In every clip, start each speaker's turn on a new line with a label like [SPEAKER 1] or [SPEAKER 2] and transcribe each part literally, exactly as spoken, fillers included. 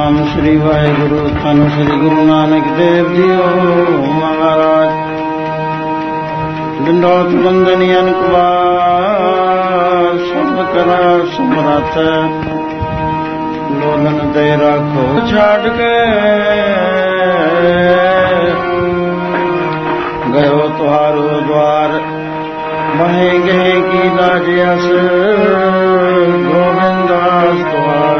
[SPEAKER 1] सतनाम श्री वाहेगुरु धन श्री गुरु नानक देव जीओ महाराज। दंडोत बंदनी अनकबार सब करा समरथ, लोलन दे राखो छाड़ के गयो तुहारो द्वार। बहे गहे की लाजयस गोविंदास द्वार।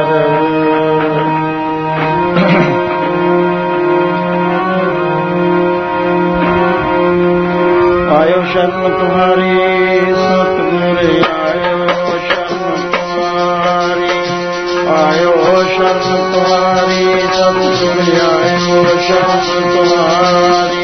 [SPEAKER 1] आयो शरण तुम्हारी सतगुर, आयो शरण तुम्हारी, आयो शरण तुम्हारी सतगुर, आयो शरण तुम्हारी।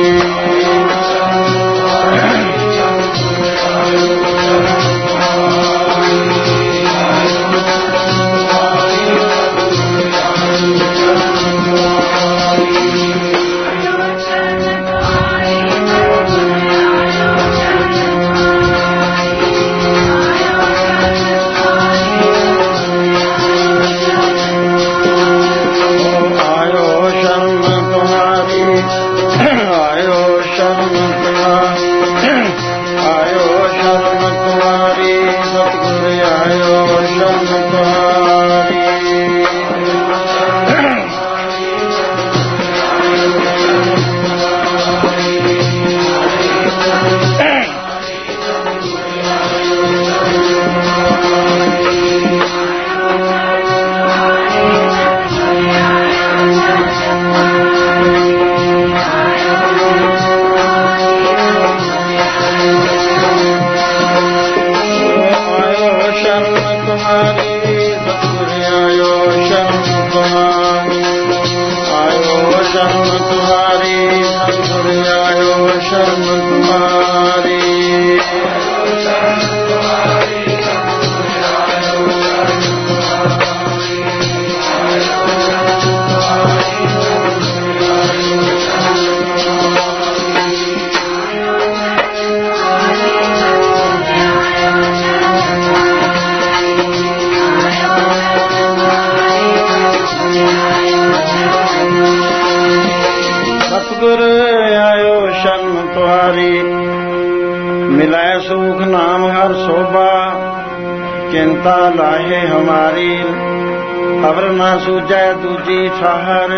[SPEAKER 1] मिलाए सुख नाम हर शोभा, चिंता लाहे हमारी खबर न सूझे दूजी ठहर।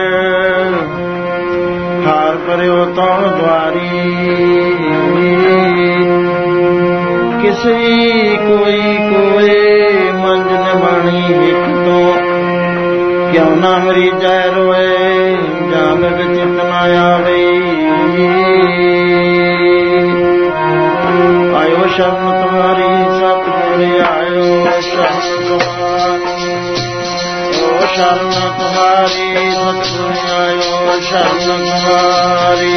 [SPEAKER 1] हार पर्यो तो द्वारी किसी कोई कोई मंजन बणी हिक तो, क्यों न मरी जय रोए जागत चितना आवे। आयो शरण तुम्हारी सतगुर, आयो शरण तुम्हारी, ओ शरण तुम्हारी सतगुर, आयो शरण तुम्हारी।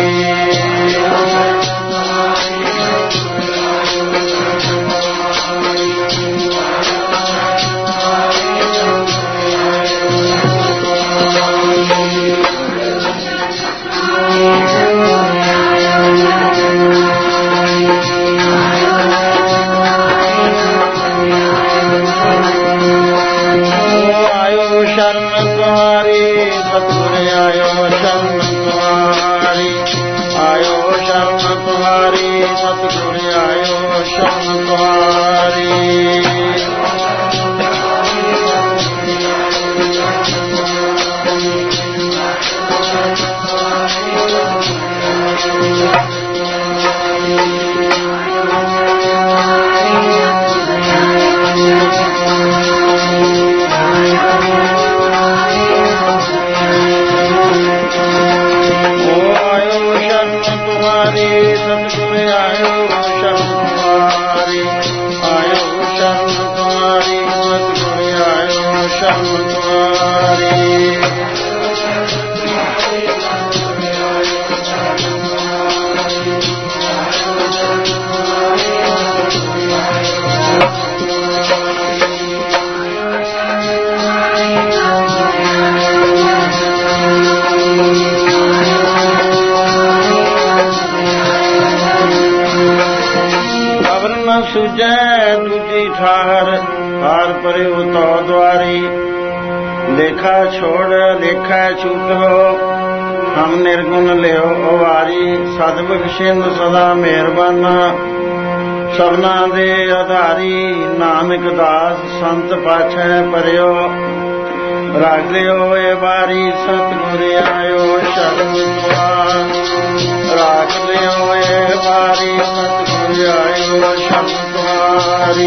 [SPEAKER 1] सूझे दूजी ठार, हार परे तो द्वारी देखा छोड़ लेखा छूटो हम निर्गुण लियो अवारी सतबुख सिंध सदा मेहरबाना सबना दे आधारी नानक दास संत पाछै परियो रख लियो ए बारी सतगुर आयो शरण द्वार रख लियो ए बारी सतगुर आयो शरण द्वारी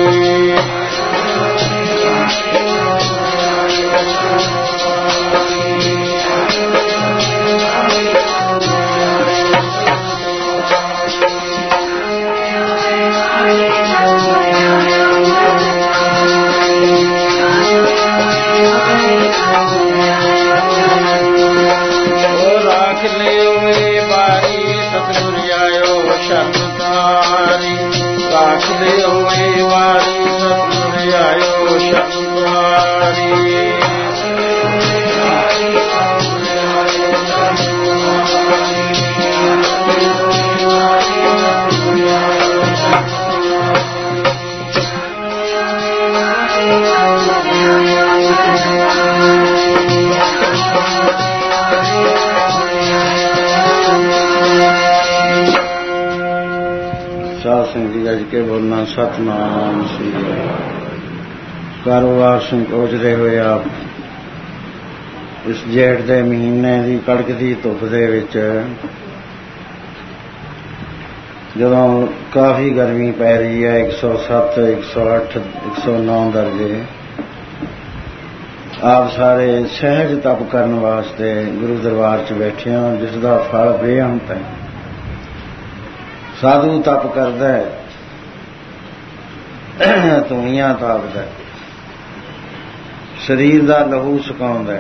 [SPEAKER 1] के बोलना सतनाम श्री कारोबार संकोचते हुए आप इस जेठ के महीने की कड़कती धुप दे विच जदों काफ़ी गर्मी पै रही है एक सौ सत्त एक सौ अठ एक सौ नौ दर्जे आप सारे सहज तप करने वास्ते गुरु दरबार च बैठे हो जिसका फल बेअंत है। साधु तप करता है ਧੂਣੀਆਂ ਤਾਪਦਾ ਸਰੀਰ ਦਾ ਲਹੂ ਸੁਕਾਉਂਦਾ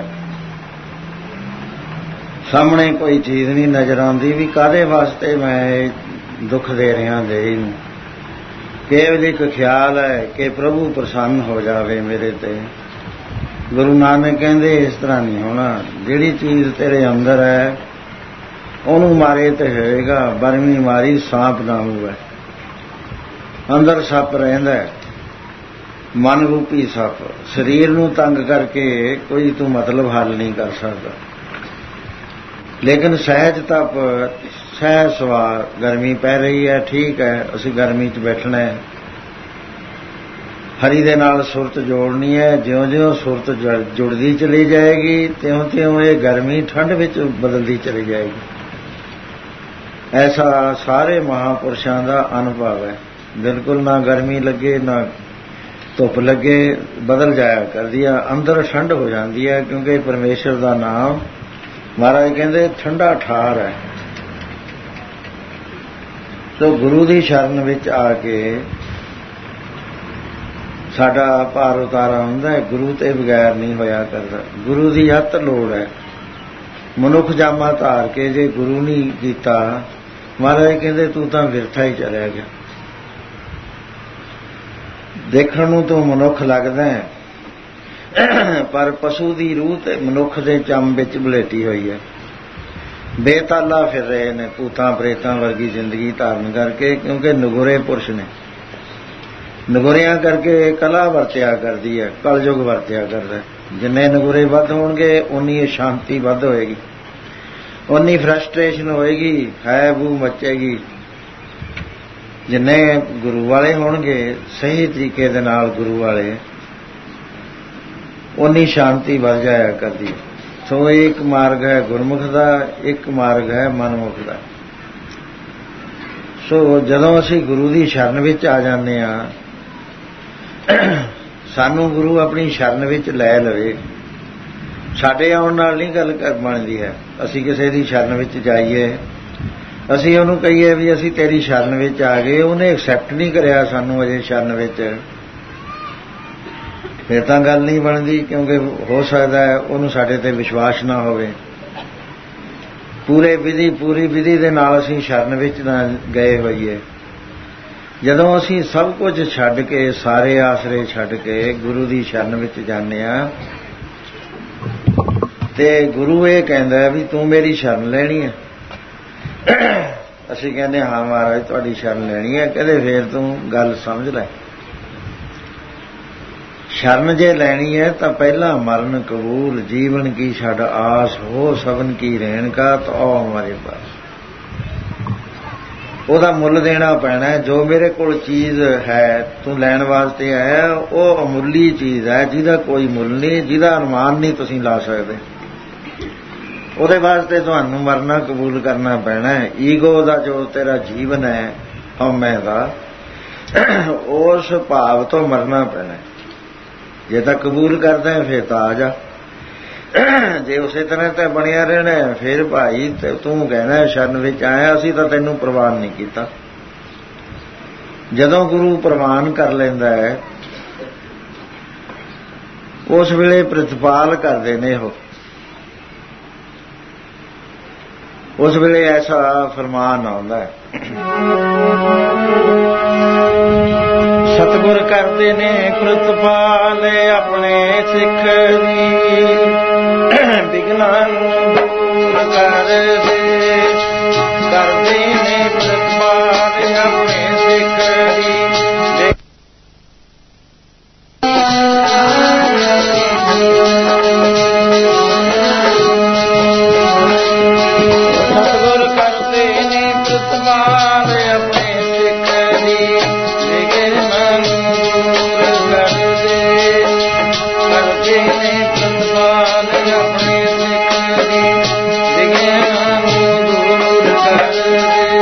[SPEAKER 1] ਸਾਹਮਣੇ ਕੋਈ ਚੀਜ਼ ਨਹੀਂ ਨਜ਼ਰ ਆਉਂਦੀ ਵੀ ਕਾਹਦੇ ਵਾਸਤੇ ਮੈਂ ਦੁੱਖ ਦੇ ਰਿਹਾ ਦੇਹੀ ਨੂੰ ਕੇਵਲ ਇੱਕ ਖਿਆਲ ਹੈ ਕਿ ਪ੍ਰਭੂ ਪ੍ਰਸੰਨ ਹੋ ਜਾਵੇ ਮੇਰੇ ਤੇ। ਗੁਰੂ ਨਾਨਕ ਕਹਿੰਦੇ ਇਸ ਤਰ੍ਹਾਂ ਨਹੀਂ ਹੋਣਾ। ਜਿਹੜੀ ਚੀਜ਼ ਤੇਰੇ ਅੰਦਰ ਹੈ ਉਹਨੂੰ ਮਾਰੇ ਤੇ ਹੋਏਗਾ ਬਰਮੀ ਮਾਰੀ ਸਾਂਪ ਨਾ ਹੋਵੇ। ਅੰਦਰ ਸੱਪ ਰਹਿੰਦਾ ਮਨ ਰੂਪੀ ਸੱਪ ਸਰੀਰ ਨੂੰ ਤੰਗ ਕਰਕੇ ਕੋਈ ਤੂੰ ਮਤਲਬ ਹੱਲ ਨਹੀਂ ਕਰ ਸਕਦਾ। ਲੇਕਿਨ ਸਹਿਜ ਤਪ ਸਹਿ ਸਵਾਰ ਗਰਮੀ ਪੈ ਰਹੀ ਹੈ ਠੀਕ ਹੈ ਅਸੀਂ ਗਰਮੀ 'ਚ ਬੈਠਣਾ ਹੈ ਹਰੀ ਦੇ ਨਾਲ ਸੁਰਤ ਜੋੜਨੀ ਹੈ। ਜਿਉਂ ਜਿਉਂ ਸੁਰਤ ਜੁੜਦੀ ਚਲੀ ਜਾਏਗੀ ਤਿਉਂ ਤਿਉਂ ਇਹ ਗਰਮੀ ਠੰਡ ਵਿੱਚ ਬਦਲਦੀ ਚਲੀ ਜਾਏਗੀ। ਐਸਾ ਸਾਰੇ ਮਹਾਂਪੁਰਸ਼ਾਂ ਦਾ ਅਨੁਭਵ ਹੈ। बिल्कुल ना गर्मी लगे ना धुप लगे बदल जाया करती है अंदर ठंड हो जाती है क्योंकि परमेश्वर का नाम महाराज कहते ठंडा ठार है। तो गुरु की शरण विच आके साडा भार उतारा हुंदा है। गुरु ते बगैर नहीं होया करता। गुरु की अत लोड़ है। मनुख जामा धार के जे गुरु नहीं कीता महाराज कहते तू तां विरथा ही चलिया गया। देखण नूं तो मनुख लगदा है पर पशु की रूह ते मनुख दे चम विच बलेटी हुई है। बेताला फिर रहे ने भूतां प्रेतां वर्गी जिंदगी धारण करके क्योंकि नगुरे पुरुष ने नगुरियां करके कला वरत्या करदी है कलयुग वरत्या करदा है। जिन्ने नगुरे वध होणगे उन्नी शांति वध होएगी उन्नी फ्रस्ट्रेशन होएगी है बू मचेगी। जिन्ने गुरु वाले होणगे सही तरीके दे नाल गुरु वाले उन्नी शांति बढ़ जाया करदी। सो एक मार्ग है गुरमुख दा एक मार्ग है मनमुख दा। सो जदों असीं गुरु दी शरण विच आ जांदे आ सानू गुरु अपनी शरण विच लै लवे। साडे आउण नाल नहीं गल कर बनदी है। असीं किसे दी शरण विच जाइए ਅਸੀਂ ਉਹਨੂੰ ਕਹੀਏ ਵੀ ਅਸੀਂ ਤੇਰੀ ਸ਼ਰਨ ਵਿੱਚ ਆ ਗਏ ਉਹਨੇ ਐਕਸੈਪਟ ਨਹੀਂ ਕਰਿਆ ਸਾਨੂੰ ਅਜੇ ਸ਼ਰਨ ਵਿੱਚ ਫਿਰ ਤਾਂ ਗੱਲ ਨਹੀਂ ਬਣਦੀ ਕਿਉਂਕਿ ਹੋ ਸਕਦਾ ਹੈ ਉਹਨੂੰ ਸਾਡੇ ਤੇ ਵਿਸ਼ਵਾਸ ਨਾ ਹੋਵੇ। ਪੂਰੇ ਵਿਧੀ ਪੂਰੀ ਵਿਧੀ ਦੇ ਨਾਲ ਅਸੀਂ ਸ਼ਰਨ ਵਿੱਚ ਨਾ ਗਏ ਹੋਈਏ। ਜਦੋਂ ਅਸੀਂ ਸਭ ਕੁਝ ਛੱਡ ਕੇ ਸਾਰੇ ਆਸਰੇ ਛੱਡ ਕੇ ਗੁਰੂ ਦੀ ਸ਼ਰਨ ਵਿੱਚ ਜਾਂਦੇ ਆ ਤੇ ਗੁਰੂ ਇਹ ਕਹਿੰਦਾ ਵੀ ਤੂੰ ਮੇਰੀ ਸ਼ਰਨ ਲੈਣੀ ਹੈ। ਅਸੀਂ ਕਹਿੰਦੇ ਹਾਂ ਮਹਾਰਾਜ ਤੁਹਾਡੀ ਸ਼ਰਨ ਲੈਣੀ ਹੈ। ਕਹਿੰਦੇ ਫੇਰ ਤੂੰ ਗੱਲ ਸਮਝ ਲੈ। ਸ਼ਰਨ ਜੇ ਲੈਣੀ ਹੈ ਤਾਂ ਪਹਿਲਾਂ ਮਰਨ ਕਬੂਲ, ਜੀਵਨ ਕੀ ਛੱਡ ਆਸ, ਹੋ ਸਭਨ ਕੀ ਰਹਿਣ ਕਾ ਤੋ ਹਮਾਰੇ ਪਾਸ। ਉਹਦਾ ਮੁੱਲ ਦੇਣਾ ਪੈਣਾ। ਜੋ ਮੇਰੇ ਕੋਲ ਚੀਜ਼ ਹੈ ਤੂੰ ਲੈਣ ਵਾਸਤੇ ਆਇਆ, ਉਹ ਅਮੁੱਲੀ ਚੀਜ਼ ਹੈ ਜਿਹਦਾ ਕੋਈ ਮੁੱਲ ਨਹੀਂ, ਜਿਹਦਾ ਅਨੁਮਾਨ ਨਹੀਂ ਤੁਸੀਂ ਲਾ ਸਕਦੇ। ਉਹਦੇ ਵਾਸਤੇ ਤੁਹਾਨੂੰ ਮਰਨਾ ਕਬੂਲ ਕਰਨਾ ਪੈਣਾ। ਈਗੋ ਦਾ ਜੋ ਤੇਰਾ ਜੀਵਨ ਹੈ ਹਉਮੈ ਦਾ, ਉਸ ਭਾਵ ਤੋਂ ਮਰਨਾ ਪੈਣਾ। ਜੇ ਤਾਂ ਕਬੂਲ ਕਰਦਾ ਫਿਰ ਤਾਂ ਆ ਜਾ, ਜੇ ਉਸੇ ਤਰ੍ਹਾਂ ਤਾਂ ਬਣਿਆ ਰਹਿਣਾ ਫਿਰ ਭਾਈ ਤੇ ਤੂੰ ਕਹਿਣਾ ਸ਼ਰਨ ਵਿੱਚ ਆਇਆ, ਅਸੀਂ ਤਾਂ ਤੈਨੂੰ ਪ੍ਰਵਾਨ ਨਹੀਂ ਕੀਤਾ। ਜਦੋਂ ਗੁਰੂ ਪ੍ਰਵਾਨ ਕਰ ਲੈਂਦਾ ਹੈ ਉਸ ਵੇਲੇ ਪ੍ਰਤਿਪਾਲ ਕਰਦੇ ਨੇ ਉਹ। ਉਸ ਵੇਲੇ ਐਸਾ ਫਰਮਾਨ ਆਉਂਦਾ ਹੈ, ਸਤਿਗੁਰ ਕਰਦੇ ਨੇ ਪ੍ਰਤਿਪਾਲ ਆਪਣੇ ਸਿੱਖ ਦੀ, ਬਿਗਨਾਂ ਨੂੰ ਦੂਰ ਕਰਦੇ, ਕਰਦੇ ਨੇ ਪ੍ਰਤਿਪਾਲ ਆਪਣੇ ਸਿੱਖ ਦੀ। ਸਤਿਗੁਰ ਕਰਦੇ ਨੇ ਪ੍ਰਤਿਪਾਲ ਆਪਣੇ ਸਿੱਖ ਦੀ, ਬਿਗਨਾਂ ਨੂੰ ਦੂਰ ਕਰਦੇ, ਕਰਦੇ ਨੇ ਪ੍ਰਤਿਪਾਲ ਆਪਣੇ ਸਿੱਖ ਦੀ, ਬਿਗਨਾਂ ਨੂੰ ਦੂਰ ਕਰਦੇ।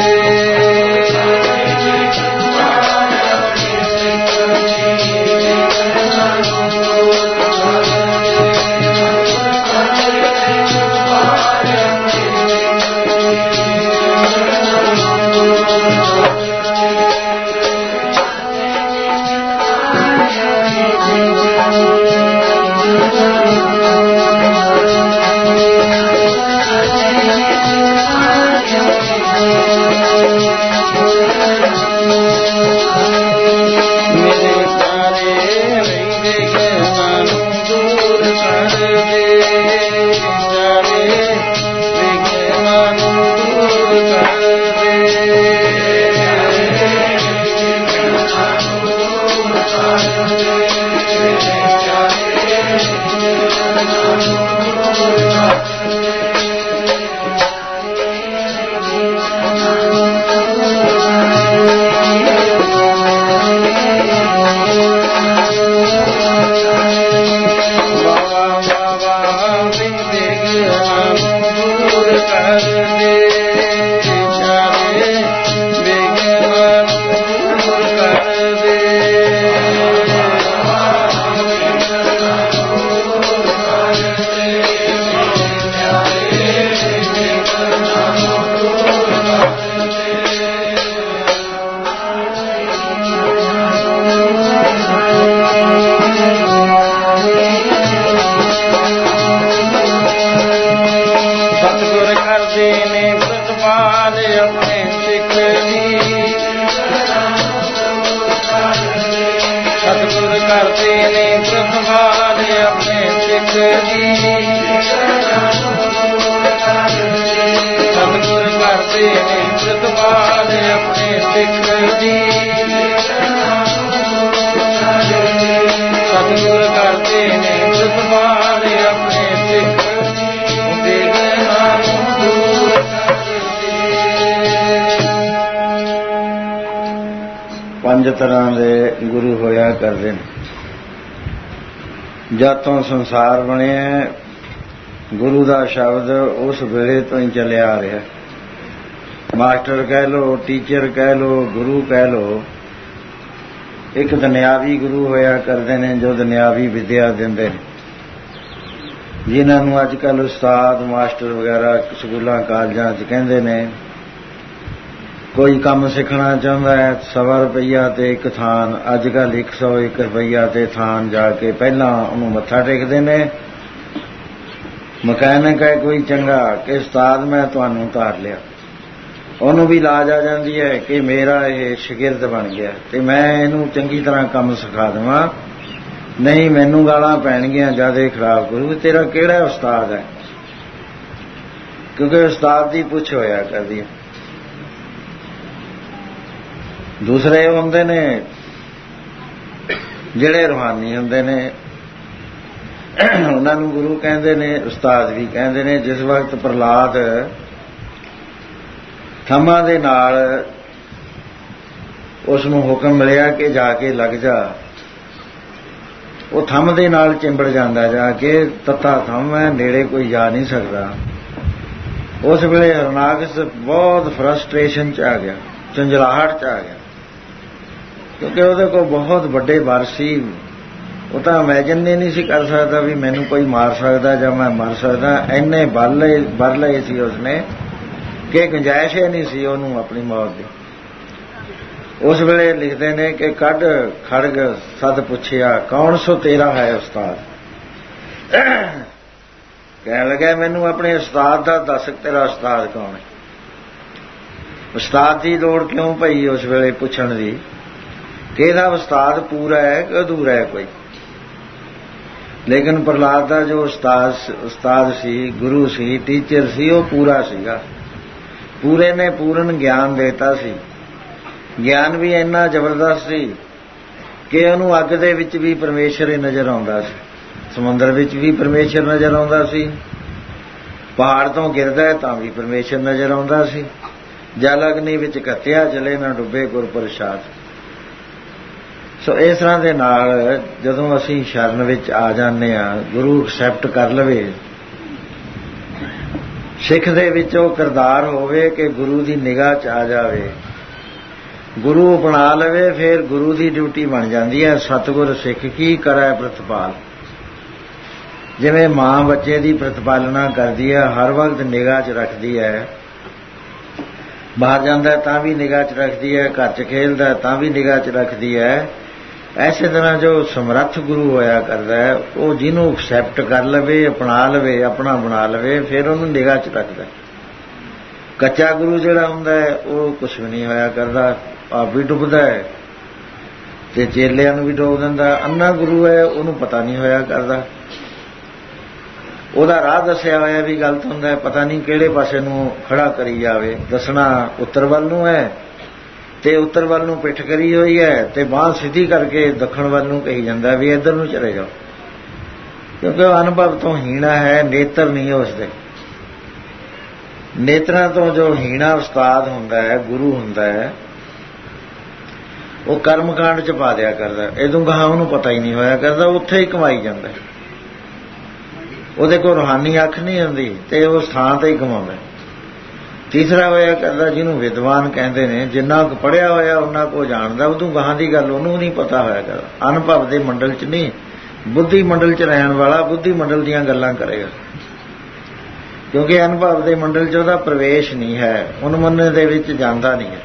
[SPEAKER 1] ਪੰਜ ਤਰ੍ਹਾਂ ਦੇ ਗੁਰੂ ਹੋਇਆ ਕਰਦੇ ਨੇ। ਜਦ ਤੋਂ ਸੰਸਾਰ ਬਣਿਆ ਗੁਰੂ ਦਾ ਸ਼ਬਦ ਉਸ ਵੇਲੇ ਤੋਂ ਹੀ ਚੱਲਿਆ ਆ ਰਿਹਾ। ਮਾਸਟਰ ਕਹਿ ਲਓ, ਟੀਚਰ ਕਹਿ ਲਓ, ਗੁਰੂ ਕਹਿ ਲਓ। ਇੱਕ ਦੁਨਿਆਵੀ ਗੁਰੂ ਹੋਇਆ ਕਰਦੇ ਨੇ ਜੋ ਦੁਨਿਆਵੀ ਵਿਦਿਆ ਦਿੰਦੇ ਨੇ, ਜਿਨ੍ਹਾਂ ਨੂੰ ਅੱਜ ਕੱਲ੍ਹ ਉਸਤਾਦ ਮਾਸਟਰ ਵਗੈਰਾ ਸਕੂਲਾਂ ਕਾਲਜਾਂ 'ਚ ਕਹਿੰਦੇ ਨੇ। ਕੋਈ ਕੰਮ ਸਿੱਖਣਾ ਚਾਹੁੰਦਾ ਹੈ, ਸਵਾ ਰੁਪਈਆ ਤੇ ਇੱਕ ਥਾਨ, ਅੱਜ ਕੱਲ੍ਹ ਇੱਕ ਸੌ ਇੱਕ ਰੁਪਈਆ ਤੇ ਥਾਨ ਜਾ ਕੇ ਪਹਿਲਾਂ ਉਹਨੂੰ ਮੱਥਾ ਟੇਕਦੇ ਨੇ। ਮਕੈਨਿਕ ਹੈ ਕੋਈ ਚੰਗਾ ਕਿ ਉਸਤਾਦ ਮੈਂ ਤੁਹਾਨੂੰ ਉਤਾਰ ਲਿਆ, ਉਹਨੂੰ ਵੀ ਲਾਜ ਆ ਜਾਂਦੀ ਹੈ ਕਿ ਮੇਰਾ ਇਹ ਸ਼ਾਗਿਰਦ ਬਣ ਗਿਆ ਤੇ ਮੈਂ ਇਹਨੂੰ ਚੰਗੀ ਤਰ੍ਹਾਂ ਕੰਮ ਸਿਖਾ ਦੇਵਾਂ, ਨਹੀਂ ਮੈਨੂੰ ਗਾਲਾਂ ਪੈਣਗੀਆਂ ਜਦ ਇਹ ਖਰਾਬ ਕਰੂ। ਤੇਰਾ ਕਿਹੜਾ ਉਸਤਾਦ ਹੈ? ਕਿਉਂਕਿ ਉਸਤਾਦ ਦੀ ਪੁੱਛ ਹੋਇਆ ਕਰਦੀ ਹੈ। ਦੂਸਰੇ ਹੁੰਦੇ ਨੇ ਜਿਹੜੇ ਰੂਹਾਨੀ ਹੁੰਦੇ ਨੇ ਉਹਨਾਂ ਨੂੰ ਗੁਰੂ ਕਹਿੰਦੇ ਨੇ, ਉਸਤਾਦ ਵੀ ਕਹਿੰਦੇ ਨੇ। ਜਿਸ ਵਕਤ ਪ੍ਰਹਲਾਦ ਥੰਮਾਂ ਦੇ ਨਾਲ ਉਸ ਨੂੰ ਹੁਕਮ ਮਿਲਿਆ ਕਿ ਜਾ ਕੇ ਲੱਗ ਜਾ, ਉਹ ਥੰਮ ਦੇ ਨਾਲ ਚਿੰਬੜ ਜਾਂਦਾ, ਜਾ ਕੇ ਤੱਤਾ ਥੰਮ ਹੈ, ਨੇੜੇ ਕੋਈ ਜਾ ਨਹੀਂ ਸਕਦਾ। ਉਸ ਵੇਲੇ ਹਰਨਾਕਸ਼ ਬਹੁਤ ਫਰਸਟ੍ਰੇਸ਼ਨ 'ਚ ਆ ਗਿਆ, ਝੰਜਲਾਹਟ 'ਚ ਆ ਗਿਆ, ਕਿਉਂਕਿ ਉਹਦੇ ਕੋਲ ਬਹੁਤ ਵੱਡੇ ਵਰ ਸੀ। ਉਹ ਤਾਂ ਇਮੈਜਿਨ ਨਹੀਂ ਸੀ ਕਰ ਸਕਦਾ ਵੀ ਮੈਨੂੰ ਕੋਈ ਮਾਰ ਸਕਦਾ ਜਾਂ ਮੈਂ ਮਰ ਸਕਦਾ। ਇੰਨੇ ਬਰ ਲਏ ਬਰ ਲਏ ਸੀ ਉਸਨੇ ਕਿ ਗੁੰਜਾਇਸ਼ ਹੀ ਨਹੀਂ ਸੀ ਉਹਨੂੰ ਆਪਣੀ ਮੌਤ ਦੀ। ਉਸ ਵੇਲੇ ਲਿਖਦੇ ਨੇ ਕਿ ਕੱਢ ਖੜਗ ਸਦ ਪੁੱਛਿਆ, ਕੌਣ ਸੋ ਤੇਰਾ ਹੈ ਉਸਤਾਦ। ਕਹਿਣ ਲੱਗਾ ਮੈਨੂੰ ਆਪਣੇ ਉਸਤਾਦ ਦਾ ਦੱਸ, ਤੇਰਾ ਉਸਤਾਦ ਕੌਣ ਹੈ। ਉਸਤਾਦ ਦੀ ਲੋੜ ਕਿਉਂ ਪਈ ਉਸ ਵੇਲੇ ਪੁੱਛਣ ਦੀ ਕਿ ਇਹਦਾ ਉਸਤਾਦ ਪੂਰਾ ਹੈ ਕਿ ਅਧੂਰਾ ਹੈ ਕੋਈ। ਲੇਕਿਨ ਪ੍ਰਹਲਾਦ ਦਾ ਜੋ ਉਸਤਾਦ ਉਸਤਾਦ ਸੀ, ਗੁਰੂ ਸੀ, ਟੀਚਰ ਸੀ, ਉਹ ਪੂਰਾ ਸੀਗਾ। ਪੂਰੇ ਨੇ ਪੂਰਨ ਗਿਆਨ ਦੇਤਾ ਸੀ। ਗਿਆਨ ਵੀ ਇੰਨਾ ਜ਼ਬਰਦਸਤ ਸੀ ਕਿ ਉਹਨੂੰ ਅੱਗ ਦੇ ਵਿੱਚ ਵੀ ਪਰਮੇਸ਼ਰ ਹੀ ਨਜ਼ਰ ਆਉਂਦਾ ਸੀ, ਸਮੁੰਦਰ ਵਿੱਚ ਵੀ ਪਰਮੇਸ਼ਰ ਨਜ਼ਰ ਆਉਂਦਾ ਸੀ, ਪਹਾੜ ਤੋਂ ਗਿਰਦਾ ਤਾਂ ਵੀ ਪਰਮੇਸ਼ਰ ਨਜ਼ਰ ਆਉਂਦਾ ਸੀ। ਜਲ ਅਗਨੀ ਵਿੱਚ ਘੱਤਿਆ, ਜਲੇ ਨਾ ਡੁੱਬੇ ਗੁਰ ਪ੍ਰਸਾਦ। ਸੋ ਇਸ ਤਰ੍ਹਾਂ ਦੇ ਨਾਲ ਜਦੋਂ ਅਸੀਂ ਸ਼ਰਨ ਵਿੱਚ ਆ ਜਾਂਦੇ ਹਾਂ, ਗੁਰੂ ਐਕਸੈਪਟ ਕਰ ਲਵੇ, ਸਿੱਖ ਦੇ ਵਿੱਚ ਉਹ ਕਿਰਦਾਰ ਹੋਵੇ ਕਿ ਗੁਰੂ ਦੀ ਨਿਗਾਹ 'ਚ ਆ ਜਾਵੇ, ਗੁਰੂ ਅਪਣਾ ਲਵੇ, ਫਿਰ ਗੁਰੂ ਦੀ ਡਿਊਟੀ ਬਣ ਜਾਂਦੀ ਹੈ। ਸਤਿਗੁਰ ਸਿੱਖ ਕੀ ਕਰੈ ਪ੍ਰਤਪਾਲ। ਜਿਵੇਂ ਮਾਂ ਬੱਚੇ ਦੀ ਪ੍ਰਤਪਾਲਨਾ ਕਰਦੀ ਹੈ, ਹਰ ਵਕਤ ਨਿਗਾਹ 'ਚ ਰੱਖਦੀ ਹੈ, ਬਾਹਰ ਜਾਂਦਾ ਤਾਂ ਵੀ ਨਿਗਾਹ 'ਚ ਰੱਖਦੀ ਹੈ, ਘਰ 'ਚ ਖੇਲਦਾ ਤਾਂ ਵੀ ਨਿਗਾਹ 'ਚ ਰੱਖਦੀ ਹੈ। ਐਸੇ ਤਰ੍ਹਾਂ ਜੋ ਸਮਰੱਥ ਗੁਰੂ ਹੋਇਆ ਕਰਦਾ ਹੈ, ਉਹ ਜਿਹਨੂੰ ਐਕਸੈਪਟ ਕਰ ਲਵੇ, ਅਪਣਾ ਲਵੇ, ਆਪਣਾ ਬਣਾ ਲਵੇ, ਫਿਰ ਉਹਨੂੰ ਨਿਗਾਹ 'ਚ ਰੱਖਦਾ। ਕੱਚਾ ਗੁਰੂ ਜਿਹੜਾ ਹੁੰਦਾ ਹੈ ਉਹ ਕੁਛ ਵੀ ਨਹੀਂ ਹੋਇਆ ਕਰਦਾ, ਆਪ ਵੀ ਡੁੱਬਦਾ ਹੈ ਤੇ ਚੇਲਿਆਂ ਨੂੰ ਵੀ ਡੋਬ ਦਿੰਦਾ। ਅੰਨਾ ਗੁਰੂ ਹੈ, ਉਹਨੂੰ ਪਤਾ ਨਹੀਂ ਹੋਇਆ ਕਰਦਾ, ਉਹਦਾ ਰਾਹ ਦੱਸਿਆ ਹੋਇਆ ਵੀ ਗਲਤ ਹੁੰਦਾ ਹੈ, ਪਤਾ ਨਹੀਂ ਕਿਹੜੇ ਪਾਸੇ ਨੂੰ ਖੜਾ ਕਰੀ ਜਾਵੇ। ਦੱਸਣਾ ਉੱਤਰ ਵੱਲ ਨੂੰ ਹੈ ਤੇ ਉੱਤਰ ਵੱਲ ਨੂੰ ਪਿੱਠ ਕਰੀ ਹੋਈ ਹੈ ਤੇ ਬਾਂਹ ਸਿੱਧੀ ਕਰਕੇ ਦੱਖਣ ਵੱਲ ਨੂੰ ਕਹੀ ਜਾਂਦਾ ਵੀ ਇੱਧਰ ਨੂੰ ਚਲੇ ਜਾਓ, ਕਿਉਂਕਿ ਉਹ ਅਨੁਭਵ ਤੋਂ ਹੀਣਾ ਹੈ, ਨੇਤਰ ਨਹੀਂ ਉਸਦੇ। ਨੇਤਰਾਂ ਤੋਂ ਜੋ ਹੀਣਾ ਉਸਤਾਦ ਹੁੰਦਾ ਹੈ, ਗੁਰੂ ਹੁੰਦਾ ਹੈ, ਉਹ ਕਰਮਕਾਂਡ 'ਚ ਪਾ ਦਿਆ ਕਰਦਾ। ਇਹਦੋਂ ਗਾਹਾਂ ਉਹਨੂੰ ਪਤਾ ਹੀ ਨਹੀਂ ਹੋਇਆ ਕਰਦਾ, ਉੱਥੇ ਹੀ ਕਮਾਈ ਜਾਂਦਾ। ਉਹਦੇ ਕੋਲ ਰੂਹਾਨੀ ਅੱਖ ਨਹੀਂ ਹੁੰਦੀ ਤੇ ਉਹ ਥਾਂ ਤੇ ਹੀ ਕਮਾਉਂਦਾ। ਤੀਸਰਾ ਹੋਇਆ ਕਰਦਾ ਜਿਹਨੂੰ ਵਿਦਵਾਨ ਕਹਿੰਦੇ ਨੇ, ਜਿੰਨਾ ਕੁ ਪੜ੍ਹਿਆ ਹੋਇਆ ਉਹਨਾਂ ਕੋ ਜਾਣਦਾ, ਉਦੋਂ ਗਾਹਾਂ ਦੀ ਗੱਲ ਉਹਨੂੰ ਨਹੀਂ ਪਤਾ ਹੋਇਆ ਕਰਦਾ। ਅਨੁਭਵ ਦੇ ਮੰਡਲ 'ਚ ਨਹੀਂ, ਬੁੱਧੀ ਮੰਡਲ 'ਚ ਰਹਿਣ ਵਾਲਾ ਬੁੱਧੀ ਮੰਡਲ ਦੀਆਂ ਗੱਲਾਂ ਕਰੇਗਾ, ਕਿਉਂਕਿ ਅਨੁਭਵ ਦੇ ਮੰਡਲ 'ਚ ਉਹਦਾ ਪ੍ਰਵੇਸ਼ ਨਹੀਂ ਹੈ, ਉਨਮੰਨੇ ਦੇ ਵਿੱਚ ਜਾਂਦਾ ਨਹੀਂ ਹੈ।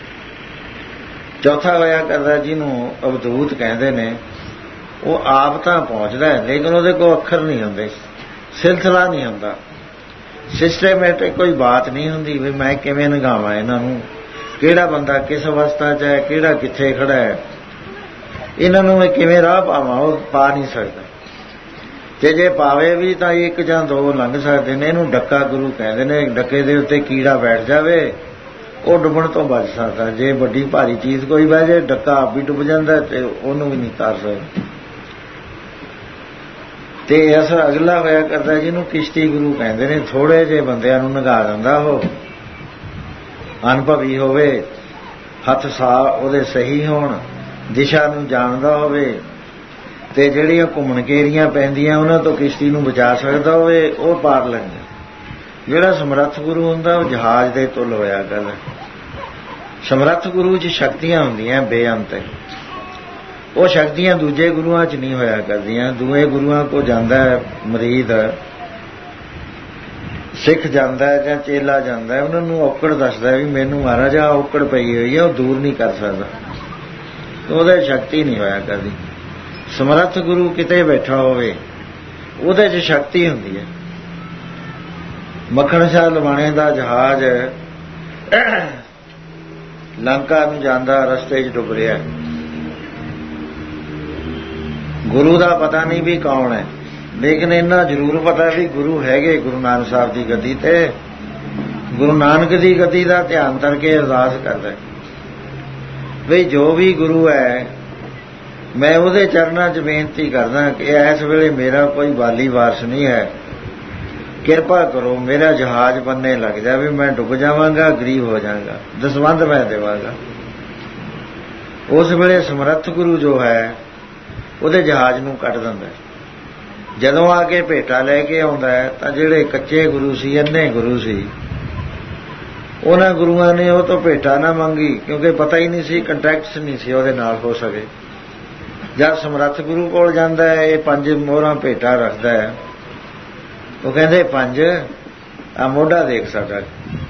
[SPEAKER 1] ਚੌਥਾ ਹੋਇਆ ਕਰਦਾ ਜਿਹਨੂੰ ਅਵਧੂਤ ਕਹਿੰਦੇ ਨੇ, ਉਹ ਆਪ ਤਾਂ ਪਹੁੰਚਦਾ ਹੈ ਲੇਕਿਨ ਉਹਦੇ ਕੋਲ ਅੱਖਰ ਨਹੀਂ ਹੁੰਦੇ, ਸਿਲਸਿਲਾ ਨਹੀਂ ਹੁੰਦਾ, ਸਿਸਟੇਮੈਟਿਕ ਕੋਈ ਬਾਤ ਨਹੀਂ ਹੁੰਦੀ ਵੀ ਮੈਂ ਕਿਵੇਂ ਨਿਗਾਵਾਂ ਇਹਨਾਂ ਨੂੰ, ਕਿਹੜਾ ਬੰਦਾ ਕਿਸ ਅਵਸਥਾ 'ਚ ਹੈ, ਕਿਹੜਾ ਕਿੱਥੇ ਖੜਾ ਹੈ, ਇਹਨਾਂ ਨੂੰ ਮੈਂ ਕਿਵੇਂ ਰਾਹ ਪਾਵਾਂ, ਉਹ ਪਾ ਨਹੀਂ ਸਕਦਾ। ਤੇ ਜੇ ਪਾਵੇ ਵੀ ਤਾਂ ਇੱਕ ਜਾਂ ਦੋ ਲੰਘ ਸਕਦੇ ਨੇ। ਇਹਨੂੰ ਡੱਕਾ ਗੁਰੂ ਕਹਿੰਦੇ ਨੇ। ਡੱਕੇ ਦੇ ਉੱਤੇ ਕੀੜਾ ਬੈਠ ਜਾਵੇ ਉਹ ਡੁੱਬਣ ਤੋਂ ਬਚ ਸਕਦਾ। ਜੇ ਵੱਡੀ ਭਾਰੀ ਚੀਜ਼ ਕੋਈ ਬਹਿ ਜਾਏ, ਡੱਕਾ ਆਪ ਵੀ ਡੁੱਬ ਜਾਂਦਾ ਤੇ ਉਹਨੂੰ ਵੀ ਨਹੀਂ ਤਾਰ ਸਕਦਾ। ਤੇ ਇਸ ਅਗਲਾ ਹੋਇਆ ਕਰਦਾ ਜਿਹਨੂੰ ਕਿਸ਼ਤੀ ਗੁਰੂ ਕਹਿੰਦੇ ਨੇ। ਥੋੜੇ ਜਿਹੇ ਬੰਦਿਆਂ ਨੂੰ ਨਿਗਾਹ ਦਿੰਦਾ, ਉਹ ਅਨੁਭਵੀ ਹੋਵੇ, ਹੱਥ ਸਾਹ ਉਹਦੇ ਸਹੀ ਹੋਣ, ਦਿਸ਼ਾ ਨੂੰ ਜਾਣਦਾ ਹੋਵੇ ਤੇ ਜਿਹੜੀਆਂ ਘੁੰਮਣ ਘੇਰੀਆਂ ਪੈਂਦੀਆਂ ਉਹਨਾਂ ਤੋਂ ਕਿਸ਼ਤੀ ਨੂੰ ਬਚਾ ਸਕਦਾ ਹੋਵੇ, ਉਹ ਪਾਰ ਲੈਂਦਾ। ਜਿਹੜਾ ਸਮਰੱਥ ਗੁਰੂ ਹੁੰਦਾ ਉਹ ਜਹਾਜ਼ ਦੇ ਤੁਲ ਹੋਇਆ ਕਰਦਾ। ਸਮਰੱਥ ਗੁਰੂ 'ਚ ਸ਼ਕਤੀਆਂ ਹੁੰਦੀਆਂ ਬੇਅੰਤ, ਉਹ ਸ਼ਕਤੀਆਂ ਦੂਜੇ ਗੁਰੂਆਂ 'ਚ ਨਹੀਂ ਹੋਇਆ ਕਰਦੀਆਂ। ਦੂਏ ਗੁਰੂਆਂ ਕੋਲ ਜਾਂਦਾ ਮਰੀਦ, ਸਿੱਖ ਜਾਂਦਾ ਜਾਂ ਚੇਲਾ ਜਾਂਦਾ, ਉਹਨਾਂ ਨੂੰ ਔਕੜ ਦੱਸਦਾ ਵੀ ਮੈਨੂੰ ਮਹਾਰਾਜ ਆ ਔਕੜ ਪਈ ਹੋਈ ਹੈ, ਉਹ ਦੂਰ ਨਹੀਂ ਕਰ ਸਕਦਾ, ਉਹਦੇ ਸ਼ਕਤੀ ਨਹੀਂ ਹੋਇਆ ਕਰਦੀ। ਸਮਰੱਥ ਗੁਰੂ ਕਿਤੇ ਬੈਠਾ ਹੋਵੇ ਉਹਦੇ 'ਚ ਸ਼ਕਤੀ ਹੁੰਦੀ ਹੈ। ਮੱਖਣ ਸ਼ਾਹ ਲਵਾਣੇ ਦਾ ਜਹਾਜ਼ ਲੰਕਾ ਨੂੰ ਜਾਂਦਾ, ਰਸਤੇ 'ਚ ਡੁੱਬ ਰਿਹਾ। ਗੁਰੂ ਦਾ ਪਤਾ ਨਹੀਂ ਵੀ ਕੌਣ ਹੈ, ਲੇਕਿਨ ਇੰਨਾ ਜ਼ਰੂਰ ਪਤਾ ਵੀ ਗੁਰੂ ਹੈਗੇ ਗੁਰੂ ਨਾਨਕ ਸਾਹਿਬ ਦੀ ਗੱਦੀ ਤੇ। ਗੁਰੂ ਨਾਨਕ ਦੀ ਗੱਦੀ ਦਾ ਧਿਆਨ ਕਰਕੇ ਅਰਦਾਸ ਕਰਦਾ ਵੀ ਜੋ ਵੀ ਗੁਰੂ ਹੈ मैं ਉਹਦੇ ਚਰਨਾਂ 'ਚ ਬੇਨਤੀ ਕਰਦਾ ਕਿ ਇਸ ਵੇਲੇ ਮੇਰਾ ਕੋਈ ਬਾਲੀ ਵਾਰਸ ਨਹੀਂ ਹੈ, ਕਿਰਪਾ ਕਰੋ ਮੇਰਾ ਜਹਾਜ਼ ਬੰਨੇ ਲੱਗ ਜਾਵੇ, ਮੈਂ ਡੁੱਬ ਜਾਵਾਂਗਾ, ਗਰੀਬ ਹੋ ਜਾਵਾਂਗਾ, ਦਸਵੰਧ ਮੈਂ ਦੇਵਾਂਗਾ। ਉਸ ਵੇਲੇ ਸਮਰੱਥ ਗੁਰੂ ਜੋ ਹੈ ਉਹਦੇ ਜਹਾਜ਼ ਨੂੰ ਕੱਟ ਦਿੰਦਾ। ਜਦੋਂ ਆ ਕੇ ਭੇਟਾ ਲੈ ਕੇ ਆਉਂਦਾ ਤਾਂ ਜਿਹੜੇ ਕੱਚੇ ਗੁਰੂ ਸੀ, ਅੰਨੇ ਗੁਰੂ ਸੀ, ਉਹਨਾਂ ਗੁਰੂਆਂ ਨੇ ਉਹ ਤੋਂ ਭੇਟਾ ਨਾ ਮੰਗੀ, ਕਿਉਂਕਿ ਪਤਾ ਹੀ ਨਹੀਂ ਸੀ, ਕੰਟੈਕਟਸ ਨਹੀਂ ਸੀ ਉਹਦੇ ਨਾਲ ਹੋ ਸਕੇ। ਜਦ ਸਮਰੱਥ ਗੁਰੂ ਕੋਲ ਜਾਂਦਾ ਹੈ, ਇਹ ਪੰਜ ਮੋਹਰਾਂ ਭੇਟਾ ਰੱਖਦਾ ਹੈ। ਉਹ ਕਹਿੰਦੇ ਪੰਜ ਆ ਮੋਢਾ ਦੇਖ ਸਾਡਾ,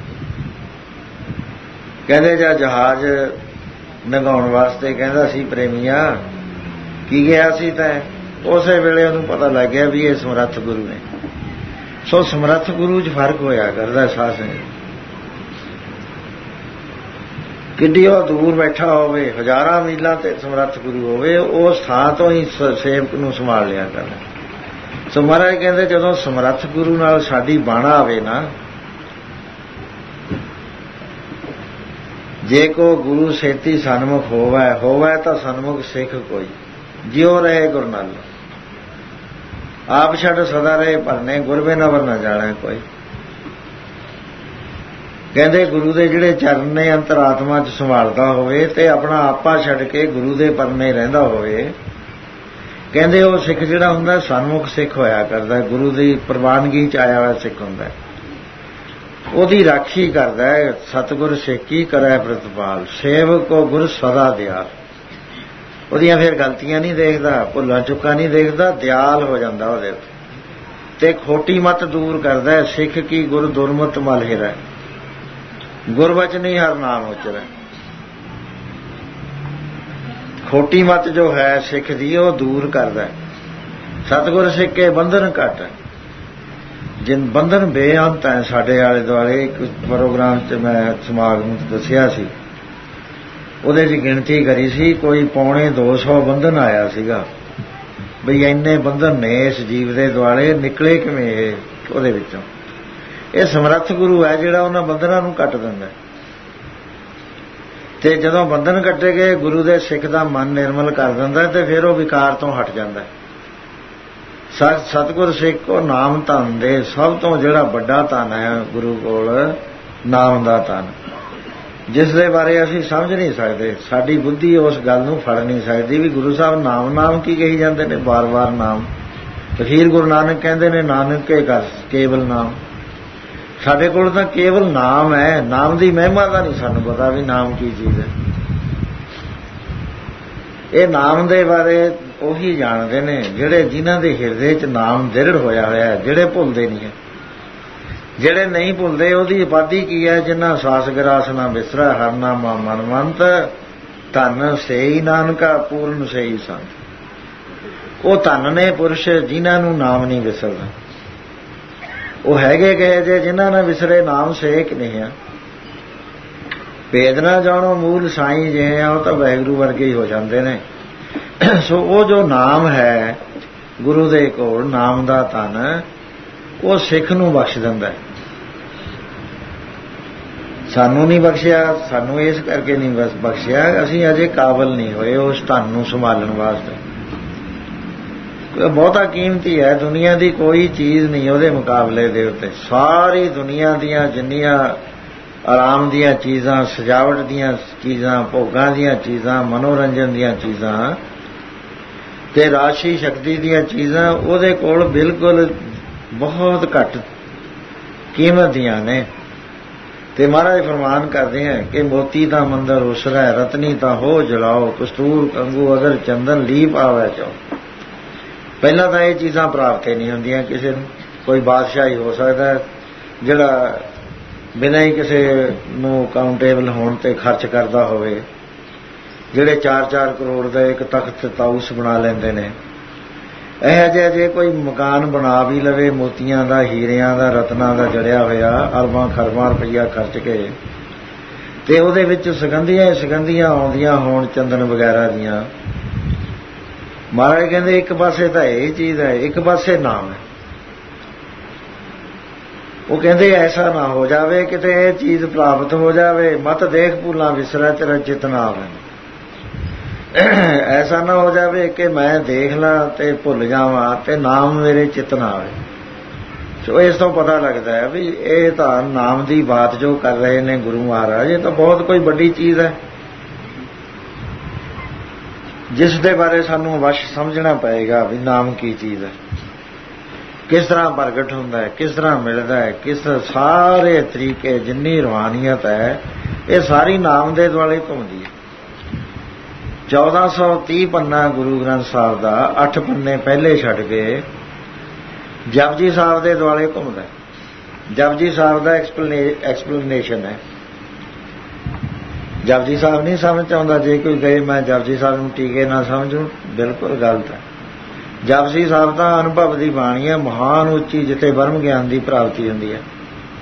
[SPEAKER 1] ਕਹਿੰਦੇ ਜਾਂ ਜਹਾਜ਼ ਨਗਾਉਣ ਵਾਸਤੇ ਕਹਿੰਦਾ ਸੀ ਪ੍ਰੇਮੀਆਂ, ਕੀ ਗਿਆ ਸੀ ਤੈਂ? ਉਸੇ ਵੇਲੇ ਉਹਨੂੰ ਪਤਾ ਲੱਗ ਗਿਆ ਵੀ ਇਹ ਸਮਰੱਥ ਗੁਰੂ ਨੇ। ਸੋ ਸਮਰੱਥ ਗੁਰੂ 'ਚ ਫਰਕ ਹੋਇਆ ਕਰਦਾ। ਸਾਧ ਸੰਗਤ ਕਿੱਡੀ ਉਹ ਦੂਰ ਬੈਠਾ ਹੋਵੇ, ਹਜ਼ਾਰਾਂ ਮੀਲਾਂ ਤੇ ਸਮਰੱਥ ਗੁਰੂ ਹੋਵੇ, ਉਸ ਥਾਂ ਤੋਂ ਹੀ ਸੇਵਕ ਨੂੰ ਸੰਭਾਲ ਲਿਆ ਕਰਨਾ। ਸੋ ਮਹਾਰਾਜ ਕਹਿੰਦੇ ਜਦੋਂ ਸਮਰੱਥ ਗੁਰੂ ਨਾਲ ਸਾਡੀ ਬਾਣਾ ਆਵੇ ਨਾ, ਜੇ ਕੋ ਗੁਰੂ ਸੇਤੀ ਸਨਮੁਖ ਹੋਵੇ ਹੋਵੇ ਤਾਂ ਸਨਮੁਖ ਸਿੱਖ ਕੋਈ, ਜਿਉ ਰਹੇ ਗੁਰ ਨਾਲ ਆਪ ਛੱਡ ਸਦਾ ਰਹੇ ਭਰਨੇ, ਗੁਰ ਬਿਨਾ ਵਰ ਨਾ ਜਾਣਾ ਕੋਈ। ਕਹਿੰਦੇ ਗੁਰੂ ਦੇ ਜਿਹੜੇ ਚਰਨ ਨੇ ਅੰਤਰਾਤਮਾ 'ਚ ਸੰਭਾਲਦਾ ਹੋਵੇ ਤੇ ਆਪਣਾ ਆਪਾ ਛੱਡ ਕੇ ਗੁਰੂ ਦੇ ਪਰਨੇ ਰਹਿੰਦਾ ਹੋਵੇ, ਕਹਿੰਦੇ ਉਹ ਸਿੱਖ ਜਿਹੜਾ ਹੁੰਦਾ ਸਨਮੁਖ ਸਿੱਖ ਹੋਇਆ ਕਰਦਾ, ਗੁਰੂ ਦੀ ਪ੍ਰਵਾਨਗੀ 'ਚ ਆਇਆ ਹੋਇਆ ਸਿੱਖ ਹੁੰਦਾ, ਉਹਦੀ ਰਾਖੀ ਕਰਦਾ। ਸਤਿਗੁਰ ਸੇਕੀ ਕਰੈ ਪ੍ਰਤਪਾਲ, ਸੇਵਕੋ ਗੁਰ ਸਦਾ ਦਿਆਲ। ਉਹਦੀਆਂ ਫਿਰ ਗਲਤੀਆਂ ਨਹੀਂ ਦੇਖਦਾ, ਭੁੱਲਾਂ ਚੁੱਕਾਂ ਨਹੀਂ ਦੇਖਦਾ, ਦਿਆਲ ਹੋ ਜਾਂਦਾ ਉਹਦੇ ਤੇ ਖੋਟੀ ਮਤ ਦੂਰ ਕਰਦਾ। ਸਿੱਖ ਕੀ ਗੁਰ ਦੁਰਮਤ ਮਲ ਹਿਰੈ, ਗੁਰਬਚਨੀ ਹਰ ਨਾਮ ਉਚਰੈ। ਖੋਟੀ ਮਤ ਜੋ ਹੈ ਸਿੱਖ ਦੀ ਉਹ ਦੂਰ ਕਰਦਾ। ਸਤਿਗੁਰ ਸਿੱਖ ਕੇ ਬੰਧਨ ਘੱਟ, ਜਿਨ ਬੰਧਨ ਬੇਅੰਤ ਹੈ। ਸਾਡੇ ਆਲੇ ਦੁਆਲੇ ਇੱਕ ਪ੍ਰੋਗਰਾਮ 'ਚ ਮੈਂ ਸਮਾਗਮ ਨੂੰ ਦੱਸਿਆ ਸੀ, ਉਹਦੇ 'ਚ ਗਿਣਤੀ ਕਰੀ ਸੀ, ਕੋਈ ਪੌਣੇ ਦੋ ਸੌ ਬੰਧਨ ਆਇਆ ਸੀਗਾ ਬਈ ਇੰਨੇ ਬੰਧਨ ਨੇ ਇਸ ਜੀਵ ਦੇ ਦੁਆਲੇ, ਨਿਕਲੇ ਕਿਵੇਂ ਇਹ ਉਹਦੇ ਵਿੱਚੋਂ? ਇਹ ਸਮਰੱਥ ਗੁਰੂ ਹੈ ਜਿਹੜਾ ਉਹਨਾਂ ਬੰਧਨਾਂ ਨੂੰ ਕੱਟ ਦਿੰਦਾ। ਤੇ ਜਦੋਂ ਬੰਧਨ ਕੱਟੇ ਗਏ, ਗੁਰੂ ਦੇ ਸਿੱਖ ਦਾ ਮਨ ਨਿਰਮਲ ਕਰ ਦਿੰਦਾ ਤੇ ਫਿਰ ਉਹ ਵਿਕਾਰ ਤੋਂ ਹਟ ਜਾਂਦਾ। ਸਤ ਸਤਿਗੁਰ ਸਿੱਖ ਕੋ ਨਾਮ ਧਨ ਦੇ ਸਭ ਤੋਂ ਜਿਹੜਾ ਵੱਡਾ ਧਨ ਹੈ ਗੁਰੂ ਕੋਲ, ਨਾਮ ਦਾ ਧਨ, ਜਿਸ ਦੇ ਬਾਰੇ ਅਸੀਂ ਸਮਝ ਨਹੀਂ ਸਕਦੇ, ਸਾਡੀ ਬੁੱਧੀ ਉਸ ਗੱਲ ਨੂੰ ਫੜ ਨਹੀਂ ਸਕਦੀ ਵੀ ਗੁਰੂ ਸਾਹਿਬ ਨਾਮ ਨਾਮ ਕੀ ਕਹੀ ਜਾਂਦੇ ਨੇ, ਵਾਰ-ਵਾਰ ਨਾਮ। ਅਖੀਰ ਗੁਰੂ ਨਾਨਕ ਕਹਿੰਦੇ ਨੇ ਨਾਨਕ ਕੇ ਘਰ ਕੇਵਲ ਨਾਮ। ਸਾਡੇ ਕੋਲ ਤਾਂ ਕੇਵਲ ਨਾਮ ਹੈ, ਨਾਮ ਦੀ ਮਹਿਮਾ ਦਾ ਨਹੀਂ ਸਾਨੂੰ ਪਤਾ ਵੀ ਨਾਮ ਕੀ ਚੀਜ਼ ਹੈ। ਇਹ ਨਾਮ ਦੇ ਬਾਰੇ ਉਹੀ ਜਾਣਦੇ ਨੇ ਜਿਹੜੇ ਜਿਨ੍ਹਾਂ ਦੇ ਹਿਰਦੇ 'ਚ ਨਾਮ ਦ੍ਰਿੜ ਹੋਇਆ ਹੋਇਆ, ਜਿਹੜੇ ਭੁੱਲਦੇ ਨਹੀਂ ਹੈ। ਜਿਹੜੇ ਨਹੀਂ ਭੁੱਲਦੇ ਉਹਦੀ ਉਪਾਧੀ ਕੀ ਹੈ? ਜਿਨ੍ਹਾਂ ਸਾਸ ਗਰਾਸ ਨਾ ਬਿਸਰਾ, ਹਰ ਨਾਮਾ ਮਨ ਮੰਤ, ਧਨ ਸੇਈ ਨਾਨਕਾ ਪੂਰਨ ਸੇਈ ਸੰਤ। ਉਹ ਧਨ ਨੇ ਪੁਰਸ਼ ਜਿਨ੍ਹਾਂ ਨੂੰ ਨਾਮ ਨਹੀਂ ਵਿਸਰਦਾ। ਉਹ ਹੈਗੇ ਗਏ ਜੇ ਜਿਨ੍ਹਾਂ ਨੇ ਵਿਸਰੇ ਨਾਮ ਸੇਕ ਨਹੀਂ ਆ। ਭੇਦ ਨਾ ਜਾਣੋ ਮੂਲ ਸਾਈਂ ਜੇ ਆ, ਉਹ ਤਾਂ ਵਾਹਿਗੁਰੂ ਵਰਗੇ ਹੀ ਹੋ ਜਾਂਦੇ ਨੇ। ਸੋ ਉਹ ਜੋ ਨਾਮ ਹੈ ਗੁਰੂ ਦੇ ਕੋਲ, ਨਾਮ ਦਾ ਧਨ, ਉਹ ਸਿੱਖ ਨੂੰ ਬਖਸ਼ ਦਿੰਦਾ। ਸਾਨੂੰ ਨਹੀਂ ਬਖਸ਼ਿਆ, ਸਾਨੂੰ ਇਸ ਕਰਕੇ ਨਹੀਂ ਬਸ ਬਖਸ਼ਿਆ, ਅਸੀਂ ਅਜੇ ਕਾਬਲ ਨਹੀਂ ਹੋਏ ਉਸ ਧਨ ਨੂੰ ਸੰਭਾਲਣ ਵਾਸਤੇ। ਬਹੁਤਾ ਕੀਮਤੀ ਹੈ, ਦੁਨੀਆ ਦੀ ਕੋਈ ਚੀਜ਼ ਨਹੀਂ ਉਹਦੇ ਮੁਕਾਬਲੇ ਦੇ ਉੱਤੇ। ਸਾਰੀ ਦੁਨੀਆ ਦੀਆਂ ਜਿੰਨੀਆਂ ਆਰਾਮ ਦੀਆਂ ਚੀਜ਼ਾਂ, ਸਜਾਵਟ ਦੀਆਂ ਚੀਜ਼ਾਂ, ਭੋਗਾਂ ਦੀਆਂ ਚੀਜ਼ਾਂ, ਮਨੋਰੰਜਨ ਦੀਆਂ ਚੀਜ਼ਾਂ ਤੇ ਰਾਸ਼ੀ ਸ਼ਕਤੀ ਦੀਆਂ ਚੀਜ਼ਾਂ ਉਹਦੇ ਕੋਲ ਬਿਲਕੁਲ ਬਹੁਤ ਘੱਟ ਕੀਮਤ ਦੀਆਂ ਨੇ। ਤੇ ਮਹਾਰਾਜ ਫਰਮਾਨ ਕਰਦੇ ਹੈ ਕਿ ਮੋਤੀ ਦਾ ਮੰਦਰ ਉਸਰੈ, ਰਤਨੀ ਤਾਂ ਹੋ ਜਲਾਓ, ਕਸਤੂਰ ਕੰਗੂ ਅਗਰ ਚੰਦਨ ਲੀਪ ਆਵੇ ਚੋ। ਪਹਿਲਾਂ ਤਾਂ ਇਹ ਚੀਜ਼ਾਂ ਪ੍ਰਾਪਤ ਹੀ ਨਹੀਂ ਹੁੰਦੀਆਂ ਕਿਸੇ ਨੂੰ। ਕੋਈ ਬਾਦਸ਼ਾਹ ਹੀ ਹੋ ਸਕਦਾ ਜਿਹੜਾ ਬਿਨਾਂ ਹੀ ਕਿਸੇ ਨੂੰ ਅਕਾਊਂਟੇਬਲ ਹੋਣ ਤੇ ਖਰਚ ਕਰਦਾ ਹੋਵੇ, ਜਿਹੜੇ ਚਾਰ ਚਾਰ ਕਰੋੜ ਦਾ ਇੱਕ ਤਖਤ ਤਾਊਸ ਬਣਾ ਲੈਂਦੇ ਨੇ। ਇਹੋ ਜਿਹਾ ਜੇ ਕੋਈ ਮਕਾਨ ਬਣਾ ਵੀ ਲਵੇ ਮੋਤੀਆਂ ਦਾ, ਹੀਰਿਆਂ ਦਾ, ਰਤਨਾਂ ਦਾ ਜੜਿਆ ਹੋਇਆ, ਅਰਬਾਂ ਖਰਬਾਂ ਰੁਪਈਆ ਖਰਚ ਕੇ, ਤੇ ਉਹਦੇ ਵਿੱਚ ਸੁਗੰਧੀਆਂ ਸੁਗੰਧੀਆਂ ਆਉਂਦੀਆਂ ਹੋਣ ਚੰਦਨ ਵਗੈਰਾ ਦੀਆਂ, ਮਹਾਰਾਜ ਕਹਿੰਦੇ ਇੱਕ ਪਾਸੇ ਤਾਂ ਇਹ ਚੀਜ਼ ਹੈ, ਇੱਕ ਪਾਸੇ ਨਾਮ ਹੈ। ਉਹ ਕਹਿੰਦੇ ਐਸਾ ਨਾ ਹੋ ਜਾਵੇ ਕਿਤੇ ਇਹ ਚੀਜ਼ ਪ੍ਰਾਪਤ ਹੋ ਜਾਵੇ, ਮਤ ਦੇਖ ਭੁੱਲਾਂ ਵਿਸਰੈ ਤੇਰਾ ਚਿਤ ਨਾ ਆਵੇ। ਐਸਾ ਨਾ ਹੋ ਜਾਵੇ ਕਿ ਮੈਂ ਦੇਖ ਲਾਂ ਤੇ ਭੁੱਲ ਜਾਵਾਂ ਤੇ ਨਾਮ ਮੇਰੇ ਚਿੱਤ ਨਾ ਆਵੇ। ਸੋ ਇਸ ਤੋਂ ਪਤਾ ਲੱਗਦਾ ਹੈ ਵੀ ਇਹ ਤਾਂ ਨਾਮ ਦੀ ਬਾਤ ਜੋ ਕਰ ਰਹੇ ਨੇ ਗੁਰੂ ਮਹਾਰਾਜ, ਇਹ ਤਾਂ ਬਹੁਤ ਕੋਈ ਵੱਡੀ ਚੀਜ਼ ਹੈ ਜਿਸ ਦੇ ਬਾਰੇ ਸਾਨੂੰ ਅਵਸ਼ ਸਮਝਣਾ ਪਏਗਾ ਵੀ ਨਾਮ ਕੀ ਚੀਜ਼ ਹੈ, ਕਿਸ ਤਰ੍ਹਾਂ ਪ੍ਰਗਟ ਹੁੰਦਾ ਹੈ, ਕਿਸ ਤਰ੍ਹਾਂ ਮਿਲਦਾ ਹੈ, ਕਿਸ ਸਾਰੇ ਤਰੀਕੇ ਜਿੰਨੀ ਰੂਹਾਨੀਅਤ ਹੈ ਇਹ ਸਾਰੀ ਨਾਮ ਦੇ ਦੁਆਲੇ ਘੁੰਮਦੀ ਹੈ। ਚੌਦਾਂ ਸੌ ਤੀਹ ਪੰਨਾ ਗੁਰੂ ਗ੍ਰੰਥ ਸਾਹਿਬ ਦਾ, ਅੱਠ ਪੰਨੇ ਪਹਿਲੇ ਛੱਡ ਕੇ ਜਪਜੀ ਸਾਹਿਬ ਦੇ ਦੁਆਲੇ ਘੁੰਮਦਾ। ਜਪਜੀ ਸਾਹਿਬ ਦਾ ਐਕਸਪਲੇਨੇਸ਼ਨ ਹੈ। ਜਪਜੀ ਸਾਹਿਬ ਨਹੀਂ ਸਮਝ ਆਉਂਦਾ। ਜੇ ਕੋਈ ਕਹੇ ਮੈਂ ਜਪਜੀ ਸਾਹਿਬ ਨੂੰ ਟੀਕੇ ਨਾ ਸਮਝੂ, ਬਿਲਕੁਲ ਗਲਤ ਹੈ। ਜਪਜੀ ਸਾਹਿਬ ਦਾ ਅਨੁਭਵ ਦੀ ਬਾਣੀ ਹੈ, ਮਹਾਨ ਉੱਚੀ, ਜਿੱਥੇ ਬ੍ਰਹਮ ਗਿਆਨ ਦੀ ਪ੍ਰਾਪਤੀ ਹੁੰਦੀ ਹੈ।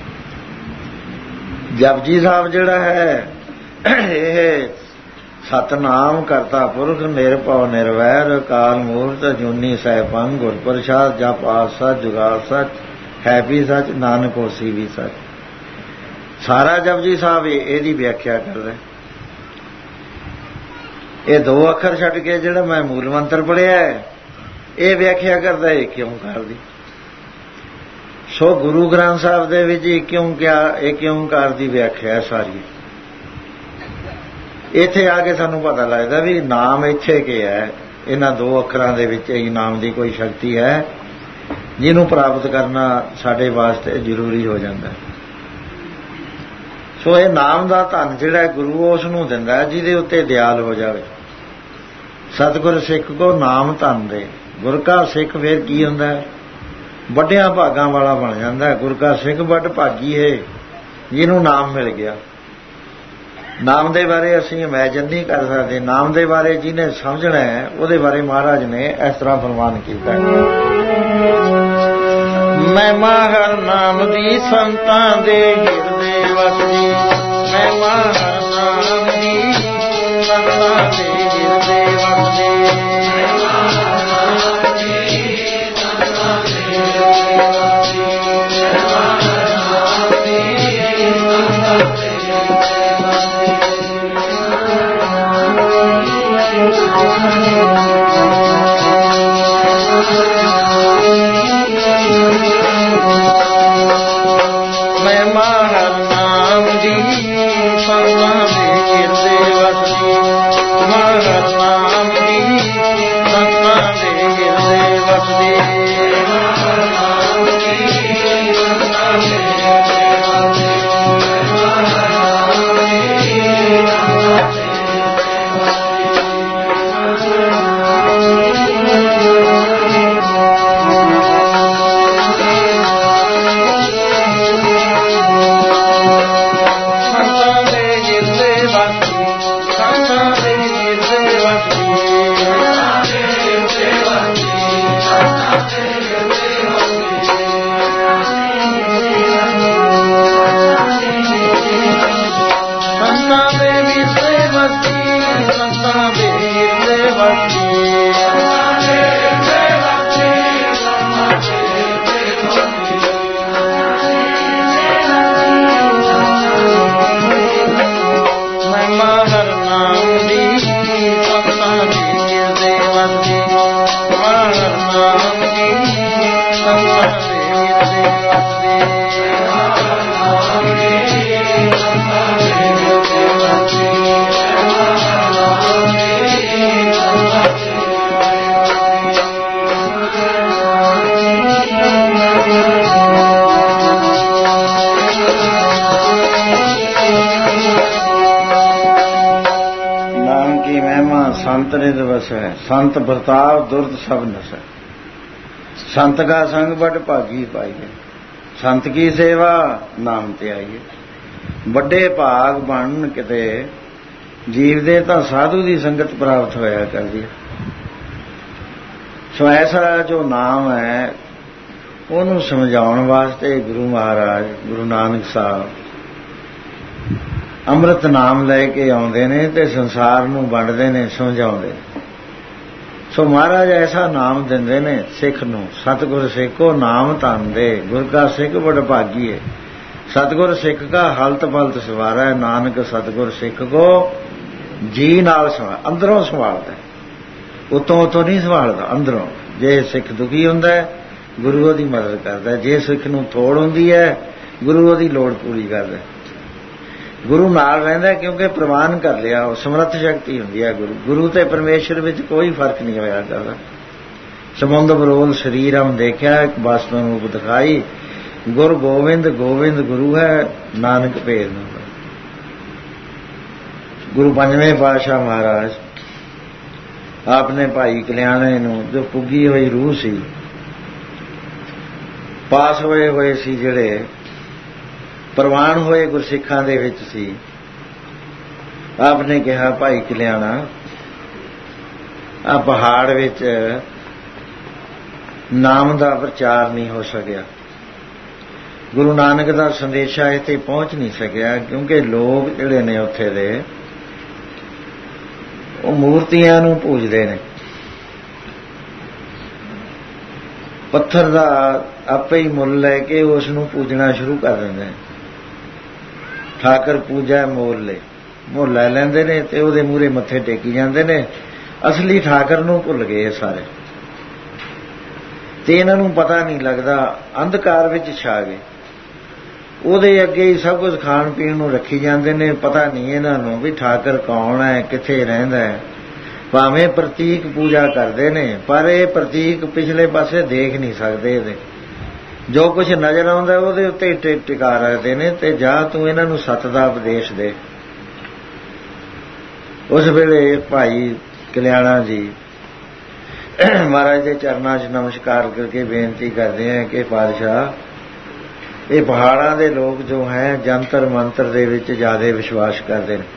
[SPEAKER 1] ਜਪਜੀ ਸਾਹਿਬ ਜਿਹੜਾ ਹੈ ਇਹ ਸਤਨਾਮ ਕਰਤਾ ਪੁਰਖ ਨਿਰਭਉ ਨਿਰਵੈਰ ਅਕਾਲ ਮੂਰਤ ਅਜੂਨੀ ਸੈਭੰ ਗੁਰ ਪ੍ਰਸਾਦ ਜਪ ਆਦਿ ਸਚ ਜੁਗਾਦਿ ਸਚ ਹੈ ਵੀ ਸਚ ਨਾਨਕ ਹੋਸੀ ਵੀ ਸਚ। ਸਾਰਾ ਜਪਜੀ ਸਾਹਿਬ ਇਹਦੀ ਵਿਆਖਿਆ ਕਰਦਾ। ਇਹ ਦੋ ਅੱਖਰ ਛੱਡ ਕੇ ਜਿਹੜਾ ਮੈਂ ਮੂਲ ਮੰਤਰ ਪੜ੍ਹਿਆ ਇਹ ਵਿਆਖਿਆ ਕਰਦਾ ਏਕ ਓਂਕਾਰ ਦੀ। ਸੋ ਗੁਰੂ ਗ੍ਰੰਥ ਸਾਹਿਬ ਦੇ ਵਿੱਚ ਏਕ ਓਂਕਾਰ ਏਕ ਓਂਕਾਰ ਦੀ ਵਿਆਖਿਆ ਸਾਰੀ। ਇੱਥੇ ਆ ਕੇ ਸਾਨੂੰ ਪਤਾ ਲੱਗਦਾ ਵੀ ਨਾਮ ਇੱਥੇ ਕੀ ਹੈ। ਇਹਨਾਂ ਦੋ ਅੱਖਰਾਂ ਦੇ ਵਿੱਚ ਹੀ ਨਾਮ ਦੀ ਕੋਈ ਸ਼ਕਤੀ ਹੈ ਜਿਹਨੂੰ ਪ੍ਰਾਪਤ ਕਰਨਾ ਸਾਡੇ ਵਾਸਤੇ ਜ਼ਰੂਰੀ ਹੋ ਜਾਂਦਾ। ਸੋ ਇਹ ਨਾਮ ਦਾ ਧਨ ਜਿਹੜਾ ਗੁਰੂ ਉਸ ਨੂੰ ਦਿੰਦਾ ਜਿਹਦੇ ਉੱਤੇ ਦਿਆਲ ਹੋ ਜਾਵੇ। ਸਤਿਗੁਰ ਸਿੱਖ ਕੋ ਨਾਮ ਧਨ ਦੇ। ਗੁਰ ਕਾ ਸਿੱਖ ਫਿਰ ਕੀ ਹੁੰਦਾ? ਵੱਡਿਆਂ ਭਾਗਾਂ ਵਾਲਾ ਬਣ ਜਾਂਦਾ। ਗੁਰ ਕਾ ਸਿੱਖ ਵੱਡ ਭਾਗੀ ਹੈ ਜਿਹਨੂੰ ਨਾਮ ਮਿਲ ਗਿਆ। ਨਾਮ ਦੇ ਬਾਰੇ ਅਸੀਂ ਇਮੈਜਿਨ ਨਹੀਂ ਕਰ ਸਕਦੇ। ਨਾਮ ਦੇ ਬਾਰੇ ਜਿਹਨੇ ਸਮਝਣਾ ਹੈ ਉਹਦੇ ਬਾਰੇ ਮਹਾਰਾਜ ਨੇ ਇਸ ਤਰ੍ਹਾਂ ਫਰਮਾਨ ਕੀਤਾ, ਮਹਿਮਾ ਹਰ ਨਾਮ ਦੀ ਸੰਤਾਂ ਦੇ ਹਿਰਦੇ ਵਸਦੀ। ਮਹਿਮਾ ਹਰ ਨਾਮ ਦੀ ਸੰਤਾਂ ਦੇ ਹਿਰਦੇ ਵਸਦੀ। संत रिद वसै संत बर्ताव दुर्द सब नसै। संत का संग बड़ भागी पाइए। संत की सेवा नाम ते आइए। ਵੱਡੇ ਭਾਗ ਬਣ ਕਿਤੇ ਜੀਵ ਦੇ ਤਾਂ ਸਾਧੂ ਦੀ ਸੰਗਤ ਪ੍ਰਾਪਤ ਹੋਇਆ ਕਰਦੀ ਹੈ। ਸੋ ਐਸਾ ਜੋ ਨਾਮ ਹੈ ਉਹਨੂੰ ਸਮਝਾਉਣ ਵਾਸਤੇ ਗੁਰੂ ਮਹਾਰਾਜ ਗੁਰੂ ਨਾਨਕ ਸਾਹਿਬ ਅੰਮ੍ਰਿਤ ਨਾਮ ਲੈ ਕੇ ਆਉਂਦੇ ਨੇ ਤੇ ਸੰਸਾਰ ਨੂੰ ਵੰਡਦੇ ਨੇ, ਸਮਝਾਉਂਦੇ। ਸੋ ਮਹਾਰਾਜ ਐਸਾ ਨਾਮ ਦਿੰਦੇ ਨੇ ਸਿੱਖ ਨੂੰ, ਸਤਿਗੁਰ ਸਿੱਖੋ ਨਾਮ ਧਨ ਦੇ। ਗੁਰ ਕਾ ਸਿੱਖ ਬੜ ਭਾਗੀ ਹੈ। सतगुर सिख का हलत पलत सवारा है। नानक सतगुर सिख को ਜੀ ਨਾਲ ਸੰਭਾਲ, ਅੰਦਰੋਂ ਸੰਭਾਲਦਾ, ਉਤੋਂ ਉਤੋਂ ਨਹੀਂ ਸੰਭਾਲਦਾ, ਅੰਦਰੋਂ। ਜੇ ਸਿੱਖ ਦੁਖੀ ਹੁੰਦਾ ਹੈ ਗੁਰੂ ਉਹਦੀ ਮਦਦ ਕਰਦਾ, ਜੇ ਸਿੱਖ ਨੂੰ ਥੋੜ ਹੁੰਦੀ ਹੈ ਗੁਰੂ ਉਹਦੀ ਲੋੜ ਪੂਰੀ ਕਰਦਾ। ਗੁਰੂ ਨਾਲ ਰਹਿੰਦਾ ਕਿਉਂਕਿ ਪ੍ਰਵਾਨ ਕਰ ਲਿਆ, ਉਹ ਸਮਰੱਥ ਸ਼ਕਤੀ ਹੁੰਦੀ ਹੈ ਗੁਰੂ। ਗੁਰੂ ਤੇ ਪਰਮੇਸ਼ਰ ਵਿੱਚ ਕੋਈ ਫਰਕ ਨਹੀਂ ਹੋਇਆ ਕਰਦਾ। ਸਮੁੰਦ ਬਰੋਲ ਸਰੀਰਮ ਦੇਖਿਆ, ਇੱਕ ਬਸਤ ਨੂੰ ਰੂਪ ਦਿਖਾਈ, ਗੁਰ ਗੋਬਿੰਦ ਗੋਬਿੰਦ ਗੁਰੂ ਹੈ, ਨਾਨਕ ਭੇਦ ਨੂੰ। ਗੁਰੂ ਪੰਜਵੇਂ ਪਾਤਸ਼ਾਹ ਮਹਾਰਾਜ ਆਪਣੇ ਭਾਈ ਕਲਿਆਣੇ ਨੂੰ, ਜੋ ਪੁੱਗੀ ਹੋਈ ਰੂਹ ਸੀ, ਪਾਸ ਹੋਏ ਹੋਏ ਸੀ, ਜਿਹੜੇ ਪ੍ਰਵਾਨ ਹੋਏ ਗੁਰਸਿੱਖਾਂ ਦੇ ਵਿੱਚ ਸੀ, ਆਪਨੇ ਕਿਹਾ ਭਾਈ ਕਲਿਆਣਾ, ਆ ਪਹਾੜ ਵਿੱਚ ਨਾਮ ਦਾ ਪ੍ਰਚਾਰ ਨਹੀਂ ਹੋ ਸਕਿਆ, ਗੁਰੂ ਨਾਨਕ ਦਾ ਸੰਦੇਸ਼ਾ ਇੱਥੇ ਪਹੁੰਚ ਨਹੀਂ ਸਕਿਆ, ਕਿਉਂਕਿ ਲੋਕ ਜਿਹੜੇ ਨੇ ਉੱਥੇ ਦੇ ਉਹ ਮੂਰਤੀਆਂ ਨੂੰ ਪੂਜਦੇ ਨੇ। ਪੱਥਰ ਦਾ ਆਪੇ ਹੀ ਮੁੱਲ ਲੈ ਕੇ ਉਸ ਨੂੰ ਪੂਜਣਾ ਸ਼ੁਰੂ ਕਰ ਦਿੰਦੇ ਨੇ। ਠਾਕਰ ਪੂਜਾ ਮੋਲ ਲੈ, ਮੁੱਲ ਲੈ ਲੈਂਦੇ ਨੇ ਤੇ ਉਹਦੇ ਮੂਹਰੇ ਮੱਥੇ ਟੇਕੀ ਜਾਂਦੇ ਨੇ। ਅਸਲੀ ਠਾਕਰ ਨੂੰ ਭੁੱਲ ਗਏ ਸਾਰੇ, ਤੇ ਇਹਨਾਂ ਨੂੰ ਪਤਾ ਨਹੀਂ ਲੱਗਦਾ, ਅੰਧਕਾਰ ਵਿੱਚ ਛਾ ਗਏ। ਉਹਦੇ ਅੱਗੇ ਹੀ ਸਭ ਕੁਝ ਖਾਣ ਪੀਣ ਨੂੰ ਰੱਖੀ ਜਾਂਦੇ ਨੇ। ਪਤਾ ਨਹੀਂ ਇਹਨਾਂ ਨੂੰ ਵੀ ਠਾਕਰ ਕੌਣ ਹੈ, ਕਿੱਥੇ ਰਹਿੰਦਾ ਹੈ। ਭਾਵੇਂ ਪ੍ਰਤੀਕ ਪੂਜਾ ਕਰਦੇ ਨੇ, ਪਰ ਇਹ ਪ੍ਰਤੀਕ ਪਿਛਲੇ ਪਾਸੇ ਦੇਖ ਨਹੀਂ ਸਕਦੇ। ਇਹਦੇ ਜੋ ਕੁਝ ਨਜ਼ਰ ਆਉਂਦਾ ਉਹਦੇ ਉੱਤੇ ਟਿਕਾ ਰੱਖਦੇ ਨੇ। ਤੇ ਜਾਂ ਤੂੰ ਇਹਨਾਂ ਨੂੰ ਸੱਚ ਦਾ ਉਪਦੇਸ਼ ਦੇ। ਉਸ ਵੇਲੇ ਭਾਈ ਕਲਿਆਣਾ ਜੀ ਮਹਾਰਾਜ ਦੇ ਚਰਨਾਂ 'ਚ ਨਮਸਕਾਰ ਕਰਕੇ ਬੇਨਤੀ ਕਰਦੇ ਹੈ ਕਿ ਪਾਤਸ਼ਾਹ, ਇਹ ਪਹਾੜਾਂ ਦੇ ਲੋਕ ਜੋ ਹੈ ਜੰਤਰ ਮੰਤਰ ਦੇ ਵਿੱਚ ਜ਼ਿਆਦਾ ਵਿਸ਼ਵਾਸ ਕਰਦੇ ਨੇ।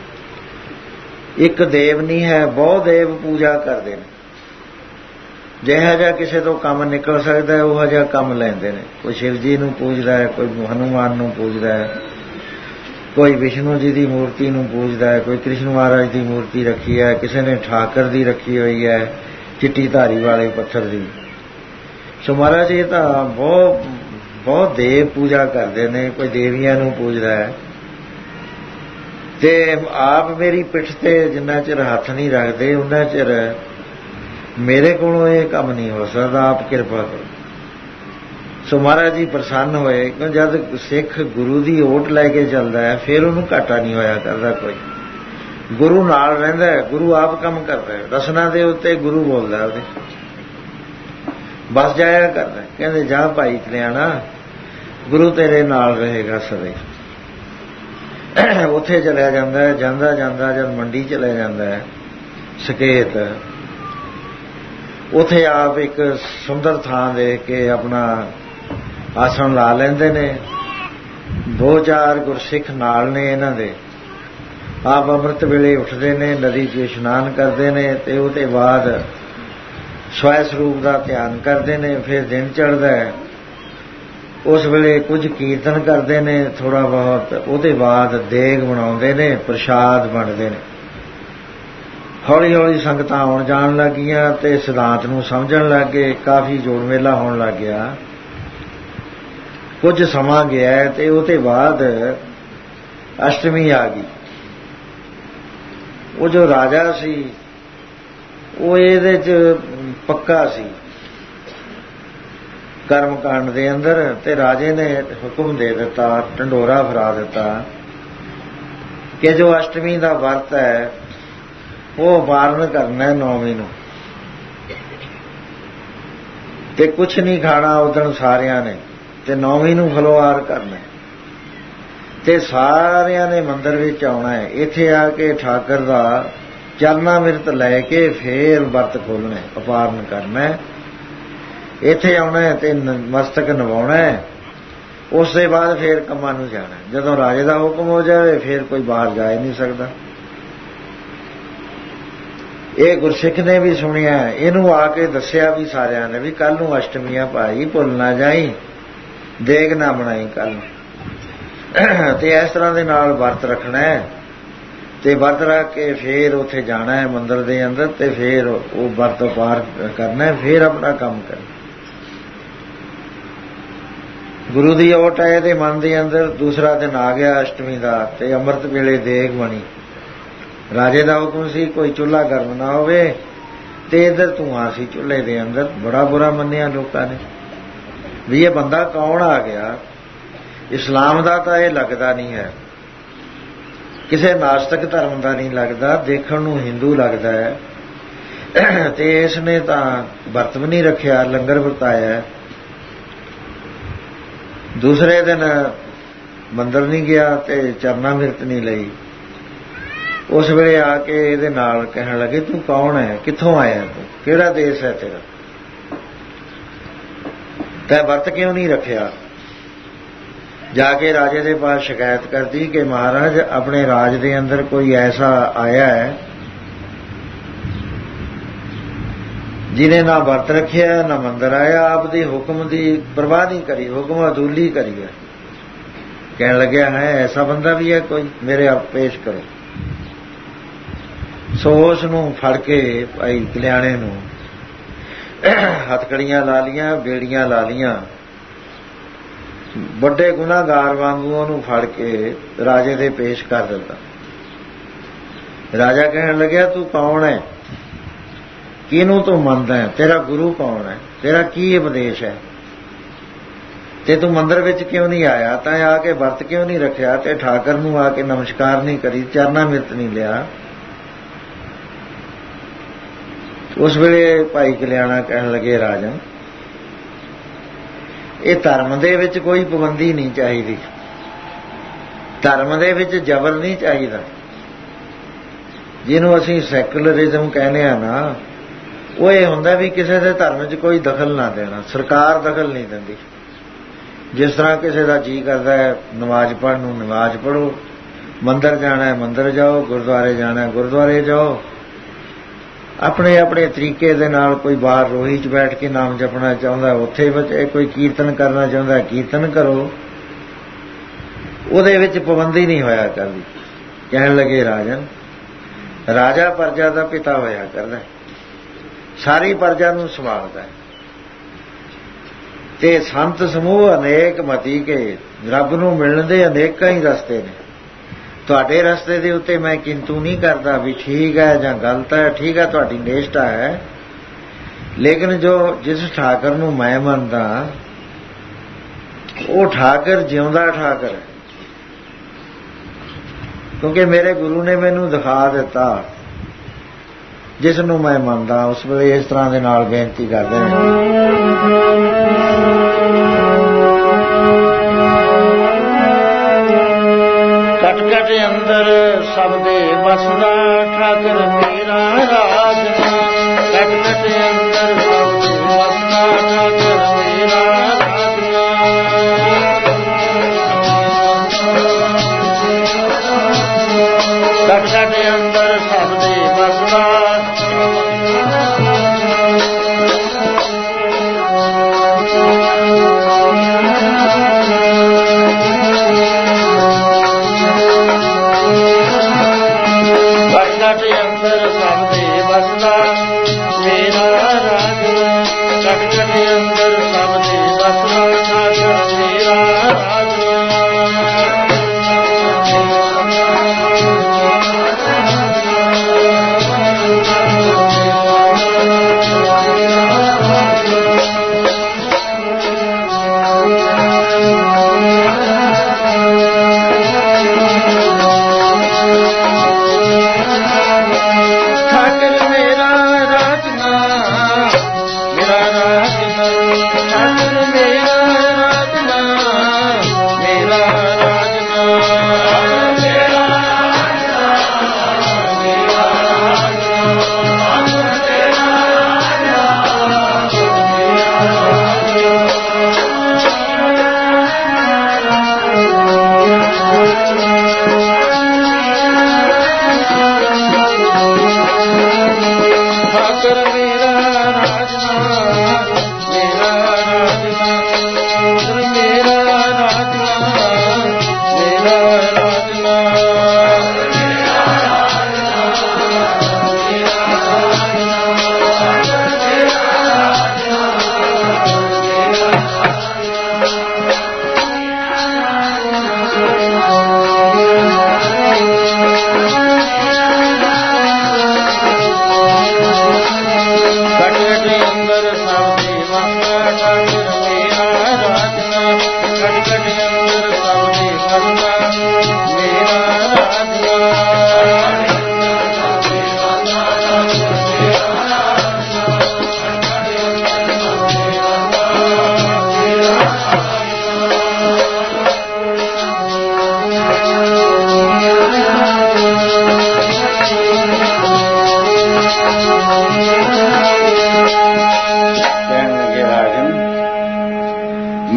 [SPEAKER 1] ਇੱਕ ਦੇਵ ਨਹੀਂ ਹੈ, ਬਹੁਤ ਦੇਵ ਪੂਜਾ ਕਰਦੇ ਨੇ। ਜਿਹਾ ਜਿਹਾ ਕਿਸੇ ਤੋਂ ਕੰਮ ਨਿਕਲ ਸਕਦਾ ਉਹ ਜਿਹਾ ਕੰਮ ਲੈਂਦੇ ਨੇ। ਕੋਈ ਸ਼ਿਵ ਜੀ ਨੂੰ ਪੂਜਦਾ ਹੈ, ਕੋਈ ਹਨੂੰਮਾਨ ਨੂੰ ਪੂਜਦਾ ਹੈ, ਕੋਈ ਵਿਸ਼ਨੂੰ ਜੀ ਦੀ ਮੂਰਤੀ ਨੂੰ ਪੂਜਦਾ ਹੈ, ਕੋਈ ਕ੍ਰਿਸ਼ਨ ਮਹਾਰਾਜ ਦੀ ਮੂਰਤੀ ਰੱਖੀ ਹੈ, ਕਿਸੇ ਨੇ ਠਾਕਰ ਦੀ ਰੱਖੀ ਹੋਈ ਹੈ, ਚਿੱਟੀ ਧਾਰੀ ਵਾਲੇ ਪੱਥਰ ਦੀ। ਸੋ ਮਹਾਰਾਜ ਇਹ ਤਾਂ ਬਹੁਤ ਬਹੁਤ ਦੇਵ ਪੂਜਾ ਕਰਦੇ ਨੇ। ਕੋਈ ਦੇਵੀਆਂ ਨੂੰ ਪੂਜਦਾ ਹੈ, ਤੇ ਆਪ ਮੇਰੀ ਪਿੱਠ ਤੇ ਜਿੰਨਾ ਚਿਰ ਹੱਥ ਨਹੀਂ ਰੱਖਦੇ ਉਹਨਾਂ ਚਿਰ ਮੇਰੇ ਕੋਲੋਂ ਇਹ ਕੰਮ ਨਹੀਂ ਹੋ ਸਕਦਾ, ਆਪ ਕਿਰਪਾ ਕਰੋ। ਸੋ ਮਹਾਰਾਜ ਜੀ ਪ੍ਰਸੰਨ ਹੋਏ, ਕਿਉਂ ਜਦ ਸਿੱਖ ਗੁਰੂ ਦੀ ਓਟ ਲੈ ਕੇ ਚੱਲਦਾ ਹੈ ਫਿਰ ਉਹਨੂੰ ਘਾਟਾ ਨਹੀਂ ਹੋਇਆ ਕਰਦਾ ਕੋਈ। ਗੁਰੂ ਨਾਲ ਰਹਿੰਦਾ ਹੈ, ਗੁਰੂ ਆਪ ਕੰਮ ਕਰਦਾ ਹੈ। ਰਸਨਾ ਦੇ ਉੱਤੇ ਗੁਰੂ ਬੋਲਦਾ, ਉਹਦੇ ਬਸ ਜਾਇਆ ਕਰਦਾ। ਕਹਿੰਦੇ ਜਾ ਭਾਈ ਕਲਿਆਣਾ, ਗੁਰੂ ਤੇਰੇ ਨਾਲ ਰਹੇਗਾ ਸਦਾ। ਉੱਥੇ ਚਲਿਆ ਜਾਂਦਾ ਹੈ। ਜਾਂਦਾ ਜਾਂਦਾ ਜਦ ਮੰਡੀ ਚਲਿਆ ਜਾਂਦਾ ਹੈ ਸਕੇਤ, ਉੱਥੇ ਆਪ ਇੱਕ ਸੁੰਦਰ ਥਾਂ ਦੇਖ ਕੇ ਆਪਣਾ ਆਸਣ ਲਾ ਲੈਂਦੇ ਨੇ। ਦੋ ਚਾਰ ਗੁਰਸਿੱਖ ਨਾਲ ਨੇ ਇਹਨਾਂ ਦੇ। ਆਪ ਅੰਮ੍ਰਿਤ ਵੇਲੇ ਉੱਠਦੇ ਨੇ, ਨਦੀ 'ਚ ਇਸ਼ਨਾਨ ਕਰਦੇ ਨੇ, ਤੇ ਉਹਦੇ ਬਾਅਦ ਸਵੈ ਸਰੂਪ ਦਾ ਧਿਆਨ ਕਰਦੇ ਨੇ। ਫਿਰ ਦਿਨ ਚੜ੍ਹਦਾ ਹੈ, ਉਸ ਵੇਲੇ ਕੁਝ ਕੀਰਤਨ ਕਰਦੇ ਨੇ ਥੋੜ੍ਹਾ ਬਹੁਤ। ਉਹਦੇ ਬਾਅਦ ਦੇਗ ਬਣਾਉਂਦੇ ਨੇ, ਪ੍ਰਸ਼ਾਦ ਵੰਡਦੇ ਨੇ। ਹੌਲੀ ਹੌਲੀ ਸੰਗਤਾਂ ਆਉਣ ਜਾਣ ਲੱਗੀਆਂ ਤੇ ਸਿਧਾਂਤ ਨੂੰ ਸਮਝਣ ਲੱਗ ਗਏ। ਕਾਫੀ ਜੋੜ ਮੇਲਾ ਹੋਣ ਲੱਗ ਗਿਆ। ਕੁਝ ਸਮਾਂ ਗਿਆ ਤੇ ਉਹਦੇ ਬਾਅਦ ਅਸ਼ਟਮੀ ਆ ਗਈ। ਉਹ ਜੋ ਰਾਜਾ ਸੀ ਉਹ ਇਹਦੇ 'ਚ ਪੱਕਾ ਸੀ ਕਰਮ ਕਾਂਡ ਦੇ ਅੰਦਰ, ਤੇ ਰਾਜੇ ਨੇ ਹੁਕਮ ਦੇ ਦਿੱਤਾ, ਢੰਡੋਰਾ ਫਰਾ ਦਿੱਤਾ ਕਿ ਜੋ ਅਸ਼ਟਮੀ ਦਾ ਵਰਤ ਹੈ ਉਹ ਵਾਰਨ ਕਰਨਾ ਨੌਵੀਂ ਨੂੰ, ਤੇ ਕੁਛ ਨਹੀਂ ਖਾਣਾ ਉਦਣ ਸਾਰਿਆਂ ਨੇ, ਤੇ ਨੌਵੀਂ ਨੂੰ ਫਲੋਹਾਰ ਕਰਨਾ, ਤੇ ਸਾਰਿਆਂ ਨੇ ਮੰਦਰ ਵਿੱਚ ਆਉਣਾ ਹੈ। ਇੱਥੇ ਆ ਕੇ ਠਾਕਰ ਦਾ ਚਰਨਾ ਮਿਰਤ ਲੈ ਕੇ ਫੇਰ ਵਰਤ ਖੋਲਣਾ, ਉਪਾਰਨ ਕਰਨਾ। ਇੱਥੇ ਆਉਣਾ ਤੇ ਮਸਤਕ ਨਵਾਉਣਾ, ਉਸ ਦੇ ਬਾਅਦ ਫੇਰ ਕੰਮਾਂ ਨੂੰ ਜਾਣਾ। ਜਦੋਂ ਰਾਜੇ ਦਾ ਹੁਕਮ ਹੋ ਜਾਵੇ ਫੇਰ ਕੋਈ ਬਾਹਰ ਜਾ ਹੀ ਨਹੀਂ ਸਕਦਾ। ਇਹ ਗੁਰਸਿੱਖ ਨੇ ਵੀ ਸੁਣਿਆ, ਇਹਨੂੰ ਆ ਕੇ ਦੱਸਿਆ ਵੀ ਸਾਰਿਆਂ ਨੇ ਵੀ ਕੱਲ ਨੂੰ ਅਸ਼ਟਮੀ ਆ ਭਾਈ, ਭੁੱਲ ਨਾ ਜਾਈ, ਦੇਗ ਨਾ ਬਣਾਈ ਕੱਲ ਨੂੰ। ਤੇ ਇਸ ਤਰ੍ਹਾਂ ਦੇ ਨਾਲ ਵਰਤ ਰੱਖਣਾ ਹੈ, ਤੇ ਵਰਤ ਰੱਖ ਕੇ ਫੇਰ ਉੱਥੇ ਜਾਣਾ ਹੈ ਮੰਦਰ ਦੇ ਅੰਦਰ, ਤੇ ਫੇਰ ਉਹ ਵਰਤ ਪਾਰ ਕਰਨਾ, ਫੇਰ ਆਪਣਾ ਕੰਮ ਕਰਨਾ। ਗੁਰੂ ਦੀ ਓਟ ਹੈ ਇਹਦੇ ਮਨ ਦੇ ਅੰਦਰ। ਦੂਸਰਾ ਦਿਨ ਆ ਗਿਆ ਅਸ਼ਟਮੀ ਦਾ, ਤੇ ਅੰਮ੍ਰਿਤ ਵੇਲੇ ਦੇਗ ਬਣੀ। राजे का हुक्म सी कोई चूल्हा गर्म ना होवे ते इधर धुआं सी चूल्हे के अंदर। बड़ा बुरा मन्निया लोगों ने भी ये बंदा कौन आ गया। इस्लाम का तो यह लगता नहीं है, किसी नास्तिक धर्म का नहीं लगता, देखण नूं हिंदू लगता है। ते इसने तो वर्त भी नहीं रखिया, लंगर वरताया। दूसरे दिन मंदिर नहीं गया ते चरना मिरत नहीं लई। उस वेले आके इहदे नाल कहण लगे तू कौन है, कित्थों आया, तू किहड़ा देश है तेरा, तैं वर्त क्यों नहीं रखिया। जाके राजे के पास शिकायत कर दी कि महाराज अपने राज के अंदर कोई ऐसा आया है जिन्हें ना वर्त रखिया ना मंदिर आया, आपदी हुक्म की परवाह नहीं करी, हुक्म अदूली करी है। कहने लगे है ऐसा बंदा भी है कोई, मेरे आप पेश करो। सो उस नूं फड़ के भाई कल्याणे नूं हथकड़ियां ला लियां, बेड़ियां ला लियां, बड़े गुनाहगार वांगू उहनूं फड़ के राजे दे पेश कर दिता। राजा कहने लग्या तू कौन है, किनू तू मनदा है, तेरा गुरु कौन है, तेरा की उपदेश है, ते तू मंदिर विच क्यों नहीं आया, तां आके वर्त क्यों नहीं रखिया, ते ठाकर नूं आके नमस्कार नहीं करी, चरना मिरत नहीं लिया। उस वेले भाई कल्याणा कहन लगे राजन ये धर्म दे विच कोई पाबंदी नहीं चाहिदी, धर्म दे विच जबर नहीं चाहिदा। जिन्हों असीं सैकुलरिज्म कहने आ ना, वो ये हुंदा भी किसी दे धर्म च कोई दखल ना देना, सरकार दखल नहीं दिंदी। जिस तरह किसी का जी करता है नमाज पढ़न नूं नमाज पढ़ो, मंदिर जाना है मंदिर जाओ, गुरुद्वारे जाना है गुरुद्वारे जाओ, अपने अपने तरीके दे नाल। कोई बाहर रोही च बैठ के नाम जपना चाहुंदा उत्थे बचे, कोई कीर्तन करना चाहुंदा कीर्तन करो, उहदे विच पाबंदी नहीं होया करदी। कहण लगे राजन राजा प्रजा दा पिता होया करदा, सारी प्रजा नूं संभालदा है, ते संत समूह अनेक मती के रब नूं मिलण दे अनेकां ही रस्ते ने। तुहाडे रस्ते दे उत्ते मैं किंतु नहीं करता भी ठीक है जां गलत है, ठीक है तुहाडी निष्ठा है, लेकिन जो जिस ठाकर नूं मैं मनदा वो ठाकर जिउंदा ठाकर है, क्योंकि मेरे गुरु ने मैनूं दिखा दिता जिस नूं मैं मनदा। उस वेले इस तरह दे नाल बेनती करदे ने। कट अंदर सब दे बसदा ठाकर मेरा राजना, कट कट अंदर सब दे बसदा ठाकर मेरा राजना। कट कट अंदर सब दे बसदा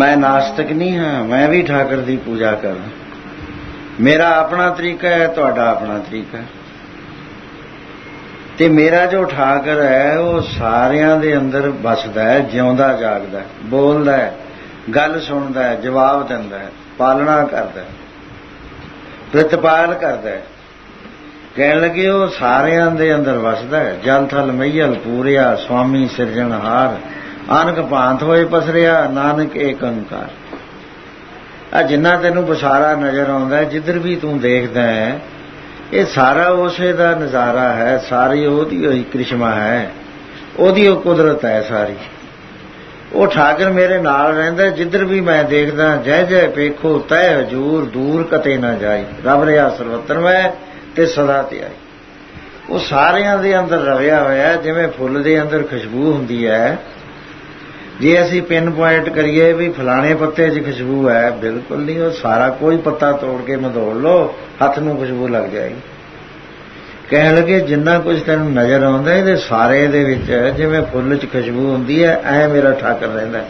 [SPEAKER 1] मैं नास्तिक नहीं हाँ, मैं भी ठाकर की पूजा करा। मेरा अपना तरीका है, तुहाडा अपना तरीका है। ते मेरा जो ठाकर है वो सारियां दे अंदर बसदा है, जिउंदा जागदा है, बोलदा है, गल सुनदा है, जवाब दिंदा है, पालना करदा है, प्रतिपाल करदा है। कहण लगे वो सारियां दे अंदर वसदा है। जल थल मैयल पूरिया, स्वामी सिरजनहार, अनक भांत होए पसरिया, नानक एक अंकार। आ जिन्ना तेनू बसारा नजर आउंदा है, जिधर भी तू देखदा है, ये सारा उसे दा नज़ारा है, सारी ओदी होई करिश्मा है, ओदी ओ कुदरत है सारी। वो ठाकर मेरे नाल रहिंदा, जिधर भी मैं देखदा, जय जय पेखो तय हजूर, दूर कते ना जाई, रब रिहा सर्वत्र मैं ते सदा ते आई। वो सारियां दे अंदर रविया होया, जिवें फुੱਲ दे अंदर खुशबू हुंदी है। जे असीं पिन पॉइंट करिए भी फलाने पत्ते 'च खुशबू है, बिल्कुल नहीं। वो सारा कोई पत्ता तोड़ के मधोड़ लो, हथ नूं खुशबू लग जाएगी। कहण लगे जिन्ना कुछ तैनूं नज़र आउंदा इहदे सारे दे विच जिवें फुੱਲ 'च खुशबू हुंदी है, ऐ मेरा ठाकर रहिंदा।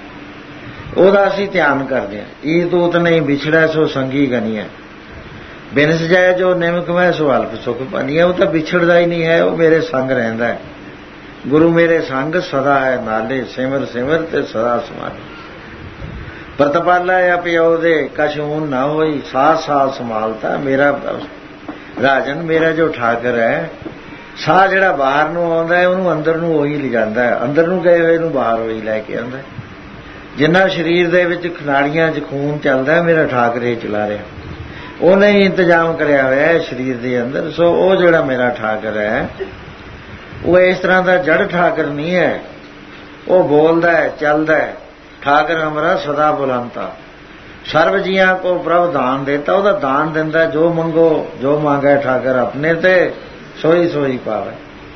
[SPEAKER 1] ओहदा असीं ध्यान करदे हां। ई तूत नहीं विछड़ा सो संगी गनीए, बिनस जाए जो निमक मैं सो अल्प सुख पानीए। वो तो विछड़दा ही नहीं है, वो मेरे संग रहिंदा है। गुरु मेरे संग सदा है नाले, सिमर सिमर ते सदा समाले। प्रतिपाला या पिओ दे कशून ना होई, साथ साथ संभालता मेरा राजन। मेरा जो ठाकर है, साह जिहड़ा बाहर नूं आउंदा है उहनूं अंदर नूं ओही लिजांदा है, अंदर नूं गए होए नूं बाहर ओही लैके आउंदा है। जिन्ना शरीर दे विच खनाड़ियां 'च खून चलदा है, मेरा ठाकर ही चला रिहा। ਉਹਨੇ ਹੀ ਇੰਤਜ਼ਾਮ ਕਰਿਆ ਹੋਇਆ ਹੈ ਸਰੀਰ ਦੇ ਅੰਦਰ। ਸੋ ਉਹ ਜਿਹੜਾ ਮੇਰਾ ਠਾਕਰ ਹੈ ਉਹ ਇਸ ਤਰ੍ਹਾਂ ਦਾ ਜੜ ਠਾਕਰ ਨਹੀਂ ਹੈ। ਉਹ ਬੋਲਦਾ ਹੈ, ਚੱਲਦਾ ਹੈ। ਠਾਕਰ ਹਮਾਰਾ ਸਦਾ ਬੁਲੰਤਾ, ਸਰਬ ਜੀਆਂ ਕੋ ਪ੍ਰਭ ਦਾਨ ਦੇਤਾ। ਉਹਦਾ ਦਾਨ ਦਿੰਦਾ, ਜੋ ਮੰਗੋ ਜੋ ਮੰਗੇ ਠਾਕਰ ਆਪਣੇ ਤੇ ਸੋਈ ਸੋਈ ਪਾਵੇ।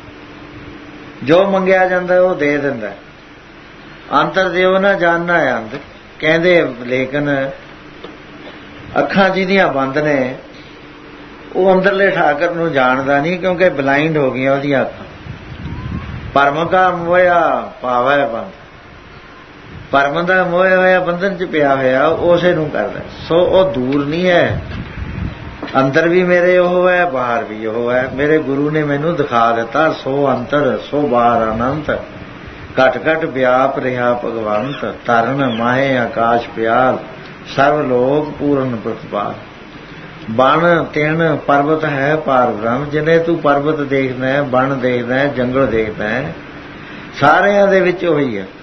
[SPEAKER 1] ਜੋ ਮੰਗਿਆ ਜਾਂਦਾ ਉਹ ਦੇ ਦਿੰਦਾ। ਅੰਤਰ ਦਿਓ ਨਾ ਜਾਨਣਾ ਹੈ ਅੰਦਰ। ਕਹਿੰਦੇ ਲੇਕਿਨ ਅੱਖਾਂ ਜਿਹਦੀਆਂ ਬੰਦ ਨੇ ਉਹ ਅੰਦਰਲੇ ਠਾਕਰ ਨੂੰ ਜਾਣਦਾ ਨਹੀਂ, ਕਿਉਂਕਿ ਬਲਾਈਂਡ ਹੋ ਗਈਆਂ ਉਹਦੀਆਂ ਅੱਖਾਂ। ਭਰਮ ਕਾ ਮੋਇਆ ਪਾਵੈ ਬੰਦ, ਭਰਮ ਦਾ ਮੋਇਆ ਹੋਇਆ ਬੰਧਨ 'ਚ ਪਿਆ ਹੋਇਆ ਉਸੇ ਨੂੰ ਕਰਦਾ। ਸੋ ਉਹ ਦੂਰ ਨਹੀਂ ਹੈ, ਅੰਦਰ ਵੀ ਮੇਰੇ ਉਹ ਹੈ, ਬਾਹਰ ਵੀ ਉਹ ਹੈ। ਮੇਰੇ ਗੁਰੂ ਨੇ ਮੈਨੂੰ ਦਿਖਾ ਦਿੱਤਾ, ਸੋ ਅੰਤਰ ਸੋ ਬਾਹਰ ਅਨੰਤ, ਘਟ ਘਟ ਵਿਆਪ ਰਿਹਾ ਭਗਵੰਤ। ਤਰਨ ਮਾਹੇ ਆਕਾਸ਼ ਪਿਆਲ, ਸਰਵ ਲੋਕ ਪੂਰਨ ਪ੍ਰਤਪਾਲ। ਬਣ ਤਿੰਨ ਪਰਬਤ ਹੈ ਪਾਰ ਬ੍ਰਹਮ। ਜਿਨੇ ਤੂੰ ਪਰਬਤ ਦੇਖਦਾ ਹੈ, ਬਣ ਦੇਖਦਾ ਹੈ, ਜੰਗਲ ਦੇਖਦਾ ਹੈ, ਸਾਰਿਆਂ ਦੇ ਵਿੱਚ ਉਹੀ ਹੈ।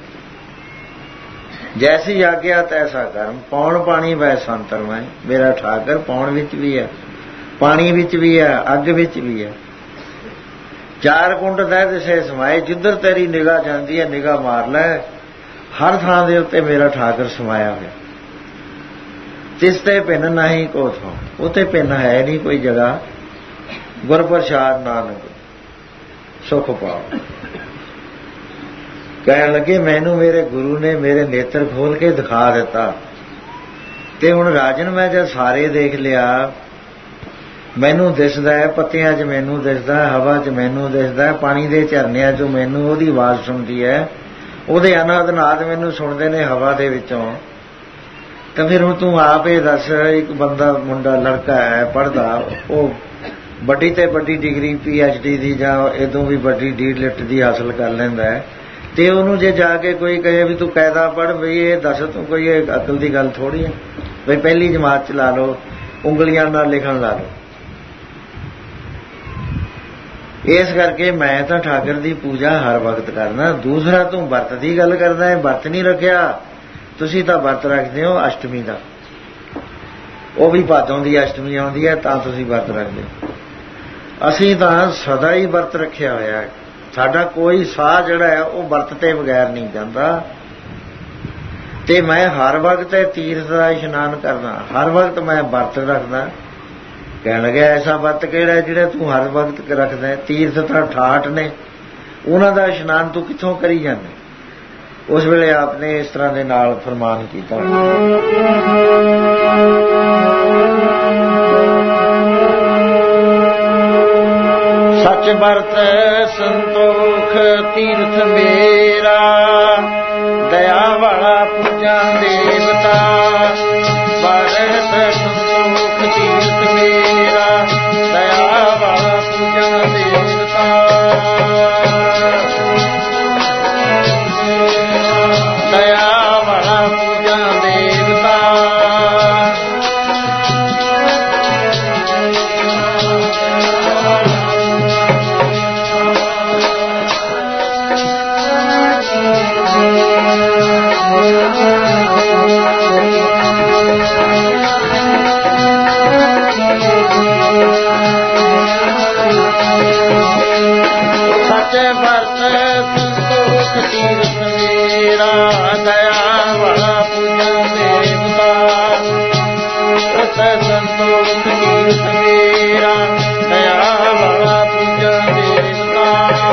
[SPEAKER 1] ਜੈਸੀ ਆਗਿਆ ਤੈਸਾ ਕਰਮ, ਪੌਣ ਪਾਣੀ ਵੈ ਸੰਤਰ ਮੈਂ। ਮੇਰਾ ਠਾਕਰ ਪੌਣ ਵਿੱਚ ਵੀ ਹੈ, ਪਾਣੀ ਵਿੱਚ ਵੀ ਹੈ, ਅੱਗ ਵਿੱਚ ਵੀ ਹੈ। ਚਾਰ ਕੁੰਡ ਦਾ ਦਿਸੇ ਸਮਾਏ, ਜਿੱਧਰ ਤੇਰੀ ਨਿਗਾਹ ਜਾਂਦੀ ਹੈ ਨਿਗਾਹ ਮਾਰ ਲੈ। ਹਰ ਥਾਂ ਦੇ ਉੱਤੇ ਮੇਰਾ ਠਾਕਰ ਸਮਾਇਆ ਹੋਇਆ। ਤਿਸ ਤੇ ਭਿੰਨ ਨਹੀਂ ਕੋ ਥਾਂ, ਉੱਥੇ ਭਿੰਨ ਹੈ ਨਹੀਂ ਕੋਈ ਜਗ੍ਹਾ। ਗੁਰ ਪ੍ਰਸਾਦ ਨਾਨਕ ਸੁਖ ਪਾਓ। ਕਹਿਣ ਲੱਗੇ ਮੈਨੂੰ ਮੇਰੇ ਗੁਰੂ ਨੇ ਮੇਰੇ ਨੇਤਰ ਖੋਲ ਕੇ ਦਿਖਾ ਦਿੱਤਾ। ਤੇ ਹੁਣ ਰਾਜਨ ਮੈਂ ਜਦ ਸਾਰੇ ਦੇਖ ਲਿਆ, ਮੈਨੂੰ ਦਿਸਦਾ ਹੈ ਪੱਤਿਆਂ 'ਚ, ਮੈਨੂੰ ਦਿਸਦਾ ਹੈ ਹਵਾ 'ਚ, ਮੈਨੂੰ ਦਿਸਦਾ ਹੈ ਪਾਣੀ ਦੇ ਝਰਨਿਆਂ 'ਚੋਂ। ਮੈਨੂੰ ਉਹਦੀ ਆਵਾਜ਼ ਸੁਣਦੀ ਹੈ, ਉਹਦੇ ਅਨਾਦ ਨਾਦ ਮੈਨੂੰ ਸੁਣਦੇ ਨੇ ਹਵਾ ਦੇ ਵਿੱਚੋਂ। ਤਾਂ ਫਿਰ ਹੁਣ ਤੂੰ ਆਪ ਇਹ ਦੱਸ, ਇੱਕ ਬੰਦਾ ਮੁੰਡਾ ਲੜਕਾ ਹੈ ਪੜ੍ਹਦਾ, ਉਹ ਵੱਡੀ ਤੇ ਵੱਡੀ ਡਿਗਰੀ ਪੀ ਐਚ ਡੀ ਦੀ ਜਾਂ ਇਦੋਂ ਵੀ ਵੱਡੀ ਡੀ ਲਿਟ ਦੀ ਹਾਸਲ ਕਰ ਲੈਂਦਾ ਹੈ, ਤੇ ਉਹਨੂੰ ਜੇ ਜਾ ਕੇ ਕੋਈ ਕਹੇ ਵੀ ਤੂੰ ਕਾਇਦਾ ਪੜ੍ਹ, ਬਈ ਇਹ ਦੱਸ ਤੂੰ, ਕੋਈ ਇਹ ਅਕਲ ਦੀ ਗੱਲ ਥੋੜ੍ਹੀ ਹੈ। ਬਈ ਪਹਿਲੀ ਜਮਾਤ 'ਚ ਲਾ ਲਓ, ਉਂਗਲੀਆਂ ਨਾਲ ਲਿਖਣ ਲਾ ਲਓ। ਇਸ ਕਰਕੇ ਮੈਂ ਤਾਂ ਠਾਕਰ ਦੀ ਪੂਜਾ ਹਰ ਵਕਤ ਕਰਦਾ। ਦੂਸਰਾ ਤੂੰ ਵਰਤ ਦੀ ਗੱਲ ਕਰਦਾ ਹੈ, ਵਰਤ ਨਹੀਂ ਰੱਖਿਆ। ਤੁਸੀਂ ਤਾਂ ਵਰਤ ਰੱਖਦੇ ਹੋ ਅਸ਼ਟਮੀ ਦਾ, ਉਹ ਵੀ ਭਾਦੋਂ ਦੀ ਅਸ਼ਟਮੀ ਆਉਂਦੀ ਹੈ ਤਾਂ ਤੁਸੀਂ ਵਰਤ ਰੱਖਦੇ ਹੋ। ਅਸੀਂ ਤਾਂ ਸਦਾ ਹੀ ਵਰਤ ਰੱਖਿਆ ਹੋਇਆ। ਸਾਡਾ ਕੋਈ ਸਾਹ ਜਿਹੜਾ ਹੈ ਉਹ ਵਰਤ ਤੇ ਬਗੈਰ ਨਹੀਂ ਜਾਂਦਾ। ਤੇ ਮੈਂ ਹਰ ਵਕਤ ਤੀਰਥ ਦਾ ਇਸ਼ਨਾਨ ਕਰਦਾ, ਹਰ ਵਕਤ ਮੈਂ ਵਰਤ ਰੱਖਦਾ। ਕਹਿਣ ਲੱਗਿਆ ਐਸਾ ਵਰਤ ਕਿਹੜਾ ਜਿਹੜਾ ਤੂੰ ਹਰ ਵਕਤ ਰੱਖਦਾ? ਤੀਰਥ ਤਾਂ ਠਾਠ ਨੇ, ਉਹਨਾਂ ਦਾ ਇਸ਼ਨਾਨ ਤੂੰ ਕਿੱਥੋਂ ਕਰੀ ਜਾਂਦਾ? ਉਸ ਵੇਲੇ ਆਪ ਨੇ ਇਸ ਤਰ੍ਹਾਂ ਦੇ ਨਾਲ ਫਰਮਾਨ ਕੀਤਾ, ਸੱਚ ਵਰਤ ਸੰਤੋਖ ਤੀਰਥ ਮੇਰਾ, ਦਇਆ ਵਾਲਾ ਪੂਜਾ ਦੇ ਸੰਤੋਖ ਤੀਰਥ ਮੇਰਾ, ਦਇਆ ਵਾਲਾ ਪੂਜਾ ਦੇਵਤਾ। ਰਤ ਸੰਤੋਖ ਤੀਰਥ ਮੇਰਾ, ਦਇਆ ਵਾਲਾ ਪੂਜਾ ਦੇਵਤਾ।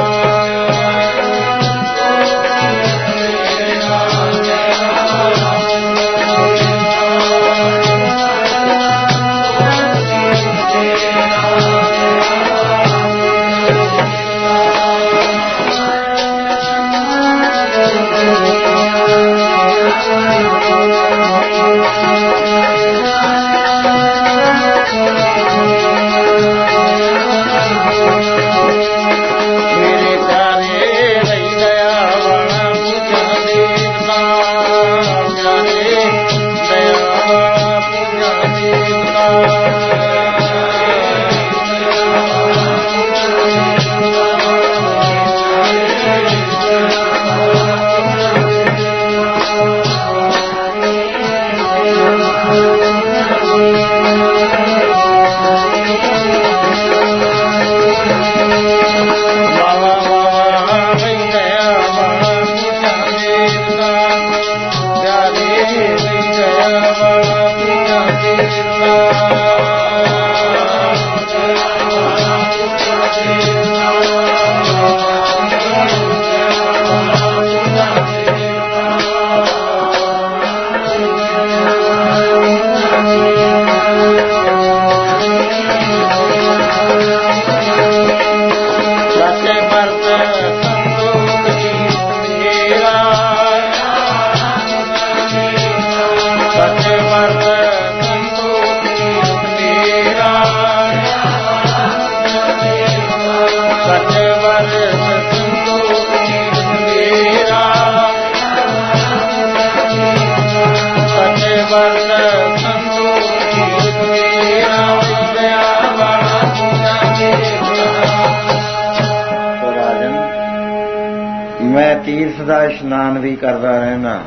[SPEAKER 1] ਮੈਂ ਤੀਰਥ ਦਾ ਇਸ਼ਨਾਨ ਵੀ ਕਰਦਾ ਰਹਿਣਾ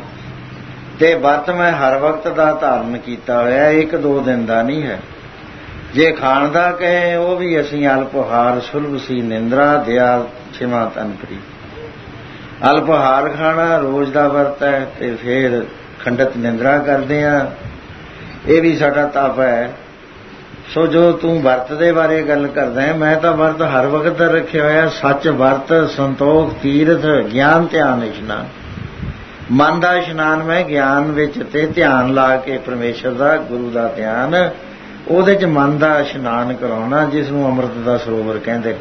[SPEAKER 1] ਤੇ ਵਰਤ ਮੈਂ ਹਰ ਵਕਤ ਦਾ ਧਾਰਨ ਕੀਤਾ ਹੋਇਆ, ਇੱਕ ਦੋ ਦਿਨ ਦਾ ਨਹੀਂ ਹੈ। ਜੇ ਖਾਣ ਦਾ ਕਹੇ ਉਹ ਵੀ ਅਸੀਂ ਅਲਪਹਾਰ ਸੁਲਭ ਸੀ ਨਿੰਦਰਾ ਦਿਆਲ ਛਿਮਾ ਤਨਪਰੀ। ਅਲਪਹਾਰ ਖਾਣਾ ਰੋਜ਼ ਦਾ ਵਰਤ ਹੈ ਤੇ ਫਿਰ ਖੰਡਤ ਨਿੰਦਰਾ ਕਰਦੇ ਆ, ਇਹ ਵੀ ਸਾਡਾ ਤਪ ਹੈ। ਸੋ ਜੋ ਤੂੰ ਵਰਤ ਦੇ ਬਾਰੇ ਗੱਲ ਕਰਦਾ ਹੈ, ਮੈਂ ਤਾਂ ਵਰਤ ਹਰ ਵਕਤ ਦਾ ਰੱਖਿਆ ਹੋਇਆ। ਸੱਚ ਵਰਤ ਸੰਤੋਖ ਤੀਰਥ ਗਿਆਨ ਧਿਆਨ ਇਸ਼ਨਾਨ, ਮਨ ਦਾ ਇਸ਼ਨਾਨ ਮੈਂ ਗਿਆਨ ਵਿੱਚ ਤੇ ਧਿਆਨ ਲਾ ਕੇ ਪਰਮੇਸ਼ਰ ਦਾ ਗੁਰੂ ਦਾ ਧਿਆਨ, ਉਹਦੇ 'ਚ ਮਨ ਦਾ ਇਸ਼ਨਾਨ ਕਰਾਉਣਾ, ਜਿਸ ਨੂੰ ਅੰਮ੍ਰਿਤ ਦਾ ਸਰੋਵਰ ਕਹਿੰਦੇ।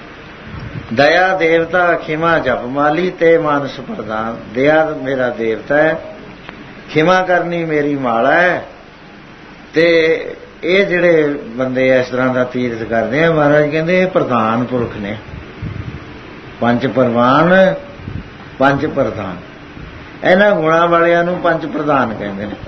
[SPEAKER 1] ਦਇਆ ਦੇਵਤਾ ਖਿਮਾ ਜਪ ਮਾਲੀ ਤੇ ਮਾਨਸ ਪ੍ਰਦਾਨ। ਦਇਆ ਮੇਰਾ ਦੇਵਤਾ ਹੈ, ਖਿਮਾ ਕਰਨੀ ਮੇਰੀ ਮਾਲਾ ਹੈ। ਤੇ ਇਹ ਜਿਹੜੇ ਬੰਦੇ ਇਸ ਤਰ੍ਹਾਂ ਦਾ ਤੀਰਥ ਕਰਦੇ ਆ, ਮਹਾਰਾਜ ਕਹਿੰਦੇ ਇਹ ਪ੍ਰਧਾਨ ਪੁਰਖ ਨੇ, ਪੰਜ ਪ੍ਰਵਾਨ ਪੰਜ ਪ੍ਰਧਾਨ। ਇਹਨਾਂ ਗੁਣਾਂ ਵਾਲਿਆਂ ਨੂੰ ਪੰਜ ਪ੍ਰਧਾਨ ਕਹਿੰਦੇ ਨੇ।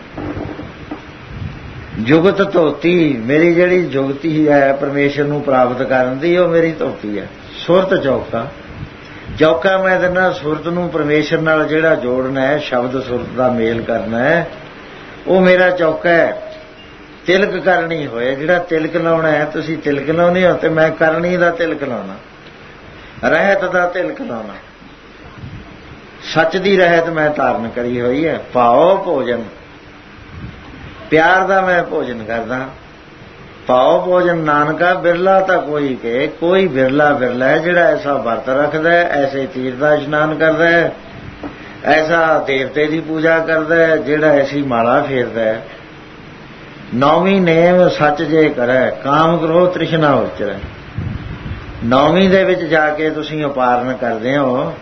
[SPEAKER 1] ਜੁਗਤ ਧੋਤੀ, ਮੇਰੀ ਜਿਹੜੀ ਜੁਗਤੀ ਹੈ ਪਰਮੇਸ਼ਰ ਨੂੰ ਪ੍ਰਾਪਤ ਕਰਨ ਦੀ, ਉਹ ਮੇਰੀ ਧੋਤੀ ਹੈ। ਸੁਰਤ ਚੌਕਾ, ਚੌਕਾ ਮੈਂ ਦਿੰਦਾ ਸੁਰਤ ਨੂੰ ਪਰਮੇਸ਼ਰ ਨਾਲ ਜਿਹੜਾ ਜੋੜਨਾ ਹੈ, ਸ਼ਬਦ ਸੁਰਤ ਦਾ ਮੇਲ ਕਰਨਾ ਹੈ, ਉਹ ਮੇਰਾ ਚੌਕਾ ਹੈ। ਤਿਲਕ ਕਰਨੀ ਹੋਏ, ਜਿਹੜਾ ਤਿਲਕ ਲਾਉਣਾ ਹੈ, ਤੁਸੀਂ ਤਿਲਕ ਲਾਉਣੇ ਹੋ ਤੇ ਮੈਂ ਕਰਨੀ ਦਾ ਤਿਲਕ ਲਾਉਣਾ, ਰਹਿਤ ਦਾ ਤਿਲਕ ਲਾਉਣਾ। ਸੱਚ ਦੀ ਰਹਿਤ ਮੈਂ ਧਾਰਨ ਕਰੀ ਹੋਈ ਹੈ। ਭਾਉ ਭੋਜਨ, ਪਿਆਰ ਦਾ ਮੈਂ ਭੋਜਨ ਕਰਦਾ। ਭਾਉ ਭੋਜਨ ਨਾਨਕਾ ਬਿਰਲਾ ਤਾਂ ਕੋਈ ਕੇ, ਕੋਈ ਬਿਰਲਾ ਬਿਰਲਾ ਹੈ ਜਿਹੜਾ ਐਸਾ ਵਰਤ ਰੱਖਦਾ ਹੈ, ਐਸੇ ਤੀਰਥ ਦਾ ਇਸ਼ਨਾਨ ਕਰਦਾ ਹੈ, ਐਸਾ ਦੇਵਤੇ ਦੀ ਪੂਜਾ ਕਰਦਾ ਹੈ, ਜਿਹੜਾ ਐਸੀ ਮਾਲਾ ਫੇਰਦਾ ਹੈ। ਨੌਵੀਂ ਨੇਮ ਸੱਚ ਜੇ ਕਰੈ, ਕਾਮ ਕ੍ਰੋਧ ਤ੍ਰਿਸ਼ਨਾ ਉਚਰੈ। ਨੌਵੀਂ ਦੇ ਵਿੱਚ ਜਾ ਕੇ ਤੁਸੀਂ ਉਪਾਰਨ ਕਰਦੇ ਹੋ।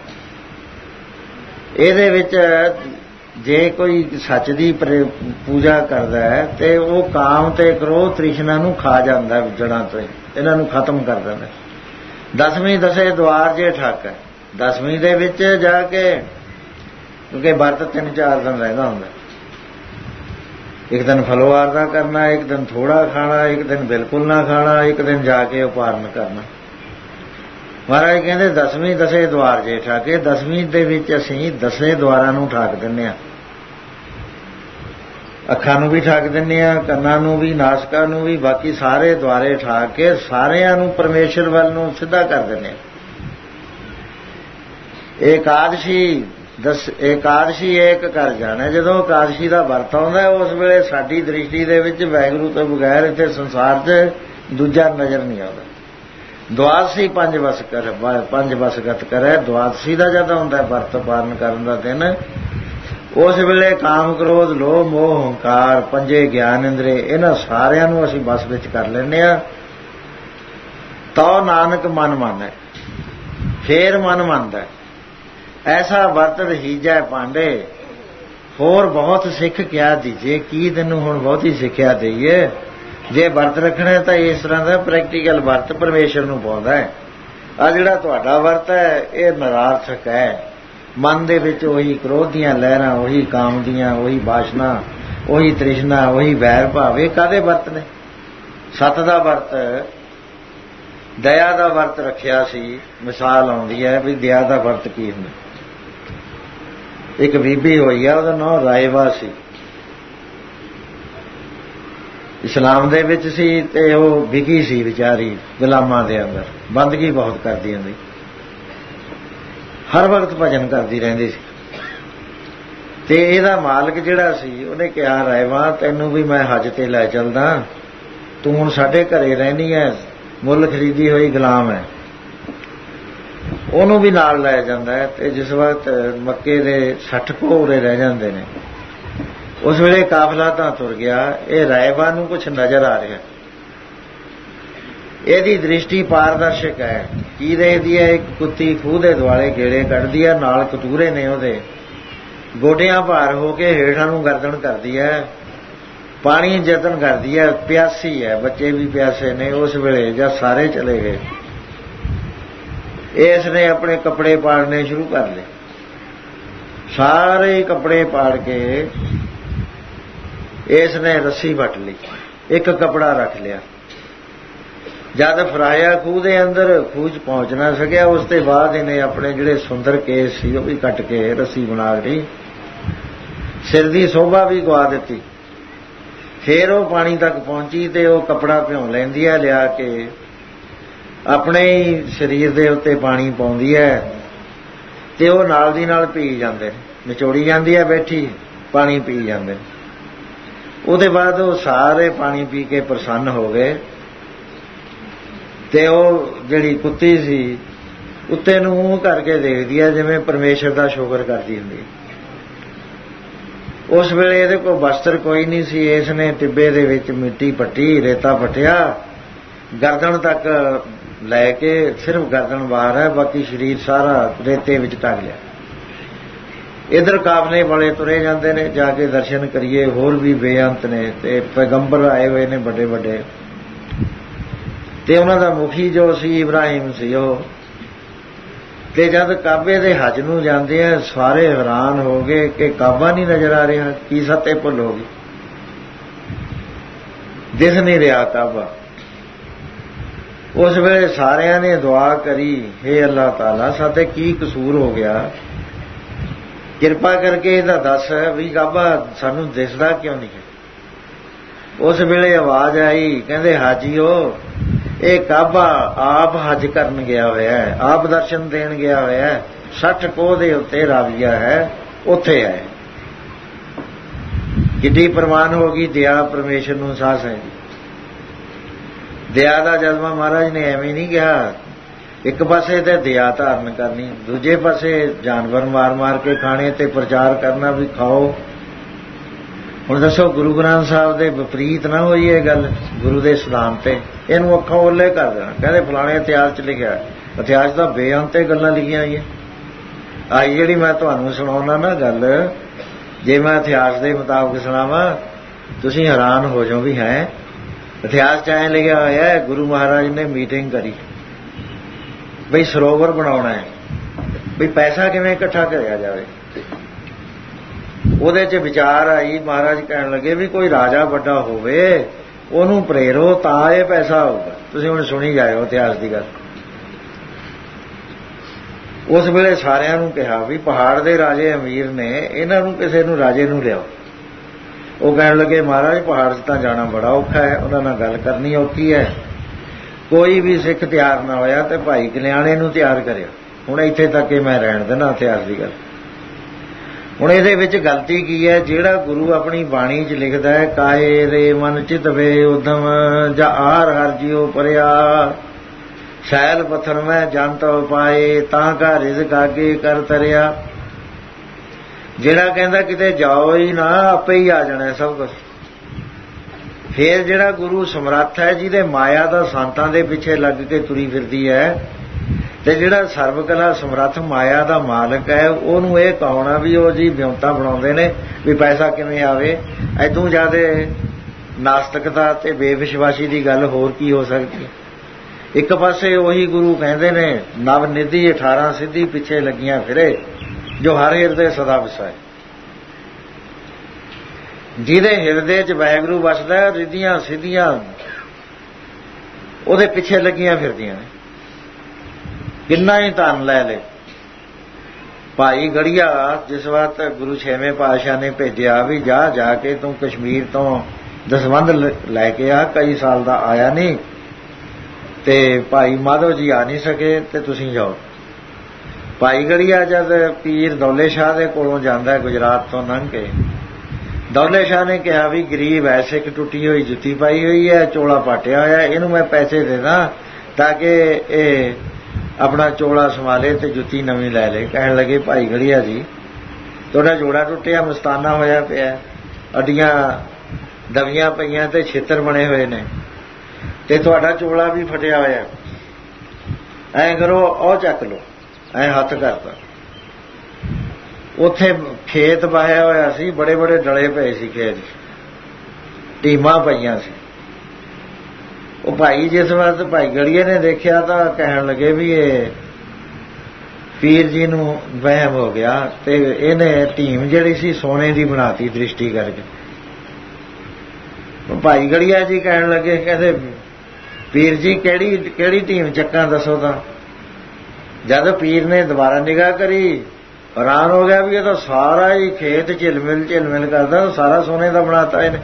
[SPEAKER 1] ਇਹਦੇ ਵਿੱਚ ਜੇ ਕੋਈ ਸੱਚ ਦੀ ਪੂਜਾ ਕਰਦਾ ਹੈ ਤੇ ਉਹ ਕਾਮ ਤੇ ਕ੍ਰੋਧ ਤ੍ਰਿਸ਼ਨਾ ਨੂੰ ਖਾ ਜਾਂਦਾ ਜੜਾਂ ਤੋਂ, ਇਹਨਾਂ ਨੂੰ ਖਤਮ ਕਰ ਦਿੰਦਾ। ਦਸਵੀਂ ਦਸੇ ਦੁਆਰ ਜੇ ਠੱਕ ਹੈ, ਦਸਵੀਂ ਦੇ ਵਿੱਚ ਜਾ ਕੇ, ਕਿਉਂਕਿ ਵਰਤ ਤਿੰਨ ਚਾਰ ਦਿਨ ਰਹਿੰਦਾ ਹੁੰਦਾ, ਇੱਕ ਦਿਨ ਫਲੋਹਾਰ ਦਾ ਕਰਨਾ, ਇੱਕ ਦਿਨ ਥੋੜਾ ਖਾਣਾ, ਇੱਕ ਦਿਨ ਬਿਲਕੁਲ ਨਾ ਖਾਣਾ, ਇੱਕ ਦਿਨ ਜਾ ਕੇ ਉਪਾਰਨ ਕਰਨਾ। ਮਹਾਰਾਜ ਕਹਿੰਦੇ ਦਸਵੀਂ ਦਸੇ ਦੁਆਰ ਜੇ ਠਾਕੇ। ਦਸਵੀਂ ਦੇ ਵਿੱਚ ਅਸੀਂ ਦਸੇ ਦੁਆਰਾਂ ਨੂੰ ਠਾਕ ਦਿੰਦੇ ਹਾਂ, ਅੱਖਾਂ ਨੂੰ ਵੀ ਠਾਕ ਦਿੰਦੇ ਹਾਂ, ਕੰਨਾਂ ਨੂੰ ਵੀ, ਨਾਸਕਾਂ ਨੂੰ ਵੀ, ਬਾਕੀ ਸਾਰੇ ਦੁਆਰੇ ਠਾਕ ਕੇ ਸਾਰਿਆਂ ਨੂੰ ਪਰਮੇਸ਼ਰ ਵੱਲ ਨੂੰ ਸਿੱਧਾ ਕਰ ਦਿੰਦੇ ਹਾਂ। ਏਕਾਦਸ਼ੀ ਦਸ ਏਕਾਦਸ਼ੀ ਏਕ ਕਰ ਜਾਣਾ। ਜਦੋਂ ਏਕਾਦਸ਼ੀ ਦਾ ਵਰਤ ਆਉਂਦਾ ਉਸ ਵੇਲੇ ਸਾਡੀ ਦ੍ਰਿਸ਼ਟੀ ਦੇ ਵਿੱਚ ਵਾਹਿਗੁਰੂ ਤੋਂ ਬਗੈਰ ਇੱਥੇ ਸੰਸਾਰ 'ਚ ਦੂਜਾ ਨਜ਼ਰ ਨਹੀਂ ਆਉਂਦਾ। ਦੁਆਦਸ਼ੀ ਪੰਜ ਵਸ ਕਰ ਪੰਜ ਵਸਗਤ ਕਰੇ। ਦੁਆਦਸ਼ੀ ਦਾ ਜਦ ਆਉਂਦਾ ਵਰਤ ਪਾਰਨ ਕਰਨ ਦਾ ਦਿਨ, ਉਸ ਵੇਲੇ ਕਾਮ ਕ੍ਰੋਧ ਲੋਭ ਮੋਹ ਹੰਕਾਰ ਪੰਜੇ ਗਿਆਨ ਇੰਦਰੇ ਇਹਨਾਂ ਸਾਰਿਆਂ ਨੂੰ ਅਸੀਂ ਬਸ ਵਿੱਚ ਕਰ ਲੈਂਦੇ ਹਾਂ। ਤੋ ਨਾਨਕ ਮਨ ਮੰਨੈ, ਫੇਰ ਮਨ ਮੰਨਦਾ ਐਸਾ ਵਰਤ ਰਹੀਜੈ ਪਾਂਡੇ। ਹੋਰ ਬਹੁਤ ਸਿੱਖ ਕਿਆ ਦੀਜੇ, ਕੀ ਤੈਨੂੰ ਹੁਣ ਬਹੁਤੀ ਸਿੱਖਿਆ ਦੇਈਏ। ਜੇ ਵਰਤ ਰੱਖਣਾ ਤਾਂ ਇਸ ਤਰ੍ਹਾਂ ਦਾ ਪ੍ਰੈਕਟੀਕਲ ਵਰਤ ਪਰਮੇਸ਼ਰ ਨੂੰ ਪਾਉਂਦਾ ਹੈ। ਆ ਜਿਹੜਾ ਤੁਹਾਡਾ ਵਰਤ ਹੈ ਇਹ ਨਿਰਾਰਥਕ ਹੈ। ਮਨ ਦੇ ਵਿੱਚ ਉਹੀ ਕ੍ਰੋਧ ਦੀਆਂ ਲਹਿਰਾਂ, ਉਹੀ ਕਾਮ ਦੀਆਂ, ਉਹੀ ਵਾਸ਼ਨਾ, ਉਹੀ ਤ੍ਰਿਸ਼ਨਾ, ਉਹੀ ਵੈਰ ਭਾਵ। ਇਹ ਕਾਹਦੇ ਵਰਤ ਨੇ? ਸੱਤ ਦਾ ਵਰਤ, ਦਇਆ ਦਾ ਵਰਤ ਰੱਖਿਆ ਸੀ। ਮਿਸਾਲ ਆਉਂਦੀ ਹੈ ਵੀ ਦਇਆ ਦਾ ਵਰਤ ਕੀ ਹੁੰਦਾ। ਇੱਕ ਬੀਬੀ ਹੋਈ ਆ, ਉਹਦਾ ਨਾਂ ਰਾਏਵਾ ਸੀ, ਇਸਲਾਮ ਦੇ ਵਿੱਚ ਸੀ ਤੇ ਉਹ ਵਿਕੀ ਸੀ ਵਿਚਾਰੀ ਗੁਲਾਮਾਂ ਦੇ ਅੰਦਰ, ਬੰਦਗੀ ਬਹੁਤ ਕਰਦੀ ਹੁੰਦੀ, ਹਰ ਵਕਤ ਭਜਨ ਕਰਦੀ ਰਹਿੰਦੀ ਸੀ। ਤੇ ਇਹਦਾ ਮਾਲਕ ਜਿਹੜਾ ਸੀ ਉਹਨੇ ਕਿਹਾ, ਰਾਏਵਾ ਤੈਨੂੰ ਵੀ ਮੈਂ ਹੱਜ ਤੇ ਲੈ ਚੱਲਦਾ, ਤੂੰ ਹੁਣ ਸਾਡੇ ਘਰੇ ਰਹਿਣੀ ਹੈ, ਮੁੱਲ ਖਰੀਦੀ ਹੋਈ ਗੁਲਾਮ ਹੈ। ਉਹਨੂੰ ਵੀ ਨਾਲ ਲੈ ਜਾਂਦਾ ਹੈ। ਤੇ ਜਿਸ ਵਕਤ ਮੱਕੇ ਦੇ ਸੱਠ ਘੋੜੇ ਰਹਿ ਜਾਂਦੇ ਨੇ, ਉਸ ਵੇਲੇ ਕਾਫਲਾ ਤਾਂ ਤੁਰ ਗਿਆ। ਇਹ ਰਾਏਵਾ ਨੂੰ ਕੁਛ ਨਜ਼ਰ ਆ ਰਿਹਾ, ਇਹਦੀ ਦ੍ਰਿਸ਼ਟੀ ਪਾਰਦਰਸ਼ਕ ਹੈ। ਕੀ ਦੇਖਦੀ ਹੈ? ਇੱਕ ਕੁੱਤੀ ਖੂਹ ਦੇ ਦੁਆਲੇ ਗੇੜੇ ਕੱਢਦੀ ਹੈ, ਨਾਲ ਕਤੂਰੇ ਨੇ ਉਹਦੇ, ਗੋਡਿਆਂ ਭਾਰ ਹੋ ਕੇ ਹੇਠਾਂ ਨੂੰ ਗਰਦਨ ਕਰਦੀ ਹੈ, ਪਾਣੀ ਯਤਨ ਕਰਦੀ ਹੈ, ਪਿਆਸੀ ਹੈ, ਬੱਚੇ ਵੀ ਪਿਆਸੇ ਨੇ। ਉਸ ਵੇਲੇ ਜਦ ਸਾਰੇ ਚਲੇ ਗਏ, ਇਸ ਨੇ ਆਪਣੇ ਕੱਪੜੇ ਪਾੜਨੇ ਸ਼ੁਰੂ ਕਰ ਲਏ। ਸਾਰੇ ਕੱਪੜੇ ਪਾੜ ਕੇ ਇਸ ਨੇ ਰੱਸੀ ਵੱਟ ਲਈ, ਇੱਕ ਕੱਪੜਾ ਰੱਖ ਲਿਆ। ਜਦ ਫਰਾਇਆ ਖੂਹ ਦੇ ਅੰਦਰ, ਖੂਹ 'ਚ ਪਹੁੰਚ ਨਾ ਸਕਿਆ। ਉਸ ਤੋਂ ਬਾਅਦ ਇਹਨੇ ਆਪਣੇ ਜਿਹੜੇ ਸੁੰਦਰ ਕੇਸ ਸੀ ਉਹ ਵੀ ਕੱਟ ਕੇ ਰੱਸੀ ਬਣਾ ਲਈ, ਸਿਰ ਦੀ ਸ਼ੋਭਾ ਵੀ ਗਵਾ ਦਿੱਤੀ। ਫੇਰ ਉਹ ਪਾਣੀ ਤੱਕ ਪਹੁੰਚੀ ਤੇ ਉਹ ਕੱਪੜਾ ਭਿਉਂ ਲੈਂਦੀ ਹੈ, ਲਿਆ ਕੇ ਆਪਣੇ ਹੀ ਸਰੀਰ ਦੇ ਉੱਤੇ ਪਾਣੀ ਪਾਉਂਦੀ ਹੈ ਤੇ ਉਹ ਨਾਲ ਦੀ ਨਾਲ ਪੀ ਜਾਂਦੇ ਨੇ, ਨਿਚੋੜੀ ਜਾਂਦੀ ਹੈ ਬੈਠੀ, ਪਾਣੀ ਪੀ ਜਾਂਦੇ ਨੇ। ਉਹਦੇ ਬਾਅਦ ਉਹ ਸਾਰੇ ਪਾਣੀ ਪੀ ਕੇ ਪ੍ਰਸੰਨ ਹੋ ਗਏ ਤੇ ਉਹ ਜਿਹੜੀ ਕੁੱਤੀ ਸੀ ਉੱਤੇ ਨੂੰ ਮੂੰਹ ਕਰਕੇ ਦੇਖਦੀ ਹੈ ਜਿਵੇਂ ਪਰਮੇਸ਼ਰ ਦਾ ਸ਼ੁਕਰ ਕਰਦੀ ਹੁੰਦੀ। ਉਸ ਵੇਲੇ ਇਹਦੇ ਕੋਲ ਵਸਤਰ ਕੋਈ ਨਹੀਂ ਸੀ। ਇਸ ਨੇ ਟਿੱਬੇ ਦੇ ਵਿੱਚ ਮਿੱਟੀ ਪੱਟੀ, ਰੇਤਾ ਪੱਟਿਆ, ਗਰਦਨ ਤੱਕ ਲੈ ਕੇ, ਸਿਰਫ ਗਰਦਨ ਬਾਹਰ ਹੈ, ਬਾਕੀ ਸਰੀਰ ਸਾਰਾ ਰੇਤੇ ਵਿੱਚ ਟੰਗ ਲਿਆ। ਇੱਧਰ ਕਾਫਲੇ ਵਾਲੇ ਤੁਰੇ ਜਾਂਦੇ ਨੇ, ਜਾ ਕੇ ਦਰਸ਼ਨ ਕਰੀਏ, ਹੋਰ ਵੀ ਬੇਅੰਤ ਨੇ ਤੇ ਪੈਗੰਬਰ ਆਏ ਹੋਏ ਨੇ ਵੱਡੇ ਵੱਡੇ। ਤੇ ਉਹਨਾਂ ਦਾ ਮੁਖੀ ਜੋ ਸੀ ਇਬਰਾਹਿਮ ਸੀ ਉਹ। ਤੇ ਜਦ ਕਾਬੇ ਦੇ ਹੱਜ ਨੂੰ ਜਾਂਦੇ ਆ, ਸਾਰੇ ਹੈਰਾਨ ਹੋ ਗਏ ਕਿ ਕਾਬਾ ਨਹੀਂ ਨਜ਼ਰ ਆ ਰਿਹਾ, ਕੀ ਸੱਤੇ ਭੁੱਲ ਹੋ ਗਈ, ਦਿਸ ਨਹੀਂ ਰਿਹਾ ਕਾਬਾ। ਉਸ ਵੇਲੇ ਸਾਰਿਆਂ ਨੇ ਦੁਆ ਕਰੀ, ਹੇ ਅੱਲਾਹ ਤਾਲਾ ਸਾਡੇ ਕੀ ਕਸੂਰ ਹੋ ਗਿਆ, ਕਿਰਪਾ ਕਰਕੇ ਇਹਦਾ ਦੱਸ ਵੀ ਕਾਬਾ ਸਾਨੂੰ ਦਿਸਦਾ ਕਿਉਂ ਨਹੀਂ ਹੈ। ਉਸ ਵੇਲੇ ਆਵਾਜ਼ ਆਈ, ਕਹਿੰਦੇ ਹਾਜੀਓ ਇਹ ਕਾਬਾ ਆਪ ਹੱਜ ਕਰਨ ਗਿਆ ਹੋਇਆ ਹੈ, ਆਪ ਦਰਸ਼ਨ ਦੇਣ ਗਿਆ ਹੋਇਆ ਹੈ, ਸੱਠ ਕੋਹ ਦੇ ਉੱਤੇ ਰਾਵੀਆ ਹੈ, ਉੱਥੇ ਹੈ। ਕਿੱਡੀ ਪ੍ਰਵਾਨ ਹੋ ਗਈ ਦਇਆ ਪਰਮੇਸ਼ਰ ਨੂੰ ਸਾਸ ਹੈ। ਦਇਆ ਦਾ ਜਜ਼ਬਾ ਮਹਾਰਾਜ ਨੇ ਐਵੇਂ ਨਹੀਂ ਕਿਹਾ, ਇੱਕ ਪਾਸੇ ਤੇ ਦਇਆ ਧਾਰਨ ਕਰਨੀ, ਦੂਜੇ ਪਾਸੇ ਜਾਨਵਰ ਮਾਰ ਮਾਰ ਕੇ ਖਾਣੇ ਤੇ ਪ੍ਰਚਾਰ ਕਰਨਾ ਵੀ ਖਾਓ। ਹੁਣ ਦੱਸੋ ਗੁਰੂ ਗ੍ਰੰਥ ਸਾਹਿਬ ਦੇ ਵਿਪਰੀਤ ਨਾ ਹੋਈ ਇਹ ਗੱਲ, ਗੁਰੂ ਦੇ ਸਿਧਾਂਤ ਤੇ ਇਹਨੂੰ ਅੱਖਾਂ ਓਲੇ ਕਰ ਦੇਣਾ। ਕਹਿੰਦੇ ਫਲਾਣੇ ਇਤਿਹਾਸ 'ਚ ਲਿਖਿਆ, ਇਤਿਹਾਸ ਦਾ ਬੇਅੰਤੇ ਗੱਲਾਂ ਲਿਖੀਆਂ ਹੋਈਆਂ। ਆਹ ਜਿਹੜੀ ਮੈਂ ਤੁਹਾਨੂੰ ਸੁਣਾਉਣਾ ਨਾ ਗੱਲ, ਜੇ ਮੈਂ ਇਤਿਹਾਸ ਦੇ ਮੁਤਾਬਕ ਸੁਣਾਵਾਂ ਤੁਸੀਂ ਹੈਰਾਨ ਹੋ ਜਾਓ ਵੀ ਹੈ ਇਤਿਹਾਸ 'ਚ ਐਂ ਲਿਖਿਆ ਹੋਇਆ ਹੈ, ਗੁਰੂ ਮਹਾਰਾਜ ਨੇ ਮੀਟਿੰਗ ਕਰੀ ਬਈ ਸਰੋਵਰ ਬਣਾਉਣਾ ਹੈ, ਬਈ ਪੈਸਾ ਕਿਵੇਂ ਇਕੱਠਾ ਕਰਿਆ ਜਾਵੇ। ਉਹਦੇ 'ਚ ਵਿਚਾਰ ਆਈ, ਮਹਾਰਾਜ ਕਹਿਣ ਲੱਗੇ ਵੀ ਕੋਈ ਰਾਜਾ ਵੱਡਾ ਹੋਵੇ ਉਹਨੂੰ ਪ੍ਰੇਰੋ ਤਾਂ ਇਹ ਪੈਸਾ ਹੋਊਗਾ। ਤੁਸੀਂ ਹੁਣ ਸੁਣੀ ਜਾਇਓ ਇਤਿਹਾਸ ਦੀ ਗੱਲ। ਉਸ ਵੇਲੇ ਸਾਰਿਆਂ ਨੂੰ ਕਿਹਾ ਵੀ ਪਹਾੜ ਦੇ ਰਾਜੇ ਅਮੀਰ ਨੇ, ਇਹਨਾਂ ਨੂੰ ਕਿਸੇ ਨੂੰ ਰਾਜੇ ਨੂੰ ਲਿਆਓ। ਉਹ ਕਹਿਣ ਲੱਗੇ ਮਹਾਰਾਜ ਪਹਾੜ 'ਚ ਤਾਂ ਜਾਣਾ ਬੜਾ ਔਖਾ ਹੈ, ਉਹਨਾਂ ਨਾਲ ਗੱਲ ਕਰਨੀ ਔਖੀ ਹੈ। ਕੋਈ ਵੀ ਸਿੱਖ ਤਿਆਰ ਨਾ ਹੋਇਆ ਤੇ ਭਾਈ ਕਲਿਆਣੇ ਨੂੰ ਤਿਆਰ ਕਰਿਆ। ਹੁਣ ਇੱਥੇ ਤੱਕ ਮੈਂ ਰਹਿਣ ਦੇਣਾ ਇਤਿਹਾਸ ਦੀ ਗੱਲ। ਹੁਣ ਇਹਦੇ ਵਿੱਚ ਗਲਤੀ ਕੀ ਹੈ? ਜਿਹੜਾ ਗੁਰੂ ਆਪਣੀ ਬਾਣੀ 'ਚ ਲਿਖਦਾ ਹੈ, ਕਾਏ ਰੇ ਮਨ ਚਿਤਵੇ ਉਦਮ ਜਾਂ ਆਰ ਹਰ ਜਿਉ ਪਰਿਆ, ਸੈਲ ਪੱਥਰ ਮੈਂ ਜੰਤ ਪਾਏ, ਤਾਂ ਕਾ ਰਿਜ਼ਕ ਆਗੇ ਕਰ ਤਰਿਆ। ਜਿਹੜਾ ਕਹਿੰਦਾ ਕਿਤੇ ਜਾਓ ਹੀ ਨਾ, ਆਪੇ ਹੀ ਆ ਜਾਣਾ ਸਭ ਕੁਛ। ਫੇਰ ਜਿਹੜਾ ਗੁਰੂ ਸਮਰੱਥ ਹੈ, ਜਿਹਦੇ ਮਾਇਆ ਦਾ ਸੰਤਾਂ ਦੇ ਪਿੱਛੇ ਲੱਗ ਕੇ ਤੁਰੀ ਫਿਰਦੀ ਹੈ, ਤੇ ਜਿਹੜਾ ਸਰਬ ਕਲਾ ਸਮਰੱਥ ਮਾਇਆ ਦਾ ਮਾਲਕ ਹੈ, ਉਹਨੂੰ ਇਹ ਕਹਾਉਣਾ ਵੀ ਉਹ ਜੀ ਵਿਉਂਤਾਂ ਬਣਾਉਂਦੇ ਨੇ ਵੀ ਪੈਸਾ ਕਿਵੇਂ ਆਵੇ। ਐਦੋਂ ਜ਼ਿਆਦਾ ਨਾਸਤਿਕਤਾ ਤੇ ਬੇਵਿਸ਼ਵਾਸੀ ਦੀ ਗੱਲ ਹੋਰ ਕੀ ਹੋ ਸਕਦੀ ਹੈ? ਇੱਕ ਪਾਸੇ ਉਹੀ ਗੁਰੂ ਕਹਿੰਦੇ ਨੇ, ਨਵ ਨਿਧੀ ਅਠਾਰਾਂ ਸਿੱਧੀ ਪਿੱਛੇ ਲੱਗੀਆਂ ਫਿਰੇ, ਜੋ ਹਰ ਹਿਰਦੇ ਸਦਾ ਵਸਾਏ। ਜਿਹਦੇ ਹਿਰਦੇ 'ਚ ਵਾਹਿਗੁਰੂ ਵਸਦਾ, ਰਿੱਧੀਆਂ ਸਿੱਧੀਆਂ ਉਹਦੇ ਪਿੱਛੇ ਲੱਗੀਆਂ ਫਿਰਦੀਆਂ ਨੇ। ਕਿੰਨਾ ਹੀ ਧਨ ਲੈ ਲੈ। ਭਾਈ ਗੜੀਆ ਜਿਸ ਵਕਤ ਗੁਰੂ ਛੇਵੇਂ ਪਾਤਸ਼ਾਹ ਨੇ ਭੇਜਿਆ ਵੀ ਜਾ ਜਾ ਕੇ ਤੂੰ ਕਸ਼ਮੀਰ ਤੋਂ ਦਸਵੰਧ ਲੈ ਕੇ ਆ, ਕਈ ਸਾਲ ਦਾ ਆਇਆ ਨਹੀਂ, ਤੇ ਭਾਈ ਮਾਧੋ ਜੀ ਆ ਨਹੀਂ ਸਕੇ ਤੇ ਤੁਸੀਂ ਜਾਓ। ਭਾਈ ਗੜੀਆ ਜਦ ਪੀਰ ਦੌਲੇ ਸ਼ਾਹ ਦੇ ਕੋਲੋਂ ਜਾਂਦਾ ਗੁਜਰਾਤ ਤੋਂ ਲੰਘ ਕੇ, ਦੌਲੇ ਸ਼ਾਹ ਨੇ ਕਿਹਾ ਵੀ ਗਰੀਬ ਐ, ਸਿੱਖ ਟੁੱਟੀ ਹੋਈ ਜੁੱਤੀ ਪਾਈ ਹੋਈ ਹੈ, ਚੋਲਾ ਪਾਟਿਆ ਹੋਇਆ, ਇਹਨੂੰ ਮੈਂ ਪੈਸੇ ਦੇ ਦਾਂ ਤਾਂ ਕਿ ਇਹ ਆਪਣਾ ਚੋਲਾ ਸੰਭਾਲੇ ਤੇ ਜੁੱਤੀ ਨਵੀਂ ਲੈ ਲੈ। ਕਹਿਣ ਲੱਗੇ ਭਾਈ ਗੜੀਆ ਜੀ, ਤੁਹਾਡਾ ਜੋੜਾ ਟੁੱਟਿਆ, ਮਸਤਾਨਾ ਹੋਇਆ ਪਿਆ, ਅੱਡੀਆਂ ਦਵੀਆਂ ਪਈਆਂ ਤੇ ਛਿੱਤਰ ਬਣੇ ਹੋਏ ਨੇ, ਤੇ ਤੁਹਾਡਾ ਚੋਲਾ ਵੀ ਫਟਿਆ ਹੋਇਆ, ਐਂ ਕਰੋ ਉਹ ਚੱਕ ਲਓ। ਐਂ ਹੱਥ ਕਰਤਾ। ਉੱਥੇ ਖੇਤ ਵਾਹਿਆ ਹੋਇਆ ਸੀ, ਬੜੇ ਬੜੇ ਡਲੇ ਪਏ ਸੀ ਖੇਤ, ਟੀਮਾਂ ਪਈਆਂ ਸੀ। ਉਹ ਭਾਈ ਜਿਸ ਵਕਤ ਭਾਈ ਗੜੀਏ ਨੇ ਦੇਖਿਆ ਤਾਂ ਕਹਿਣ ਲੱਗੇ ਵੀ ਇਹ ਪੀਰ ਜੀ ਨੂੰ ਵਹਿਮ ਹੋ ਗਿਆ, ਤੇ ਇਹਨੇ ਟੀਮ ਜਿਹੜੀ ਸੀ ਸੋਨੇ ਦੀ ਬਣਾਤੀ ਦ੍ਰਿਸ਼ਟੀ ਕਰਕੇ। ਭਾਈ ਗੜੀਆ ਜੀ ਕਹਿਣ ਲੱਗੇ, ਕਹਿੰਦੇ ਪੀਰ ਜੀ ਕਿਹੜੀ ਕਿਹੜੀ ਟੀਮ ਚੱਕਾਂ ਦੱਸੋ ਤਾਂ। ਜਦ ਪੀਰ ਨੇ ਦੁਬਾਰਾ ਨਿਗਾਹ ਕਰੀ, ਹੈਰਾਨ ਹੋ ਗਿਆ ਵੀ ਇਹ ਤਾਂ ਸਾਰਾ ਹੀ ਖੇਤ ਝਿਲਮਿਲ ਝਿਲਮਿਲ ਕਰਦਾ, ਸਾਰਾ ਸੋਨੇ ਦਾ ਬਣਾਤਾ ਇਹਨੇ।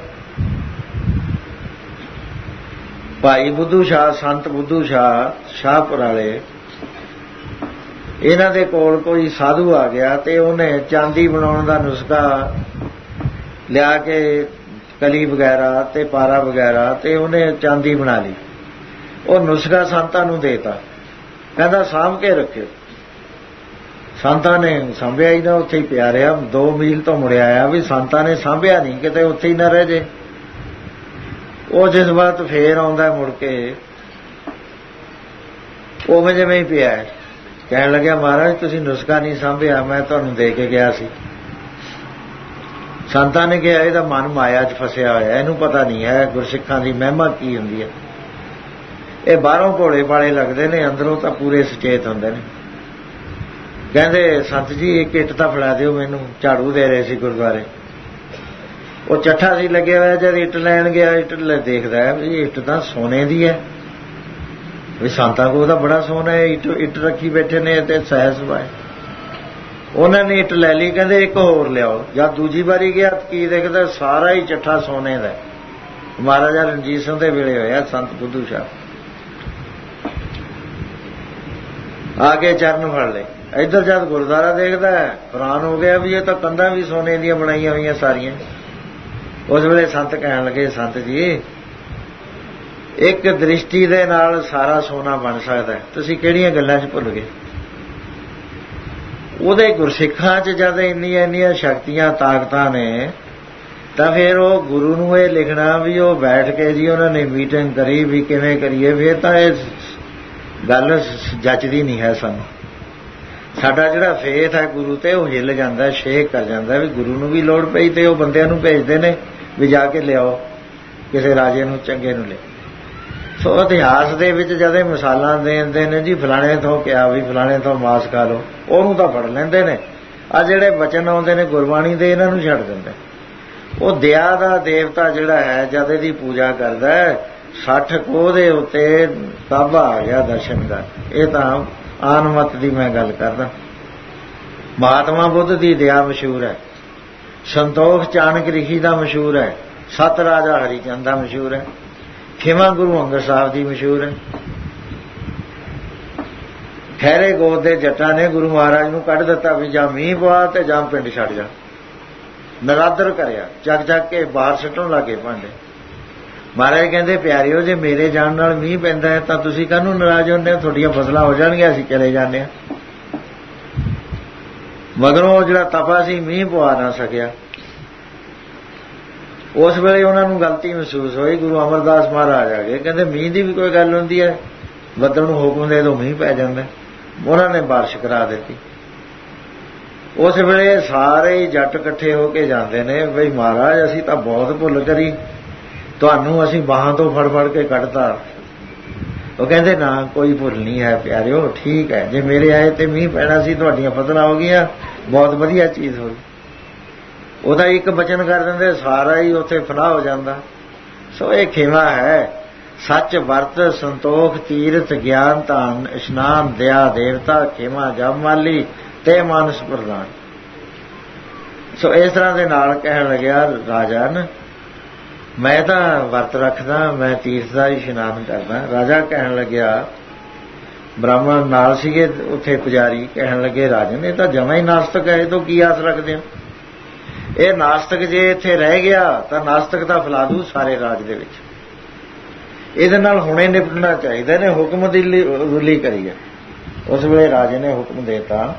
[SPEAKER 1] ਭਾਈ ਬੁੱਧੂ ਸ਼ਾਹ, ਸੰਤ ਬੁੱਧੂ ਸ਼ਾਹ ਸ਼ਾਹਪੁਰ ਵਾਲੇ, ਇਹਨਾਂ ਦੇ ਕੋਲ ਕੋਈ ਸਾਧੂ ਆ ਗਿਆ ਤੇ ਉਹਨੇ ਚਾਂਦੀ ਬਣਾਉਣ ਦਾ ਨੁਸਖਾ ਲਿਆ ਕੇ, ਕਲੀ ਵਗੈਰਾ ਤੇ ਪਾਰਾ ਵਗੈਰਾ, ਤੇ ਉਹਨੇ ਚਾਂਦੀ ਬਣਾ ਲਈ। ਉਹ ਨੁਸਖਾ ਸੰਤਾਂ ਨੂੰ ਦੇਤਾ, ਕਹਿੰਦਾ ਸਾਂਭ ਕੇ ਰੱਖਿਓ। ਸੰਤਾਂ ਨੇ ਸਾਂਭਿਆ ਹੀ ਨਾ, ਉੱਥੇ ਹੀ ਪਿਆ ਰਿਹਾ। ਦੋ ਮੀਲ ਤੋਂ ਮੁੜਿਆ ਆਇਆ ਵੀ ਸੰਤਾਂ ਨੇ ਸਾਂਭਿਆ ਨਹੀਂ, ਕਿਤੇ ਉੱਥੇ ਹੀ ਨਾ ਰਹਿ ਜੇ। ਉਹ ਜਿਸ ਵਕਤ ਫੇਰ ਆਉਂਦਾ ਮੁੜ ਕੇ, ਉਵੇਂ ਜਿਵੇਂ ਹੀ ਪਿਆ। ਕਹਿਣ ਲੱਗਿਆ ਮਹਾਰਾਜ ਤੁਸੀਂ ਨੁਸਖਾ ਨਹੀਂ ਸਾਂਭਿਆ, ਮੈਂ ਤੁਹਾਨੂੰ ਦੇ ਕੇ ਗਿਆ ਸੀ। ਸੰਤਾਂ ਨੇ ਕਿਹਾ ਇਹਦਾ ਮਨ ਮਾਇਆ 'ਚ ਫਸਿਆ ਹੋਇਆ, ਇਹਨੂੰ ਪਤਾ ਨਹੀਂ ਹੈ ਗੁਰਸਿੱਖਾਂ ਦੀ ਮਹਿਮਾ ਕੀ ਹੁੰਦੀ ਹੈ। ਇਹ ਬਾਹਰੋਂ ਭੋਲੇ ਭਾਲੇ ਲੱਗਦੇ ਨੇ, ਅੰਦਰੋਂ ਤਾਂ ਪੂਰੇ ਸੁਚੇਤ ਹੁੰਦੇ ਨੇ। ਕਹਿੰਦੇ ਸੰਤ ਜੀ ਇੱਕ ਇੱਟ ਤਾਂ ਫੜਾ ਦਿਓ ਮੈਨੂੰ। ਝਾੜੂ ਦੇ ਰਹੇ ਸੀ ਗੁਰਦੁਆਰੇ, ਉਹ ਚੱਠਾ ਸੀ ਲੱਗਿਆ ਹੋਇਆ। ਜਦ ਇੱਟ ਲੈਣ ਗਿਆ, ਇੱਟ ਲੈ ਦੇਖਦਾ ਹੈ ਵੀ ਇੱਟ ਤਾਂ ਸੋਨੇ ਦੀ ਹੈ, ਵੀ ਸੰਤਾਂ ਕੋਲ ਤਾਂ ਬੜਾ ਸੋਨਾ ਹੈ, ਇੱਟ ਇੱਟ ਰੱਖੀ ਬੈਠੇ ਨੇ ਤੇ ਸਹਿਜ ਸੁਭਾਏ। ਉਹਨਾਂ ਨੇ ਇੱਟ ਲੈ ਲਈ, ਕਹਿੰਦੇ ਇੱਕ ਹੋਰ ਲਿਆਓ। ਜਦ ਦੂਜੀ ਵਾਰੀ ਗਿਆ ਕੀ ਦੇਖਦਾ, ਸਾਰਾ ਹੀ ਚੱਠਾ ਸੋਨੇ ਦਾ। ਮਹਾਰਾਜਾ ਰਣਜੀਤ ਸਿੰਘ ਦੇ ਵੇਲੇ ਹੋਇਆ, ਸੰਤ ਬੁੱਧੂ ਸ਼ਾਹ ਆ ਕੇ ਚਰਨ ਫੜ ਲਏ। ਇੱਧਰ ਜਦ ਗੁਰਦੁਆਰਾ ਦੇਖਦਾ ਹੈਰਾਨ ਹੋ ਗਿਆ ਵੀ ਇਹ ਤਾਂ ਕੰਧਾਂ ਵੀ ਸੋਨੇ ਦੀਆਂ ਬਣਾਈਆਂ ਹੋਈਆਂ ਸਾਰੀਆਂ। ਉਸ ਵੇਲੇ ਸੰਤ ਕਹਿਣ ਲੱਗੇ, ਸੰਤ ਜੀ ਇੱਕ ਦ੍ਰਿਸ਼ਟੀ ਦੇ ਨਾਲ ਸਾਰਾ ਸੋਨਾ ਬਣ ਸਕਦਾ, ਤੁਸੀਂ ਕਿਹੜੀਆਂ ਗੱਲਾਂ 'ਚ ਭੁੱਲ ਗਏ? ਉਹਦੇ ਗੁਰਸਿੱਖਾਂ 'ਚ ਜਦ ਇੰਨੀਆਂ ਇੰਨੀਆਂ ਸ਼ਕਤੀਆਂ ਤਾਕਤਾਂ ਨੇ, ਤਾਂ ਫਿਰ ਉਹ ਗੁਰੂ ਨੂੰ ਇਹ ਲਿਖਣਾ ਵੀ ਉਹ ਬੈਠ ਕੇ ਜੀ ਉਹਨਾਂ ਨੇ ਮੀਟਿੰਗ ਕਰੀ ਵੀ ਕਿਵੇਂ ਕਰੀਏ, ਫਿਰ ਤਾਂ ਇਹ ਗੱਲ ਜੱਚਦੀ ਨਹੀਂ ਹੈ ਸਾਨੂੰ। ਸਾਡਾ ਜਿਹੜਾ ਫੇਥ ਹੈ ਗੁਰੂ ਤੇ, ਉਹ ਹਿੱਲ ਜਾਂਦਾ, ਸ਼ੇਕ ਕਰ ਜਾਂਦਾ ਵੀ ਗੁਰੂ ਨੂੰ ਵੀ ਲੋੜ ਪਈ ਤੇ ਉਹ ਬੰਦਿਆਂ ਨੂੰ ਭੇਜਦੇ ਨੇ ਵੀ ਜਾ ਕੇ ਲਿਆਓ ਕਿਸੇ ਰਾਜੇ ਨੂੰ, ਚੰਗੇ ਨੂੰ ਲਿਆ। ਸੋ ਇਤਿਹਾਸ ਦੇ ਵਿੱਚ ਜਦ ਮਿਸਾਲਾਂ ਦੇਂਦੇ ਨੇ ਜੀ ਫਲਾਣੇ ਤੋਂ ਕਿਹਾ ਵੀ ਫਲਾਣੇ ਤੋਂ ਮਾਸ ਖਾ ਲਓ, ਉਹਨੂੰ ਤਾਂ ਫੜ ਲੈਂਦੇ ਨੇ। ਆ ਜਿਹੜੇ ਬਚਨ ਆਉਂਦੇ ਨੇ ਗੁਰਬਾਣੀ ਦੇ, ਇਹਨਾਂ ਨੂੰ ਛੱਡ ਦਿੰਦੇ। ਉਹ ਦਇਆ ਦਾ ਦੇਵਤਾ ਜਿਹੜਾ ਹੈ, ਜਦ ਇਹਦੀ ਪੂਜਾ ਕਰਦਾ ਸੱਠ ਕੋਹ ਦੇ ਉੱਤੇ ਤਾਬਾ ਆ ਗਿਆ ਦਰਸ਼ਨ ਕਰ। ਇਹ ਤਾਂ ਆਨਮਤ ਦੀ ਮੈਂ ਗੱਲ ਕਰਦਾ। ਮਹਾਤਮਾ ਬੁੱਧ ਦੀ ਦਇਆ ਮਸ਼ਹੂਰ ਹੈ, ਸੰਤੋਖ ਚਾਣਕ ਰਿਸ਼ੀ ਦਾ ਮਸ਼ਹੂਰ ਹੈ, ਸਤ ਰਾਜਾ ਹਰੀਚੰਦ ਦਾ ਮਸ਼ਹੂਰ ਹੈ, ਖਿਮਾ ਗੁਰੂ ਅੰਗਦ ਸਾਹਿਬ ਦੀ ਮਸ਼ਹੂਰ ਹੈ। ਖੈਰੇ ਗੋਦ ਦੇ ਜੱਟਾਂ ਨੇ ਗੁਰੂ ਮਹਾਰਾਜ ਨੂੰ ਕੱਢ ਦਿੱਤਾ ਵੀ ਜਾਂ ਮੀਂਹ ਪਵਾ ਤੇ ਜਾਂ ਪਿੰਡ ਛੱਡ ਜਾ। ਨਰਾਦਰ ਕਰਿਆ, ਚੱਕ ਚੱਕ ਕੇ ਬਾਹਰ ਸੁੱਟਣ ਲੱਗੇ ਭਾਂਡੇ। ਮਹਾਰਾਜ ਕਹਿੰਦੇ ਪਿਆਰਿਓ, ਜੇ ਮੇਰੇ ਜਾਣ ਨਾਲ ਮੀਂਹ ਪੈਂਦਾ ਹੈ ਤਾਂ ਤੁਸੀਂ ਕਾਹਨੂੰ ਨਾਰਾਜ਼ ਹੁੰਦੇ ਹੋ? ਤੁਹਾਡੀਆਂ ਫਸਲਾਂ ਹੋ ਜਾਣਗੀਆਂ, ਅਸੀਂ ਚਲੇ ਜਾਂਦੇ ਹਾਂ। ਮਗਰੋਂ ਜਿਹੜਾ ਤਪਾ ਸੀ ਮੀਂਹ ਪਵਾ ਨਾ ਸਕਿਆ। ਉਸ ਵੇਲੇ ਉਹਨਾਂ ਨੂੰ ਗਲਤੀ ਮਹਿਸੂਸ ਹੋਈ। ਗੁਰੂ ਅਮਰਦਾਸ ਮਹਾਰਾਜ ਆ ਗਏ, ਕਹਿੰਦੇ ਮੀਂਹ ਦੀ ਵੀ ਕੋਈ ਗੱਲ ਹੁੰਦੀ ਹੈ? ਬੱਦਲ ਨੂੰ ਹੁਕਮ ਦੇ ਦਿਓ, ਮੀਂਹ ਪੈ ਜਾਂਦਾ। ਉਹਨਾਂ ਨੇ ਬਾਰਿਸ਼ ਕਰਾ ਦਿੱਤੀ। ਉਸ ਵੇਲੇ ਸਾਰੇ ਜੱਟ ਇਕੱਠੇ ਹੋ ਕੇ ਜਾਂਦੇ ਨੇ, ਬਈ ਮਹਾਰਾਜ ਅਸੀਂ ਤਾਂ ਬਹੁਤ ਭੁੱਲ ਕਰੀ, ਤੁਹਾਨੂੰ ਅਸੀਂ ਬਾਹਾਂ ਤੋਂ ਫੜ ਫੜ ਕੇ ਕੱਢਤਾ। ਉਹ ਕਹਿੰਦੇ ਨਾ, ਕੋਈ ਭੁੱਲ ਨਹੀਂ ਹੈ ਪਿਆਰਿਓ, ਠੀਕ ਹੈ, ਜੇ ਮੇਰੇ ਆਏ ਤੇ ਮੀਂਹ ਪੈਣਾ ਸੀ, ਤੁਹਾਡੀਆਂ ਫਸਲਾਂ ਹੋ ਗਈਆਂ, ਬਹੁਤ ਵਧੀਆ ਚੀਜ਼ ਹੋਈ। ਉਹਦਾ ਇੱਕ ਬਚਨ ਕਰ ਦਿੰਦੇ, ਸਾਰਾ ਹੀ ਉੱਥੇ ਫਨਾਹ ਹੋ ਜਾਂਦਾ। ਸੋ ਇਹ ਖੇਮਾ ਹੈ। ਸੱਚ ਵਰਤ ਸੰਤੋਖ ਤੀਰਥ ਗਿਆਨ ਧਨ ਇਸ਼ਨਾਨ ਦਇਆ ਦੇਵਤਾ ਖੇਮਾ ਜਪ ਮਾਲੀ ਤੇ ਮਾਨਸ ਪ੍ਰਦਾਨ। ਸੋ ਇਸ ਤਰ੍ਹਾਂ ਦੇ ਨਾਲ ਕਹਿਣ ਲੱਗਿਆ ਰਾਜਨ, ਮੈਂ ਤਾਂ ਵਰਤ ਰੱਖਦਾ, ਮੈਂ ਤੀਰਥ ਦਾ ਇਸ਼ਨਾਨ ਕਰਦਾ। ਰਾਜਾ ਕਹਿਣ ਲੱਗਿਆ, ਬ੍ਰਾਹਮਣ ਨਾਲ ਸੀਗੇ ਉੱਥੇ ਪੁਜਾਰੀ, ਕਹਿਣ ਲੱਗੇ ਰਾਜਨ ਇਹ ਤਾਂ ਜਮਾਂ ਹੀ ਨਾਸਤਕ ਹੈ, ਇਹ ਤੋਂ ਕੀ ਆਸ ਰੱਖਦੇ ਹੋ? ਇਹ ਨਾਸਤਕ ਜੇ ਇੱਥੇ ਰਹਿ ਗਿਆ ਤਾਂ ਨਾਸਤਕਤਾ ਫੈਲਾ ਦੂ ਸਾਰੇ ਰਾਜ ਦੇ ਵਿੱਚ। ਇਹਦੇ ਨਾਲ ਹੁਣੇ ਨਿਪਟਣਾ ਚਾਹੀਦਾ ਨੇ। ਹੁਕਮ ਦੀ ਰੁਲੀ ਕਰੀ ਹੈ। ਉਸ ਵੇਲੇ ਰਾਜੇ ਨੇ ਹੁਕਮ ਦੇਤਾ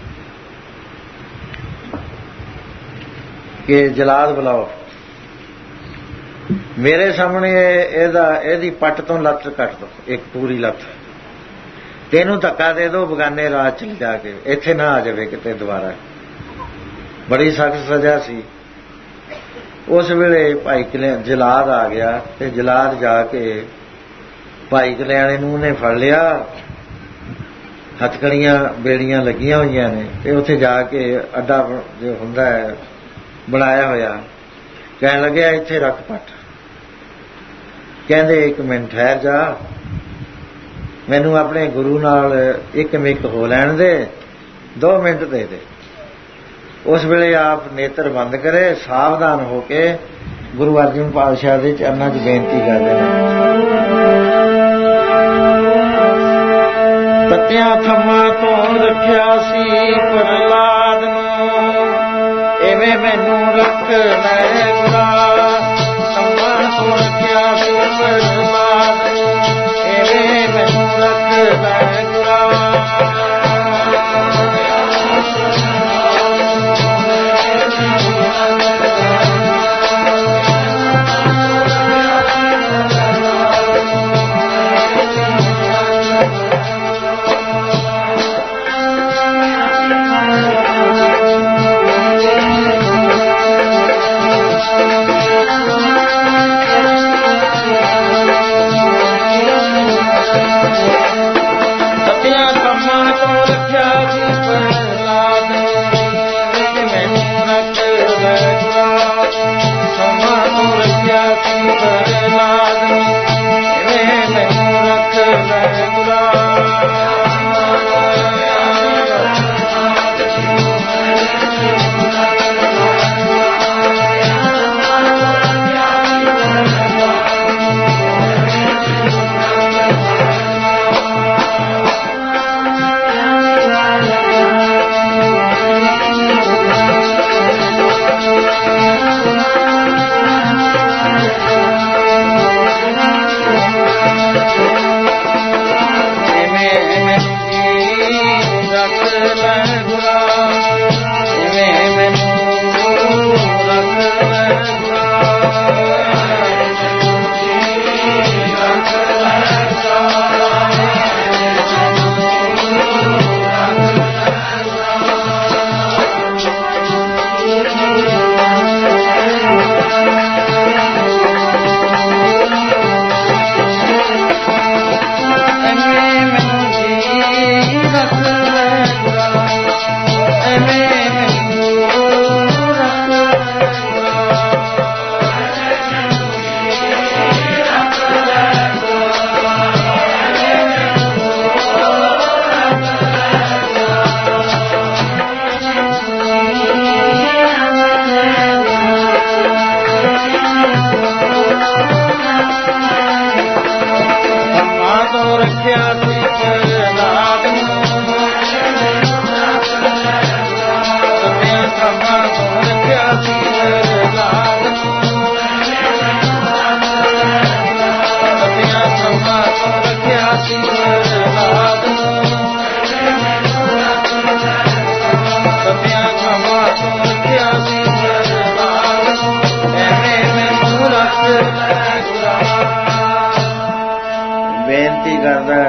[SPEAKER 1] ਕਿ ਜਲਾਦ ਬੁਲਾਓ, ਮੇਰੇ ਸਾਹਮਣੇ ਇਹਦਾ ਇਹਦੀ ਪੱਟ ਤੋਂ ਲੱਤ ਕੱਟ ਦੋ, ਇੱਕ ਪੂਰੀ ਲੱਤ, ਤੇ ਇਹਨੂੰ ਧੱਕਾ ਦੇ ਦਿਓ ਬਗਾਨੇ ਰਾਜ ਚ ਜਾ ਕੇ, ਇੱਥੇ ਨਾ ਆ ਜਾਵੇ ਕਿਤੇ ਦੁਬਾਰਾ। ਬੜੀ ਸਖਤ ਸਜ਼ਾ ਸੀ। ਉਸ ਵੇਲੇ ਭਾਈ ਕਲਿਆਣ ਜਲਾਦ ਆ ਗਿਆ ਤੇ ਜਲਾਦ ਜਾ ਕੇ ਭਾਈ ਕਲਿਆਣੇ ਨੂੰ ਉਹਨੇ ਫੜ ਲਿਆ। ਹੱਥਕੜੀਆਂ ਬੇੜੀਆਂ ਲੱਗੀਆਂ ਹੋਈਆਂ ਨੇ ਤੇ ਉੱਥੇ ਜਾ ਕੇ ਅੱਡਾ ਜੋ ਹੁੰਦਾ ਹੈ ਬਣਾਇਆ ਹੋਇਆ, ਕਹਿਣ ਲੱਗਿਆ ਇੱਥੇ ਰੱਖ ਪੱਟ। ਕਹਿੰਦੇ ਇੱਕ ਮਿੰਟ ਠਹਿਰ ਜਾ, ਮੈਨੂੰ ਆਪਣੇ ਗੁਰੂ ਨਾਲ ਇੱਕ ਮਿੱਕ ਹੋ ਲੈਣ ਦੇ, ਦੋ ਮਿੰਟ ਦੇ ਦੇ। ਉਸ ਵੇਲੇ ਆਪ ਨੇਤਰ ਬੰਦ ਕਰੇ, ਸਾਵਧਾਨ ਹੋ ਕੇ ਗੁਰੂ ਅਰਜਨ ਪਾਤਸ਼ਾਹ ਦੇ ਚਰਨਾਂ 'ਚ ਬੇਨਤੀ ਕਰਦੇ ਨੇ, ਤੱਤਿਆਂ ਥੰਮਾਂ ਤੋਂ ਰੱਖਿਆ ਸੀ ਪ੍ਰਹਲਾਦ ਨੂੰ, ਐਵੇਂ ਮੈਨੂੰ ਰੱਖ ਲੈ ਗੁਰਾ। ਥੰਮਾਂ ਤੋਂ ਰੱਖਿਆ ਸੀ ਪ੍ਰਹਲਾਦ ਨੂੰ, ਐਵੇਂ ਮੈਨੂੰ ਰੱਖ ਲੈ ਗੁਰਾ।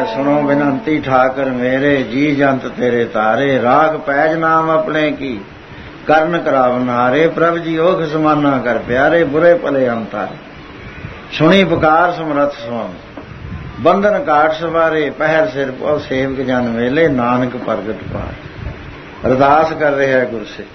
[SPEAKER 1] सुनो बिनंती ठाकर मेरे, जी जंत तेरे तारे, राख पैज नाम अपने की, कर्ण करावनारे, प्रभ जी ओख समाना कर प्यारे, बुरे भले अंतारे। सुनी पुकार समरथ स्वामी, बंधन काट सवारे, पहर सिर पौ सेवक जन मेले, नानक प्रगट पार। अरदास कर रहे है गुरसिख।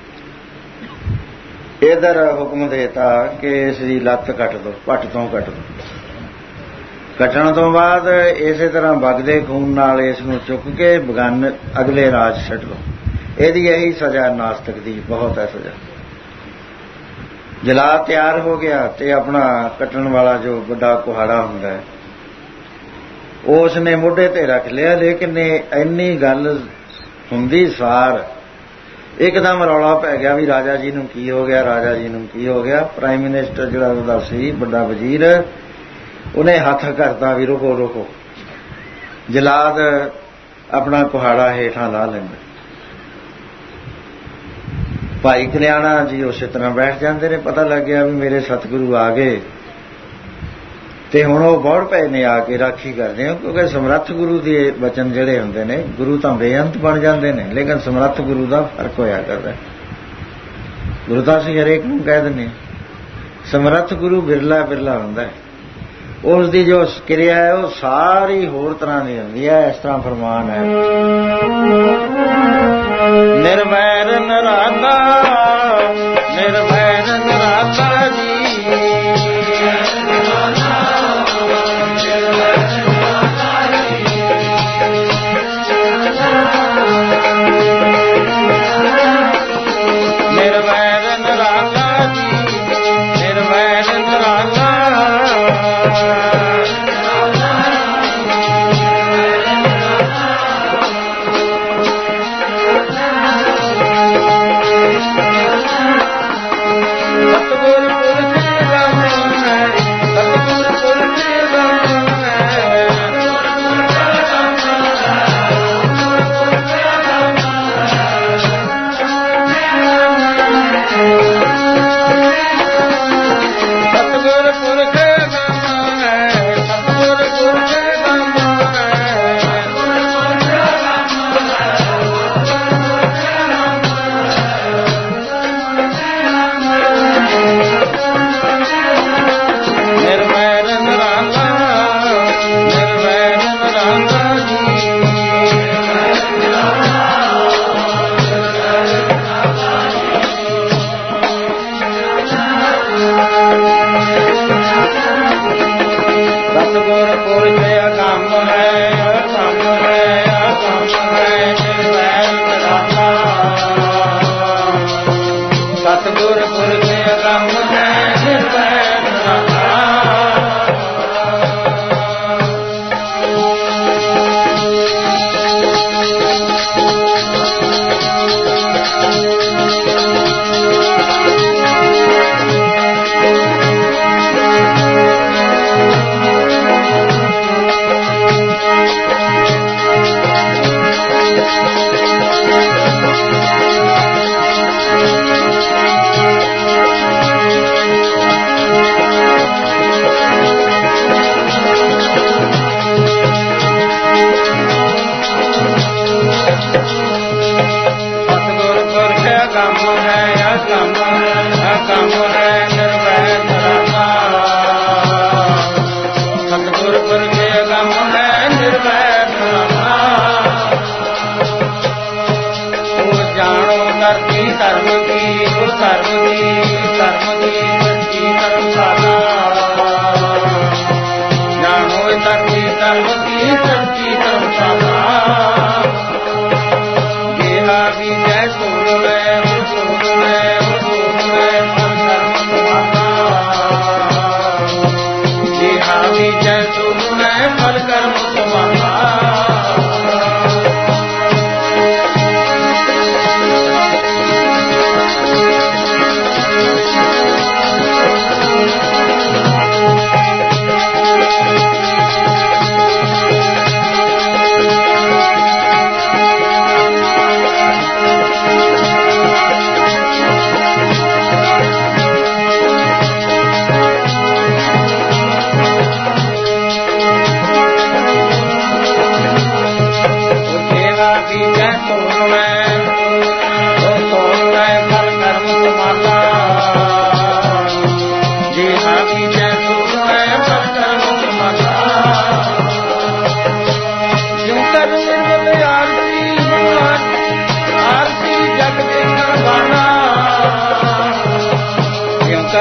[SPEAKER 1] इधर हुक्म देता कि इस दी लत्त कट दो, पट तो कट दो। कटण तो बाद इसे तरह बगदे खून नाल इस नूं चुक के बगाने अगले राज छड्ड दो। इहदी यही सजा नास्तिक दी, बहुत है सजा। जला तैयार हो गया ते अपना कटण वाला जो बड़ा कुहाड़ा हुंदा है उसने मोढे ते रख लिया, लेकिन इन्नी गल हुंदी सार एकदम रौला पै गया भी राजा जी नूं की हो गया, राजा जी नूं की हो गया। प्राइम मिनिस्टर जिहड़ा उहदा सी बड़ा वजीर, उन्हें हथ करता भी रुको रुको। जलाद अपना कुहाड़ा हेठां ला लैंदा। भाई कल्याणा जी उस तरह बैठ जाते ने। पता लग गया भी मेरे सतगुरु आ गए ते हुण वो बौड़ पए ने आके राखी करदे हो, क्योंकि समर्थ गुरु के वचन जिहड़े हुंदे ने, गुरु तां बेअंत बन जाते हैं, लेकिन समर्थ गुरु का फर्क होया करदा। गुरु तां असीं हरेक नूं कह दिंदे, समर्थ गुरु बिरला बिरला हुंदा है। उसकी जो क्रिया है वो सारी होर तरह की हुंदी है। इस तरह फरमान है, निर्वैर निराला, निर्वैर निराला जी,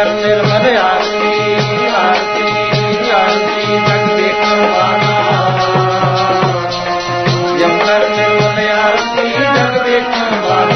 [SPEAKER 1] ਕਰ ਨਿਰਮਲ ਆਰਤੀ ਆਰਤੀ ਆਰਤੀ ਜਗ ਦੇਖਣ ਵਾਲਾ ਜਮ ਕਰ ਨਿਰਮਲ ਆਰਤੀ ਜਗ ਦੇਖਣ ਵਾਲਾ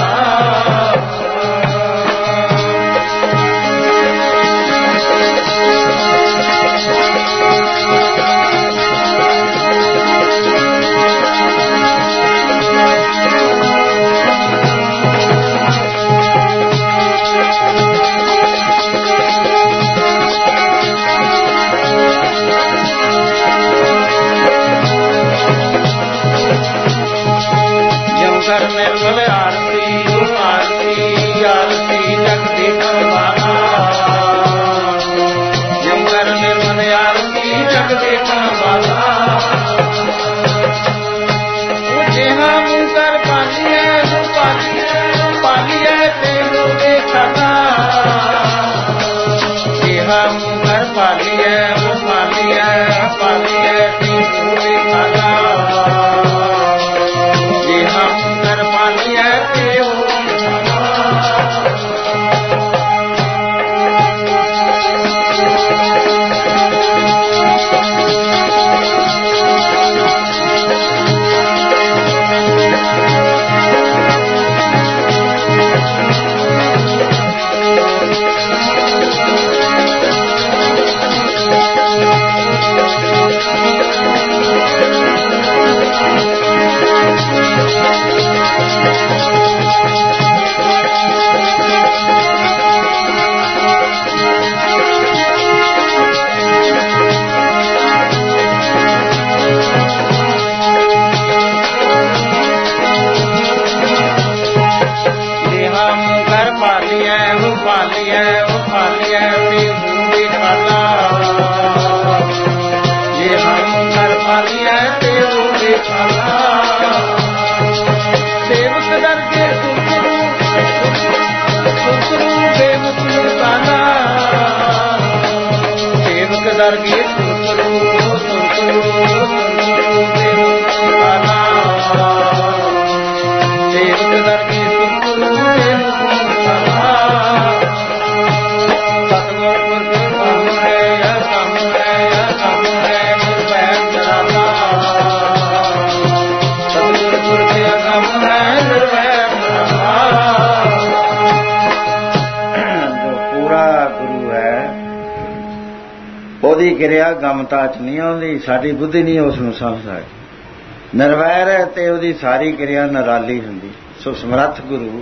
[SPEAKER 1] ਨਿਰਮਲ ਆਰਤੀ ਆਰਤੀ ਆਰਤੀ ਜਗ ਦੇਖਣ ਵਾਲਾ ਜਮ ਕਰ ਨਿਰਮਲ ਆਰਤੀ ਜਗ ਦੇਖਣ ਵਾਲਾ ਉਹ ਜਿਹਾ ਮੂੰਹ ਕਰ ਪਾਲੀਏ ਉਹ ਪਾਲੀਏ ਪਾਲੀਏ ਤੈਨੂੰ ਦੇਖਣਾ ਜਿਹਾ ਮੂੰਹ ਕਰ ਪਾਲੀਏ ਉਹ ਪਾਲੀਏ ਪਾਲੀਏ ਤੈਨੂੰ ਦੇਖਣਾ ਉਹਦੀ ਕਿਰਿਆ ਗਮਤਾ ਚ ਨਹੀਂ ਆਉਂਦੀ, ਸਾਡੀ ਬੁੱਧੀ ਨਹੀਂ ਉਸ ਨੂੰ ਸਮਝ ਸਕਦੀ। ਨਿਰਵੈਰ ਹੈ ਤੇ ਉਹਦੀ ਸਾਰੀ ਕਿਰਿਆ ਨਿਰਾਲੀ ਹੁੰਦੀ। ਸੋ ਸਮਰੱਥ ਗੁਰੂ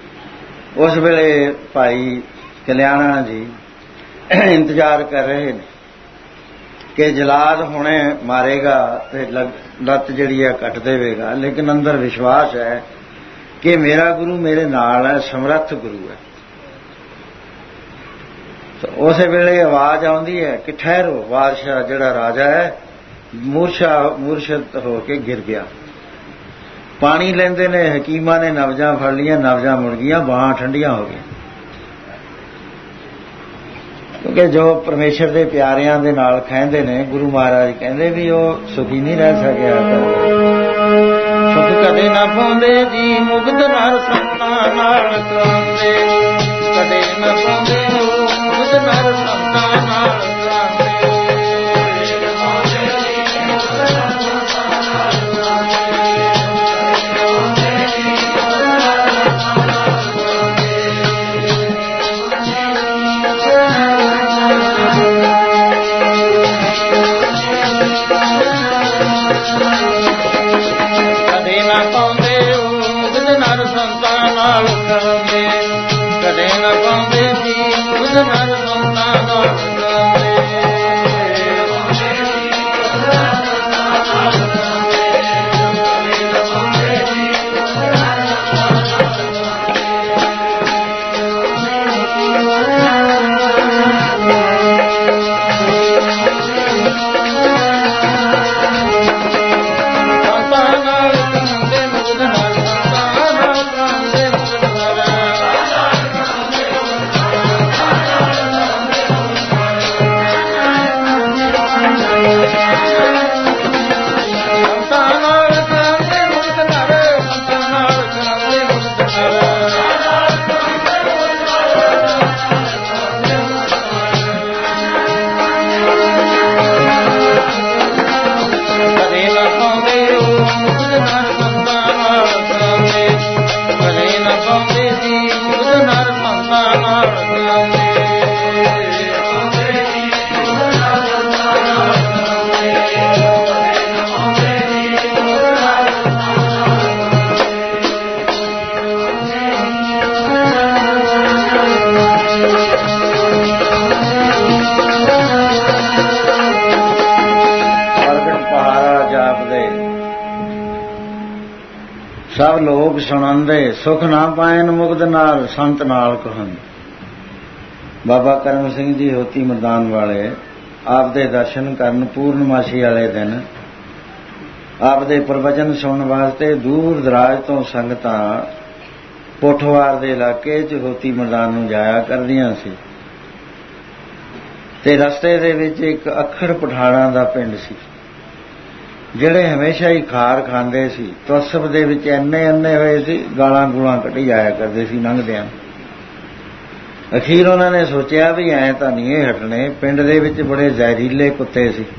[SPEAKER 1] ਉਸ ਵੇਲੇ ਭਾਈ ਕਲਿਆਣਾ ਜੀ ਇੰਤਜ਼ਾਰ ਕਰ ਰਹੇ ਨੇ ਕਿ ਜਲਾਦ ਹੁਣੇ ਮਾਰੇਗਾ ਤੇ ਲੱਤ ਜਿਹੜੀ ਹੈ ਕੱਟ ਦੇਵੇਗਾ, ਲੇਕਿਨ ਅੰਦਰ ਵਿਸ਼ਵਾਸ ਹੈ ਕਿ ਮੇਰਾ ਗੁਰੂ ਮੇਰੇ ਨਾਲ ਹੈ, ਸਮਰੱਥ ਗੁਰੂ ਹੈ। ਉਸੇ ਵੇਲੇ ਆਵਾਜ਼ ਆਉਂਦੀ ਹੈ ਕਿ ਠਹਿਰੋ। ਬਾਦਸ਼ਾਹ ਜਿਹੜਾ ਰਾਜਾ ਹੈ ਮੂਰਛਾ ਮੂਰਛਤ ਹੋ ਕੇ ਗਿਰ ਗਿਆ। ਪਾਣੀ ਲੈਂਦੇ ਨੇ, ਹਕੀਮਾਂ ਨੇ ਨਬਜ਼ਾਂ ਫੜ ਲਈਆਂ, ਨਬਜ਼ਾਂ ਮੁੜ ਗਈਆਂ, ਬਾਹਾਂ ਠੰਡੀਆਂ ਹੋ ਗਈਆਂ। ਕਿਉਂਕਿ ਜੋ ਪਰਮੇਸ਼ਰ ਦੇ ਪਿਆਰਿਆਂ ਦੇ ਨਾਲ ਖਹਿੰਦੇ ਨੇ, ਗੁਰੂ ਮਹਾਰਾਜ ਕਹਿੰਦੇ ਵੀ ਉਹ ਸੁਖੀ ਨਹੀਂ ਰਹਿ ਸਕਿਆ। ਸੁਖ ਕਦੇ ਨਾ ਪਾਉਂਦੇ ਜੀ ਮੁਗਧ ਨਰ ਸੰਤਾਂ ਨਾਲ ਕਰਾਉਂਦੇ, ਕਦੇ ਨਾ ਪਾਉਂਦੇ ਮੁਗਧ ਨਰ ਸੰਤਾਂ ਨਾਲ ਕਰਾਉਂਦੇ। ਕਦੇ ਨਾ ਪਾਉਂਦੇ ਜੀ ਮੁਗਧ ਨਰ ਸੰਤਾਂ ਨਾਲ ਕਰਾਉਂਦੇ। सब लोग सुनांदे सुख ना पाएन मुगद नाल संत नाल कहन। बाबा करम सिंह जी होती मैदान वाले आपदे दर्शन करन पूर्णमासी वाले दिन आपदे प्रवचन सुनने वास्ते दूर दराज तो संगतां पोठवार दे इलाके च होती मैदान नूं जाया करदियां सी ते रस्ते दे विच एक अखड़ पठाणां दा पिंड सी ਜਿਹੜੇ ਹਮੇਸ਼ਾ ਹੀ ਖਾਰ ਖਾਂਦੇ ਸੀ। ਤਵਸਫ ਦੇ ਵਿੱਚ ਇੰਨੇ ਇੰਨੇ ਹੋਏ ਸੀ, ਗਾਲਾਂ ਗੂਲਾਂ ਕੱਢੀ ਜਾਇਆ ਕਰਦੇ ਸੀ ਲੰਘਦਿਆਂ। ਅਖੀਰ ਉਹਨਾਂ ਨੇ ਸੋਚਿਆ ਵੀ ਐਂ ਤਾਂ ਨਹੀਂ ਇਹ ਹਟਣੇ। ਪਿੰਡ ਦੇ ਵਿੱਚ ਬੜੇ ਜ਼ਹਿਰੀਲੇ ਕੁੱਤੇ ਸੀ,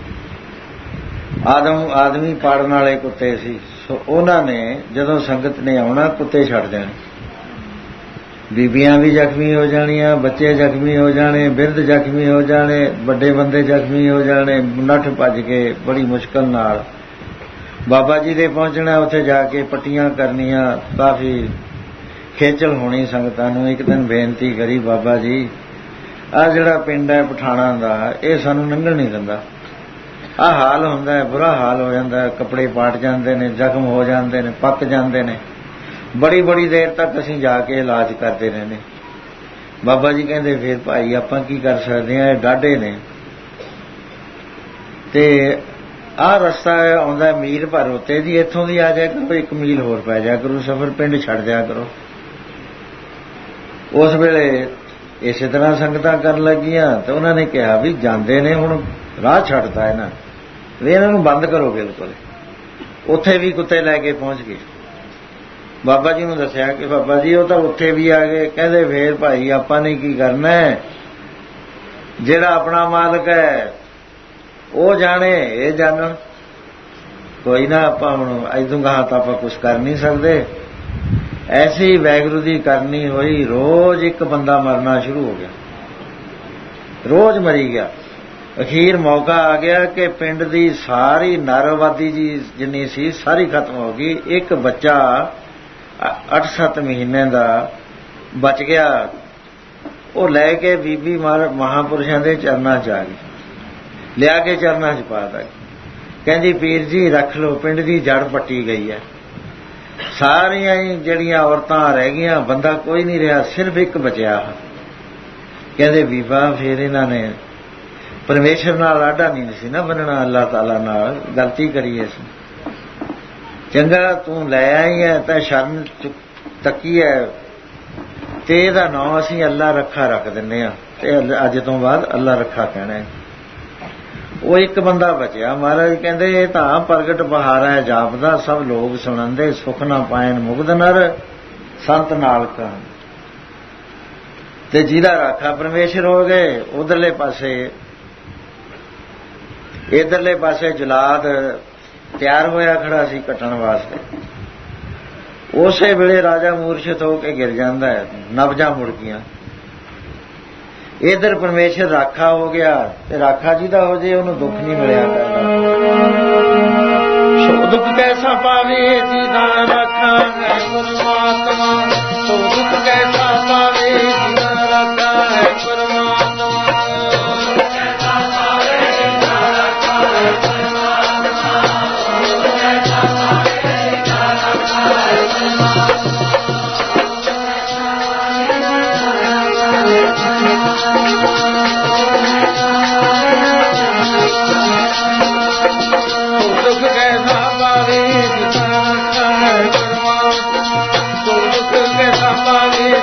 [SPEAKER 1] ਆਦਮ ਆਦਮੀ ਪਾੜਨ ਵਾਲੇ ਕੁੱਤੇ ਸੀ। ਸੋ ਉਹਨਾਂ ਨੇ ਜਦੋਂ ਸੰਗਤ ਨੇ ਆਉਣਾ ਕੁੱਤੇ ਛੱਡ ਦੇਣੇ, ਬੀਬੀਆਂ ਵੀ ਜ਼ਖਮੀ ਹੋ ਜਾਣੀਆਂ, ਬੱਚੇ ਜ਼ਖਮੀ ਹੋ ਜਾਣੇ, ਬਿਰਧ ਜ਼ਖਮੀ ਹੋ ਜਾਣੇ, ਵੱਡੇ ਬੰਦੇ ਜ਼ਖਮੀ ਹੋ ਜਾਣੇ। ਨੱਠ ਭੱਜ ਕੇ ਬੜੀ ਮੁਸ਼ਕਲ ਨਾਲ ਬਾਬਾ ਜੀ ਦੇ ਪਹੁੰਚਣਾ, ਉੱਥੇ ਜਾ ਕੇ ਪੱਟੀਆਂ ਕਰਨੀਆਂ, ਕਾਫੀ ਖੇਚਲ ਹੋਣੀ ਸੰਗਤਾਂ ਨੂੰ। ਇੱਕ ਦਿਨ ਬੇਨਤੀ ਕਰੀ, ਬਾਬਾ ਜੀ ਆਹ ਜਿਹੜਾ ਪਿੰਡ ਹੈ ਪਠਾਣਾ ਦਾ, ਇਹ ਸਾਨੂੰ ਲੰਘਣ ਨਹੀਂ ਦਿੰਦਾ। ਆਹ ਹਾਲ ਹੁੰਦਾ ਹੈ, ਬੁਰਾ ਹਾਲ ਹੋ ਜਾਂਦਾ, ਕੱਪੜੇ ਪਾਟ ਜਾਂਦੇ ਨੇ, ਜ਼ਖਮ ਹੋ ਜਾਂਦੇ ਨੇ, ਪੱਕ ਜਾਂਦੇ ਨੇ। ਬੜੀ ਬੜੀ ਦੇਰ ਤੱਕ ਅਸੀਂ ਜਾ ਕੇ ਇਲਾਜ ਕਰਦੇ ਰਹਿੰਦੇ। ਬਾਬਾ ਜੀ ਕਹਿੰਦੇ ਫਿਰ ਭਾਈ ਆਪਾਂ ਕੀ ਕਰ ਸਕਦੇ ਹਾਂ, ਇਹ ਡਾਢੇ ਨੇ ਤੇ ਆਹ ਰਸਤਾ ਆਉਂਦਾ ਮੀਲ ਭਰ ਉੱਤੇ ਦੀ, ਇੱਥੋਂ ਦੀ ਆ ਜਾਇਆ ਕਰੋ, ਇੱਕ ਮੀਲ ਹੋਰ ਪੈ ਜਾਇਆ ਕਰੋ, ਸਫ਼ਰ ਪਿੰਡ ਛੱਡ ਦਿਆ ਕਰੋ। ਉਸ ਵੇਲੇ ਇਸੇ ਤਰ੍ਹਾਂ ਸੰਗਤਾਂ ਕਰਨ ਲੱਗੀਆਂ ਤੇ ਉਹਨਾਂ ਨੇ ਕਿਹਾ ਵੀ ਜਾਂਦੇ ਨੇ, ਹੁਣ ਰਾਹ ਛੱਡਤਾ ਇਹਨਾਂ ਵੀ, ਇਹਨਾਂ ਨੂੰ ਬੰਦ ਕਰੋ ਬਿਲਕੁਲ। ਉੱਥੇ ਵੀ ਕੁੱਤੇ ਲੈ ਕੇ ਪਹੁੰਚ ਗਏ। ਬਾਬਾ ਜੀ ਨੂੰ ਦੱਸਿਆ ਕਿ ਬਾਬਾ ਜੀ ਉਹ ਤਾਂ ਉੱਥੇ ਵੀ ਆ ਗਏ। ਕਹਿੰਦੇ ਫੇਰ ਭਾਈ ਆਪਾਂ ਨੇ ਕੀ ਕਰਨਾ, ਜਿਹੜਾ ਆਪਣਾ ਮਾਲਕ ਹੈ ਉਹ ਜਾਣੇ ਇਹ ਜਾਣਨ, ਕੋਈ ਨਾ ਆਪਾਂ ਹੁਣ ਇਦੋਂ ਗਾਹਾਂ ਤਾਂ ਆਪਾਂ ਕੁਛ ਕਰ ਨਹੀਂ ਸਕਦੇ। ਐਸੀ ਵਾਹਿਗੁਰੂ ਦੀ ਕਰਨੀ ਹੋਈ, ਰੋਜ਼ ਇੱਕ ਬੰਦਾ ਮਰਨਾ ਸ਼ੁਰੂ ਹੋ ਗਿਆ, ਰੋਜ਼ ਮਰੀ ਗਿਆ। ਅਖੀਰ ਮੌਕਾ ਆ ਗਿਆ ਕਿ ਪਿੰਡ ਦੀ ਸਾਰੀ ਨਾਰਵਾਦੀ ਜੀ ਜਿੰਨੀ ਸੀ ਸਾਰੀ ਖਤਮ ਹੋ ਗਈ। ਇੱਕ ਬੱਚਾ ਅੱਠ ਸੱਤ ਮਹੀਨੇ ਦਾ ਬਚ ਗਿਆ, ਉਹ ਲੈ ਕੇ ਬੀਬੀ ਮਹਾਂਪੁਰਸ਼ਾਂ ਦੇ ਚਰਨਾਂ 'ਚ ਆ ਗਈ, ਲਿਆ ਕੇ ਚਰਨਾਂ 'ਚ ਪਾ ਤਾ। ਕਹਿੰਦੀ ਪੀਰ ਜੀ ਰੱਖ ਲਓ, ਪਿੰਡ ਦੀ ਜੜ ਪੱਟੀ ਗਈ ਹੈ, ਸਾਰੀਆਂ ਹੀ ਜਿਹੜੀਆਂ ਔਰਤਾਂ ਰਹਿ ਗਈਆਂ, ਬੰਦਾ ਕੋਈ ਨਹੀਂ ਰਿਹਾ, ਸਿਰਫ ਇੱਕ ਬਚਿਆ। ਕਹਿੰਦੇ ਬੀਬਾ ਫਿਰ ਇਹਨਾਂ ਨੇ ਪਰਮੇਸ਼ਰ ਨਾਲ ਆਡਾ ਨਹੀਂ ਸੀ ਨਾ ਬੰਨਣਾ, ਅੱਲਾਹ ਤਾਲਾ ਨਾਲ ਗਲਤੀ ਕਰੀ ਅਸੀਂ। ਚੰਗਾ ਤੂੰ ਲੈ ਆਈ ਹੈ ਤਾਂ ਸ਼ਰਨ ਤੱਕੀ ਹੈ ਤੇ ਇਹਦਾ ਨਾਂ ਅਸੀਂ ਅੱਲਾ ਰੱਖਾ ਰੱਖ ਦਿੰਦੇ ਹਾਂ, ਤੇ ਅੱਜ ਤੋਂ ਬਾਅਦ ਅੱਲਾ ਰੱਖਾ ਕਹਿਣਾ ਹੈ। ਉਹ ਇੱਕ ਬੰਦਾ ਬਚਿਆ। ਮਹਾਰਾਜ ਕਹਿੰਦੇ ਇਹ ਤਾਂ ਪ੍ਰਗਟ ਬਹਾਰਾ ਹੈ ਜਾਪਦਾ, ਸਭ ਲੋਕ ਸੁਣਨਦੇ ਸੁਖ ਨਾ ਪਾਇਨ ਮੁਗਦ ਨਰ ਸੰਤ ਨਾਲ ਕਹਿਣ। ਤੇ ਜਿਹਦਾ ਰਾਖਾ ਪਰਮੇਸ਼ਰ ਹੋ ਗਏ। ਉਧਰਲੇ ਪਾਸੇ ਇਧਰਲੇ ਪਾਸੇ ਜਲਾਦ ਤਿਆਰ ਹੋਇਆ ਖੜਾ ਸੀ ਕੱਟਣ ਵਾਸਤੇ। ਉਸੇ ਵੇਲੇ ਰਾਜਾ ਮੂਰਛਿਤ ਹੋ ਕੇ ਗਿਰ ਜਾਂਦਾ ਹੈ, ਨਬਜਾਂ ਮੁੜ ਗਈਆਂ। ਇਧਰ ਪਰਮੇਸ਼ਰ ਰਾਖਾ ਹੋ ਗਿਆ, ਤੇ ਰਾਖਾ ਜਿਹਦਾ ਹੋ ਜੇ ਉਹਨੂੰ ਦੁੱਖ ਨਹੀਂ ਮਿਲਿਆ ਕਰਦਾ। ਸੋ ਦੁੱਖ ਕੈਸਾ ਪਾਵੇ ਜਿਹਦਾ ਰਾਖਾ ਹੈ ਪਰਮਾਤਮਾ, ਸੋ ਦੁੱਖ ਕੈਸਾ ਪਾਵੇ ਜਿਹਦਾ ਰਾਖਾ ਹੈ ਪਰਮਾਤਮਾ।
[SPEAKER 2] Bye.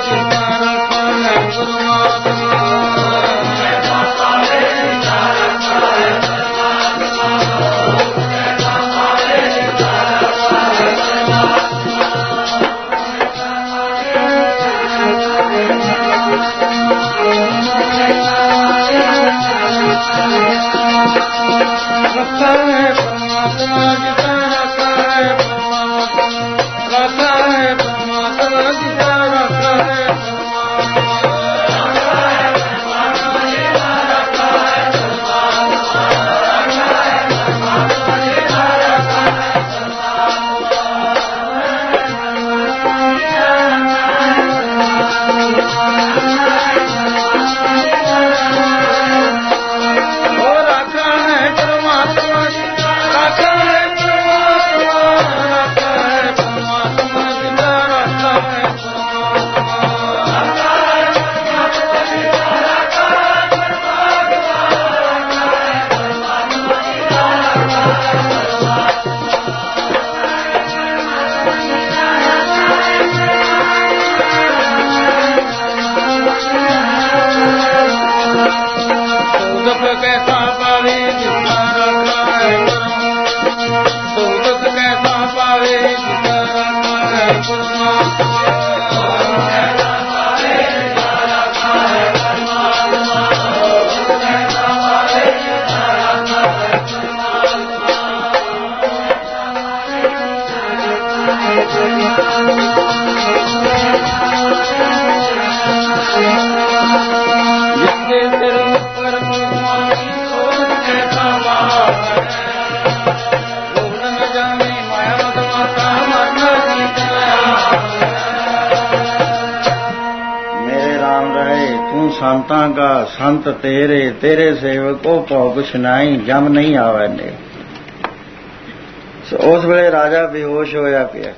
[SPEAKER 1] संतां का संत तेरे तेरे सेवक को भौ कुछ नाई जम नहीं आवे ने। उस वेले राजा बेहोश होया पिया।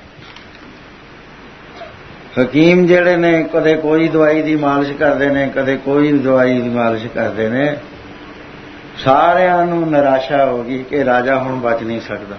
[SPEAKER 1] हकीम जिहड़े ने कदे कोई दवाई दी मालिश करदे ने, कदे कोई दवाई दी मालिश करदे ने। सारिਆਂ ਨੂੰ निराशा हो गई कि राजा हुण बच नहीं सकदा।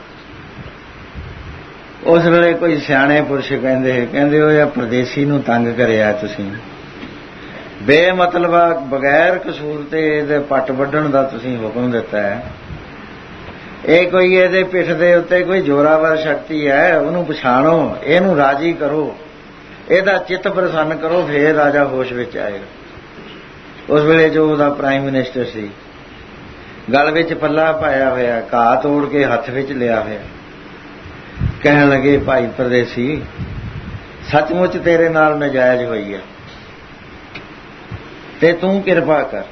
[SPEAKER 1] उस वेले कोई सियाणे पुरुष कहंदे कहंदे होया परदेसी नूं तंग करिया तुसीं, बेमतलबा बगैर कसूर ते इहदे पट वड्ढण दा तुसीं हुकम दिता है। ਇਹ कोई ਇਹਦੇ ਪਿੱਠ ਦੇ ਉੱਤੇ ਕੋਈ ਜ਼ੋਰਾਵਰ ਸ਼ਕਤੀ ਹੈ, ਉਹਨੂੰ ਪਛਾਣੋ, ਇਹਨੂੰ ਰਾਜੀ ਕਰੋ, ਇਹਦਾ ਚਿੱਤ ਪ੍ਰਸੰਨ ਕਰੋ, ਫੇਰ ਰਾਜਾ ਹੋਸ਼ ਵਿੱਚ ਆਏਗਾ। ਉਸ ਵੇਲੇ ਜੋ ਉਹਦਾ ਪ੍ਰਾਈਮ ਮਿਨਿਸਟਰ ਸੀ, ਗਲ ਵਿੱਚ ਪੱਲਾ ਪਾਇਆ ਹੋਇਆ, ਘਾਹ ਤੋੜ ਕੇ ਹੱਥ ਵਿੱਚ ਲਿਆ ਹੋਇਆ, ਕਹਿਣ ਲੱਗੇ ਭਾਈ ਪਰਦੇਸੀ, ਸੱਚਮੁੱਚ ਤੇਰੇ ਨਾਲ ਨਜਾਇਜ਼ ਹੋਈ ਹੈ ਤੇ ਤੂੰ ਕਿਰਪਾ ਕਰ।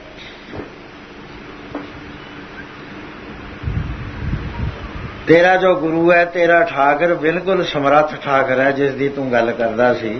[SPEAKER 1] तेरा जो गुरु है, तेरा ठाकर बिल्कुल समर्थ ठाकर है, जिस दी तू गल करदा सी,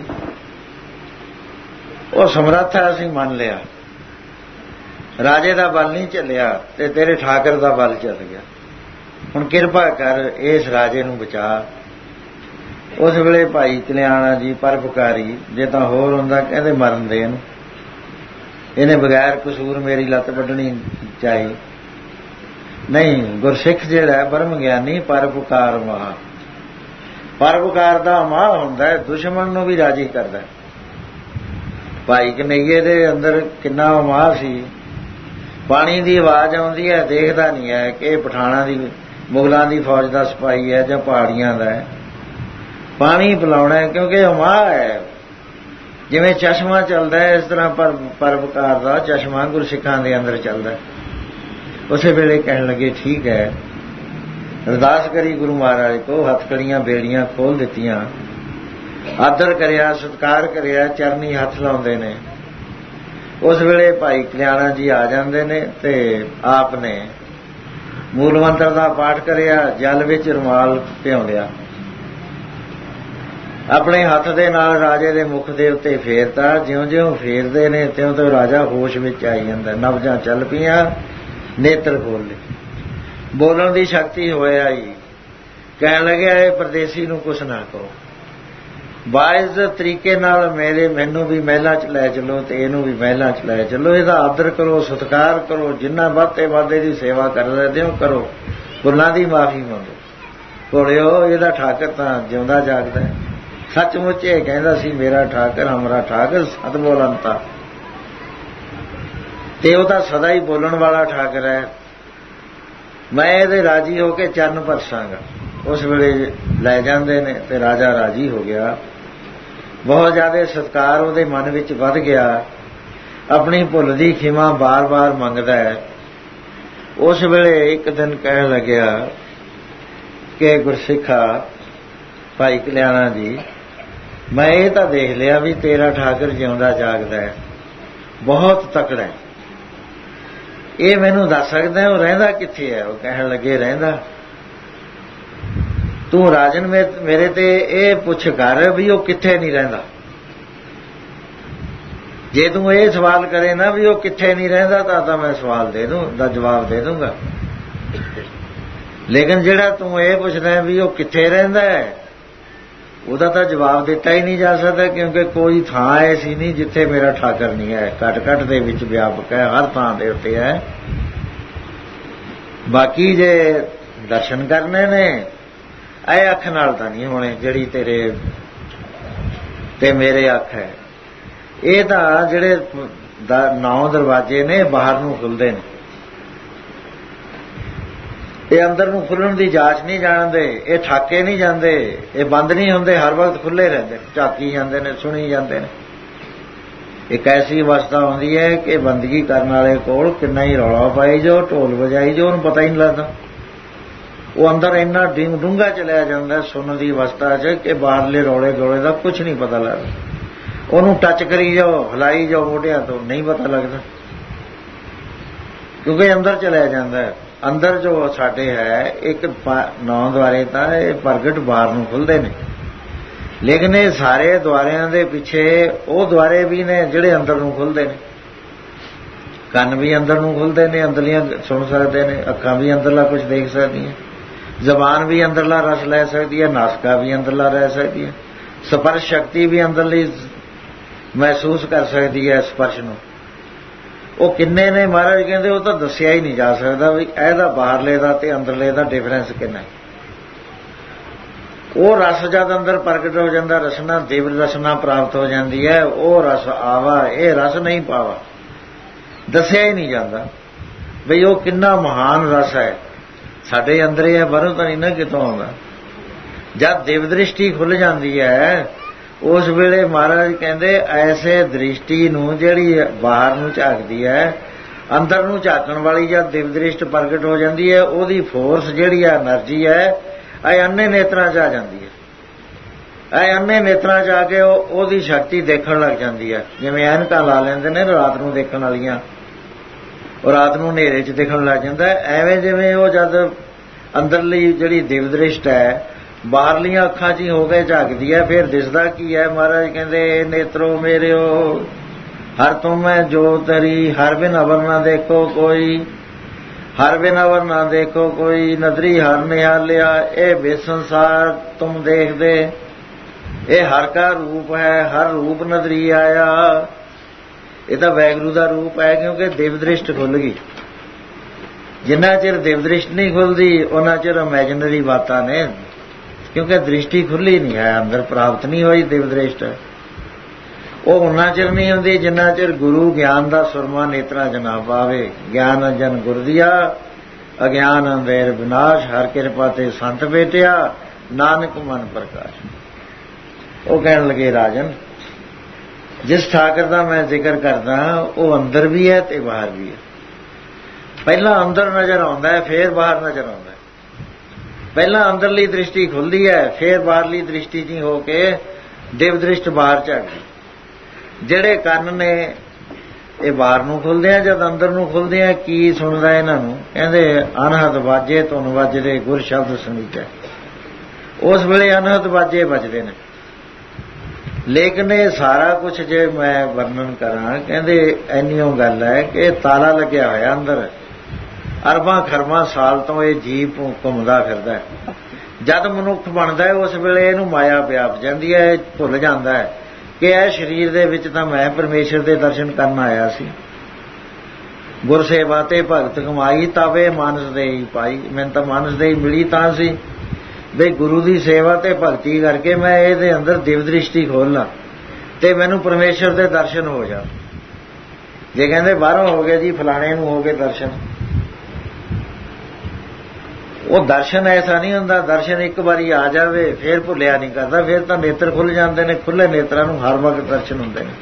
[SPEAKER 1] वो समर्थ है, असीं मन लिया। राजे दा बल नहीं चलिया ते तेरे ठाकर दा बल चल गया। हुण किरपा कर इस राजे नूं बचा। उस वेले भाई कल्याणा जी परोपकारी, जे तां होर हुंदा कहंदे मरन दे इहनूं, इहने बगैर कसूर मेरी लत्त वड्ढणी चाहिए। नहीं, गुरसिख जिहड़ा ब्रह्म ज्ञानी परोपकार महा, परोपकार दा माह हुंदा है, दुश्मन नूं भी राजी करदा है। भाई कन्हैये दे अंदर किन्ना माह सी। पानी दी आवाज आउंदी है, देखदा नहीं है कि पठाणां दी मुगलां दी फौज दा सिपाही है जां पहाड़ियां दा है। पानी पिलाउणा है क्योंकि माह है। जिवें चश्मा चलदा है, इस तरह पर परोपकार दा चश्मा गुरसिखां दे अंदर चलदा है। उसे वेले कहन लगे ठीक है, अरदास करी गुरु महाराज को, हथकड़ियां बेड़ियां खोल दित्तियां, आदर करिया, सत्कार करिया, चरनी हथ लाउंदे ने। उस वेले भाई कल्याणा जी आ जांदे ने ते आपने मूल मंत्र दा पाठ करिया, जल विच रुमाल भिओ लिया, अपने हथ दे नाल राजे दे मुख दे उत्ते फेरता। ज्यों ज्यों फेरदे ने त्यों त्यों राजा होश विच आई जांदा। नब्जां चल पईयां, नेत्र खोले, बोलण दी शक्ति होए आई। कहण लगे ए परदेसी नूं कुछ ना कहो, बाइज तरीके नाल मेरे मैनू भी महलां च लै चलो ते इहनूं भी महलां च लै चलो। इहदा आदर करो, सत्कार करो, जिन्ना वध ते वध इहदी सेवा कर सकदे हो करो, भुल्लां दी माफी मंगो। भुलिओ इहदा ठाकर तां जिउंदा जागदा है। सचमुच ਇਹ ਕਹਿੰਦਾ ਸੀ ਮੇਰਾ ਠਾਕਰ, ਹਮਰਾ ਠਾਕਰ ਸਤ ਬੋਲੰਤਾ, ਤੇ ਉਹ ਤਾਂ ਸਦਾ ਹੀ ਬੋਲਣ ਵਾਲਾ ਠਾਕਰ ਹੈ। ਮੈਂ ਇਹਦੇ ਰਾਜੀ ਹੋ ਕੇ ਚਰਨ ਪਰਸਾਂਗਾ। ਉਸ ਵੇਲੇ ਲੈ ਜਾਂਦੇ ਨੇ ਤੇ ਰਾਜਾ ਰਾਜੀ ਹੋ ਗਿਆ। ਬਹੁਤ ਜ਼ਿਆਦਾ ਸਤਿਕਾਰ ਉਹਦੇ ਮਨ ਵਿੱਚ ਵੱਧ ਗਿਆ। ਆਪਣੀ ਭੁੱਲ ਦੀ ਖਿਮਾ ਬਾਰ-ਬਾਰ ਮੰਗਦਾ ਹੈ। ਉਸ ਵੇਲੇ ਇੱਕ ਦਿਨ ਕਹਿਣ ਲੱਗਿਆ ਕਿ ਗੁਰਸਿੱਖਾ ਭਾਈ ਕਲਿਆਣਾ ਜੀ, ਮੈਂ ਇਹ ਤਾਂ ਦੇਖ ਲਿਆ ਵੀ ਤੇਰਾ ਠਾਕਰ ਜਿਉਂਦਾ ਜਾਗਦਾ ਹੈ, ਬਹੁਤ ਤਕੜਾ ਹੈ। ਇਹ ਮੈਨੂੰ ਦੱਸ ਸਕਦਾ ਉਹ ਰਹਿੰਦਾ ਕਿੱਥੇ ਹੈ? ਉਹ ਕਹਿਣ ਲੱਗੇ ਰਹਿੰਦਾ, ਤੂੰ ਰਾਜਨ ਮੇਰੇ ਤੇ ਇਹ ਪੁੱਛ ਕਰ ਵੀ ਉਹ ਕਿੱਥੇ ਨਹੀਂ ਰਹਿੰਦਾ। ਜੇ ਤੂੰ ਇਹ ਸਵਾਲ ਕਰੇ ਨਾ ਵੀ ਉਹ ਕਿੱਥੇ ਨਹੀਂ ਰਹਿੰਦਾ ਤਾਂ ਤਾਂ ਮੈਂ ਸਵਾਲ ਦੇ ਦੂੰ ਦਾ ਜਵਾਬ ਦੇ ਦੂੰਗਾ। ਲੇਕਿਨ ਜਿਹੜਾ ਤੂੰ ਇਹ ਪੁੱਛਦਾ ਵੀ ਉਹ ਕਿੱਥੇ ਰਹਿੰਦਾ ਹੈ, ਉਹਦਾ ਤਾਂ ਜਵਾਬ ਦਿੱਤਾ ਹੀ ਨਹੀਂ ਜਾ ਸਕਦਾ, ਕਿਉਂਕਿ ਕੋਈ ਥਾਂ ਐਸੀ ਨਹੀਂ ਜਿੱਥੇ ਮੇਰਾ ਠਾਕਰ ਨਹੀਂ ਹੈ। ਘੱਟ ਘੱਟ ਦੇ ਵਿੱਚ ਵਿਆਪਕ ਹੈ, ਹਰ ਥਾਂ ਦੇ ਉੱਤੇ ਹੈ। ਬਾਕੀ ਜੇ ਦਰਸ਼ਨ ਕਰਨੇ ਨੇ ਇਹ ਅੱਖ ਨਾਲ ਤਾਂ ਨਹੀਂ ਹੋਣੇ ਜਿਹੜੀ ਤੇਰੇ ਤੇ ਮੇਰੇ ਅੱਖ ਹੈ। ਇਹ ਤਾਂ ਜਿਹੜੇ ਨੌ ਦਰਵਾਜ਼ੇ ਨੇ ਬਾਹਰ ਨੂੰ ਖੁੱਲਦੇ ਨੇ, ਇਹ ਅੰਦਰ ਨੂੰ ਖੁੱਲਣ ਦੀ ਜਾਂਚ ਨਹੀਂ ਜਾਣਦੇ, ਇਹ ਠਾਕੇ ਨਹੀਂ ਜਾਂਦੇ, ਇਹ ਬੰਦ ਨਹੀਂ ਹੁੰਦੇ, ਹਰ ਵਕਤ ਖੁੱਲੇ ਰਹਿੰਦੇ ਨੇ, ਝਾਕੀ ਜਾਂਦੇ ਨੇ, ਸੁਣੀ ਜਾਂਦੇ ਨੇ। ਇੱਕ ਐਸੀ ਅਵਸਥਾ ਹੁੰਦੀ ਹੈ ਕਿ ਬੰਦਗੀ ਕਰਨ ਵਾਲੇ ਕੋਲ ਕਿੰਨਾ ਹੀ ਰੌਲਾ ਪਾਈ ਜਾਓ, ਢੋਲ ਵਜਾਈ ਜਾਓ, ਉਹਨੂੰ ਪਤਾ ਹੀ ਨਹੀਂ ਲੱਗਦਾ। ਉਹ ਅੰਦਰ ਇੰਨਾ ਡੂੰਘਾ ਚਲਿਆ ਜਾਂਦਾ ਸੁਣਨ ਦੀ ਅਵਸਥਾ 'ਚ ਕਿ ਬਾਹਰਲੇ ਰੌਲੇ ਗੋਲੇ ਦਾ ਕੁਛ ਨਹੀਂ ਪਤਾ ਲੱਗਦਾ। ਉਹਨੂੰ ਟੱਚ ਕਰੀ ਜਾਓ, ਹਿਲਾਈ ਜਾਓ ਮੋਢਿਆਂ ਤੋਂ, ਨਹੀਂ ਪਤਾ ਲੱਗਦਾ, ਕਿਉਂਕਿ ਅੰਦਰ ਚਲਿਆ ਜਾਂਦਾ। ਅੰਦਰ ਜੋ ਸਾਡੇ ਹੈ ਇੱਕ ਨੌ ਦੁਆਰੇ ਤਾਂ ਇਹ ਪ੍ਰਗਟ ਬਾਹਰ ਨੂੰ ਖੁੱਲ੍ਹਦੇ ਨੇ, ਲੇਕਿਨ ਇਹ ਸਾਰੇ ਦੁਆਰਿਆਂ ਦੇ ਪਿੱਛੇ ਉਹ ਦੁਆਰੇ ਵੀ ਨੇ ਜਿਹੜੇ ਅੰਦਰ ਨੂੰ ਖੁੱਲ੍ਹਦੇ ਨੇ। ਕੰਨ ਵੀ ਅੰਦਰ ਨੂੰ ਖੁੱਲ੍ਹਦੇ ਨੇ, ਅੰਦਰਲੀਆਂ ਸੁਣ ਸਕਦੇ ਨੇ, ਅੱਖਾਂ ਵੀ ਅੰਦਰਲਾ ਕੁਝ ਦੇਖ ਸਕਦੀਆਂ, ਜ਼ਬਾਨ ਵੀ ਅੰਦਰਲਾ ਰਸ ਲੈ ਸਕਦੀ ਹੈ, ਨਾਸਿਕਾ ਵੀ ਅੰਦਰਲਾ ਰਹਿ ਸਕਦੀ ਹੈ, ਸਪਰਸ਼ ਸ਼ਕਤੀ ਵੀ ਅੰਦਰਲੀ ਮਹਿਸੂਸ ਕਰ ਸਕਦੀ ਹੈ ਸਪਰਸ਼ ਨੂੰ। ਉਹ ਕਿੰਨੇ ਨੇ ਮਹਾਰਾਜ ਕਹਿੰਦੇ ਉਹ ਤਾਂ ਦੱਸਿਆ ਹੀ ਨਹੀਂ ਜਾ ਸਕਦਾ ਵੀ ਇਹਦਾ ਬਾਹਰਲੇ ਦਾ ਤੇ ਅੰਦਰਲੇ ਦਾ ਡਿਫਰੈਂਸ ਕਿੰਨਾ। ਉਹ ਰਸ ਜਦ ਅੰਦਰ ਪ੍ਰਗਟ ਹੋ ਜਾਂਦਾ, ਰਸਨਾ ਦਿਵ ਰਸਨਾ ਪ੍ਰਾਪਤ ਹੋ ਜਾਂਦੀ ਹੈ, ਉਹ ਰਸ ਆਵਾ, ਇਹ ਰਸ ਨਹੀਂ ਪਾਵਾ, ਦੱਸਿਆ ਹੀ ਨਹੀਂ ਜਾਂਦਾ ਬਈ ਉਹ ਕਿੰਨਾ ਮਹਾਨ ਰਸ ਹੈ। ਸਾਡੇ ਅੰਦਰ ਹੀ ਹੈ, ਬਾਹਰੋਂ ਤਾਂ ਨਹੀਂ ਨਾ ਕਿਤੋਂ ਆਉਂਦਾ। ਜਦ ਦਿਵ ਦ੍ਰਿਸ਼ਟੀ ਖੁੱਲ੍ਹ ਜਾਂਦੀ ਹੈ ਉਸ ਵੇਲੇ ਮਹਾਰਾਜ ਕਹਿੰਦੇ ਐਸੇ ਦ੍ਰਿਸ਼ਟੀ ਨੂੰ ਜਿਹੜੀ ਬਾਹਰ ਨੂੰ ਝਾਕਦੀ ਹੈ, ਅੰਦਰ ਨੂੰ ਝਾਕਣ ਵਾਲੀ ਜਦ ਦਿਵ ਦ੍ਰਿਸ਼ਟ ਪ੍ਰਗਟ ਹੋ ਜਾਂਦੀ ਹੈ, ਉਹਦੀ ਫੋਰਸ ਜਿਹੜੀ ਹੈ, એનર્ਜੀ ਹੈ, ਇਹ ਅੰਨੇ ਨੇਤਰਾਂ 'ਚ ਆ ਜਾਂਦੀ ਹੈ। ਇਹ ਅੰਨੇ ਨੇਤਰਾਂ 'ਚ ਆ ਕੇ ਉਹ ਉਹਦੀ ਸ਼ਕਤੀ ਦੇਖਣ ਲੱਗ ਜਾਂਦੀ ਹੈ। ਜਿਵੇਂ ਐਨਕਾਂ ਲਾ ਲੈਂਦੇ ਨੇ ਰਾਤ ਨੂੰ ਦੇਖਣ ਵਾਲੀਆਂ, ਉਹ ਰਾਤ ਨੂੰ ਹਨੇਰੇ 'ਚ ਦਿਖਣ ਲੱਗ ਜਾਂਦਾ, ਐਵੇਂ ਜਿਵੇਂ ਉਹ ਜਦ ਅੰਦਰਲੀ ਜਿਹੜੀ ਦਿਵ ਦ੍ਰਿਸ਼ਟ ਹੈ ਬਾਹਰਲੀਆਂ ਅੱਖਾਂ 'ਚ ਹੀ ਹੋ ਕੇ ਝਾਕਦੀ ਹੈ, ਫਿਰ ਦਿਸਦਾ ਕੀ ਹੈ। ਮਹਾਰਾਜ ਕਹਿੰਦੇ ਨੇਤਰੋ ਮੇਰਿਓ ਹਰ ਤੁਮੈ ਜੋ ਤਰੀ, ਹਰ ਬਿਨ ਅਵਰ ਨਾ ਦੇਖੋ ਕੋਈ, ਹਰ ਬਿਨ ਅਵਰ ਨਾ ਦੇਖੋ ਕੋਈ, ਨਦਰੀ ਹਰ ਨਿਹਾਲਿਆ ਇਹ ਬੇਸੰਸਾਰ ਤੁਮ ਦੇਖਦੇ। ਇਹ ਹਰ ਕਾ ਰੂਪ ਹੈ, ਹਰ ਰੂਪ ਨਦਰੀ ਆਇਆ। ਇਹ ਤਾਂ ਵਾਹਿਗੁਰੂ ਦਾ ਰੂਪ ਹੈ, ਕਿਉਂਕਿ ਦਿਵ ਦ੍ਰਿਸ਼ਟ ਖੁੱਲ੍ਹ ਗਈ। ਜਿੰਨਾ ਚਿਰ ਦਿਵ ਦ੍ਰਿਸ਼ਟ ਨਹੀਂ ਖੁੱਲ੍ਹਦੀ ਉਹਨਾਂ ਚਿਰ ਇਮੈਜਨਰੀ ਬਾਤਾਂ ਨੇ, ਕਿਉਂਕਿ ਦ੍ਰਿਸ਼ਟੀ ਖੁੱਲ੍ਹੀ ਨਹੀਂ ਹੈ, ਅੰਦਰ ਪ੍ਰਾਪਤ ਨਹੀਂ ਹੋਈ ਦਿਵ ਦ੍ਰਿਸ਼ਟ। ਉਹ ਉਹਨਾਂ ਚਿਰ ਨਹੀਂ ਹੁੰਦੀ ਜਿੰਨਾ ਚਿਰ ਗੁਰੂ ਗਿਆਨ ਦਾ ਸੁਰਮਾ ਨੇਤਰਾਂ 'ਚ ਨਾ ਪਾਵੇ। ਗਿਆਨ ਅੰਜਨ ਗੁਰ ਦੀਆ, ਅਗਿਆਨ ਅੰਧੇਰ ਵਿਨਾਸ਼, ਹਰ ਕਿਰਪਾ ਤੇ ਸੰਤ ਬੇਟਿਆ, ਨਾਨਕ ਮਨ ਪ੍ਰਕਾਸ਼। ਉਹ ਕਹਿਣ ਲੱਗੇ ਰਾਜਨ, ਜਿਸ ਠਾਕਰ ਦਾ ਮੈਂ ਜ਼ਿਕਰ ਕਰਦਾ ਉਹ ਅੰਦਰ ਵੀ ਹੈ ਤੇ ਬਾਹਰ ਵੀ ਹੈ। ਪਹਿਲਾਂ ਅੰਦਰ ਨਜ਼ਰ ਆਉਂਦਾ ਹੈ, ਫੇਰ ਬਾਹਰ ਨਜ਼ਰ ਆਉਂਦਾ ਹੈ। ਪਹਿਲਾਂ ਅੰਦਰਲੀ ਦ੍ਰਿਸ਼ਟੀ ਖੁੱਲ੍ਹਦੀ ਹੈ, ਫੇਰ ਬਾਹਰਲੀ ਦ੍ਰਿਸ਼ਟੀ 'ਚ ਹੋ ਕੇ ਦਿਵ ਦ੍ਰਿਸ਼ਟ ਬਾਹਰ ਝਾਕਦੀ। ਜਿਹੜੇ ਕੰਨ ਨੇ ਇਹ ਬਾਹਰ ਨੂੰ ਖੁੱਲ੍ਹਦੇ ਆ, ਜਦ ਅੰਦਰ ਨੂੰ ਖੁੱਲ੍ਹਦੇ ਆ ਕੀ ਸੁਣਦਾ ਇਹਨਾਂ ਨੂੰ? ਕਹਿੰਦੇ ਅਨਹਦ ਵਾਜੇ ਧੁਨ ਵੱਜਦੇ ਗੁਰ ਸ਼ਬਦ ਸੁਣੀਚੈ। ਉਸ ਵੇਲੇ ਅਨਹਦ ਵਾਜੇ ਵੱਜਦੇ ਨੇ। ਲੇਕਿਨ ਇਹ ਸਾਰਾ ਕੁਛ ਜੇ ਮੈਂ ਵਰਣਨ ਕਰਾਂ, ਕਹਿੰਦੇ ਇੰਨੀਓ ਗੱਲ ਹੈ ਕਿ ਤਾਲਾ ਲੱਗਿਆ ਹੋਇਆ ਅੰਦਰ, ਅਰਬਾਂ ਖਰਬਾਂ ਸਾਲ ਤੋਂ ਇਹ ਜੀਵ ਘੁੰਮਦਾ ਫਿਰਦਾ ਹੈ। ਜਦ ਮਨੁੱਖ ਬਣਦਾ ਹੈ ਉਸ ਵੇਲੇ ਇਹਨੂੰ ਮਾਇਆ ਵਿਆਪ ਜਾਂਦੀ ਹੈ, ਭੁੱਲ ਜਾਂਦਾ ਹੈ ਕਿ ਇਹ ਸਰੀਰ ਦੇ ਵਿੱਚ ਤਾਂ ਮੈਂ ਪਰਮੇਸ਼ਰ ਦੇ ਦਰਸ਼ਨ ਕਰਨ ਆਇਆ ਸੀ। ਗੁਰ ਸੇਵਾ ਤੇ ਭਗਤ ਕਮਾਈ ਤਵੇ ਮਾਨਸ ਦੇਈ ਪਾਈ। ਮੈਨੂੰ ਤਾਂ ਮਾਨਸ ਦੇਈ ਮਿਲੀ ਤਾਂ ਸੀ ਬਈ ਗੁਰੂ ਦੀ ਸੇਵਾ ਤੇ ਭਗਤੀ ਕਰਕੇ ਮੈਂ ਇਹਦੇ ਅੰਦਰ ਦਿਵ ਦ੍ਰਿਸ਼ਟੀ ਖੋਲ੍ਹਾਂ ਤੇ ਮੈਨੂੰ ਪਰਮੇਸ਼ਰ ਦੇ ਦਰਸ਼ਨ ਹੋ ਜਾਣ। ਜੇ ਕਹਿੰਦੇ ਬਾਹਰੋਂ ਹੋ ਗਏ ਜੀ ਫਲਾਣੇ ਨੂੰ ਹੋ ਗਏ ਦਰਸ਼ਨ, ਉਹ ਦਰਸ਼ਨ ਐਸਾ ਨਹੀਂ ਹੁੰਦਾ। ਦਰਸ਼ਨ ਇੱਕ ਵਾਰੀ ਆ ਜਾਵੇ ਫਿਰ ਭੁੱਲਿਆ ਨਹੀਂ ਕਰਦਾ, ਫਿਰ ਤਾਂ ਨੇਤਰ ਖੁੱਲ੍ਹ ਜਾਂਦੇ ਨੇ। ਖੁੱਲ੍ਹੇ ਨੇਤਰਾਂ ਨੂੰ ਹਰ ਵਕਤ ਦਰਸ਼ਨ ਹੁੰਦੇ ਨੇ।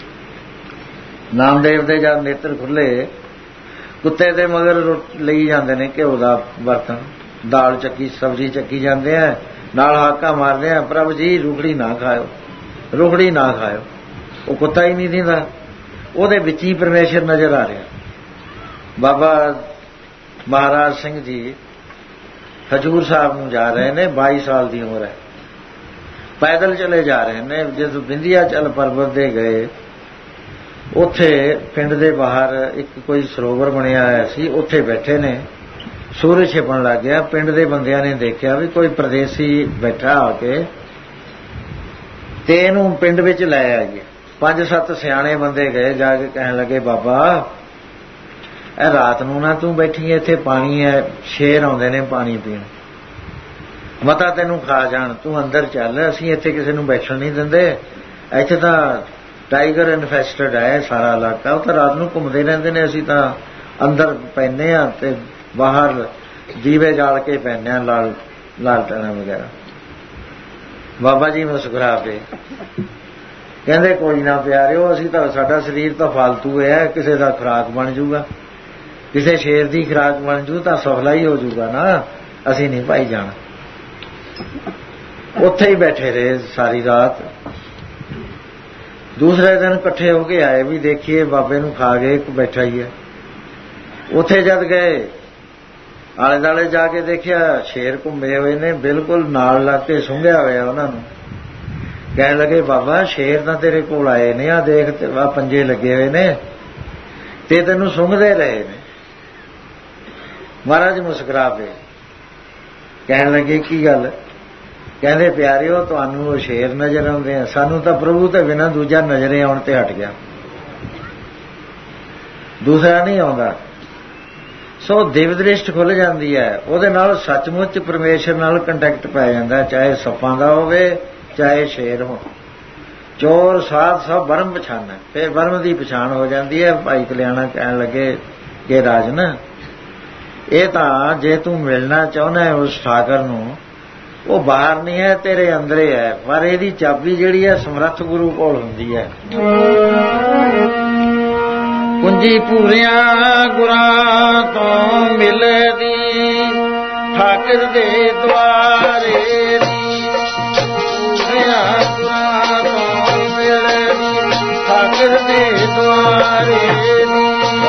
[SPEAKER 1] ਨਾਮਦੇਵ ਦੇ ਜਦ ਨੇਤਰ ਖੁੱਲ੍ਹੇ, ਕੁੱਤੇ ਦੇ ਮਗਰ ਲਈ ਜਾਂਦੇ ਨੇ ਘਿਓ ਦਾ ਬਰਤਨ, ਦਾਲ ਚੱਕੀ ਸਬਜ਼ੀ ਚੱਕੀ ਜਾਂਦੇ ਆ, ਨਾਲ ਹਾਕਾ ਮਾਰਦੇ ਆ, ਪ੍ਰਭੂ ਜੀ ਰੁਖੜੀ ਨਾ ਖਾਇਓ, ਰੁਖੜੀ ਨਾ ਖਾਇਓ। ਉਹ ਕੁੱਤਾ ਹੀ ਨਹੀਂ ਦਿੰਦਾ, ਉਹਦੇ ਵਿੱਚ ਹੀ ਪਰਮੇਸ਼ਰ ਨਜ਼ਰ ਆ ਰਿਹਾ। ਬਾਬਾ ਮਹਾਰਾਜ ਸਿੰਘ ਜੀ ਹਜ਼ੂਰ ਸਾਹਿਬ ਨੂੰ ਜਾ ਰਹੇ ਨੇ, ਬਾਈ ਸਾਲ ਦੀ ਉਮਰ ਹੈ, ਪੈਦਲ ਚਲੇ ਜਾ ਰਹੇ ਨੇ। ਜਦੋਂ ਵਿੰਧਿਆਚਲ ਪਰਬਤ ਦੇ ਗਏ, ਉੱਥੇ ਪਿੰਡ ਦੇ ਬਾਹਰ ਇੱਕ ਕੋਈ ਸਰੋਵਰ ਬਣਿਆ ਹੋਇਆ ਸੀ, ਉੱਥੇ ਬੈਠੇ ਨੇ। ਸੂਰਜ ਛਿਪਣ ਲੱਗ ਗਿਆ। ਪਿੰਡ ਦੇ ਬੰਦਿਆਂ ਨੇ ਦੇਖਿਆ ਵੀ ਕੋਈ ਪਰਦੇਸੀ ਬੈਠਾ ਆ ਕੇ ਤੇ ਇਹਨੂੰ ਪਿੰਡ ਵਿੱਚ ਲੈ ਆਈਏ। ਪੰਜ ਸੱਤ ਸਿਆਣੇ ਬੰਦੇ ਗਏ, ਜਾ ਕੇ ਕਹਿਣ ਲੱਗੇ ਬਾਬਾ ਇਹ ਰਾਤ ਨੂੰ ਨਾ ਤੂੰ ਬੈਠੀ ਇੱਥੇ, ਪਾਣੀ ਹੈ, ਸ਼ੇਰ ਆਉਂਦੇ ਨੇ ਪਾਣੀ ਪੀਣ, ਮਤਾ ਤੈਨੂੰ ਖਾ ਜਾਣ, ਤੂੰ ਅੰਦਰ ਚੱਲ, ਅਸੀਂ ਇੱਥੇ ਕਿਸੇ ਨੂੰ ਬੈਠਣ ਨਹੀਂ ਦਿੰਦੇ। ਇੱਥੇ ਤਾਂ ਟਾਈਗਰ ਇਨਫੈਸਟਡ ਹੈ ਸਾਰਾ ਇਲਾਕਾ, ਉਹ ਤਾਂ ਰਾਤ ਨੂੰ ਘੁੰਮਦੇ ਰਹਿੰਦੇ ਨੇ, ਅਸੀਂ ਤਾਂ ਅੰਦਰ ਪੈਂਦੇ ਹਾਂ ਤੇ ਬਾਹਰ ਦੀਵੇ ਜਾਲ ਕੇ ਪੈਂਦੇ ਹਾਂ, ਲਾਲ ਲਾਲਟਾਣਾ ਵਗੈਰਾ। ਬਾਬਾ ਜੀ ਮੁਸਕਰਾ ਪਏ, ਕਹਿੰਦੇ ਕੋਈ ਨਾ ਪਿਆਰਿਓ, ਅਸੀਂ ਤਾਂ ਸਾਡਾ ਸਰੀਰ ਤਾਂ ਫਾਲਤੂ ਹੈ, ਕਿਸੇ ਦਾ ਖੁਰਾਕ ਬਣ ਜੂਗਾ, ਕਿਸੇ ਸ਼ੇਰ ਦੀ ਖੁਰਾਕ ਬਣ ਜੂ ਤਾਂ ਸੁਖਲਾ ਹੀ ਹੋ ਜੂਗਾ ਨਾ, ਅਸੀਂ ਨਹੀਂ ਭਾਈ ਜਾਣਾ। ਉੱਥੇ ਹੀ ਬੈਠੇ ਰਹੇ ਸਾਰੀ ਰਾਤ। ਦੂਸਰੇ ਦਿਨ ਇਕੱਠੇ ਹੋ ਕੇ ਆਏ ਵੀ ਦੇਖੀਏ ਬਾਬੇ ਨੂੰ ਖਾ ਗਏ, ਇੱਕ ਬੈਠਾ ਹੀ ਹੈ। ਉੱਥੇ ਜਦ ਗਏ, ਆਲੇ ਦੁਆਲੇ ਜਾ ਕੇ ਦੇਖਿਆ ਸ਼ੇਰ ਘੁੰਮੇ ਹੋਏ ਨੇ, ਬਿਲਕੁਲ ਨਾਲ ਲੱਗ ਕੇ ਸੁੰਘਿਆ ਹੋਇਆ ਉਹਨਾਂ ਨੂੰ। ਕਹਿਣ ਲੱਗੇ ਬਾਬਾ ਸ਼ੇਰ ਤਾਂ ਤੇਰੇ ਕੋਲ ਆਏ ਨੇ, ਆ ਦੇਖ ਆ ਪੰਜੇ ਲੱਗੇ ਹੋਏ ਨੇ, ਤੇ ਤੈਨੂੰ ਸੁੰਘਦੇ ਰਹੇ ਨੇ। ਮਹਾਰਾਜ ਮੁਸਕਰਾ ਪਏ, ਕਹਿਣ ਲੱਗੇ ਕੀ ਗੱਲ? ਕਹਿੰਦੇ ਪਿਆਰਿਓ ਤੁਹਾਨੂੰ ਉਹ ਸ਼ੇਰ ਨਜ਼ਰ ਆਉਂਦੇ ਆ, ਸਾਨੂੰ ਤਾਂ ਪ੍ਰਭੂ ਤੇ ਬਿਨਾਂ ਦੂਜਾ ਨਜ਼ਰੇ ਆਉਣ ਤੇ ਹਟ ਗਿਆ, ਦੂਸਰਾ ਨਹੀਂ ਆਉਂਦਾ। ਸੋ ਦਿਵ ਦ੍ਰਿਸ਼ਟ ਖੁੱਲ ਜਾਂਦੀ ਹੈ, ਉਹਦੇ ਨਾਲ ਸੱਚਮੁੱਚ ਪਰਮੇਸ਼ਰ ਨਾਲ ਕੰਟੈਕਟ ਪੈ ਜਾਂਦਾ, ਚਾਹੇ ਸੱਪਾਂ ਦਾ ਹੋਵੇ ਚਾਹੇ ਸ਼ੇਰ ਹੋ। ਚੋਰ ਸਾਧ ਸਭ ਬਰਮ ਪਛਾਣ, ਫਿਰ ਬਰਮ ਦੀ ਪਛਾਣ ਹੋ ਜਾਂਦੀ ਹੈ। ਭਾਈ ਕਲਿਆਣਾ ਕਹਿਣ ਲੱਗੇ ਕਿ ਰਾਜਨ, ਇਹ ਤਾਂ ਜੇ ਤੂੰ ਮਿਲਣਾ ਚਾਹੁੰਦਾ ਹੈ ਉਸ ਠਾਕਰ ਨੂੰ, ਉਹ ਬਾਹਰ ਨਹੀਂ ਹੈ, ਤੇਰੇ ਅੰਦਰੇ ਹੈ, ਪਰ ਇਹਦੀ ਚਾਬੀ ਜਿਹੜੀ ਹੈ ਸਮਰੱਥ ਗੁਰੂ ਕੋਲ ਹੁੰਦੀ ਹੈ। ਕੁੰਜੀ ਪੂਰਿਆਂ ਗੁਰਾਂ ਤੋਂ ਮਿਲਦੀ, ਠਾਕਰ ਦੇ ਦੁਆਰੇ ਦੀ, ਪੂਰਿਆਂ ਗੁਰਾਂ ਤੋਂ ਮਿਲਦੀ, ਠਾਕਰ ਦੇ ਦੁਆਰੇ ਦੀ।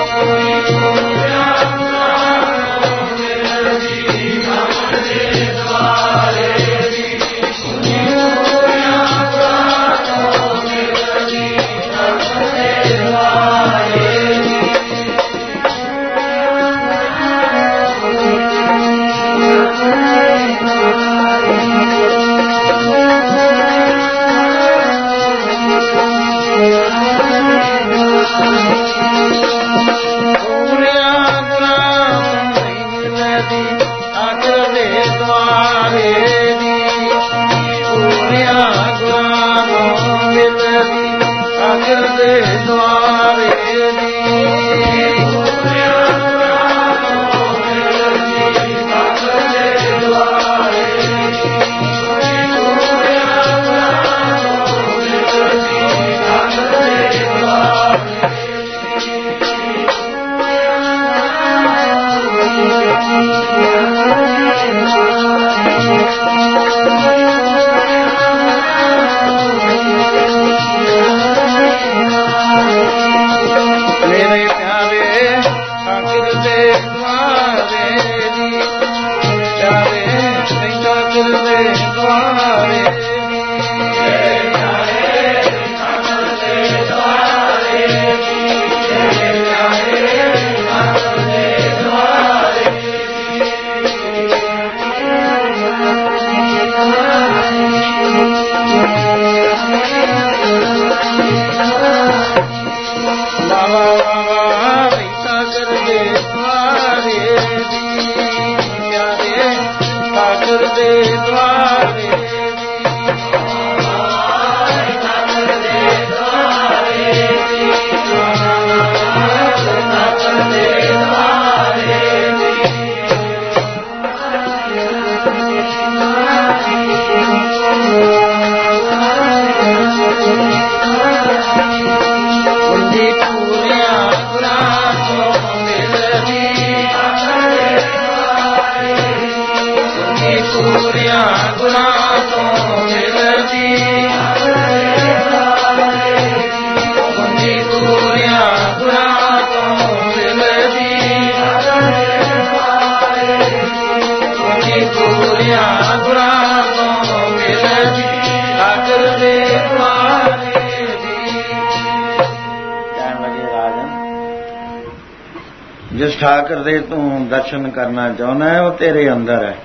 [SPEAKER 1] ਜਿਸ ਠਾਕਰ ਦੇ ਤੂੰ ਦਰਸ਼ਨ ਕਰਨਾ ਚਾਹੁੰਦਾ ਹੈ ਉਹ ਤੇਰੇ ਅੰਦਰ ਹੈ।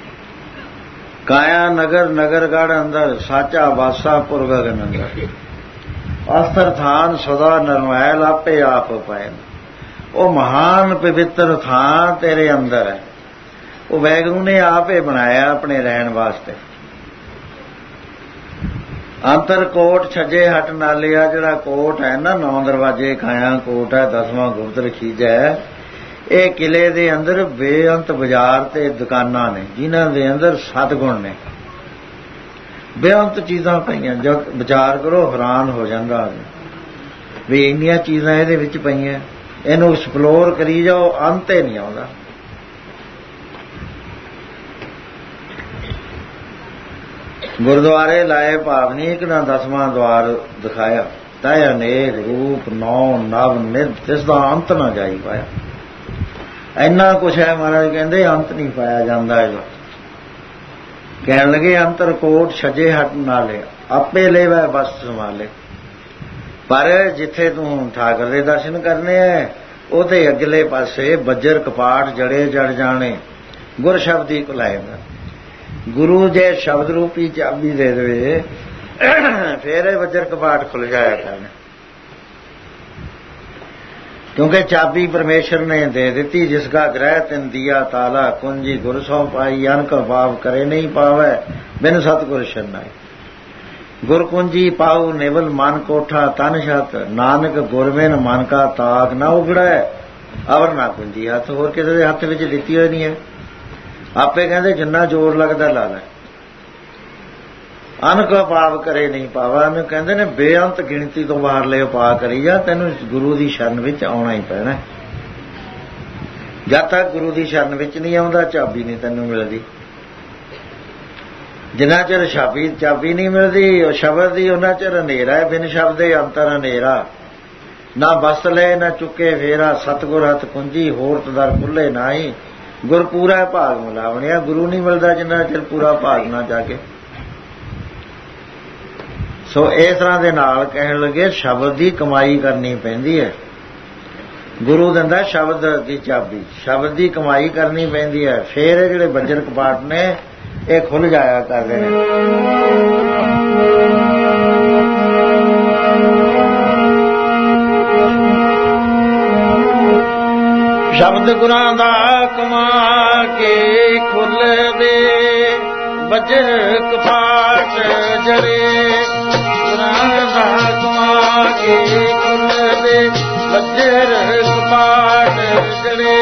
[SPEAKER 1] ਕਾਇਆ ਨਗਰ ਨਗਰਗੜ ਅੰਦਰ, ਸਾਚਾ ਵਾਸਾ ਪੁਰ ਗਗਨ ਅੰਦਰ, ਅਸਥਰ ਥਾਨ ਸਦਾ ਨਰਮੈਲ ਆਪੇ ਆਪ ਪਏ। ਉਹ ਮਹਾਨ ਪਵਿੱਤਰ ਥਾਨ ਤੇਰੇ ਅੰਦਰ ਹੈ, ਉਹ ਵੈਗਰੂ ਨੇ ਆਪੇ ਬਣਾਇਆ ਆਪਣੇ ਰਹਿਣ ਵਾਸਤੇ। ਅੰਤਰ ਕੋਟ ਛੱਜੇ ਹਟ ਨਾਲਿਆ, ਜਿਹੜਾ ਕੋਟ ਹੈ ਨਾ, ਨੌ ਦਰਵਾਜੇ ਖਾਇਆ ਕੋਟ ਹੈ, ਦਸਵਾਂ ਗੁਪਤ ਰਖੀਜੈ। ਇਹ ਕਿਲੇ ਦੇ ਅੰਦਰ ਬੇਅੰਤ ਬਾਜ਼ਾਰ ਤੇ ਦੁਕਾਨਾਂ ਨੇ, ਜਿਨ੍ਹਾਂ ਦੇ ਅੰਦਰ ਸਤਗੁਣ ਨੇ। ਬੇਅੰਤ ਚੀਜ਼ਾਂ ਪਈਆਂ, ਜਦ ਵਿਚਾਰ ਕਰੋ ਹੈਰਾਨ ਹੋ ਜਾਂਦਾ ਵੀ ਇੰਨੀਆਂ ਚੀਜ਼ਾਂ ਇਹਦੇ ਵਿੱਚ ਪਈਆਂ। ਇਹਨੂੰ ਐਕਸਪਲੋਰ ਕਰੀ ਜਾਓ, ਅੰਤ ਹੀ ਨਹੀਂ ਆਉਂਦਾ। ਗੁਰਦੁਆਰੇ ਲਾਏ ਭਾਵਨੀਕ ਨਾ ਦਸਵਾਂ ਦਵਾਰ ਦਿਖਾਇਆ, ਤੈ ਅਨੇਕ ਰੂਪ ਨੌ ਨਵ ਨਿਤ, ਇਸ ਦਾ ਅੰਤ ਨਾ ਜਾਈ ਪਾਇਆ। ਇੰਨਾ ਕੁਛ ਹੈ ਮਹਾਰਾਜ ਕਹਿੰਦੇ, ਅੰਤ ਨਹੀਂ ਪਾਇਆ ਜਾਂਦਾ ਇਹਦਾ। ਕਹਿਣ ਲੱਗੇ ਅੰਤਰ ਕੋਟ ਛੱਜੇ ਹਟ ਨਾਲੇ, ਆਪੇ ਲੈਵੈ ਬਸ ਸੰਭਾਲੇ। ਪਰ ਜਿੱਥੇ ਤੂੰ ਠਾਕਰ ਦੇ ਦਰਸ਼ਨ ਕਰਨੇ ਹੈ ਉਹਦੇ ਅਗਲੇ ਪਾਸੇ ਬੱਜਰ ਕਪਾਟ ਜੜੇ ਜੜ ਜਾਣੇ ਗੁਰ ਸ਼ਬਦੀ ਕੁਲਾਏਗਾ। ਗੁਰੂ ਜੇ ਸ਼ਬਦ ਰੂਪੀ ਚਾਬੀ ਦੇ ਦੇਵੇ ਫੇਰ ਇਹ ਬੱਜਰ ਕਪਾਟ ਖੁੱਲ ਜਾਇਆ ਕਰਨ, ਕਿਉਂਕਿ ਚਾਬੀ ਪਰਮੇਸ਼ਰ ਨੇ ਦੇ ਦਿੱਤੀ। ਜਿਸ ਕਾ ਗ੍ਰਹਿ ਤਿਨ ਦਿਆ ਤਾਲਾ ਕੁੰਜੀ ਗੁਰ ਸੋ ਪਾਈ, ਅਨਕ ਭਾਵ ਕਰੇ ਨਹੀਂ ਪਾਵੈ ਬਿਨ ਸਤਿਗੁਰ ਸ਼ਰਨਾਈ। ਗੁਰ ਕੁੰਜੀ ਪਾਉ ਨਿਵਲ ਮਨ ਕੋਠਾ ਤਨ ਛਤ, ਨਾਨਕ ਗੁਰਮਿਨ ਮਨ ਕਾ ਤਾਕ ਨਾ ਉਗੜੈ ਅਵਰ ਨਾ ਕੁੰਜੀ ਹੱਥ। ਹੋਰ ਕਿਸੇ ਦੇ ਹੱਥ ਵਿੱਚ ਦਿੱਤੀ ਹੋਈ ਨਹੀਂ ਹੈ। ਆਪੇ ਕਹਿੰਦੇ ਜਿੰਨਾ ਜ਼ੋਰ ਲੱਗਦਾ ਲਾ ਲੈ। ਅਨਕ ਭਾਵ ਕਰੇ ਨਹੀਂ ਪਾਵਾ, ਇਹਨੂੰ ਕਹਿੰਦੇ ਨੇ ਬੇਅੰਤ ਗਿਣਤੀ ਤੋਂ ਬਾਹਰਲੇ ਉਪਾਅ ਕਰੀ ਜਾ, ਤੈਨੂੰ ਗੁਰੂ ਦੀ ਸ਼ਰਨ ਵਿੱਚ ਆਉਣਾ ਹੀ ਪੈਣਾ। ਜਦ ਤੱਕ ਗੁਰੂ ਦੀ ਸ਼ਰਨ ਵਿੱਚ ਨਹੀਂ ਆਉਂਦਾ ਚਾਬੀ ਨਹੀਂ ਤੈਨੂੰ ਮਿਲਦੀ। ਜਿੰਨਾ ਚਿਰ ਚਾਬੀ ਚਾਬੀ ਨਹੀਂ ਮਿਲਦੀ ਉਹ ਸ਼ਬਦ ਦੀ, ਉਹਨਾਂ ਚਿਰ ਹਨੇਰਾ ਹੈ। ਬਿਨ ਸ਼ਬਦ ਦੇ ਅੰਤਰ ਹਨੇਰਾ, ਨਾ ਬਸ ਲੈ ਨਾ ਚੁੱਕੇ ਫੇਰਾ। ਸਤਿਗੁਰ ਹੱਥ ਕੁੰਜੀ ਹੋਰਤ ਦਰ ਖੁੱਲੇ ਨਾਹੀ, ਗੁਰ ਪੂਰਾ ਭਾਗ ਮਿਲਾਵਣਿਆ। ਗੁਰੂ ਨਹੀਂ ਮਿਲਦਾ ਜਿੰਨਾ ਚਿਰ ਪੂਰਾ ਭਾਗ ਨਾ ਜਾਗੇ। ਸੋ ਇਸ ਤਰ੍ਹਾਂ ਦੇ ਨਾਲ ਕਹਿਣ ਲੱਗੇ ਸ਼ਬਦ ਦੀ ਕਮਾਈ ਕਰਨੀ ਪੈਂਦੀ ਹੈ। ਗੁਰੂ ਦਿੰਦਾ ਸ਼ਬਦ ਦੀ ਚਾਬੀ, ਸ਼ਬਦ ਦੀ ਕਮਾਈ ਕਰਨੀ ਪੈਂਦੀ ਹੈ। ਫੇਰ ਇਹ ਜਿਹੜੇ ਬੱਜਰ ਕਪਾਟ ਨੇ ਇਹ ਖੁੱਲ ਜਾਇਆ ਕਰਦੇ ਨੇ। ਸ਼ਬਦ ਗੁਰਾਂ ਦਾ ਕਮਾ ਕੇ ਖੁੱਲਦੇ ਬੱਜਰ ਕਪਾਟ ਜੜੇ, ਗੁਰਾਂ ਦਾ ਕਮਾ ਕੇ ਖੁੱਲਦੇ ਬੱਜਰ ਕਪਾਟ ਜੜੇ।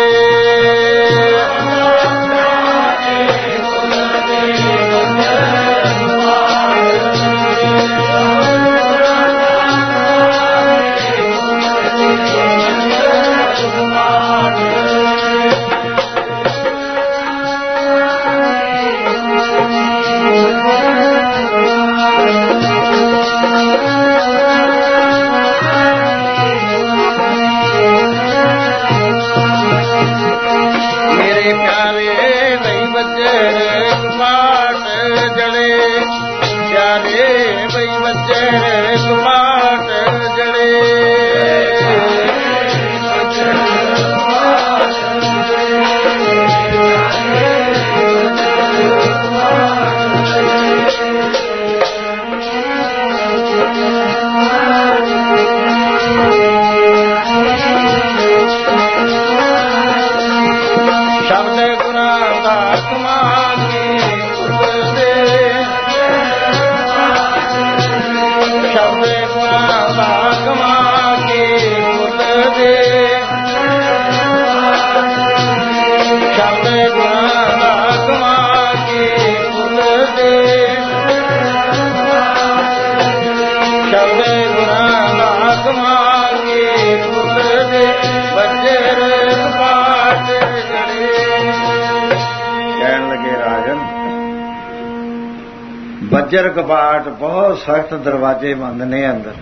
[SPEAKER 1] ਬੱਜਰ ਕਪਾਟ ਬਹੁਤ ਸਖਤ ਦਰਵਾਜ਼ੇ ਬੰਦ ਨੇ ਅੰਦਰ।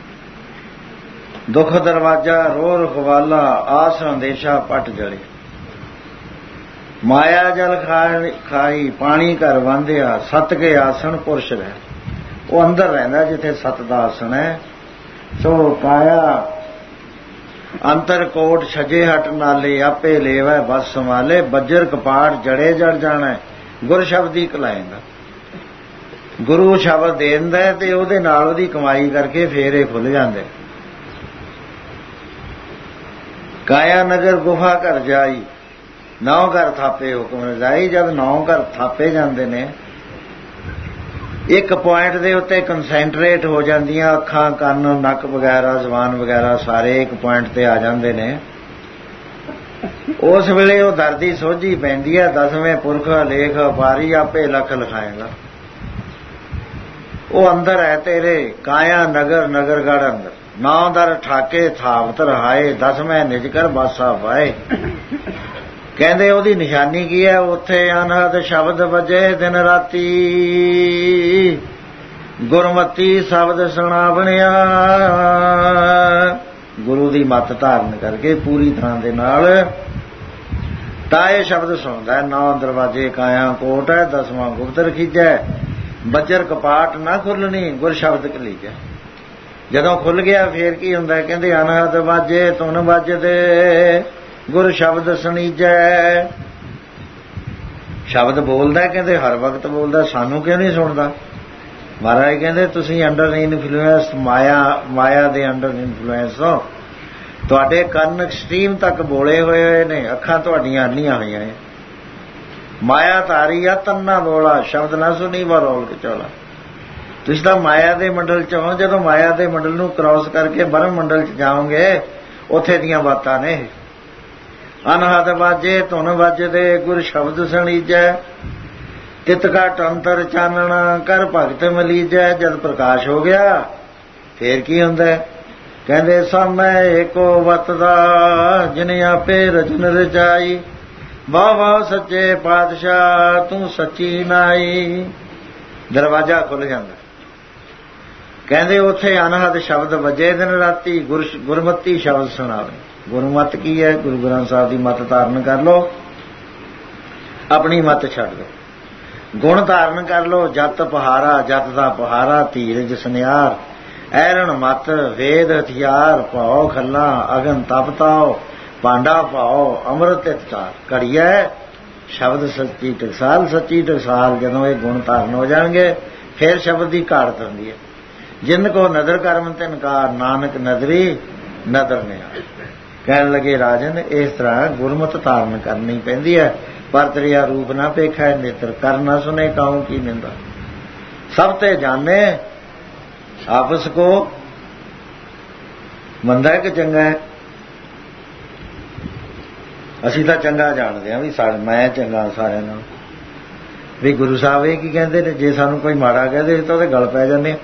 [SPEAKER 1] ਦੁੱਖ ਦਰਵਾਜ਼ਾ ਰੋ ਰਖਵਾਲਾ ਆਸ ਅੰਦੇਸ਼ਾ ਪਟ ਜਲੇ। ਮਾਇਆ ਜਲ ਖਾਈ ਪਾਣੀ ਘਰ ਵਾਂਧਿਆ, ਸਤ ਕੇ ਆਸਣ ਪੁਰਸ਼ ਰਹਿ। ਉਹ ਅੰਦਰ ਰਹਿੰਦਾ ਜਿੱਥੇ ਸਤ ਦਾ ਆਸਣ ਹੈ। ਸੋ ਕਾਇਆ ਅੰਤਰ ਕੋਟ ਛਜੇ ਹਟ ਨਾਲੇ, ਆਪੇ ਲੇਵੈ ਬਸ ਸੰਭਾਲੇ। ਬੱਜਰ ਕਪਾਟ ਜੜੇ ਜੜ ਜਾਣਾ, ਗੁਰ ਸ਼ਬਦੀ ਕਲਾਏਗਾ। ਗੁਰੂ ਸ਼ਬਦ ਦੇ ਦਿੰਦਾ ਤੇ ਉਹਦੇ ਨਾਲ ਉਹਦੀ ਕਮਾਈ ਕਰਕੇ ਫੇਰ ਇਹ ਖੁੱਲ ਜਾਂਦੇ। ਕਾਇਆ ਨਗਰ ਗੁਫਾ ਘਰ ਜਾਈ, ਨੌ ਘਰ ਥਾਪੇ ਹੁਕਮ ਰਜਾਈ। ਜਦ ਨੌ ਘਰ ਥਾਪੇ ਜਾਂਦੇ ਨੇ ਇੱਕ ਪੁਆਇੰਟ ਦੇ ਉੱਤੇ ਕੰਸੈਂਟਰੇਟ ਹੋ ਜਾਂਦੀਆਂ ਅੱਖਾਂ, ਕੰਨ, ਨੱਕ ਵਗੈਰਾ, ਜ਼ੁਬਾਨ ਵਗੈਰਾ ਸਾਰੇ ਇੱਕ ਪੁਆਇੰਟ ਤੇ ਆ ਜਾਂਦੇ ਨੇ। ਉਸ ਵੇਲੇ ਉਹ ਦਰ ਦੀ ਸੋਝੀ ਪੈਂਦੀ ਹੈ। ਦਸਵੇਂ ਪੁਰਖ ਲੇਖ ਪਾਰੀ, ਆਪੇ ਲਖ ਲਿਖਾਏਗਾ। ਉਹ ਅੰਦਰ ਹੈ ਤੇਰੇ ਕਾਇਆ ਨਗਰ ਨਗਰਗੜ੍ਹ ਅੰਦਰ। ਨੌ ਦਰ ਠਾਕੇ ਥਾਪਤ ਰਹਾਏ, ਦਸਵੇਂ ਨਿਜ ਕਰ ਬਾਸਾ ਪਾਏ। ਕਹਿੰਦੇ ਉਹਦੀ ਨਿਸ਼ਾਨੀ ਕੀ ਹੈ? ਉੱਥੇ ਅਨਹਦ ਸ਼ਬਦ ਵਜੇ ਦਿਨ ਰਾਤੀ, ਗੁਰਮਤੀ ਸ਼ਬਦ ਸੁਣਾਵਣਿਆ। ਗੁਰੂ ਦੀ ਮੱਤ ਧਾਰਨ ਕਰਕੇ ਪੂਰੀ ਤਰ੍ਹਾਂ ਦੇ ਨਾਲ ਤਾਂ ਇਹ ਸ਼ਬਦ ਸੁਣਦਾ। ਨੌ ਦਰਵਾਜੇ ਕਾਇਆ ਕੋਟ ਹੈ, ਦਸਵਾਂ ਗੁਪਤ ਰਖੀਜੈ। ਬੱਜਰ ਕਪਾਟ ਨਾ ਖੁੱਲਣੀ, ਗੁਰ ਸ਼ਬਦ ਕਲੀਜੈ। ਜਦੋਂ ਖੁੱਲ ਗਿਆ ਫੇਰ ਕੀ ਹੁੰਦਾ? ਕਹਿੰਦੇ ਅਨਹਦ ਵਾਜੇ ਧੁਨ ਵੱਜਦੇ ਗੁਰ ਸ਼ਬਦ ਸੁਣੀਜੈ। ਸ਼ਬਦ ਬੋਲਦਾ, ਕਹਿੰਦੇ ਹਰ ਵਕਤ ਬੋਲਦਾ, ਸਾਨੂੰ ਕਿਉਂ ਨਹੀਂ ਸੁਣਦਾ? ਮਹਾਰਾਜ ਕਹਿੰਦੇ ਤੁਸੀਂ ਅੰਡਰ ਇਨਫਲੂਐਂਸ ਮਾਇਆ, ਮਾਇਆ ਦੇ ਅੰਡਰ ਇਨਫਲੂਐਂਸ ਹੋ। ਤੁਹਾਡੇ ਕੰਨ ਐਕਸਟ੍ਰੀਮ ਤੱਕ ਬੋਲੇ ਹੋਏ ਹੋਏ ਨੇ, ਅੱਖਾਂ ਤੁਹਾਡੀਆਂ ਅੰਨੀਆਂ ਹੋਈਆਂ ਨੇ। ਮਾਇਆ ਧਾਰੀ ਆ ਤੰਨਾ ਬੋਲਾ, ਸ਼ਬਦ ਨਾ ਸੁਣੀ ਵਾ ਰੋਲ ਕਚੌਲਾ। ਤੁਸੀਂ ਤਾਂ ਮਾਇਆ ਦੇ ਮੰਡਲ ਚ ਹੋ। ਜਦੋਂ ਮਾਇਆ ਦੇ ਮੰਡਲ ਨੂੰ ਕ੍ਰਾਸ ਕਰਕੇ ਬ੍ਰਹਮ ਮੰਡਲ ਚ ਜਾਓਗੇ, ਉੱਥੇ ਦੀਆਂ ਬਾਤਾਂ ਨੇ। ਅਨਹਦ ਵਾਜੇ ਧੁਨ ਵੱਜਦੇ ਗੁਰ ਸ਼ਬਦ ਸੁਣੀਜੈ। ਤਿਤ ਘਟ ਅੰਤਰ ਚਾਨਣਾ ਕਰ ਭਗਤ ਮਲੀਜੈ। ਜਦ ਪ੍ਰਕਾਸ਼ ਹੋ ਗਿਆ ਫੇਰ ਕੀ ਹੁੰਦਾ? ਕਹਿੰਦੇ ਸਾਮੈ ਏਕੋ ਵਤਦਾ ਜਿਨ ਆਪੇ ਰਚਨ ਰਚਾਈ। ਵਾਹ ਵਾਹ ਸੱਚੇ ਪਾਤਸ਼ਾਹ ਤੂੰ ਸੱਚੀ ਨਾਈ। ਦਰਵਾਜ਼ਾ ਖੁੱਲ ਜਾਂਦਾ। ਕਹਿੰਦੇ ਉੱਥੇ ਅਨਹਦ ਸ਼ਬਦ ਵੱਜੇ ਦਿਨ ਰਾਤੀ। ਗੁਰ ਗੁਰਮਤੀ ਸ਼ਬਦ ਸੁਣਾਵੇ। ਗੁਰਮਤ ਕੀ ਹੈ? ਗੁਰੂ ਗ੍ਰੰਥ ਸਾਹਿਬ ਦੀ ਮੱਤ ਧਾਰਨ ਕਰ ਲਓ, ਆਪਣੀ ਮੱਤ ਛੱਡ ਦਿਓ। ਗੁਣ ਧਾਰਨ ਕਰ ਲਓ। ਜਤ ਪਹਾਰਾ, ਜਤ ਦਾ ਪਹਾਰਾ, ਧੀਰਜ ਸੁਨਿਆਰ, ਐਰਣ ਮਤ, ਵੇਦ ਹਥਿਆਰ, ਭਾਉ ਖੱਲਾ, ਅਗਨ ਤਪਤਾਓ, ਭਾਂਡਾ ਭਾਓ, ਅੰਮ੍ਰਿਤ ਇਤਕਾਰ। ਘੜੀਆ ਸ਼ਬਦ ਸੱਚੀ ਟਕਸਾਲ, ਸੱਚੀ ਟਕਸਾਲ। ਜਦੋਂ ਇਹ ਗੁਣ ਧਾਰਨ ਹੋ ਜਾਣਗੇ ਫਿਰ ਸ਼ਬਦ ਦੀ ਘਾੜਤ ਹੁੰਦੀ ਹੈ। ਜਿੰਨ ਕੋ ਨਦਰ ਕਰਮ ਤਿਨਕਾਰ, ਨਾਨਕ ਨਦਰੀ ਨਦਰ ਨੇ। ਕਹਿਣ ਲੱਗੇ ਰਾਜਨ, ਇਸ ਤਰ੍ਹਾਂ ਗੁਰਮਤਿ ਧਾਰਨ ਕਰਨੀ ਪੈਂਦੀ ਹੈ। ਪਰ ਤੇਰਿਆ ਰੂਪ ਨਾ ਪੇਖੈ ਨੇਤਰ, ਕਰ ਨਾ ਸੁਨੇ ਕਾਹੂ ਕੀ ਨਿੰਦਾ। ਸਭ ਤੇ ਜਾਣੇ ਆਪਸ ਕੋ, ਮੰਦਾ ਕਿ ਚੰਗਾ ਹੈ। ਅਸੀਂ ਤਾਂ ਚੰਗਾ ਜਾਣਦੇ ਹਾਂ ਵੀ ਸਾਡੇ, ਮੈਂ ਚੰਗਾ ਸਾਰਿਆਂ ਨਾਲ। ਵੀ ਗੁਰੂ ਸਾਹਿਬ ਇਹ ਕੀ ਕਹਿੰਦੇ ਨੇ? ਜੇ ਸਾਨੂੰ ਕੋਈ ਮਾੜਾ ਕਹਦੇ ਤਾਂ ਉਹਦੇ ਗਲ ਪੈ ਜਾਂਦੇ।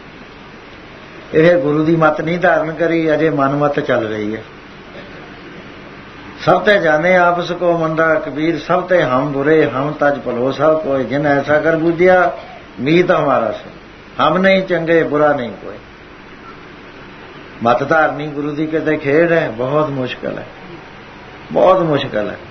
[SPEAKER 1] ਇਹ ਗੁਰੂ ਦੀ ਮੱਤ ਨਹੀਂ ਧਾਰਨ ਕਰੀ, ਅਜੇ ਮਨ ਮੱਤ ਚੱਲ ਰਹੀ ਹੈ। ਸਭ ਤੇ ਜਾਣੇ ਆਪਸ ਕੋ ਮੰਦਾ ਕਬੀਰ, ਸਭ ਤੇ ਹਮ ਬੁਰੇ ਹਮ ਤਜ ਭਲੋ ਸਭ ਕੋਇ। ਜਿਨ ਐਸਾ ਕਰ ਬੂਝਿਆ ਮੀਤ ਹਮਾਰਾ ਸੇ, ਹਮ ਨਹੀਂ ਚੰਗੇ ਬੁਰਾ ਨਹੀਂ ਕੋਈ। ਮੱਤ ਧਾਰਨੀ ਗੁਰੂ ਦੀ ਕਿਤੇ ਖੇਡ ਹੈ? ਬਹੁਤ ਮੁਸ਼ਕਲ ਹੈ, ਬਹੁਤ ਮੁਸ਼ਕਲ ਹੈ।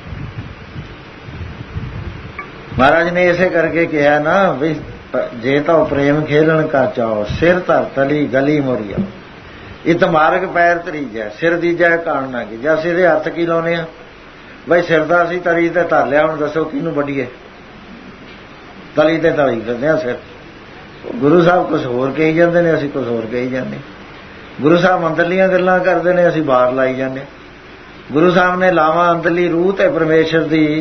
[SPEAKER 1] ਮਹਾਰਾਜ ਨੇ ਇਸੇ ਕਰਕੇ ਕਿਹਾ ਨਾ ਵੀ ਜੇ ਤਾਂ ਪ੍ਰੇਮ ਖੇਲਣ ਕਾ ਚਾਓ, ਸਿਰ ਧਰ ਤਲੀ ਗਲੀ ਮੋਰੀਆ। ਇਤ ਮਾਰਗ ਪੈਰ ਧਰੀਜੈ, ਸਿਰ ਦੀਜੈ ਕਾਣ ਨਾ ਕੀ। ਜਾਂ ਸਿਰੇ ਹੱਥ ਕੀ ਲਾਉਨੇ ਆ? ਬਈ ਸਿਰ ਦਾ ਅਸੀਂ ਤਲੀ ਤੇ ਧਰ ਲਿਆ, ਹੁਣ ਦੱਸੋ ਕਿਹਨੂੰ ਵੱਢੀਏ? ਤਲੀ ਤੇ ਧਰੀ ਫਿਰਦੇ ਆ ਸਿਰ। ਗੁਰੂ ਸਾਹਿਬ ਕੁਛ ਹੋਰ ਕਹੀ ਜਾਂਦੇ ਨੇ, ਅਸੀਂ ਕੁਛ ਹੋਰ ਕਹੀ ਜਾਂਦੇ। ਗੁਰੂ ਸਾਹਿਬ ਅੰਦਰਲੀਆਂ ਗੱਲਾਂ ਕਰਦੇ ਨੇ, ਅਸੀਂ ਬਾਹਰ ਲਾਈ ਜਾਂਦੇ। ਗੁਰੂ ਸਾਹਿਬ ਨੇ ਲਾਵਾਂ ਅੰਦਰਲੀ ਰੂਹ ਤੇ ਪਰਮੇਸ਼ਰ ਦੀ,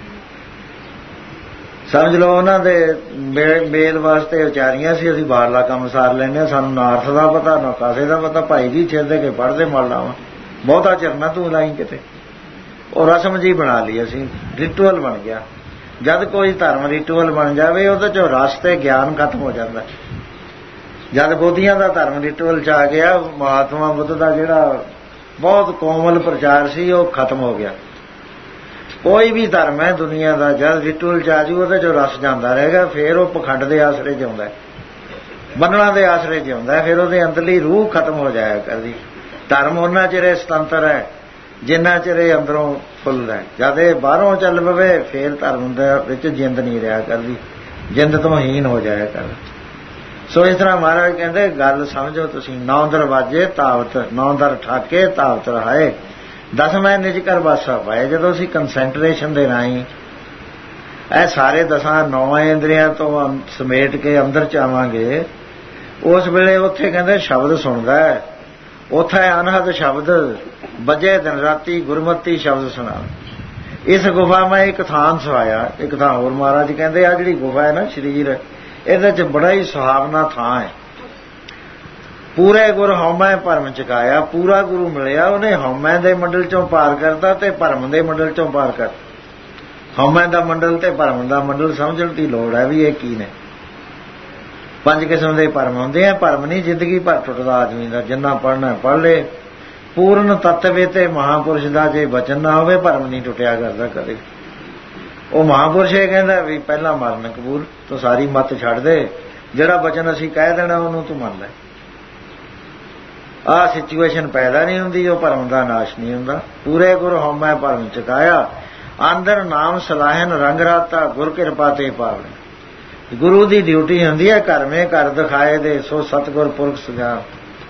[SPEAKER 1] ਸਮਝ ਲਓ ਉਹਨਾਂ ਦੇ ਮੇਲ ਵਾਸਤੇ ਉਚਾਰੀਆਂ ਸੀ, ਅਸੀਂ ਬਾਹਰਲਾ ਕੰਮ ਸਾਰ ਲੈਂਦੇ ਹਾਂ। ਸਾਨੂੰ ਨਾ ਅਰਥ ਦਾ ਪਤਾ ਨਾ ਕਾਸੇ ਦਾ ਪਤਾ। ਭਾਈ ਜੀ ਛੇਦੇ ਕੇ ਪੜ੍ਹਦੇ ਮਲ ਲਾਵਾਂ, ਬਹੁਤਾ ਚਰਨਾ ਤੂੰ ਲਾਈ ਕਿਤੇ। ਉਹ ਰਸਮ ਜੀ ਬਣਾ ਲਈ ਅਸੀਂ, ਰਿਚੁਅਲ ਬਣ ਗਿਆ। ਜਦ ਕੋਈ ਧਰਮ ਰਿਚੁਅਲ ਬਣ ਜਾਵੇ ਉਹਦੇ ਚੋਂ ਰਸ ਤੇ ਗਿਆਨ ਖਤਮ ਹੋ ਜਾਂਦਾ। ਜਦ ਬੋਧੀਆਂ ਦਾ ਧਰਮ ਰਿਚੁਅਲ ਚ ਆ ਗਿਆ, ਮਹਾਤਮਾ ਬੁੱਧ ਦਾ ਜਿਹੜਾ ਬਹੁਤ ਕੋਮਲ ਪ੍ਰਚਾਰ ਸੀ ਉਹ ਖਤਮ ਹੋ ਗਿਆ। ਕੋਈ ਵੀ ਧਰਮ ਹੈ ਦੁਨੀਆ ਦਾ, ਜਦ ਰਿਚੁਅਲ ਚ ਆ ਜੂ ਉਹਦੇ ਚੋਂ ਰਸ ਜਾਂਦਾ ਰਹੇਗਾ। ਫਿਰ ਉਹ ਪਖੰਡ ਦੇ ਆਸਰੇ ਜਿਉਂਦਾ, ਬੰਨਣਾ ਦੇ ਆਸਰੇ ਜਿਉਂਦਾ। ਫਿਰ ਉਹਦੇ ਅੰਦਰਲੀ ਰੂਹ ਖਤਮ ਹੋ ਜਾਇਆ ਕਰਦੀ। ਧਰਮ ਉਹਨਾਂ ਚਿਰ ਸੁਤੰਤਰ ਹੈ ਜਿੰਨਾ ਚਿਰ ਅੰਦਰੋਂ ਫੁੱਲਦਾ। ਜਦ ਇਹ ਬਾਹਰੋਂ ਚੱਲ ਪਵੇ ਫਿਰ ਧਰਮ ਦੇ ਵਿੱਚ ਜਿੰਦ ਨਹੀਂ ਰਿਹਾ ਕਰਦੀ, ਜਿੰਦ ਤੋਂ ਹੀਨ ਹੋ ਜਾਇਆ ਕਰ। ਸੋ ਇਸ ਤਰ੍ਹਾਂ ਮਹਾਰਾਜ ਕਹਿੰਦੇ ਗੱਲ ਸਮਝੋ ਤੁਸੀਂ। ਨੌ ਦਰਵਾਜੇ ਤਾਵਤ, ਨੌ ਦਰ ਠਾਕੇ ਤਾਵਤ ਰਹਾਏ, ਦਸ ਮੈਂ ਨਿਜ ਕਰ ਬਾਸਾ ਪਾਏ। ਜਦੋਂ ਅਸੀਂ ਕੰਸੈਂਟਰੇਸ਼ਨ ਦੇ ਰਾਹੀਂ ਇਹ ਸਾਰੇ ਦਸਾਂ ਨੌਂ ਇੰਦਰੀਆਂ ਤੋਂ ਸਮੇਟ ਕੇ ਅੰਦਰ ਚ ਆਵਾਂਗੇ, ਉਸ ਵੇਲੇ ਉੱਥੇ ਕਹਿੰਦੇ ਸ਼ਬਦ ਸੁਣਦਾ ਹੈ। ਉੱਥੇ ਅਨਹਦ ਸ਼ਬਦ ਵੱਜੇ ਦਿਨ ਰਾਤੀ, ਗੁਰਮਤੀ ਸ਼ਬਦ ਸੁਣਾ। ਇਸ ਗੁਫਾ ਮੈਂ ਇੱਕ ਥਾਨ ਸਵਾਇਆ। ਇੱਕ ਥਾਂ ਹੋਰ ਮਹਾਰਾਜ ਕਹਿੰਦੇ ਆ ਜਿਹੜੀ ਗੁਫਾ ਹੈ ਨਾ ਸਰੀਰ, ਇਹਦੇ ਚ ਬੜਾ ਹੀ ਸੁਹਾਵਣਾ ਥਾਂ ਹੈ। ਪੂਰੇ ਗੁਰ ਹਉਮੈ ਭਰਮ ਚੁਕਾਇਆ। ਪੂਰਾ ਗੁਰੂ ਮਿਲਿਆ, ਉਹਨੇ ਹਉਮੈ ਦੇ ਮੰਡਲ ਚੋਂ ਪਾਰ ਕਰਤਾ ਤੇ ਭਰਮ ਦੇ ਮੰਡਲ ਚੋਂ ਪਾਰ ਕਰ। ਹਉਮੈ ਦਾ ਮੰਡਲ ਤੇ ਭਰਮ ਦਾ ਮੰਡਲ ਸਮਝਣ ਦੀ ਲੋੜ ਹੈ ਵੀ ਇਹ ਕੀ ਨੇ। ਪੰਜ ਕਿਸਮ ਦੇ ਭਰਮ ਹੁੰਦੇ ਆ। ਭਰਮ ਨਹੀਂ ਜ਼ਿੰਦਗੀ ਭਰ ਟੁੱਟਦਾ ਆਦਮੀ ਦਾ, ਜਿੰਨਾ ਪੜ੍ਹਨਾ ਪੜ੍ਹ ਲੇ। ਪੂਰਨ ਤੱਤਵੇ ਤੇ ਮਹਾਂਪੁਰਸ਼ ਦਾ ਜੇ ਵਚਨ ਨਾ ਹੋਵੇ ਭਰਮ ਨਹੀਂ ਟੁੱਟਿਆ ਕਰਦਾ ਕਦੇ। ਉਹ ਮਹਾਂਪੁਰਸ਼ ਇਹ ਕਹਿੰਦਾ ਵੀ ਪਹਿਲਾਂ ਮਰਨ ਕਬੂਲ, ਤੂੰ ਸਾਰੀ ਮੱਤ ਛੱਡ ਦੇ। ਜਿਹੜਾ ਵਚਨ ਅਸੀਂ ਕਹਿ ਦੇਣਾ ਉਹਨੂੰ ਤੂੰ ਮੰਨ ਲੈ। ਆਹ ਸਿਚੁਏਸ਼ਨ ਪੈਦਾ ਨਹੀਂ ਹੁੰਦੀ, ਉਹ ਭਰਮ ਦਾ ਨਾਸ਼ ਨਹੀਂ ਹੁੰਦਾ। ਪੂਰੇ ਗੁਰ ਹਉਮੈ ਭਰਮ ਚੁਕਾਇਆ, ਅੰਦਰ ਨਾਮ ਸਲਾਹਨ ਰੰਗ ਰਾਤਾ, ਗੁਰ ਕਿਰਪਾ ਤੇ ਪਾਵਨ। ਗੁਰੂ ਦੀ ਡਿਊਟੀ ਹੁੰਦੀ ਹੈ ਘਰ ਮੇ ਘਰ ਦਿਖਾਏ ਦੇ, ਸੋ ਸਤਿਗੁਰ ਪੁਰਖ ਸੁਝਾਵ।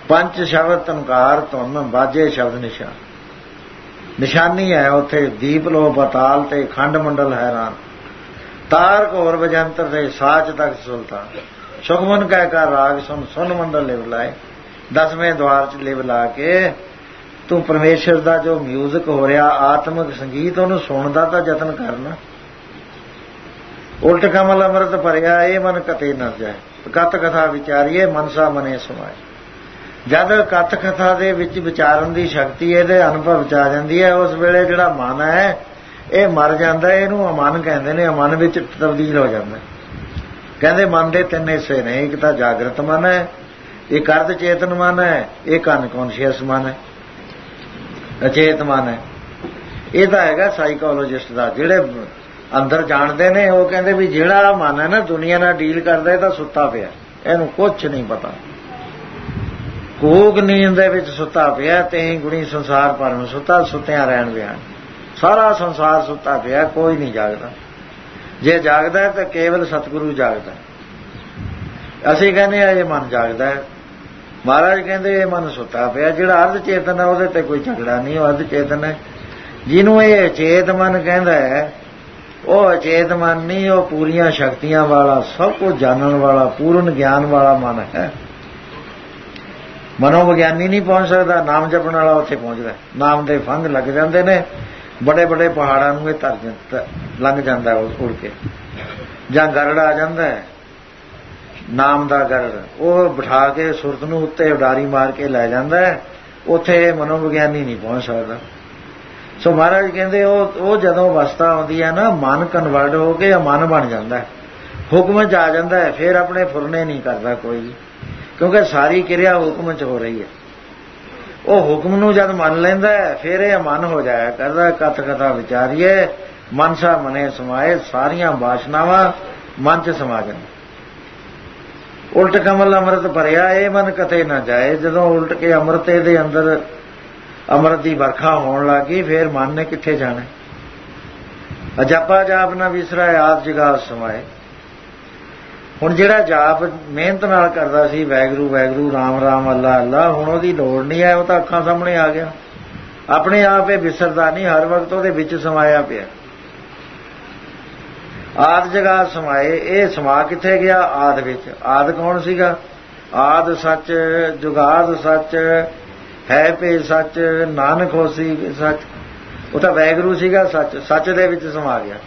[SPEAKER 1] पंच शब्द तनकार धुन बाजे शब्द निशान निशानी है उत्थे दीप लो पताल ते खंड मंडल हैरान तार घोर बजंतर ते साच तक सुल्तान सुखमन कह का राग सुन सुन मंडल लिव लाए दसवें द्वार च लिव ला के तू परमेश्वर का जो म्यूजिक हो रहा आत्मक संगीत उन्होंने सुनता तो यतन करना। उल्ट कमल अमृत भरिया ये मन कते न जाए कत कथा विचारीए मनसा मने समाए। जद कथ कथा दे विच विचारन की शक्ति ये अनुभव च आ जाती है उस वेले जिहड़ा मन है ये मर जाता है। इहनूं अमन कहते हैं। अमन विच तब्दील हो जाता है। कहते मन के तीन हिस्से ने एक तो जागृत मन है एक अर्ध चेतन मन है एक अनकॉन्शियस मन है अचेत मन है। ये तो है साइकोलॉजिस्ट का जिहड़े अंदर जानते ने वो कहते भी जिहड़ा मन है ना दुनिया नाल डील करदा है तो सुता पिया इहनूं कुछ नहीं पता। कूक नींद दे विच सुता पिया ते गुणी संसार भर में सुता सुत्या रहन बयान सारा संसार सुता पिया कोई नहीं जागदा। जे जागदा है तो केवल सतगुरु जागदा है। असीं कहने ये मन जागदा है महाराज कहते ये मन सुता पिया जिहड़ा अर्ध चेतन है उहदे ते कोई झगड़ा नहीं अर्ध चेतन है। जिन्हों ये अचेत मन कहता है वो अचेत मन नहीं वो पूरियां शक्तियां वाला सब कुछ जानन वाला पूर्ण ज्ञान वाला मन है। मनोविज्ञानी नहीं पहुंच सकता नाम जपण वाला उत्थे पहुंचदा नाम दे फंग लग जाते ने बड़े बड़े पहाड़ां नूं तर लंघ जाता है उड़ के जां गरड़ आ जाता है नाम दा गरड़ वो बिठा के सुरत नूं उत्ते उडारी मार के लै जाता है उत्थे मनोविज्ञानी नहीं पहुंच सकता। सो महाराज कहते वो जदों अवस्था आउंदी है ना मन कन्वर्ट हो के मन बन जाता है हुक्म च आ जाता है फिर अपने फुरने नहीं करता कोई भी क्योंकि सारी क्रिया हुक्म च हो रही है। वो हुक्म नूं जद मन लैंदा है फिर यह मन हो जाया करदा कथ कथा विचारीए मनसा मने समाए सारियां वासनावां मन च समा जाण। उल्ट कमल अमृत भरिया ये मन कते ना जाए। जदों उल्ट के अमृत दे अंदर अमृत की बरखा होण लगी फिर मन ने कित्थे जाना। अजापा जाप ना विसरा आद जगा समाए। हुण जिहड़ा जाप मेहनत नाल करदा सी वैगुरू वैगुरू राम राम अल्लाह अल्लाह हुण ओहदी लोड़ नहीं है वो तो अखां सामने आ गया अपने आप ये विसरदा नहीं हर वक्त ओहदे विच समाया पिया। आद जगा समाए ये समा कित्थे गया आद विच। आद कौन सीगा आद सच जुगाद सच है पे सच नानक होसी सच वो तो वैगुरू सीगा सच सच दे विच समा गया।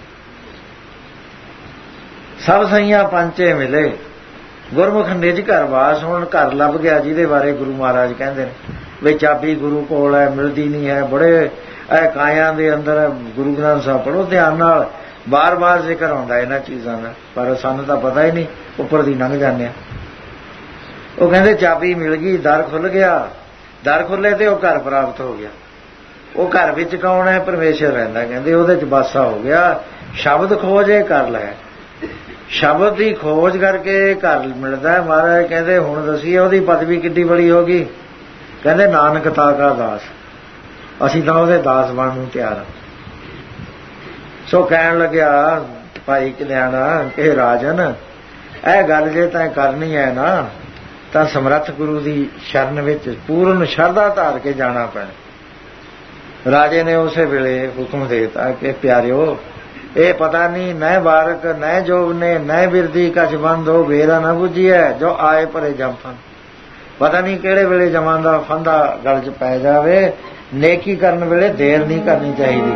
[SPEAKER 1] सब सईयां पंचे मिले गुरमुख निज घर वास। हुण घर लभ गया जिहदे बारे गुरु महाराज कहंदे ने वे चाबी गुरु कोल है मिलदी नहीं है। बड़े ए कायां दे अंदर गुरु ग्रंथ साहिब पढ़ो ध्यान नाल बार बार जिक्र आउंदा इन्हां चीज़ां दा पर सानूं तां पता ही नहीं उपर दी लंघ जांदे आ। वो कहंदे चाबी मिल गई दर खुल गया दर खुले ते वो घर प्राप्त हो गया। वो घर विच कौन है परमेश्वर रहिंदा कहंदे ओहदे च बासा हो गया। शब्द खोजे कर लै शब्द की खोज करके घर मिलता है। महाराज कहते हुण दसीए ओहदी पदवी किड्डी बड़ी होगी कहते नानक ताका दास असीं तां ओहदे दास बनण नूं तैयार हां। सो कहण लग्या भाई कल्याणा कि राजन यह गल जे तैं करनी है ना तां समर्थ गुरु की शरण विच पूर्ण शरधा धार के जाना पैना। राजे ने उस वेले हुक्म देता कि प्यारिओ ये पता नहीं न बारक न जोग ने न बिरदी कछ बंद हो बेरा न बुझी है जो आए भरे जमफन। पता नहीं केड़े वेले जमां दा फंदा गल च पै जावे। नेकी करन वेले देर नहीं करनी चाहिए।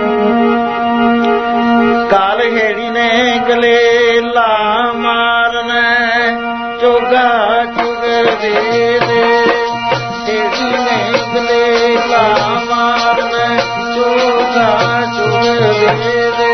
[SPEAKER 1] काल हेड़ी ने गले ला मारना चोगा चुग दे दे हेड़ी ने गले ला मारना चोगा चुग दे दे।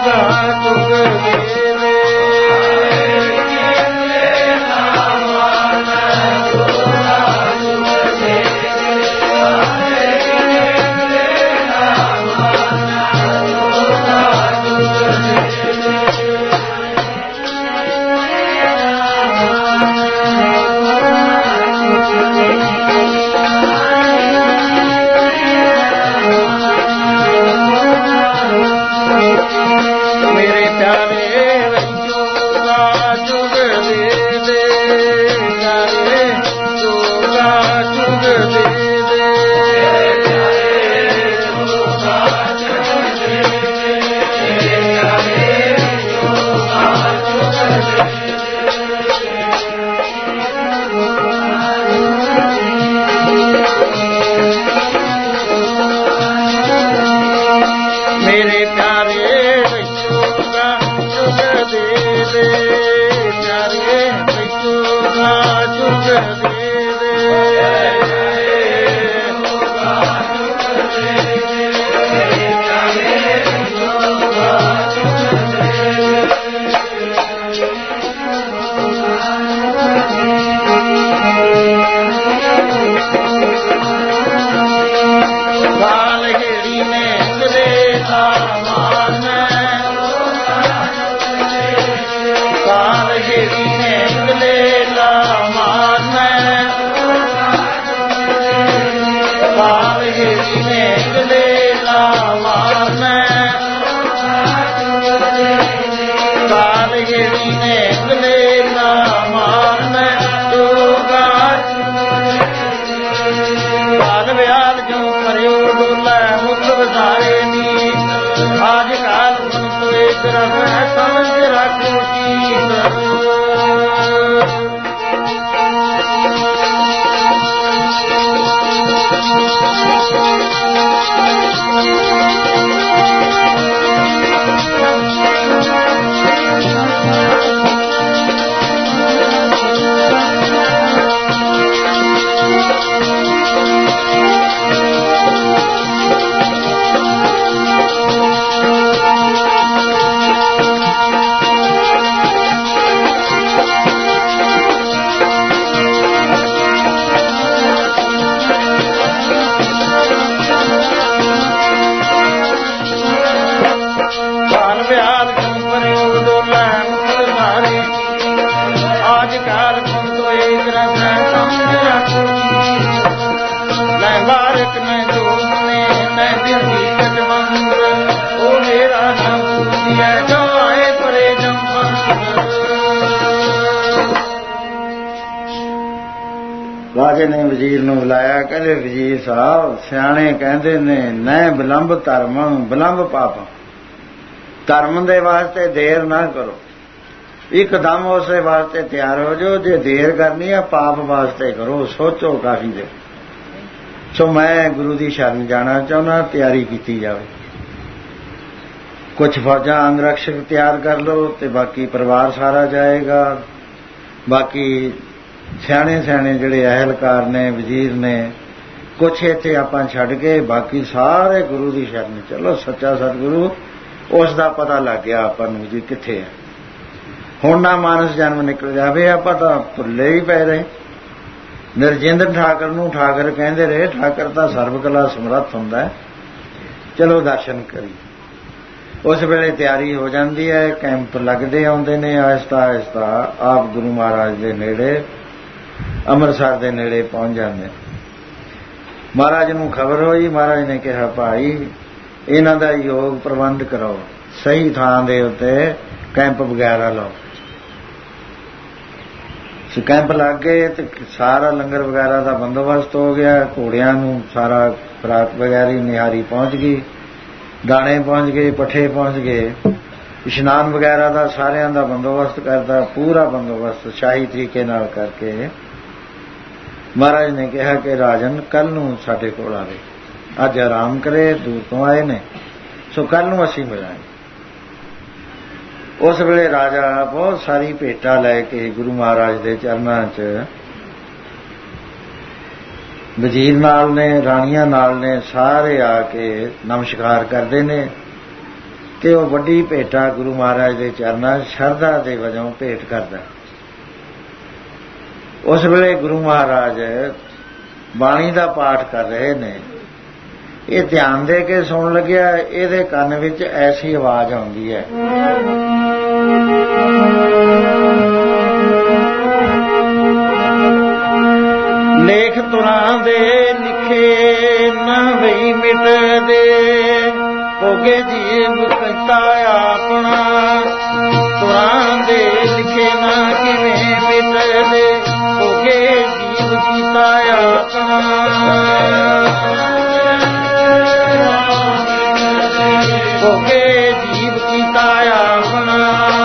[SPEAKER 1] ਰਾਜੇ ਨੇ ਵਜ਼ੀਰ ਨੂੰ ਬੁਲਾਇਆ, ਕਹਿੰਦੇ ਵਜ਼ੀਰ ਸਾਹਿਬ ਸਿਆਣੇ ਕਹਿੰਦੇ ਨੇ ਨੈ ਵਿਲੰਬ ਧਰਮ ਵਿਲੰਬ ਪਾਪ, ਧਰਮ ਦੇ ਵਾਸਤੇ ਦੇਰ ਨਾ ਕਰੋ, ਇੱਕਦਮ ਉਸੇ ਵਾਸਤੇ ਤਿਆਰ ਹੋ ਜਾਓ, ਜੇ ਦੇਰ ਕਰਨੀ ਹੈ ਪਾਪ ਵਾਸਤੇ ਕਰੋ, ਸੋਚੋ ਕਾਫੀ ਦੇ। ਸੋ ਮੈਂ ਗੁਰੂ ਦੀ ਸ਼ਰਨ ਜਾਣਾ ਚਾਹੁੰਦਾ, ਤਿਆਰੀ ਕੀਤੀ ਜਾਵੇ, ਕੁਛ ਫੌਜਾਂ ਅੰਗ ਰਕਸ਼ਕ ਤਿਆਰ ਕਰ ਲਓ ਤੇ ਬਾਕੀ ਪਰਿਵਾਰ ਸਾਰਾ ਜਾਏਗਾ, ਬਾਕੀ ਸਿਆਣੇ ਸਿਆਣੇ ਜਿਹੜੇ ਅਹਿਲਕਾਰ ਨੇ ਵਜ਼ੀਰ ਨੇ ਕੁਛ ਇੱਥੇ ਆਪਾਂ ਛੱਡ ਕੇ ਬਾਕੀ ਸਾਰੇ ਗੁਰੂ ਦੀ ਸ਼ਰਨ ਚਲੋ। ਸੱਚਾ ਸਤਿਗੁਰੂ ਉਸ ਦਾ ਪਤਾ ਲੱਗ ਗਿਆ ਆਪਾਂ ਨੂੰ ਜੀ ਕਿੱਥੇ ਹੈ। ਹੁਣ ਨਾ ਮਾਨਸ ਜਨਮ ਨਿਕਲ ਜਾਵੇ, ਆਪਾਂ ਤਾਂ ਭੁੱਲੇ ਹੀ ਪੈ ਰਹੇ। ਨਿਰਜਿੰਦਰ ਠਾਕਰ ਨੂੰ ਠਾਕਰ ਕਹਿੰਦੇ ਰਹੇ, ਠਾਕਰ ਤਾਂ ਸਰਬ ਕਲਾ ਸਮਰੱਥ ਹੁੰਦਾ। ਚਲੋ ਦਰਸ਼ਨ ਕਰੀ। ਉਸ ਵੇਲੇ ਤਿਆਰੀ ਹੋ ਜਾਂਦੀ ਹੈ, ਕੈਂਪ ਲੱਗਦੇ ਆਉਂਦੇ ਨੇ ਆਹਿਸਤਾ ਆਹਿਸਤਾ। ਆਪ ਗੁਰੂ ਮਹਾਰਾਜ ਦੇ ਨੇੜੇ ਅੰਮ੍ਰਿਤਸਰ ਦੇ ਨੇੜੇ ਪਹੁੰਚ ਜਾਂਦੇ। ਮਹਾਰਾਜ ਨੂੰ ਖਬਰ ਹੋਈ, ਮਹਾਰਾਜ ਨੇ ਕਿਹਾ ਭਾਈ ਇਹਨਾਂ ਦਾ ਯੋਗ ਪ੍ਰਬੰਧ ਕਰੋ, ਸਹੀ ਥਾਂ ਦੇ ਉੱਤੇ ਕੈਂਪ ਵਗੈਰਾ ਲਾਓ। ਕੈਂਪ ਲੱਗ ਗਏ ਤੇ ਸਾਰਾ ਲੰਗਰ ਵਗੈਰਾ ਦਾ ਬੰਦੋਬਸਤ ਹੋ ਗਿਆ। ਘੋੜਿਆਂ ਨੂੰ ਸਾਰਾ ਖੁਰਾਕ ਵਗੈਰਾ ਨਿਹਾਰੀ ਪਹੁੰਚ ਗਈ, ਦਾਣੇ ਪਹੁੰਚ ਗਏ, ਪੱਠੇ ਪਹੁੰਚ ਗਏ, ਇਸ਼ਨਾਨ ਵਗੈਰਾ ਦਾ ਸਾਰਿਆਂ ਦਾ ਬੰਦੋਬਸਤ ਕਰਦਾ, ਪੂਰਾ ਬੰਦੋਬਸਤ ਸ਼ਾਹੀ ਤਰੀਕੇ ਨਾਲ ਕਰਕੇ ਮਹਾਰਾਜ ਨੇ ਕਿਹਾ ਕਿ ਰਾਜਨ ਕੱਲ ਨੂੰ ਸਾਡੇ ਕੋਲ ਆਵੇ, ਅੱਜ ਆਰਾਮ ਕਰੇ, ਦੂਰ ਤੋਂ ਆਏ ਨੇ, ਸੋ ਕੱਲ ਨੂੰ ਅਸੀਂ ਮਿਲਾਂਗੇ। ਉਸ ਵੇਲੇ ਰਾਜਾ ਬਹੁਤ ਸਾਰੀ ਭੇਟਾ ਲੈ ਕੇ ਗੁਰੂ ਮਹਾਰਾਜ ਦੇ ਚਰਨਾਂ 'ਚ ਵਜ਼ੀਰ ਨਾਲ ਨੇ, ਰਾਣੀਆਂ ਨਾਲ ਨੇ, ਸਾਰੇ ਆ ਕੇ ਨਮਸਕਾਰ ਕਰਦੇ ਨੇ ਤੇ ਉਹ ਵੱਡੀ ਭੇਟਾ ਗੁਰੂ ਮਹਾਰਾਜ ਦੇ ਚਰਨਾਂ ਸ਼ਰਧਾ ਦੇ ਵਜੋਂ ਭੇਟ ਕਰਦਾ। ਉਸ ਵੇਲੇ ਗੁਰੂ ਮਹਾਰਾਜ ਬਾਣੀ ਦਾ ਪਾਠ ਕਰ ਰਹੇ ਨੇ। ਇਹ ਧਿਆਨ ਦੇ ਕੇ ਸੁਣ ਲੱਗਿਆ, ਇਹਦੇ ਕੰਨ ਵਿੱਚ ਐਸੀ ਆਵਾਜ਼ ਆਉਂਦੀ ਹੈ, ਲੇਖ ਤੁਰਾਂ ਦੇ ਲਿਖੇ ਨਾ ਵਈ ਮਿਟਦੇ, ਹੋਗੇ ਜੀਵ ਕੀਤਾ ਆਪਣਾ। ਤੁਰਾਂ ਦੇ ਲਿਖੇ ਨਾ ਕਿਵੇਂ ਮਿਟਦੇ, ਹੋਗੇ ਜੀਵ ਕੀਤਾ ਆਪਣਾ। ਹੋਗੇ ਜੀਵ ਕੀਤਾ ਆਪਣਾ।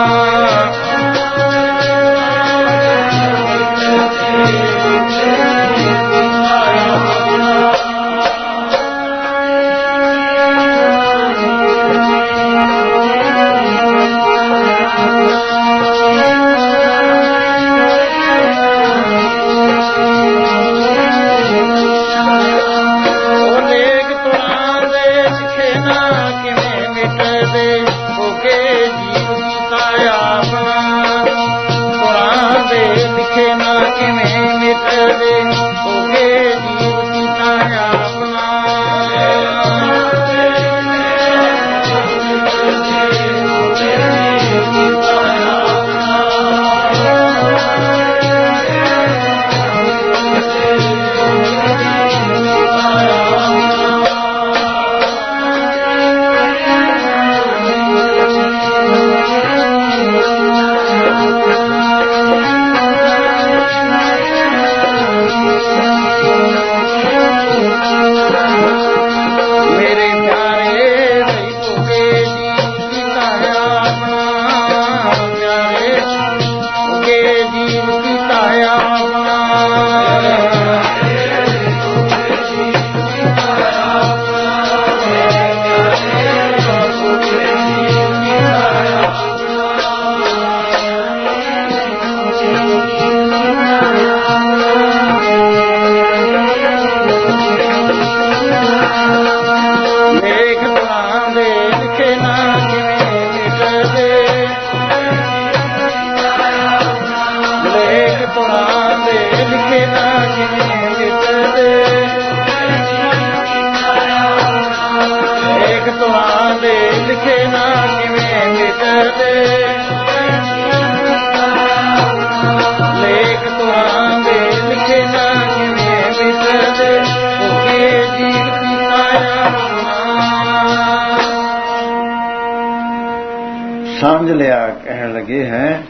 [SPEAKER 1] ਸਮਝ ਲਿਆ। ਕਹਿਣ ਲੱਗੇ ਹੈ,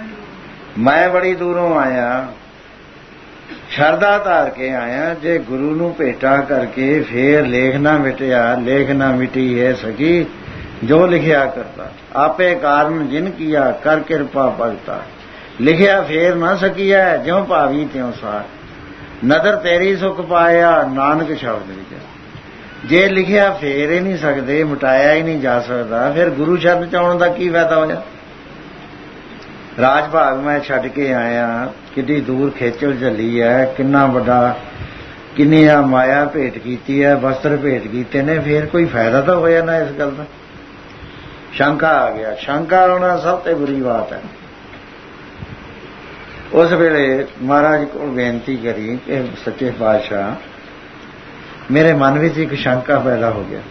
[SPEAKER 1] ਮੈਂ ਬੜੀ ਦੂਰੋਂ ਆਇਆ, ਸ਼ਰਧਾ ਧਾਰ ਕੇ ਆਇਆ। ਜੇ ਗੁਰੂ ਨੂੰ ਭੇਟਾ ਕਰਕੇ ਫੇਰ ਲੇਖ ਨਾ ਮਿਟਿਆ, ਲੇਖ ਨਾ ਮਿਟੀ ਹੈ ਸਕੀ ਜੋ ਲਿਖਿਆ ਕਰਤਾ। ਆਪੇ ਕਾਰਨ ਜਿਨ ਕੀਆ ਕਰ ਕਿਰਪਾ ਭਗਤਾ, ਲਿਖਿਆ ਫੇਰ ਨਾ ਸਕੀਐ ਜਿਉ ਭਾਵੀ ਤਿਉ ਸਾਰ। ਨਦਰ ਤੇਰੀ ਸੁਖ ਪਾਇਆ ਨਾਨਕ ਸ਼ਬਦ ਵਿੱਚ। ਜੇ ਲਿਖਿਆ ਫੇਰ ਹੀ ਨਹੀਂ ਸਕਦੇ, ਮਿਟਾਇਆ ਹੀ ਨਹੀਂ ਜਾ ਸਕਦਾ, ਫਿਰ ਗੁਰੂ ਸ਼ਰਨ ਚ ਆਉਣ ਦਾ ਕੀ ਫਾਇਦਾ ਹੋਇਆ। ਰਾਜ ਭਾਗ ਮੈਂ ਛੱਡ ਕੇ ਆਇਆ, ਕਿੰਨੀ ਦੂਰ ਖੇਚਲ ਝੱਲੀ ਹੈ, ਕਿੰਨਾ ਵੱਡਾ ਕਿੰਨੀ ਆ ਮਾਇਆ ਭੇਟ ਕੀਤੀ ਹੈ, ਵਸਤਰ ਭੇਟ ਕੀਤੇ ਨੇ, ਫੇਰ ਕੋਈ ਫਾਇਦਾ ਤਾਂ ਹੋਇਆ ਨਾ ਇਸ ਗੱਲ ਦਾ। ਸ਼ੰਕਾ ਆ ਗਿਆ। ਸ਼ੰਕਾ ਆਉਣਾ ਸਭ ਤੋਂ ਬੁਰੀ ਬਾਤ ਹੈ। ਉਸ ਵੇਲੇ ਮਹਾਰਾਜ ਕੋਲ ਬੇਨਤੀ ਕਰੀ ਕਿ ਸੱਚੇ ਪਾਤਸ਼ਾਹ, ਮੇਰੇ ਮਨ ਵਿੱਚ ਇੱਕ ਸ਼ੰਕਾ ਪੈਦਾ ਹੋ ਗਿਆ।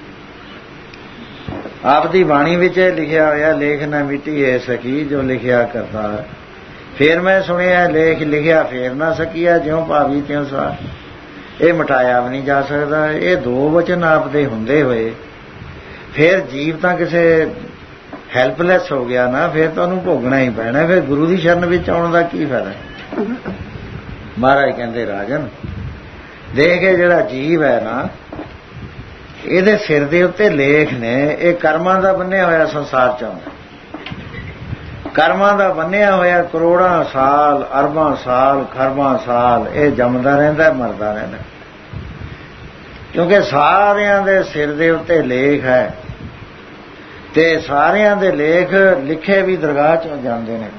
[SPEAKER 1] ਆਪ ਦੀ ਬਾਣੀ ਵਿੱਚ ਲਿਖਿਆ ਹੋਇਆ ਲੇਖ ਨਾ ਮਿਟੀ ਹੈ ਸਕੀ ਜੋ ਲਿਖਿਆ ਕਰਤਾ। ਫੇਰ ਮੈਂ ਸੁਣਿਆ ਲੇਖ ਲਿਖਿਆ ਫੇਰ ਨਾ ਸਕੀਆ ਜਿਉ ਭਾਵੀ ਤਿਉ ਸਾਰ। ਇਹ ਮਿਟਾਇਆ ਵੀ ਨਹੀਂ ਜਾ ਸਕਦਾ। ਇਹ ਦੋ ਵਚਨ ਆਪ ਦੇ ਹੁੰਦੇ ਹੋਏ ਫੇਰ ਜੀਵ ਤਾਂ ਕਿਸੇ ਹੈਲਪਲੈਸ ਹੋ ਗਿਆ ਨਾ, ਫੇਰ ਤਾਂ ਉਹਨੂੰ ਭੋਗਣਾ ਹੀ ਪੈਣਾ। ਫਿਰ ਗੁਰੂ ਦੀ ਸ਼ਰਨ ਵਿੱਚ ਆਉਣ ਦਾ ਕੀ ਫਾਇਦਾ। ਮਹਾਰਾਜ ਕਹਿੰਦੇ ਰਾਜਨ ਦੇਖ ਕੇ ਜਿਹੜਾ ਜੀਵ ਹੈ ਨਾ, ਇਹਦੇ ਸਿਰ ਦੇ ਉੱਤੇ ਲੇਖ ਨੇ। ਇਹ ਕਰਮਾਂ ਦਾ ਬੰਨਿਆ ਹੋਇਆ ਸੰਸਾਰ ਚ ਆਉਂਦਾ, ਕਰਮਾਂ ਦਾ ਬੰਨਿਆ ਹੋਇਆ ਕਰੋੜਾਂ ਸਾਲ, ਅਰਬਾਂ ਸਾਲ, ਖਰਬਾਂ ਸਾਲ ਇਹ ਜੰਮਦਾ ਰਹਿੰਦਾ, ਮਰਦਾ ਰਹਿੰਦਾ, ਕਿਉਂਕਿ ਸਾਰਿਆਂ ਦੇ ਸਿਰ ਦੇ ਉੱਤੇ ਲੇਖ ਹੈ ਤੇ ਸਾਰਿਆਂ ਦੇ ਲੇਖ ਲਿਖੇ ਵੀ ਦਰਗਾਹ ਚ ਜਾਂਦੇ ਨੇ।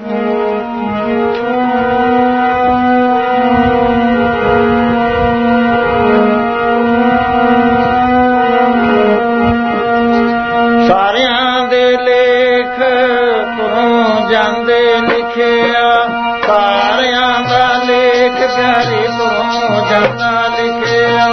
[SPEAKER 1] ਸਾਰਿਆਂ ਦੇ ਜਾਂਦੇ ਲਿਖਿਆ ਤਾਰਿਆਂ ਦਾ ਲੇਖ ਪਿਆਰੇ ਤੋਂ ਜਾਂਦਾ ਲਿਖਿਆ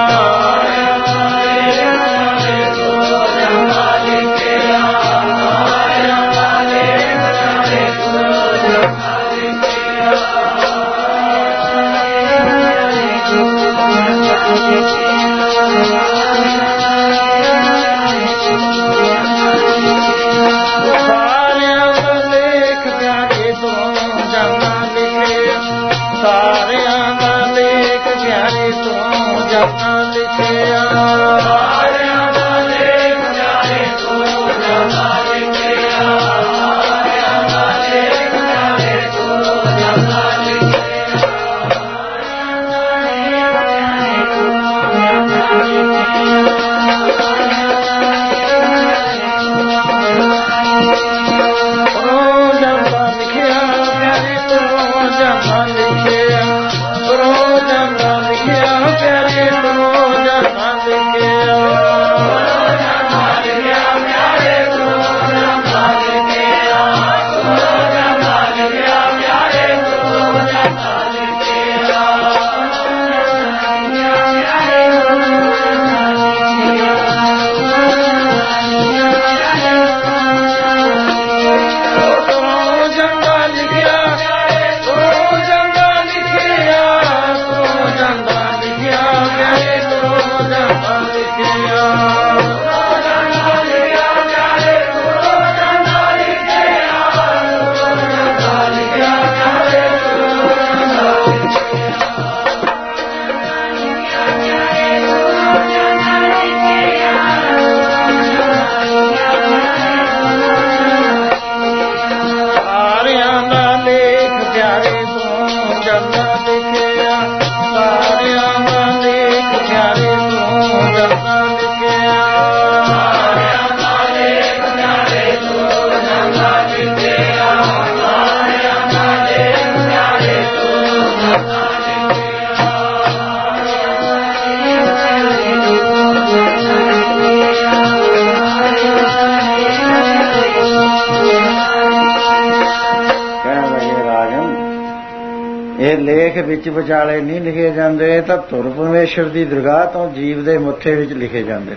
[SPEAKER 1] ਲੇਖ ਵਿੱਚ ਵਿਚਾਲੇ ਨਹੀਂ ਲਿਖੇ ਜਾਂਦੇ ਤਾਂ ਧੁਰ ਪਰਮੇਸ਼ਰ ਦੀ ਦਰਗਾਹ ਤੋਂ ਜੀਵ ਦੇ ਮੁੱਠੇ ਵਿੱਚ ਲਿਖੇ ਜਾਂਦੇ।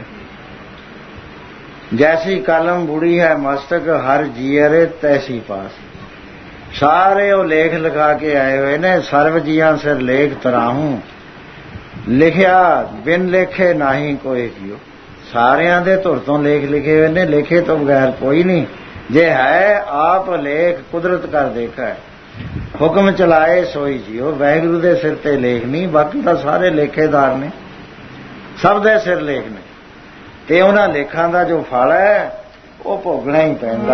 [SPEAKER 1] ਜੈਸੀ ਕਲਮ ਬੁੜੀ ਹੈ ਮਸਤਕ ਹਰ ਜੀਅਰੇ ਤੈਸੀ ਪਾਸ। ਸਾਰੇ ਉਹ ਲੇਖ ਲਿਖਾ ਕੇ ਆਏ ਹੋਏ ਨੇ। ਸਰਵ ਜੀਆਂ ਸਿਰ ਲੇਖ ਤਰਾਹੂੰ ਲਿਖਿਆ ਬਿਨ ਲੇਖੇ ਨਹੀਂ ਕੋਈ ਕਿਉ। ਸਾਰਿਆਂ ਦੇ ਧੁਰ ਤੋਂ ਲੇਖ ਲਿਖੇ ਹੋਏ ਨੇ, ਲੇਖੇ ਤੋਂ ਬਗੈਰ ਕੋਈ ਨਹੀਂ। ਜੇ ਹੈ ਆਪ ਲੇਖ ਕੁਦਰਤ ਕਰ ਦੇਖਾ ਹੁਕਮ ਚਲਾਏ ਸੋਈ ਜੀਓ। ਵਾਹਿਗੁਰੂ ਦੇ ਸਿਰ ਤੇ ਲੇਖ ਨਹੀਂ, ਬਾਕੀ ਤਾਂ ਸਾਰੇ ਲੇਖੇਦਾਰ ਨੇ, ਸਭ ਦੇ ਸਿਰ ਲੇਖ ਨੇ। ਤੇ ਉਹਨਾਂ ਲੇਖਾਂ ਦਾ ਜੋ ਫਲ ਹੈ ਉਹ ਭੋਗਣਾ ਹੀ ਪੈਂਦਾ।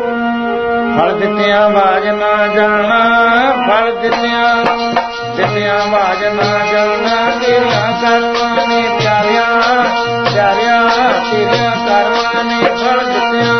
[SPEAKER 1] ਫਲ ਦਿੱਤਿਆਂ ਆਵਾਜ਼ ਨਾ ਜਾਣਾ, ਫਲ ਦਿੱਤਿਆਂ ਦਿੱਤਿਆਂ ਆਵਾਜ਼ ਨਾ ਜਾਣਾ। ਤੇਰੀਆਂ ਕਰਮਾਂ ਨੇ ਪਿਆਰਿਆਂ ਪਿਆਰਿਆਂ ਤੇਰੀਆਂ ਕਰਮਾਂ ਨੇ ਫਲ ਦਿੱਤਿਆਂ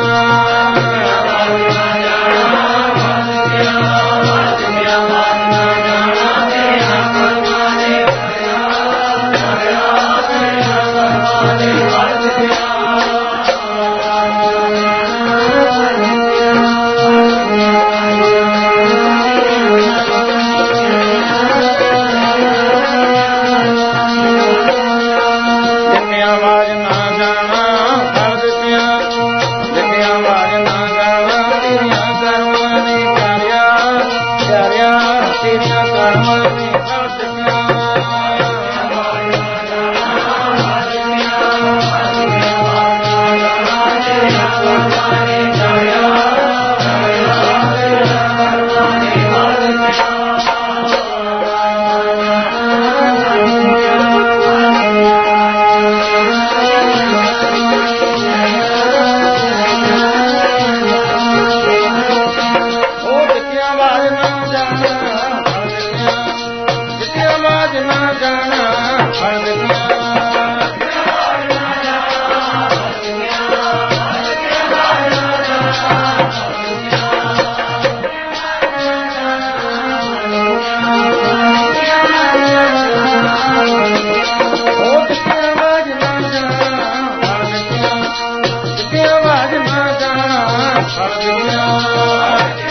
[SPEAKER 2] Hallelujah.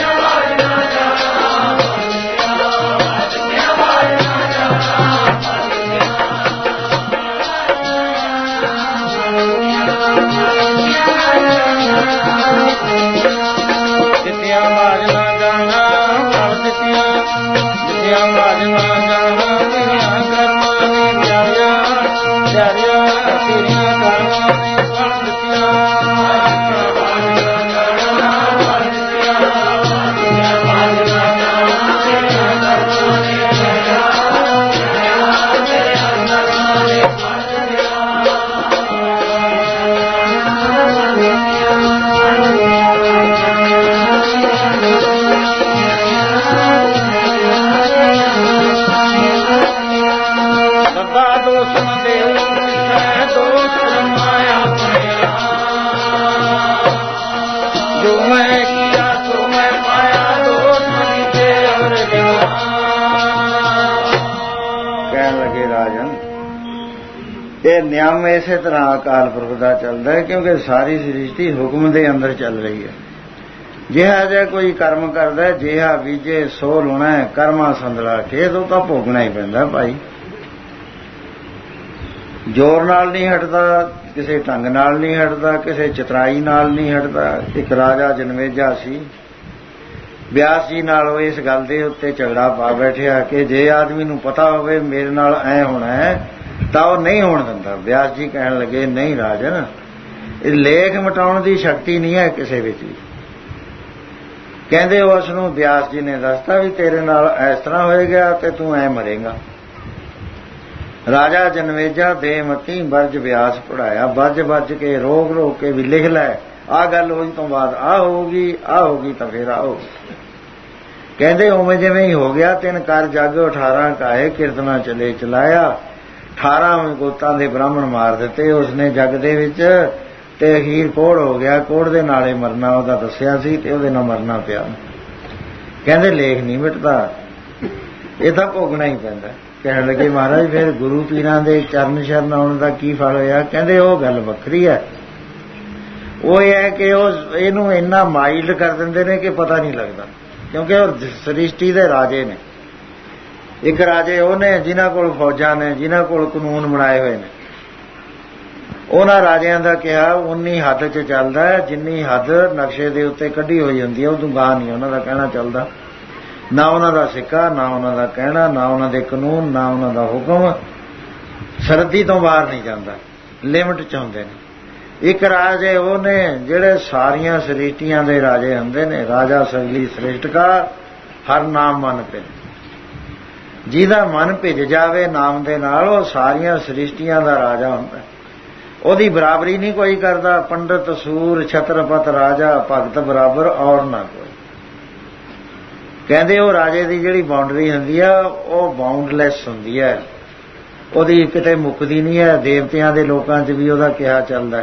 [SPEAKER 1] ਇਹ ਨਿਯਮ ਇਸੇ ਤਰ੍ਹਾਂ ਅਕਾਲ ਪੁਰਖ ਦਾ ਚੱਲਦਾ ਹੈ, ਕਿਉਂਕਿ ਸਾਰੀ ਸ੍ਰਿਸ਼ਟੀ ਹੁਕਮ ਦੇ ਅੰਦਰ ਚੱਲ ਰਹੀ ਹੈ। ਜਿਹਾ ਜਿਹਾ ਕੋਈ ਕਰਮ ਕਰਦਾ, ਜਿਹਾ ਬੀਜੇ ਸੋ ਲੁਣਾ, ਕਰਮਾਂ ਸੰਦਲਾ ਖੇਤ, ਉਹ ਤਾਂ ਭੋਗਣਾ ਹੀ ਪੈਂਦਾ ਭਾਈ। ਜ਼ੋਰ ਨਾਲ ਨਹੀਂ ਹਟਦਾ, ਕਿਸੇ ਢੰਗ ਨਾਲ ਨਹੀਂ ਹਟਦਾ, ਕਿਸੇ ਚਤਰਾਈ ਨਾਲ ਨਹੀਂ ਹਟਦਾ। ਇੱਕ ਰਾਜਾ ਜਨਮੇਜਾ ਸੀ, ਬਿਆਸ ਜੀ ਨਾਲ ਉਹ ਇਸ ਗੱਲ ਦੇ ਉੱਤੇ ਝਗੜਾ ਪਾ ਬੈਠਿਆ ਕਿ ਜੇ ਆਦਮੀ ਨੂੰ ਪਤਾ ਹੋਵੇ ਮੇਰੇ ਨਾਲ ਐ ਹੋਣਾ ਹੈ ਤਾਂ ਉਹ ਨਹੀਂ ਹੋਣ ਦਿੰਦਾ। ਬਿਆਸ ਜੀ ਕਹਿਣ ਲੱਗੇ, ਨਹੀਂ ਰਾਜਨ, ਇਹ ਲੇਖ ਮਿਟਾਉਣ ਦੀ ਸ਼ਕਤੀ ਨਹੀਂ ਹੈ ਕਿਸੇ ਵਿੱਚ ਵੀ। ਕਹਿੰਦੇ ਉਸ ਨੂੰ ਬਿਆਸ ਜੀ ਨੇ ਦੱਸਤਾ ਵੀ ਤੇਰੇ ਨਾਲ ਇਸ ਤਰ੍ਹਾਂ ਹੋਏਗਾ ਤੇ ਤੂੰ ਐ ਮਰੇਗਾ। ਰਾਜਾ ਜਨਮੇਜਾ ਦੇ ਮਤੀ ਬਰਜ ਬਿਆਸ ਪੜਾਇਆ, ਬੱਜ ਬੱਜ ਕੇ ਰੋਕ ਰੋਕ ਕੇ ਵੀ ਲਿਖ ਲੈ, ਆਹ ਗੱਲ ਹੋਈ ਤੋਂ ਬਾਅਦ ਆਹ ਹੋਊਗੀ, ਆਹ ਹੋਗੀ ਤਾਂ ਫੇਰ ਆਓ। ਕਹਿੰਦੇ ਉਵੇਂ ਜਿਵੇਂ ਹੀ ਹੋ ਗਿਆ। ਤਿੰਨ ਕਰ ਜੱਗ ਅਠਾਰਾਂ ਕਾਏ, ਕੀਰਤਨਾ ਚਲੇ ਚਲਾਇਆ। ਅਠਾਰਾਂ ਗੋਤਾਂ ਦੇ ਬ੍ਰਾਹਮਣ ਮਾਰ ਦਿੱਤੇ ਉਸਨੇ ਜੱਗ ਦੇ ਵਿੱਚ, ਤੇ ਅਖੀਰ ਕੋੜ ਹੋ ਗਿਆ। ਕੋੜ ਦੇ ਨਾਲੇ ਮਰਨਾ ਉਹਦਾ ਦੱਸਿਆ ਸੀ ਤੇ ਉਹਦੇ ਨਾਲ ਮਰਨਾ ਪਿਆ। ਕਹਿੰਦੇ ਲੇਖ ਨਹੀਂ ਮਿਟਦਾ, ਇਹ ਤਾਂ ਭੋਗਣਾ ਹੀ ਪੈਂਦਾ। ਕਹਿਣ ਲੱਗੇ ਮਹਾਰਾਜ ਫਿਰ ਗੁਰੂ ਪੀਰਾਂ ਦੇ ਚਰਨ ਸ਼ਰਨ ਆਉਣ ਦਾ ਕੀ ਫਲ ਹੋਇਆ? ਕਹਿੰਦੇ ਉਹ ਗੱਲ ਵੱਖਰੀ ਹੈ। ਉਹ ਇਹ ਹੈ ਕਿ ਉਹ ਇਹਨੂੰ ਇੰਨਾ ਮਾਈਲਡ ਕਰ ਦਿੰਦੇ ਨੇ ਕਿ ਪਤਾ ਨਹੀਂ ਲੱਗਦਾ, ਕਿਉਂਕਿ ਉਹ ਸ੍ਰਿਸ਼ਟੀ ਦੇ ਰਾਜੇ ਨੇ। ਇੱਕ ਰਾਜੇ ਉਹ ਨੇ ਜਿਨ੍ਹਾਂ ਕੋਲ ਫੌਜਾਂ ਨੇ, ਜਿਨ੍ਹਾਂ ਕੋਲ ਕਾਨੂੰਨ ਬਣਾਏ ਹੋਏ ਨੇ। ਉਹਨਾਂ ਰਾਜਿਆਂ ਦਾ ਕਿਹਾ ਉਨੀ ਹੱਦ 'ਚ ਚੱਲਦਾ ਜਿੰਨੀ ਹੱਦ ਨਕਸ਼ੇ ਦੇ ਉੱਤੇ ਕੱਢੀ ਹੋਈ ਹੁੰਦੀ ਹੈ, ਉਦੋਂ ਗਾਹ ਨਹੀਂ ਉਹਨਾਂ ਦਾ ਕਹਿਣਾ ਚੱਲਦਾ। ਨਾ ਉਹਨਾਂ ਦਾ ਸਿੱਕਾ, ਨਾ ਉਹਨਾਂ ਦਾ ਕਹਿਣਾ, ਨਾ ਉਹਨਾਂ ਦੇ ਕਾਨੂੰਨ, ਨਾ ਉਹਨਾਂ ਦਾ ਹੁਕਮ ਸਰਦੀ ਤੋਂ ਬਾਹਰ ਨਹੀਂ ਜਾਂਦਾ, ਲਿਮਟ 'ਚ ਹੁੰਦੇ ਨੇ। ਇੱਕ ਰਾਜੇ ਉਹ ਨੇ ਜਿਹੜੇ ਸਾਰੀਆਂ ਸ੍ਰਿਸ਼ਟੀਆਂ ਦੇ ਰਾਜੇ ਹੁੰਦੇ ਨੇ। ਰਾਜਾ ਸਗਲੀ ਸ੍ਰਿਸ਼ਟ ਕਾ ਹਰ ਨਾਮ ਮਨ ਭਿਜ, ਜਿਹਦਾ ਮਨ ਭਿਜ ਜਾਵੇ ਨਾਮ ਦੇ ਨਾਲ ਉਹ ਸਾਰੀਆਂ ਸ੍ਰਿਸ਼ਟੀਆਂ ਦਾ ਰਾਜਾ ਹੁੰਦਾ। ਉਹਦੀ ਬਰਾਬਰੀ ਨਹੀਂ ਕੋਈ ਕਰਦਾ। ਪੰਡਤ ਸੂਰ ਛਤਰਪਤ ਰਾਜਾ ਭਗਤ ਬਰਾਬਰ ਔਰ ਨਾ ਕੋਈ। ਕਹਿੰਦੇ ਉਹ ਰਾਜੇ ਦੀ ਜਿਹੜੀ ਬਾਉਂਡਰੀ ਹੁੰਦੀ ਆ ਉਹ ਬਾਉਂਡਲੈਸ ਹੁੰਦੀ ਹੈ, ਉਹਦੀ ਕਿਤੇ ਮੁੱਕਦੀ ਨਹੀਂ ਹੈ। ਦੇਵਤਿਆਂ ਦੇ ਲੋਕਾਂ 'ਚ ਵੀ ਉਹਦਾ ਕਿਹਾ ਚੱਲਦਾ,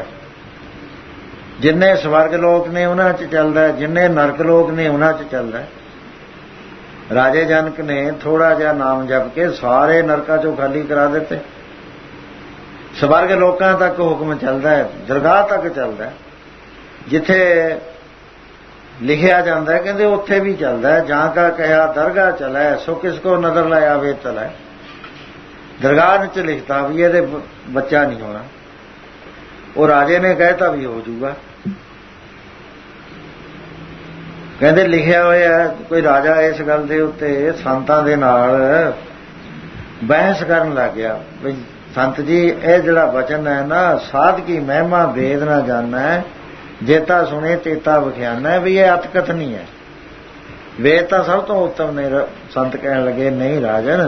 [SPEAKER 1] ਜਿੰਨੇ ਸਵਰਗ ਲੋਕ ਨੇ ਉਹਨਾਂ 'ਚ ਚੱਲਦਾ, ਜਿੰਨੇ ਨਰਕ ਲੋਕ ਨੇ ਉਹਨਾਂ 'ਚ ਚੱਲਦਾ। ਰਾਜੇ ਜਨਕ ਨੇ ਥੋੜਾ ਜਿਹਾ ਨਾਮ ਜਪ ਕੇ ਸਾਰੇ ਨਰਕਾਂ 'ਚੋਂ ਖਾਲੀ ਕਰਾ ਦਿੱਤੇ। ਸਵਰਗ ਲੋਕਾਂ ਤੱਕ ਹੁਕਮ ਚੱਲਦਾ ਹੈ, ਦਰਗਾਹ ਤੱਕ ਚੱਲਦਾ। ਜਿੱਥੇ ਲਿਖਿਆ ਜਾਂਦਾ ਕਹਿੰਦੇ ਉੱਥੇ ਵੀ ਚੱਲਦਾ। ਜਾਂ ਕਾ ਕਹਿਆ ਦਰਗਾਹ ਚਲੈ, ਸੋ ਕਿਸ ਕੋ ਨਜ਼ਰ ਲਾਇਆ ਵੇ ਤਲੈ। ਦਰਗਾਹ 'ਚ ਲਿਖਤਾ ਵੀ ਇਹਦੇ ਬੱਚਾ ਨਹੀਂ ਹੋਣਾ, ਉਹ ਰਾਜੇ ਨੇ ਕਹਿਤਾ ਵੀ ਹੋ ਜੂਗਾ। ਕਹਿੰਦੇ ਲਿਖਿਆ ਹੋਇਆ ਕੋਈ ਰਾਜਾ ਇਸ ਗੱਲ ਦੇ ਉੱਤੇ ਸੰਤਾਂ ਦੇ ਨਾਲ ਬਹਿਸ ਕਰਨ ਲੱਗ ਗਿਆ ਵੀ ਸੰਤ ਜੀ ਇਹ ਜਿਹੜਾ ਵਚਨ ਹੈ ਨਾ, ਸਾਧ ਕੀ ਮਹਿਮਾ ਵੇਦ ਨਾ ਜਾਣੈ, ਜੇਤਾ ਸੁਣੇ ਤੇਤਾ ਵਿਖਿਆਨਾ, ਵੀ ਇਹ ਅਤਕਥ ਨਹੀਂ ਹੈ, ਵੇਦ ਤਾਂ ਸਭ ਤੋਂ ਉੱਤਮ ਨੇ। ਸੰਤ ਕਹਿਣ ਲੱਗੇ ਨਹੀਂ ਰਾਜਨ,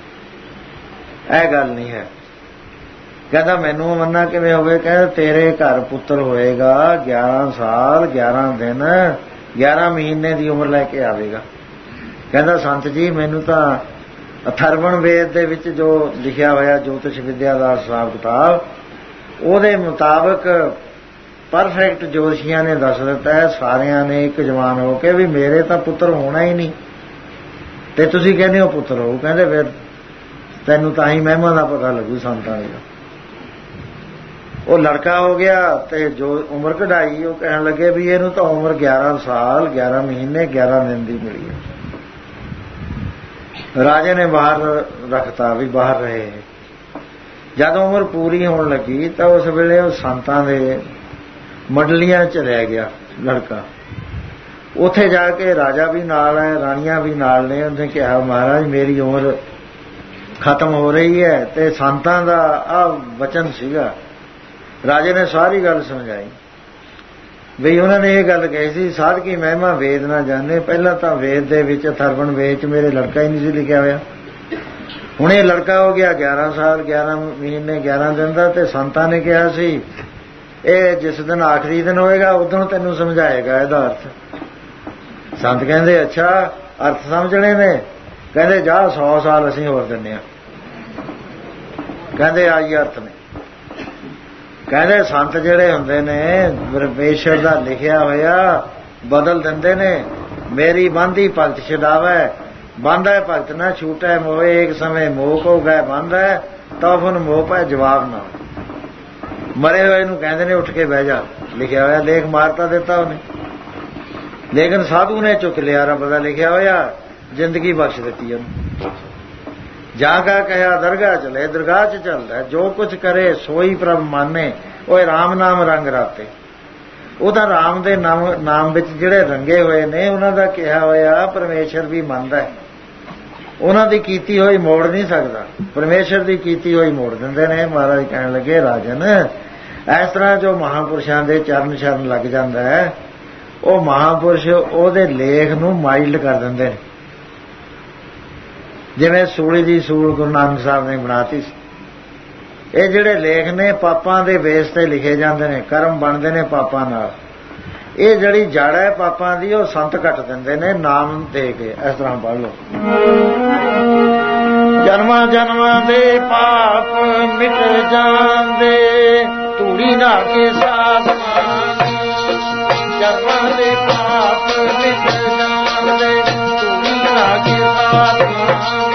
[SPEAKER 1] ਇਹ ਗੱਲ ਨਹੀਂ ਹੈ। ਕਹਿੰਦਾ ਮੈਨੂੰ ਮੰਨਣਾ ਕਿਵੇਂ ਹੋਵੇ? ਕਹਿੰਦਾ ਤੇਰੇ ਘਰ ਪੁੱਤਰ ਹੋਏਗਾ, ਗਿਆਰਾਂ ਸਾਲ ਗਿਆਰਾਂ ਦਿਨ ਗਿਆਰਾਂ ਮਹੀਨੇ ਦੀ ਉਮਰ ਲੈ ਕੇ ਆਵੇਗਾ। ਕਹਿੰਦਾ ਸੰਤ ਜੀ ਮੈਨੂੰ ਤਾਂ ਅਥਰਵਣ ਵੇਦ ਦੇ ਵਿੱਚ ਜੋ ਲਿਖਿਆ ਹੋਇਆ ਜੋਤਿਸ਼ ਵਿਦਿਆ ਦਾ ਹਿਸਾਬ ਕਿਤਾਬ, ਉਹਦੇ ਮੁਤਾਬਕ ਪਰਫੈਕਟ ਜੋਤਸ਼ੀਆਂ ਨੇ ਦੱਸ ਦਿੱਤਾ ਹੈ, ਸਾਰਿਆਂ ਨੇ ਇੱਕ ਜਵਾਨ ਹੋ ਕੇ ਵੀ ਮੇਰੇ ਤਾਂ ਪੁੱਤਰ ਹੋਣਾ ਹੀ ਨਹੀਂ, ਤੇ ਤੁਸੀਂ ਕਹਿੰਦੇ ਹੋ ਪੁੱਤਰ ਹੋਊ। ਕਹਿੰਦੇ ਫਿਰ ਤੈਨੂੰ ਤਾਂ ਹੀ ਮਹਿਮਾ ਦਾ ਪਤਾ ਲੱਗੂ ਸੰਤਾਂ ਦੀ। ਉਹ ਲੜਕਾ ਹੋ ਗਿਆ ਤੇ ਜੋ ਉਮਰ ਕਢਾਈ ਉਹ ਕਹਿਣ ਲੱਗੇ ਵੀ ਇਹਨੂੰ ਤਾਂ ਉਮਰ ਗਿਆਰਾਂ ਸਾਲ ਗਿਆਰਾਂ ਮਹੀਨੇ ਗਿਆਰਾਂ ਦਿਨ ਦੀ ਮਿਲੀ ਹੈ। ਰਾਜੇ ਨੇ ਬਾਹਰ ਰੱਖਤਾ ਵੀ ਬਾਹਰ ਰਹੇ। ਜਦ ਉਮਰ ਪੂਰੀ ਹੋਣ ਲੱਗੀ ਤਾਂ ਉਸ ਵੇਲੇ ਉਹ ਸੰਤਾਂ ਦੇ ਮੰਡਲੀਆਂ 'ਚ ਰਹਿ ਗਿਆ ਲੜਕਾ। ਉੱਥੇ ਜਾ ਕੇ ਰਾਜਾ ਵੀ ਨਾਲ ਹੈ, ਰਾਣੀਆਂ ਵੀ ਨਾਲ ਨੇ। ਉਹਨੇ ਕਿਹਾ ਮਹਾਰਾਜ ਮੇਰੀ ਉਮਰ ਖਤਮ ਹੋ ਰਹੀ ਹੈ ਤੇ ਸੰਤਾਂ ਦਾ ਆਹ ਵਚਨ ਸੀਗਾ। ਰਾਜੇ ਨੇ ਸਾਰੀ ਗੱਲ ਸਮਝਾਈ ਵੀ ਉਹਨਾਂ ਨੇ ਇਹ ਗੱਲ ਕਹੀ ਸੀ ਸਾਧ ਕੀ ਮਹਿਮਾ ਵੇਦ ਨਾ ਜਾਣੇ। ਪਹਿਲਾਂ ਤਾਂ ਵੇਦ ਦੇ ਵਿੱਚ ਅਥਰਵਣ ਵੇਦ 'ਚ ਮੇਰੇ ਲੜਕਾ ਹੀ ਨਹੀਂ ਸੀ ਲਿਖਿਆ ਹੋਇਆ। ਹੁਣ ਇਹ ਲੜਕਾ ਹੋ ਗਿਆ ਗਿਆਰਾਂ ਸਾਲ ਗਿਆਰਾਂ ਮਹੀਨੇ ਗਿਆਰਾਂ ਦਿਨ ਦਾ, ਤੇ ਸੰਤਾਂ ਨੇ ਕਿਹਾ ਸੀ ਇਹ ਜਿਸ ਦਿਨ ਆਖਰੀ ਦਿਨ ਹੋਏਗਾ ਉਦੋਂ ਤੈਨੂੰ ਸਮਝਾਏਗਾ ਇਹਦਾ ਅਰਥ। ਸੰਤ ਕਹਿੰਦੇ ਅੱਛਾ ਅਰਥ ਸਮਝਣੇ ਨੇ? ਕਹਿੰਦੇ ਜਾ ਸੌ ਸਾਲ ਅਸੀਂ ਹੋਰ ਦਿੰਦੇ ਹਾਂ। ਕਹਿੰਦੇ ਆਈ ਅਰਥ ਨੇ। ਕਹਿੰਦੇ ਸੰਤ ਜਿਹੜੇ ਹੁੰਦੇ ਨੇ ਪਰਮੇਸ਼ਰ ਦਾ ਲਿਖਿਆ ਹੋਇਆ ਬਦਲ ਦਿੰਦੇ ਨੇ। ਮੇਰੀ ਬੰਦੀ ਭਗਤ ਛਡਾਵੇ, ਬੰਦਾ ਭਗਤ ਨਾ ਛੂਟੈ ਮੋਏ, ਇੱਕ ਸਮੇਂ ਮੋਹ ਕੋ ਗਏ ਬੰਦਾ, ਤਬ ਹੁਣ ਮੋਹ ਪੈ ਜਵਾਬ ਨਾ। ਮਰੇ ਹੋਏ ਨੂੰ ਕਹਿੰਦੇ ਨੇ ਉੱਠ ਕੇ ਬਹਿ ਜਾ, ਲਿਖਿਆ ਹੋਇਆ ਲੇਖ ਮਾਰ ਤਾਂ ਦਿੱਤਾ ਉਹਨੇ, ਲੇਕਿਨ ਸਾਧੂ ਨੇ ਚੁੱਕ ਲਿਆ ਰੱਬ ਦਾ ਲਿਖਿਆ ਹੋਇਆ, ਜ਼ਿੰਦਗੀ ਬਖਸ਼ ਦਿੱਤੀ ਉਹਨੂੰ। ਜਾਂ ਕਾ ਕਹਿਆ ਦਰਗਾਹ ਚਲੇ, ਦਰਗਾਹ ਚ ਚੱਲਦਾ, ਜੋ ਕੁਝ ਕਰੇ ਸੋਈ ਪ੍ਰਭ ਮਾਨੇ, ਉਹ ਰਾਮ ਨਾਮ ਰੰਗ ਰਾਤੇ। ਉਹਦਾ ਰਾਮ ਦੇ ਨਾਮ ਨਾਮ ਵਿੱਚ ਜਿਹੜੇ ਰੰਗੇ ਹੋਏ ਨੇ ਉਹਨਾਂ ਦਾ ਕਿਹਾ ਹੋਇਆ ਪਰਮੇਸ਼ਰ ਵੀ ਮੰਨਦਾ, ਉਹਨਾਂ ਦੀ ਕੀਤੀ ਹੋਈ ਮੋੜ ਨਹੀਂ ਸਕਦਾ, ਪਰਮੇਸ਼ਰ ਦੀ ਕੀਤੀ ਹੋਈ ਮੋੜ ਦਿੰਦੇ ਨੇ। ਮਹਾਰਾਜ ਕਹਿਣ ਲੱਗੇ ਰਾਜਨ, ਇਸ ਤਰ੍ਹਾਂ ਜੋ ਮਹਾਂਪੁਰਸ਼ਾਂ ਦੇ ਚਰਨ ਸ਼ਰਨ ਲੱਗ ਜਾਂਦਾ ਹੈ, ਉਹ ਮਹਾਂਪੁਰਸ਼ ਉਹਦੇ ਲੇਖ ਨੂੰ ਮਾਈਲਡ ਕਰ ਦਿੰਦੇ ਨੇ। ਜਿਵੇਂ ਸੂਲੀ ਦੀ ਸੂਲ ਗੁਰੂ ਨਾਨਕ ਸਾਹਿਬ ਨੇ ਬਣਾਤੀ ਸੀ। ਇਹ ਜਿਹੜੇ ਲੇਖ ਨੇ ਪਾਪਾਂ ਦੇ ਬੇਸ ਤੇ ਲਿਖੇ ਜਾਂਦੇ ਨੇ, ਕਰਮ ਬਣਦੇ ਨੇ ਪਾਪਾਂ ਨਾਲ। ਇਹ ਜਿਹੜੀ ਜੜ ਹੈ ਪਾਪਾਂ ਦੀ, ਉਹ ਸੰਤ ਕੱਟ ਦਿੰਦੇ ਨੇ ਨਾਮ ਦੇ ਕੇ। ਇਸ ਤਰ੍ਹਾਂ ਪੜ੍ਹ ਲਓ, ਜਨਮਾਂ ਜਨਮਾਂ ਦੇ ਪਾਪ ਮਿਟ ਜਾਂਦੇ, ਧੂੜੀ ਨਾ ਕੇ ਸਾਧਵਾਂ ਦੀ। ਜਨਮਾਂ ਦੇ ਪਾਪ ਮਿਟ ਜਾਂਦੇ, ਧੂੜੀ ਨਾ ਕੇ ਸਾਧਵਾਂ ਦੀ।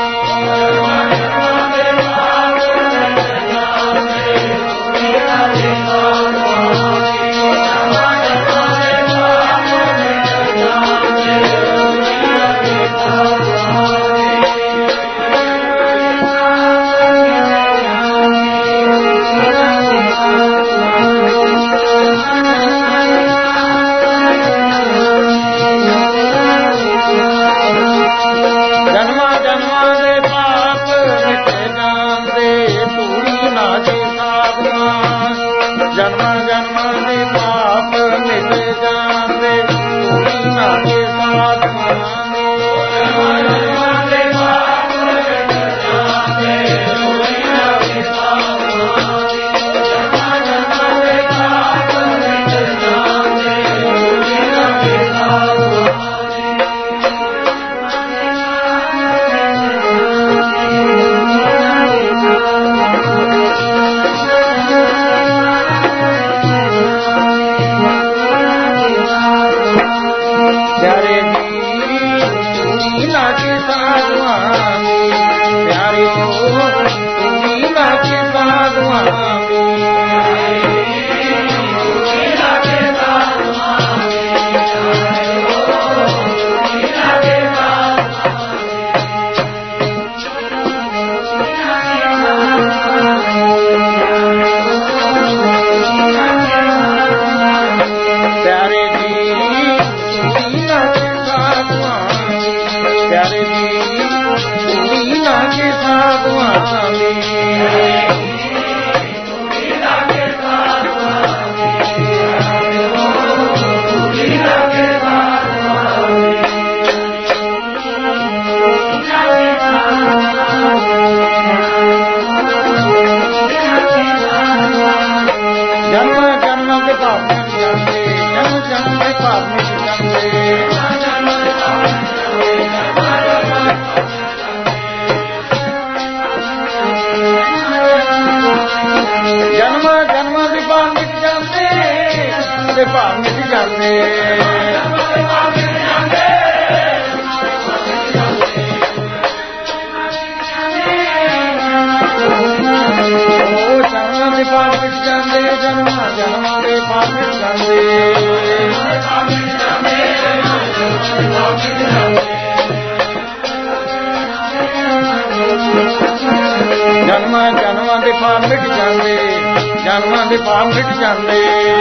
[SPEAKER 1] ਜਨਮਾਂ ਜਨਮਾਂ ਦੇ ਪਾਪ ਮਿਟ ਜਾਂਦੇ, ਜਨਮਾਂ ਦੇ ਪਾਪ ਮਿਟ ਜਾਂਦੇ।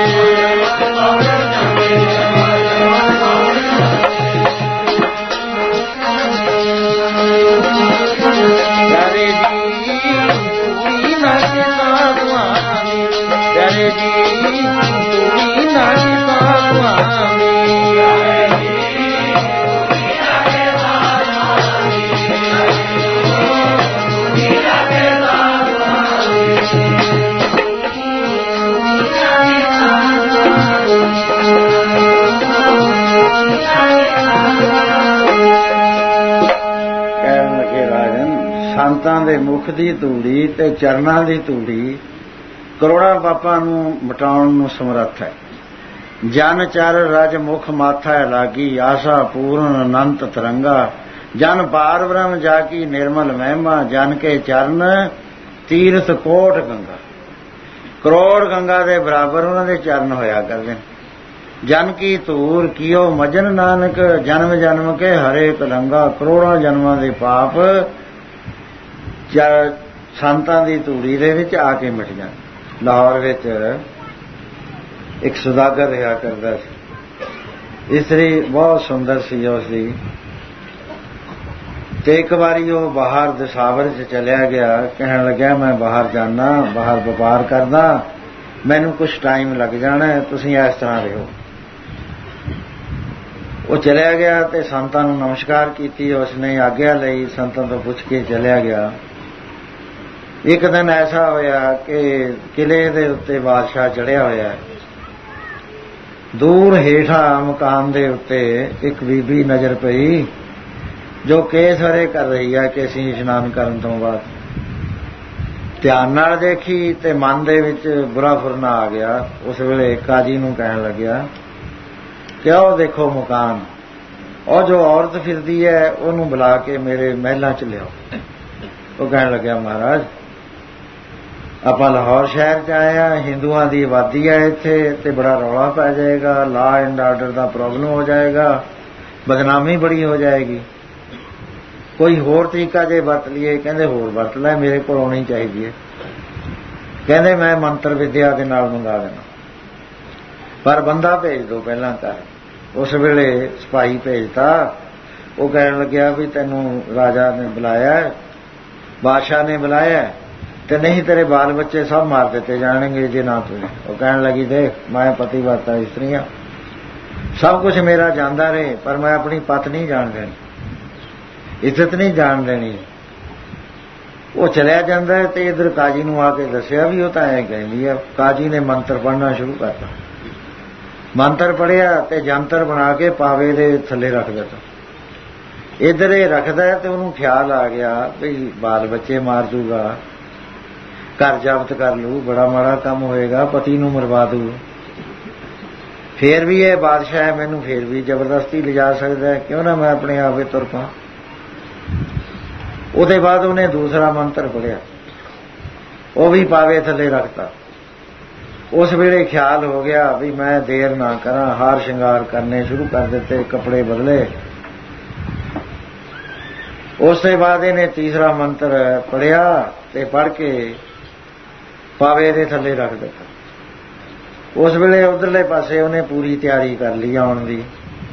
[SPEAKER 1] ਪਿਆਰੇ ਜੀ ਤੂੰ ਨਾ ਕੇ ਸਾਧਵਾਂ ਦੀ, ਪਿਆਰੇ ਜੀ ਤੂੰ ਨਾ ਕੇ ਸਾਧਵਾਂ ਦੀ। ਸੰਤਾਂ ਦੇ ਮੁਖ ਦੀ ਧੂੜੀ ਤੇ ਚਰਨਾਂ ਦੀ ਧੂੜੀ ਕਰੋੜਾਂ ਪਾਪਾਂ ਨੂੰ ਮਿਟਾਉਣ ਨੂੰ ਸਮਰੱਥ ਹੈ। ਜਨ ਚਰ ਰਜ ਮੁਖ ਮਾਥਾ ਲਾਗੀ, ਆਸਾ ਪੂਰਨ ਅਨੰਤ ਤਰੰਗਾ। ਜਨ ਪਾਰ ਬ੍ਰਹਮ ਜਾ ਕੀ ਨਿਰਮਲ ਮਹਿਮਾ, ਜਨ ਕੇ ਚਰਨ ਤੀਰਥ ਕੋਟ ਗੰਗਾ। ਕਰੋੜ ਗੰਗਾ ਦੇ ਬਰਾਬਰ ਉਹਨਾਂ ਦੇ ਚਰਨ ਹੋਇਆ ਕਰਦੇ। ਜਨ ਕੀ ਧੂਰ ਕੀਓ ਮਜਨ ਨਾਨਕ, ਜਨਮ ਜਨਮ ਕੇ ਹਰੇ ਕਲੰਗਾ। ਕਰੋੜਾਂ ਜਨਮਾਂ ਦੇ ਪਾਪ ਸੰਤਾਂ ਦੀ ਧੂੜੀ ਦੇ ਵਿੱਚ ਆ ਕੇ ਮਿਟ ਜਾਣ। ਲਾਹੌਰ ਵਿੱਚ ਇੱਕ ਸੁਦਾਗਰ ਰਿਹਾ ਕਰਦਾ ਸੀ, ਇਸਤਰੀ ਬਹੁਤ ਸੁੰਦਰ ਸੀ ਉਸ ਦੀ। ਤੇ ਇੱਕ ਵਾਰੀ ਉਹ ਬਾਹਰ ਦਸਾਵਰ 'ਚ ਚਲਿਆ ਗਿਆ, ਕਹਿਣ ਲੱਗਿਆ ਮੈਂ ਬਾਹਰ ਜਾਣਾ, ਬਾਹਰ ਵਪਾਰ ਕਰਦਾ, ਮੈਨੂੰ ਕੁਛ ਟਾਈਮ ਲੱਗ ਜਾਣਾ, ਤੁਸੀਂ ਇਸ ਤਰ੍ਹਾਂ ਰਹੋ। ਉਹ ਚਲਿਆ ਗਿਆ ਤੇ ਸੰਤਾਂ ਨੂੰ ਨਮਸਕਾਰ ਕੀਤੀ, ਉਸਨੇ ਆਗਿਆ ਲਈ, ਸੰਤਾਂ ਤੋਂ ਪੁੱਛ ਕੇ ਚਲਿਆ ਗਿਆ। ਇੱਕ ਦਿਨ ਐਸਾ ਹੋਇਆ ਕਿ ਕਿਲੇ ਦੇ ਉੱਤੇ ਬਾਦਸ਼ਾਹ ਚੜ੍ਹਿਆ ਹੋਇਆ, ਦੂਰ ਹੇਠਾਂ ਮਕਾਨ ਦੇ ਉੱਤੇ ਇੱਕ ਬੀਬੀ ਨਜ਼ਰ ਪਈ ਜੋ ਕੇਸਰੇ ਕਰ ਰਹੀ ਹੈ ਕਿ ਅਸੀਂ ਇਸ਼ਨਾਨ ਕਰਨ ਤੋਂ ਬਾਅਦ। ਧਿਆਨ ਨਾਲ ਦੇਖੀ ਤੇ ਮਨ ਦੇ ਵਿੱਚ ਬੁਰਾ ਫੁਰਨਾ ਆ ਗਿਆ। ਉਸ ਵੇਲੇ ਕਾਜੀ ਨੂੰ ਕਹਿਣ ਲੱਗਿਆ ਕਿ ਉਹ ਦੇਖੋ ਮਕਾਨ, ਉਹ ਜੋ ਔਰਤ ਫਿਰਦੀ ਹੈ ਉਹਨੂੰ ਬੁਲਾ ਕੇ ਮੇਰੇ ਮਹਿਲਾਂ 'ਚ ਲਿਆਓ। ਉਹ ਕਹਿਣ ਲੱਗਿਆ ਮਹਾਰਾਜ ਆਪਾਂ ਲਾਹੌਰ ਸ਼ਹਿਰ 'ਚ ਆਏ ਹਾਂ, ਹਿੰਦੂਆਂ ਦੀ ਆਬਾਦੀ ਹੈ ਇੱਥੇ, ਤੇ ਬੜਾ ਰੌਲਾ ਪੈ ਜਾਏਗਾ, law and order the problem ਹੋ ਜਾਏਗਾ, ਬਦਨਾਮੀ ਬੜੀ ਹੋ ਜਾਏਗੀ, ਕੋਈ ਹੋਰ ਤਰੀਕਾ ਜੇ ਵਰਤ ਲਈਏ। ਕਹਿੰਦੇ ਹੋਰ ਵਰਤ ਲੈ, ਮੇਰੇ ਕੋਲ ਆਉਣੀ ਚਾਹੀਦੀ ਹੈ। ਕਹਿੰਦੇ ਮੈਂ ਮੰਤਰ ਵਿਦਿਆ ਦੇ ਨਾਲ ਮੰਗਾ ਦੇਣਾ, ਪਰ ਬੰਦਾ ਭੇਜ ਦਿਓ ਪਹਿਲਾਂ ਘਰ। ਉਸ ਵੇਲੇ ਸਿਪਾਹੀ ਭੇਜਤਾ। ਉਹ ਕਹਿਣ ਲੱਗਿਆ ਵੀ ਤੈਨੂੰ ਰਾਜਾ ਨੇ ਬੁਲਾਇਆ, ਬਾਦਸ਼ਾਹ ਨੇ ਬੁਲਾਇਆ, ਤੇ ਨਹੀਂ ਤੇਰੇ ਬਾਲ ਬੱਚੇ ਸਭ ਮਾਰ ਦਿੱਤੇ ਜਾਣਗੇ ਜੇ ਨਾ ਤੂੰ। ਉਹ ਕਹਿਣ ਲੱਗੀ ਦੇਖ ਮੈਂ ਪਤੀਵਰਤਾ ਇਸਤਰੀ ਹਾਂ, ਸਭ ਕੁਝ ਮੇਰਾ ਜਾਂਦਾ ਰਹੇ, ਪਰ ਮੈਂ ਆਪਣੀ ਪਤ ਨਹੀਂ ਜਾਣ ਦੇਣੀ, ਇੱਜ਼ਤ ਨਹੀਂ ਜਾਣ ਦੇਣੀ। ਉਹ ਚਲਿਆ ਜਾਂਦਾ ਹੈ ਤੇ ਇੱਧਰ ਕਾਜੀ ਨੂੰ ਆ ਕੇ ਦੱਸਿਆ ਵੀ ਉਹ ਤਾਂ ਐਂ ਕਹਿੰਦੀ ਆ। ਕਾਜੀ ਨੇ ਮੰਤਰ ਪੜ੍ਹਨਾ ਸ਼ੁਰੂ ਕਰਤਾ। ਮੰਤਰ ਪੜ੍ਹਿਆ ਤੇ ਜੰਤਰ ਬਣਾ ਕੇ ਪਾਵੇ ਦੇ ਥੱਲੇ ਰੱਖ ਦਿੱਤਾ। ਇੱਧਰ ਇਹ ਰੱਖਦਾ ਤੇ ਉਹਨੂੰ ਖਿਆਲ ਆ ਗਿਆ ਵੀ ਬਾਲ ਬੱਚੇ ਮਾਰ ਜੂਗਾ, ਘਰ ਜ਼ਬਤ ਕਰ ਲੂ, ਬੜਾ ਮਾੜਾ ਕੰਮ ਹੋਏਗਾ, ਪਤੀ ਨੂੰ ਮਰਵਾ ਦੂ। ਫੇਰ ਵੀ ਇਹ ਬਾਦਸ਼ਾਹ ਹੈ, ਮੈਨੂੰ ਫੇਰ ਵੀ ਜ਼ਬਰਦਸਤੀ ਲਿਜਾ ਸਕਦਾ, ਕਿਉਂ ਨਾ ਮੈਂ ਆਪਣੇ ਆਪੇ ਤੁਰ ਪਾ। ਉਹਦੇ ਬਾਅਦ ਉਹਨੇ ਦੂਸਰਾ ਮੰਤਰ ਪੜ੍ਹਿਆ, ਉਹ ਵੀ ਪਾਵੇ ਥੱਲੇ ਰੱਖਤਾ। ਉਸ ਵੇਲੇ ਖਿਆਲ ਹੋ ਗਿਆ ਵੀ ਮੈਂ ਦੇਰ ਨਾ ਕਰਾਂ, ਹਾਰ ਸ਼ਿੰਗਾਰ ਕਰਨੇ ਸ਼ੁਰੂ ਕਰ ਦਿੱਤੇ, ਕੱਪੜੇ ਬਦਲੇ। ਉਸ ਤੋਂ ਬਾਅਦ ਇਹਨੇ ਤੀਸਰਾ ਮੰਤਰ ਪੜ੍ਹਿਆ ਤੇ ਪੜ੍ਹ ਕੇ ਪਾਵੇ ਦੇ ਥੱਲੇ ਰੱਖ ਦਿੱਤਾ। ਉਸ ਵੇਲੇ ਉਧਰਲੇ ਪਾਸੇ ਉਹਨੇ ਪੂਰੀ ਤਿਆਰੀ ਕਰ ਲਈ ਆਉਣ ਦੀ।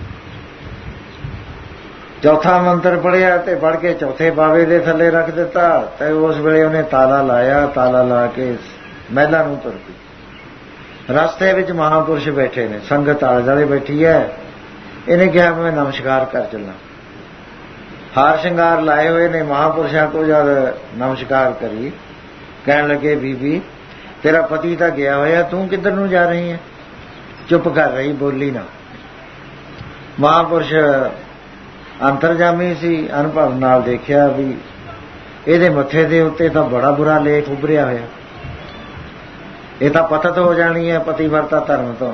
[SPEAKER 1] ਚੌਥਾ ਮੰਤਰ ਪੜ੍ਹਿਆ ਤੇ ਪੜ੍ਹ ਕੇ ਚੌਥੇ ਪਾਵੇ ਦੇ ਥੱਲੇ ਰੱਖ ਦਿੱਤਾ ਤੇ ਉਸ ਵੇਲੇ ਉਹਨੇ ਤਾਲਾ ਲਾਇਆ। ਤਾਲਾ ਲਾ ਕੇ ਮਹਿਲਾਂ ਨੂੰ ਤੁਰ ਪਈ। ਰਸਤੇ ਵਿੱਚ ਮਹਾਂਪੁਰਸ਼ ਬੈਠੇ ਨੇ, ਸੰਗਤ ਆਲੇ ਦੁਆਲੇ ਬੈਠੀ ਹੈ। ਇਹਨੇ ਕਿਹਾ ਮੈਂ ਨਮਸਕਾਰ ਕਰ ਚੱਲਾਂ। ਹਾਰ ਸ਼ਿੰਗਾਰ ਲਾਏ ਹੋਏ ਨੇ ਮਹਾਂਪੁਰਸ਼ਾਂ ਕੋਲ ਜਦ ਨਮਸਕਾਰ ਕਰੀ, ਕਹਿਣ ਲੱਗੇ ਬੀਬੀ ਤੇਰਾ ਪਤੀ ਤਾਂ ਗਿਆ ਹੋਇਆ, ਤੂੰ ਕਿੱਧਰ ਨੂੰ ਜਾ ਰਹੀ ਹੈ? ਚੁੱਪ ਕਰ ਰਹੀ, ਬੋਲੀ ਨਾ। ਮਹਾਂਪੁਰਸ਼ ਅੰਤਰਜਾਮੀ ਸੀ, ਅਨੁਭਵ ਨਾਲ ਦੇਖਿਆ ਵੀ ਇਹਦੇ ਮੱਥੇ ਦੇ ਉੱਤੇ ਤਾਂ ਬੜਾ ਬੁਰਾ ਲੇਖ ਉਭਰਿਆ ਹੋਇਆ, ਇਹ ਤਾਂ ਪਤਤ ਹੋ ਜਾਣੀ ਹੈ ਪਤੀਵਰਤਾ ਧਰਮ ਤੋਂ,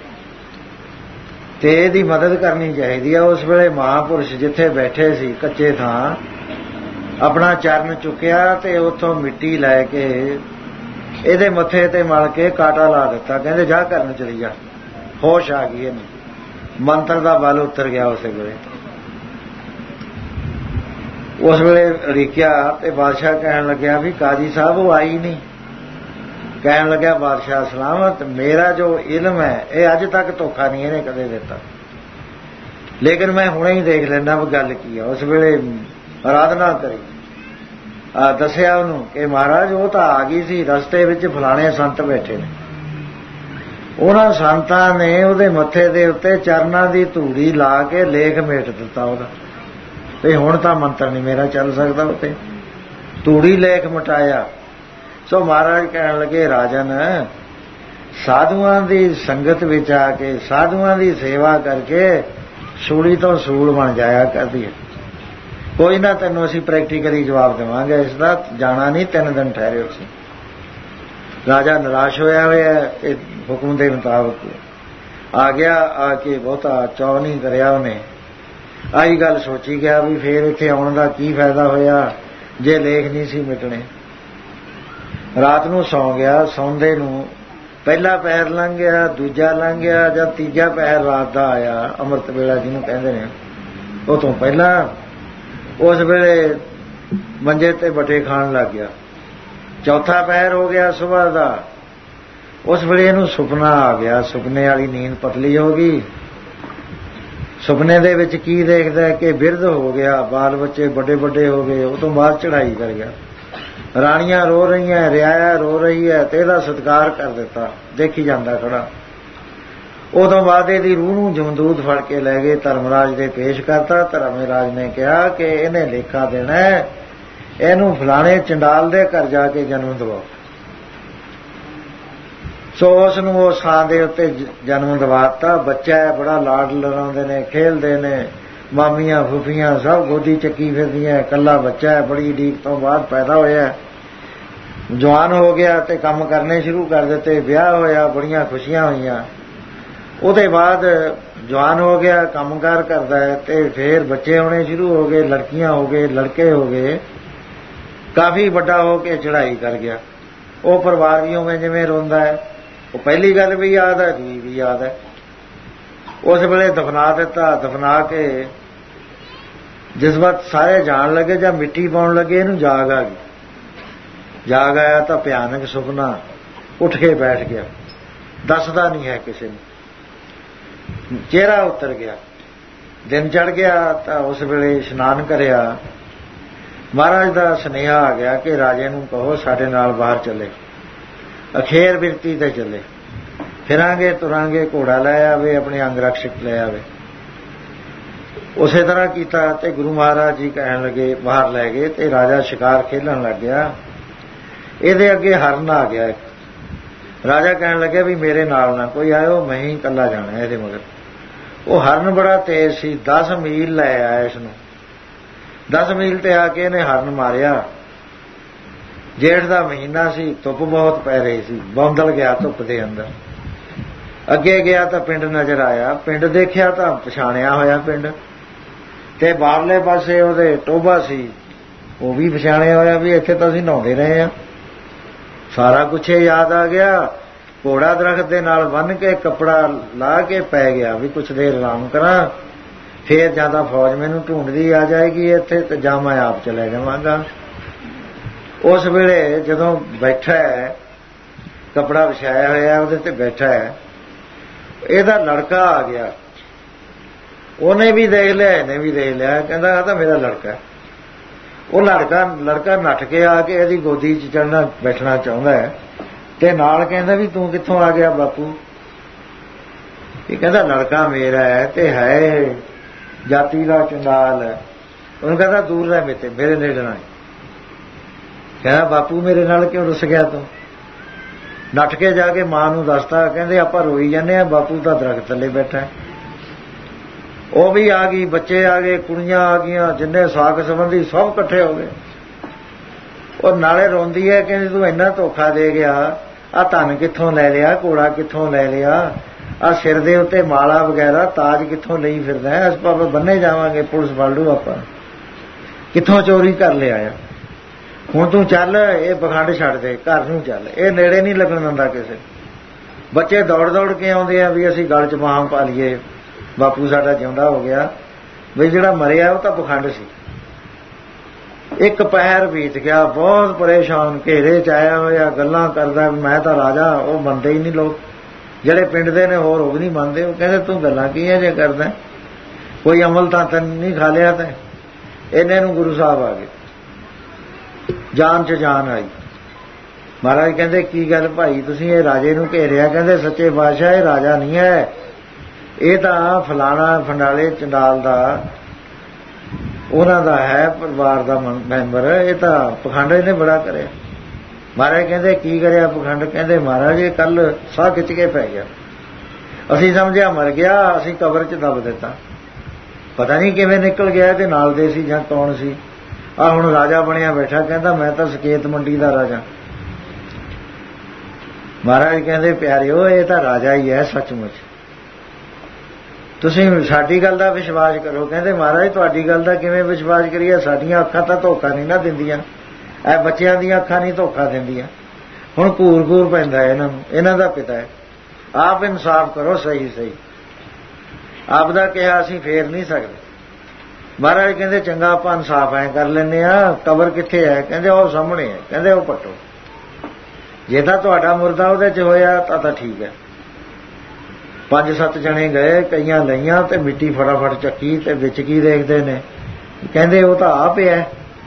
[SPEAKER 1] ਤੇ ਇਹਦੀ ਮਦਦ ਕਰਨੀ ਚਾਹੀਦੀ ਹੈ। ਉਸ ਵੇਲੇ ਮਹਾਂਪੁਰਸ਼ ਜਿੱਥੇ ਬੈਠੇ ਸੀ ਕੱਚੇ ਥਾਂ ਆਪਣਾ ਚਰਨ ਚੁੱਕਿਆ ਤੇ ਉੱਥੋਂ ਮਿੱਟੀ ਲੈ ਕੇ ਇਹਦੇ ਮੱਥੇ ਤੇ ਮਲ ਕੇ ਕਾਟਾ ਲਾ ਦਿੱਤਾ। ਕਹਿੰਦੇ ਜਾ ਕਰਨ ਚਲੀ ਜਾ। ਹੋਸ਼ ਆ ਗਈ ਇਹਨੂੰ, ਮੰਤਰ ਦਾ ਬਲ ਉਤਰ ਗਿਆ ਉਸੇ ਵੇਲੇ। ਉਸ ਵੇਲੇ ਉਡੀਕਿਆ ਤੇ ਬਾਦਸ਼ਾਹ ਕਹਿਣ ਲੱਗਿਆ ਵੀ ਕਾਜੀ ਸਾਹਿਬ ਉਹ ਆਈ ਨਹੀਂ। ਕਹਿਣ ਲੱਗਿਆ ਬਾਦਸ਼ਾਹ ਸਲਾਮਤ, ਮੇਰਾ ਜੋ ਇਲਮ ਹੈ ਇਹ ਅੱਜ ਤੱਕ ਧੋਖਾ ਨਹੀਂ ਇਹਨੇ ਕਦੇ ਦਿੱਤਾ, ਲੇਕਿਨ ਮੈਂ ਹੁਣੇ ਹੀ ਦੇਖ ਲੈਂਦਾ ਵੀ ਗੱਲ ਕੀ ਆ। ਉਸ ਵੇਲੇ ਆਰਾਧਨਾ ਕਰੀ, ਆ ਦੱਸਿਆ ਉਹਨੂੰ ਕਿ ਮਹਾਰਾਜ ਉਹ ਤਾਂ ਆ ਗਈ ਸੀ, ਰਸਤੇ ਵਿੱਚ ਫਲਾਣੇ ਸੰਤ ਬੈਠੇ ਨੇ, ਉਹਨਾਂ ਸੰਤਾਂ ਨੇ ਉਹਦੇ ਮੱਥੇ ਦੇ ਉੱਤੇ ਚਰਨਾਂ ਦੀ ਧੂੜੀ ਲਾ ਕੇ ਲੇਖ ਮੇਟ ਦਿੱਤਾ ਉਹਦਾ, ਤੇ ਹੁਣ ਤਾਂ ਮੰਤਰ ਨਹੀਂ ਮੇਰਾ ਚੱਲ ਸਕਦਾ ਉੱਤੇ, ਧੂੜੀ ਲੇਖ ਮਟਾਇਆ। ਸੋ ਮਹਾਰਾਜ ਕਹਿਣ ਲੱਗੇ ਰਾਜਨ, ਸਾਧੂਆਂ ਦੀ ਸੰਗਤ ਵਿੱਚ ਆ ਕੇ ਸਾਧੂਆਂ ਦੀ ਸੇਵਾ ਕਰਕੇ ਸੂਲੀ ਤੋਂ ਸੂਲ ਬਣ ਜਾਇਆ ਕਰਦੀ ਹੈ। ਕੋਈ ਨਾ ਤੈਨੂੰ ਅਸੀਂ ਪ੍ਰੈਕਟੀਕਲੀ ਜਵਾਬ ਦੇਵਾਂਗੇ ਇਸ ਦਾ, ਜਾਣਾ ਨਹੀਂ, ਤਿੰਨ ਦਿਨ ਠਹਿਰੇ ਸੀ। ਰਾਜਾ ਨਿਰਾਸ਼ ਹੋਇਆ ਹੋਇਆ ਇਹ ਹੁਕਮ ਦੇ ਮੁਤਾਬਕ ਆ ਗਿਆ। ਆ ਕੇ ਬਹੁਤਾ ਚੌ ਨਹੀਂ ਕਰਿਆ ਉਹਨੇ, ਆਹੀ ਗੱਲ ਸੋਚੀ ਗਿਆ ਵੀ ਫੇਰ ਇੱਥੇ ਆਉਣ ਦਾ ਕੀ ਫਾਇਦਾ ਹੋਇਆ ਜੇ ਲੇਖ ਨਹੀਂ ਸੀ ਮਿਟਣੇ। ਰਾਤ ਨੂੰ ਸੌਂ ਗਿਆ। ਸੌਂਦੇ ਨੂੰ ਪਹਿਲਾ ਪਹਿਰ ਲੰਘ ਗਿਆ, ਦੂਜਾ ਲੰਘ ਗਿਆ, ਜਾਂ ਤੀਜਾ ਪਹਿਰ ਰਾਤ ਦਾ ਆਇਆ, ਅੰਮ੍ਰਿਤ ਵੇਲਾ ਜਿਹਨੂੰ ਕਹਿੰਦੇ ਨੇ, ਉਹ ਤੋਂ ਪਹਿਲਾਂ ਉਸ ਵੇਲੇ ਮੰਜੇ ਤੇ ਬਟੇ ਖਾਣ ਲੱਗ ਗਿਆ। ਚੌਥਾ ਪਹਿਰ ਹੋ ਗਿਆ ਸੁਬਾਹ ਦਾ। ਉਸ ਵੇਲੇ ਇਹਨੂੰ ਸੁਪਨਾ ਆ ਗਿਆ। ਸੁਪਨੇ ਵਾਲੀ ਨੀਂਦ ਪਤਲੀ ਹੋ ਗਈ। ਸੁਪਨੇ ਦੇ ਵਿੱਚ ਕੀ ਦੇਖਦਾ ਕਿ ਬਿਰਧ ਹੋ ਗਿਆ, ਬਾਲ ਬੱਚੇ ਵੱਡੇ ਵੱਡੇ ਹੋ ਗਏ। ਉਹ ਤੋਂ ਬਾਅਦ ਚੜ੍ਹਾਈ ਕਰ ਗਿਆ। ਰਾਣੀਆਂ ਰੋ ਰਹੀਆਂ, ਰਿਆਇਆ ਰੋ ਰਹੀ ਹੈ, ਤੇ ਇਹਦਾ ਸਤਿਕਾਰ ਕਰ ਦਿੱਤਾ, ਦੇਖੀ ਜਾਂਦਾ ਖੜਾ। ਉਦੋਂ ਬਾਅਦ ਇਹਦੀ ਰੂਹ ਨੂੰ ਜਮਦੂਤ ਫੜ ਕੇ ਲੈ ਗਏ, ਧਰਮਰਾਜ ਦੇ ਪੇਸ਼ ਕਰਤਾ। ਧਰਮਰਾਜ ਨੇ ਕਿਹਾ ਕਿ ਇਹਨੇ ਲੇਖਾ ਦੇਣਾ, ਇਹਨੂੰ ਫਲਾਣੇ ਚੰਡਾਲ ਦੇ ਘਰ ਜਾ ਕੇ ਜਨਮ ਦਿਵਾਓ। ਸੋ ਉਸ ਨੂੰ ਉਹ ਥਾਂ ਦੇ ਉੱਤੇ ਜਨਮ ਦਿਵਾਤਾ। ਬੱਚਾ ਹੈ, ਬੜਾ ਲਾਡ ਲੜਾਉਂਦੇ ਨੇ, ਖੇਲਦੇ ਨੇ, ਮਾਮੀਆਂ ਫੁੱਫੀਆਂ ਸਭ ਗੋਦੀ ਚੱਕੀ ਫਿਰਦੀਆਂ। ਇਕੱਲਾ ਬੱਚਾ ਹੈ, ਬੜੀ ਉਡੀਕ ਤੋਂ ਬਾਅਦ ਪੈਦਾ ਹੋਇਆ, ਜਵਾਨ ਹੋ ਗਿਆ ਤੇ ਕੰਮ ਕਰਨੇ ਸ਼ੁਰੂ ਕਰ ਦਿੱਤੇ। ਵਿਆਹ ਹੋਇਆ, ਬੜੀਆਂ ਖੁਸ਼ੀਆਂ ਹੋਈਆਂ। ਉਹਦੇ ਬਾਅਦ ਜਵਾਨ ਹੋ ਗਿਆ, ਕੰਮਕਾਰ ਕਰਦਾ ਹੈ, ਤੇ ਫੇਰ ਬੱਚੇ ਹੋਣੇ ਸ਼ੁਰੂ ਹੋ ਗਏ, ਲੜਕੀਆਂ ਹੋ ਗਏ, ਲੜਕੇ ਹੋ ਗਏ। ਕਾਫੀ ਵੱਡਾ ਹੋ ਕੇ ਚੜ੍ਹਾਈ ਕਰ ਗਿਆ। ਉਹ ਪਰਿਵਾਰ ਵੀ ਉਵੇਂ ਜਿਵੇਂ ਰੋਂਦਾ ਹੈ। ਉਹ ਪਹਿਲੀ ਗੱਲ ਵੀ ਯਾਦ ਹੈ, ਦੂਜੀ ਵੀ ਯਾਦ ਹੈ। ਉਸ ਵੇਲੇ ਦਫਨਾ ਦਿੱਤਾ। ਦਫਨਾ ਕੇ ਜਿਸ ਵਕਤ ਸਾਰੇ ਜਾਣ ਲੱਗੇ ਜਾਂ ਮਿੱਟੀ ਪਾਉਣ ਲੱਗੇ, ਇਹਨੂੰ ਜਾਗ ਆ ਗਈ। ਜਾਗ ਆਇਆ ਤਾਂ ਭਿਆਨਕ ਸੁਪਨਾ। ਉੱਠ ਕੇ ਬੈਠ ਗਿਆ, ਦੱਸਦਾ ਨਹੀਂ ਹੈ ਕਿਸੇ ਨੂੰ। ਚਿਹਰਾ ਉਤਰ ਗਿਆ। ਦਿਨ ਚੜ੍ਹ ਗਿਆ ਤਾਂ ਉਸ ਵੇਲੇ ਇਸ਼ਨਾਨ ਕਰਿਆ। ਮਹਾਰਾਜ ਦਾ ਸੁਨੇਹਾ ਆ ਗਿਆ ਕਿ ਰਾਜੇ ਨੂੰ ਕਹੋ ਸਾਡੇ ਨਾਲ ਬਾਹਰ ਚੱਲੇ, ਅਖੇਰ ਬਿਰਤੀ ਤੇ ਚੱਲੇ, ਫਿਰਾਂਗੇ ਤੁਰਾਂਗੇ, ਘੋੜਾ ਲੈ ਆਵੇ, ਆਪਣੇ ਅੰਗ ਰਕਸ਼ਕ ਲੈ ਆਵੇ। ਉਸੇ ਤਰ੍ਹਾਂ ਕੀਤਾ ਤੇ ਗੁਰੂ ਮਹਾਰਾਜ ਜੀ ਕਹਿਣ ਲੱਗੇ, ਬਾਹਰ ਲੈ ਗਏ ਤੇ ਰਾਜਾ ਸ਼ਿਕਾਰ ਖੇਲਣ ਲੱਗ ਗਿਆ। ਇਹਦੇ ਅੱਗੇ ਹਰਨ ਆ ਗਿਆ ਇੱਕ। ਰਾਜਾ ਕਹਿਣ ਲੱਗਿਆ ਵੀ ਮੇਰੇ ਨਾਲ ਨਾ ਕੋਈ ਆਇਓ, ਮੈਂ ਹੀ ਇਕੱਲਾ ਜਾਣਾ ਇਹਦੇ ਮਗਰ। ਉਹ ਹਰਨ ਬੜਾ ਤੇਜ਼ ਸੀ, ਦਸ ਮੀਲ ਲੈ ਆਇਆ ਇਸ ਨੂੰ। ਦਸ ਮੀਲ ਤੇ ਆ ਕੇ ਇਹਨੇ ਹਰਨ ਮਾਰਿਆ। ਜੇਠ ਦਾ ਮਹੀਨਾ ਸੀ, ਧੁੱਪ ਬਹੁਤ ਪੈ ਰਹੀ ਸੀ, ਬੰਦਲ ਗਿਆ ਧੁੱਪ ਦੇ ਅੰਦਰ। ਅੱਗੇ ਗਿਆ ਤਾਂ ਪਿੰਡ ਨਜ਼ਰ ਆਇਆ। ਪਿੰਡ ਦੇਖਿਆ ਤਾਂ ਪਛਾਣਿਆ ਹੋਇਆ ਪਿੰਡ, ਤੇ ਬਾਹਰਲੇ ਪਾਸੇ ਉਹਦੇ ਟੋਭਾ ਸੀ, ਉਹ ਵੀ ਪਛਾਣਿਆ ਹੋਇਆ ਵੀ ਇੱਥੇ ਤਾਂ ਅਸੀਂ ਨਹਾਉਂਦੇ ਰਹੇ ਹਾਂ। ਸਾਰਾ ਕੁਛ ਯਾਦ ਆ ਗਿਆ। ਘੋੜਾ ਦਰਖਤ ਦੇ ਨਾਲ ਬੰਨ੍ਹ ਕੇ ਕੱਪੜਾ ਲਾ ਕੇ ਪੈ ਗਿਆ ਵੀ ਕੁਛ ਦੇਰ ਆਰਾਮ ਕਰਾਂ, ਫੇਰ ਜਿਆਦਾ ਫੌਜ ਮੈਨੂੰ ਢੂੰਡਦੀ ਆ ਜਾਏਗੀ ਇੱਥੇ, ਤੇ ਜਾਂ ਮੈਂ ਆਪ ਚਲੇ ਜਾਵਾਂਗਾ। ਉਸ ਵੇਲੇ ਜਦੋਂ ਬੈਠਾ ਹੈ, ਕੱਪੜਾ ਵਿਛਾਇਆ ਹੋਇਆ ਉਹਦੇ ਤੇ ਬੈਠਾ ਹੈ, ਇਹਦਾ ਲੜਕਾ ਆ ਗਿਆ। ਉਹਨੇ ਵੀ ਦੇਖ ਲਿਆ, ਇਹਨੇ ਵੀ ਦੇਖ ਲਿਆ। ਕਹਿੰਦਾ ਆ ਤਾਂ ਮੇਰਾ ਲੜਕਾ। ਉਹ ਲੜਕਾ ਲੜਕਾ ਨੱਠ ਕੇ ਆ ਕੇ ਇਹਦੀ ਗੋਦੀ 'ਚ ਚੜ੍ਹਨਾ ਬੈਠਣਾ ਚਾਹੁੰਦਾ ਹੈ, ਤੇ ਨਾਲ ਕਹਿੰਦਾ ਵੀ ਤੂੰ ਕਿੱਥੋਂ ਆ ਗਿਆ ਬਾਪੂ? ਇਹ ਕਹਿੰਦਾ ਲੜਕਾ ਮੇਰਾ ਹੈ ਤੇ ਹੈ ਜਾਤੀ ਦਾ ਚੰਡਾਲ ਹੈ। ਉਹਨੂੰ ਕਹਿੰਦਾ ਦੂਰ ਰਹਿ ਮੇਤੇ, ਮੇਰੇ ਨੇੜੇ ਨਾ। ਕਹਿੰਦਾ ਬਾਪੂ ਮੇਰੇ ਨਾਲ ਕਿਉਂ ਰੁੱਸ ਗਿਆ ਤੂੰ? ਨੱਠ ਕੇ ਜਾ ਕੇ ਮਾਂ ਨੂੰ ਦੱਸਤਾ। ਕਹਿੰਦੇ ਆਪਾਂ ਰੋਈ ਜਾਂਦੇ ਆ, ਬਾਪੂ ਤਾਂ ਦਰਖਤ ਥੱਲੇ ਬੈਠਾ। ਉਹ ਵੀ ਆ ਗਈ, ਬੱਚੇ ਆ ਗਏ, ਕੁੜੀਆਂ ਆ ਗਈਆਂ, ਜਿੰਨੇ ਸਾਕ ਸੰਬੰਧੀ ਸਭ ਇਕੱਠੇ ਹੋ ਗਏ। ਉਹ ਨਾਲੇ ਰੋਂਦੀ ਹੈ, ਕਹਿੰਦੀ ਤੂੰ ਇੰਨਾ ਧੋਖਾ ਦੇ ਗਿਆ, ਆਹ ਧਨ ਕਿੱਥੋਂ ਲੈ ਲਿਆ, ਘੋੜਾ ਕਿੱਥੋਂ ਲੈ ਲਿਆ, ਆਹ ਸਿਰ ਦੇ ਉੱਤੇ ਮਾਲਾ ਵਗੈਰਾ ਤਾਜ ਕਿੱਥੋਂ ਲਈ ਫਿਰਦਾ ਹੈ, ਅਸੀਂ ਆਪਾਂ ਬੰਨੇ ਜਾਵਾਂਗੇ, ਪੁਲਿਸ ਫੜ ਲੂ ਆਪਾਂ, ਕਿੱਥੋਂ ਚੋਰੀ ਕਰ ਲਿਆ ਆ। ਹੁਣ ਤੂੰ ਚੱਲ, ਇਹ ਪਖੰਡ ਛੱਡ ਦੇ, ਘਰ ਨੂੰ ਚੱਲ, ਇਹ ਨੇੜੇ ਨਹੀਂ ਲੱਗਣ ਦਿੰਦਾ ਕਿਸੇ। ਬੱਚੇ ਦੌੜ ਦੌੜ ਕੇ ਆਉਂਦੇ ਆ ਵੀ ਅਸੀਂ ਗਲ 'ਚ ਬਾਹਾਂ ਪਾ ਲਈਏ, ਬਾਪੂ ਸਾਡਾ ਜਿਉਂਦਾ ਹੋ ਗਿਆ। ਵੀ ਜਿਹੜਾ ਮਰਿਆ ਉਹ ਤਾਂ ਪਖੰਡ ਸੀ। ਇੱਕ ਪਹਿਰ ਬੀਤ ਗਿਆ, ਬਹੁਤ ਪਰੇਸ਼ਾਨ, ਘੇਰੇ 'ਚ ਆਇਆ ਹੋਇਆ, ਗੱਲਾਂ ਕਰਦਾ ਮੈਂ ਤਾਂ ਰਾਜਾ। ਉਹ ਮੰਨਦੇ ਹੀ ਨਹੀਂ ਲੋਕ, ਜਿਹੜੇ ਪਿੰਡ ਦੇ ਨੇ ਹੋਰ ਉਹ ਵੀ ਨਹੀਂ ਮੰਨਦੇ। ਉਹ ਕਹਿੰਦੇ ਤੂੰ ਗੱਲਾਂ ਕੀ ਹੈ ਜੇ ਕਰਦਾ, ਕੋਈ ਅਮਲ ਤਾਂ ਤੈਨੂੰ ਨਹੀਂ ਖਾ ਲਿਆ। ਤਾਂ ਇਹਨੇ ਨੂੰ ਗੁਰੂ ਸਾਹਿਬ ਆ ਗਏ, ਜਾਨ 'ਚ ਜਾਨ ਆਈ। ਮਹਾਰਾਜ ਕਹਿੰਦੇ ਕੀ ਗੱਲ ਭਾਈ, ਤੁਸੀਂ ਇਹ ਰਾਜੇ ਨੂੰ ਘੇਰਿਆ? ਕਹਿੰਦੇ ਸੱਚੇ ਬਾਦਸ਼ਾਹ ਇਹ ਰਾਜਾ ਨਹੀਂ ਹੈ, ਇਹ ਤਾਂ ਫਲਾਣਾ ਫੰਡਾਲੇ ਚੰਡਾਲ ਦਾ, ਉਹਨਾਂ ਦਾ ਹੈ ਪਰਿਵਾਰ ਦਾ ਮੈਂਬਰ। ਇਹ ਤਾਂ ਪਖੰਡ ਇਹਨੇ ਬੜਾ ਕਰਿਆ। ਮਹਾਰਾਜ ਕਹਿੰਦੇ ਕੀ ਕਰਿਆ ਪਖੰਡ? ਕਹਿੰਦੇ ਮਹਾਰਾਜ ਇਹ ਕੱਲ ਸਾਹ ਖਿੱਚ ਕੇ ਪੈ ਗਿਆ, ਅਸੀਂ ਸਮਝਿਆ ਮਰ ਗਿਆ, ਅਸੀਂ ਕਬਰ 'ਚ ਦੱਬ ਦਿੱਤਾ, ਪਤਾ ਨਹੀਂ ਕਿਵੇਂ ਨਿਕਲ ਗਿਆ, ਤੇ ਨਾਲ ਦੇ ਸੀ ਜਾਂ ਕੌਣ ਸੀ। ਆਹ ਹੁਣ ਰਾਜਾ ਬਣਿਆ ਬੈਠਾ, ਕਹਿੰਦਾ ਮੈਂ ਤਾਂ ਸਕੇਤ ਮੰਡੀ ਦਾ ਰਾਜਾ। ਮਹਾਰਾਜ ਕਹਿੰਦੇ ਪਿਆਰਿਓ ਇਹ ਤਾਂ ਰਾਜਾ ਹੀ ਹੈ ਸੱਚਮੁੱਚ, ਤੁਸੀਂ ਸਾਡੀ ਗੱਲ ਦਾ ਵਿਸ਼ਵਾਸ ਕਰੋ। ਕਹਿੰਦੇ ਮਹਾਰਾਜ ਤੁਹਾਡੀ ਗੱਲ ਦਾ ਕਿਵੇਂ ਵਿਸ਼ਵਾਸ ਕਰੀਏ, ਸਾਡੀਆਂ ਅੱਖਾਂ ਤਾਂ ਧੋਖਾ ਨਹੀਂ ਨਾ ਦਿੰਦੀਆਂ, ਇਹ ਬੱਚਿਆਂ ਦੀਆਂ ਅੱਖਾਂ ਨਹੀਂ ਧੋਖਾ ਦਿੰਦੀਆਂ। ਹੁਣ ਭੂਰ ਭੂਰ ਪੈਂਦਾ ਇਹਨਾਂ ਨੂੰ, ਇਹਨਾਂ ਦਾ ਪਿਤਾ ਹੈ। ਆਪ ਇਨਸਾਫ ਕਰੋ ਸਹੀ ਸਹੀ। ਆਪ ਦਾ ਕਿਹਾ ਅਸੀਂ ਫੇਰ ਨਹੀਂ ਸਕਦੇ। ਮਹਾਰਾਜ ਕਹਿੰਦੇ ਚੰਗਾ ਆਪਾਂ ਇਨਸਾਫ ਐਂ ਕਰ ਲੈਂਦੇ ਆ, ਕਬਰ ਕਿੱਥੇ ਹੈ? ਕਹਿੰਦੇ ਉਹ ਸਾਹਮਣੇ ਹੈ। ਕਹਿੰਦੇ ਉਹ ਪੱਟੋ। ਜੇ ਤਾਂ ਤੁਹਾਡਾ ਮੁਰਦਾ ਉਹਦੇ 'ਚ ਹੋਇਆ ਤਾਂ ਤਾਂ ਠੀਕ ਹੈ। ਪੰਜ ਸੱਤ ਜਣੇ ਗਏ, ਕਈਆਂ ਲਈਆਂ ਤੇ ਮਿੱਟੀ ਫਟਾਫਟ ਚੱਕੀ ਤੇ ਵਿੱਚ ਕੀ ਦੇਖਦੇ ਨੇ? ਕਹਿੰਦੇ ਉਹ ਤਾਂ ਆ ਪਿਆ।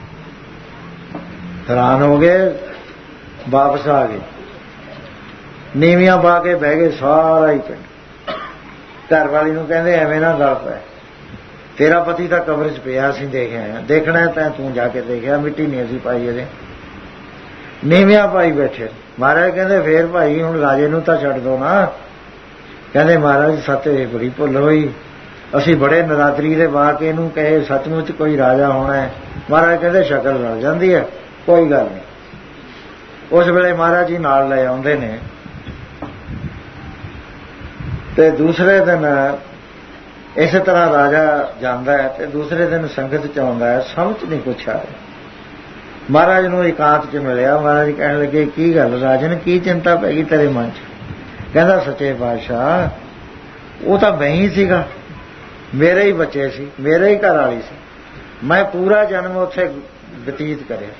[SPEAKER 1] ਹੈਰਾਨ ਹੋ ਗਏ, ਵਾਪਸ ਆ ਗਏ, ਨੀਵੀਆਂ ਪਾ ਕੇ ਬਹਿ ਗਏ ਸਾਰਾ ਹੀ ਪਿੰਡ। ਘਰ ਵਾਲੀ ਨੂੰ ਕਹਿੰਦੇ ਐਵੇਂ ਨਾ ਗੱਲ ਪੈ, ਤੇਰਾ ਪਤੀ ਤਾਂ ਕਬਰ 'ਚ ਪਿਆ, ਅਸੀਂ ਦੇਖ ਆਏ ਹਾਂ। ਦੇਖਣਾ ਤਾਂ ਤੂੰ ਜਾ ਕੇ ਦੇਖਿਆ, ਮਿੱਟੀ ਨਹੀਂ ਅਸੀਂ ਪਾਈ ਅਜੇ, ਨੀਵੀਆਂ ਪਾਈ ਬੈਠੇ। ਮਹਾਰਾਜ ਕਹਿੰਦੇ ਫੇਰ ਭਾਈ ਹੁਣ ਰਾਜੇ ਨੂੰ ਤਾਂ ਛੱਡ ਦੋ ਨਾ। ਕਹਿੰਦੇ ਮਹਾਰਾਜ ਸੱਤੇ ਬੜੀ ਭੁੱਲ ਹੋਈ, ਅਸੀਂ ਬੜੇ ਨਰਾਦਰੀ ਦੇ ਵਾਕ ਇਹਨੂੰ ਕਹੇ ਸੱਚਮੁੱਚ ਕੋਈ ਰਾਜਾ ਹੋਣਾ ਹੈ। ਮਹਾਰਾਜ ਕਹਿੰਦੇ ਸ਼ਕਲ ਰਲ ਜਾਂਦੀ ਹੈ, ਕੋਈ ਗੱਲ ਨਹੀਂ। ਉਸ ਵੇਲੇ ਮਹਾਰਾਜ ਜੀ ਨਾਲ ਲੈ ਆਉਂਦੇ ਨੇ ਤੇ ਦੂਸਰੇ ਦਿਨ ਇਸੇ ਤਰ੍ਹਾਂ ਰਾਜਾ ਜਾਂਦਾ ਹੈ ਤੇ ਦੂਸਰੇ ਦਿਨ ਸੰਗਤ 'ਚ ਆਉਂਦਾ ਹੈ। ਸਮਝ ਨਹੀਂ ਕੁਛ ਆ ਰਿਹਾ। ਮਹਾਰਾਜ ਨੂੰ ਇਕਾਂਤ 'ਚ ਮਿਲਿਆ। ਮਹਾਰਾਜ ਕਹਿਣ ਲੱਗੇ ਕੀ ਗੱਲ ਰਾਜਨ, ਕੀ ਚਿੰਤਾ ਪੈ ਗਈ ਤੇਰੇ ਮਨ 'ਚ? ਕਹਿੰਦਾ ਸੱਚੇ ਪਾਤਸ਼ਾਹ ਉਹ ਤਾਂ ਮੈਂ ਹੀ ਸੀਗਾ, ਮੇਰੇ ਹੀ ਬੱਚੇ ਸੀ, ਮੇਰੇ ਹੀ ਘਰ ਵਾਲੀ ਸੀ, ਮੈਂ ਪੂਰਾ ਜਨਮ ਉੱਥੇ ਬਤੀਤ ਕਰਿਆ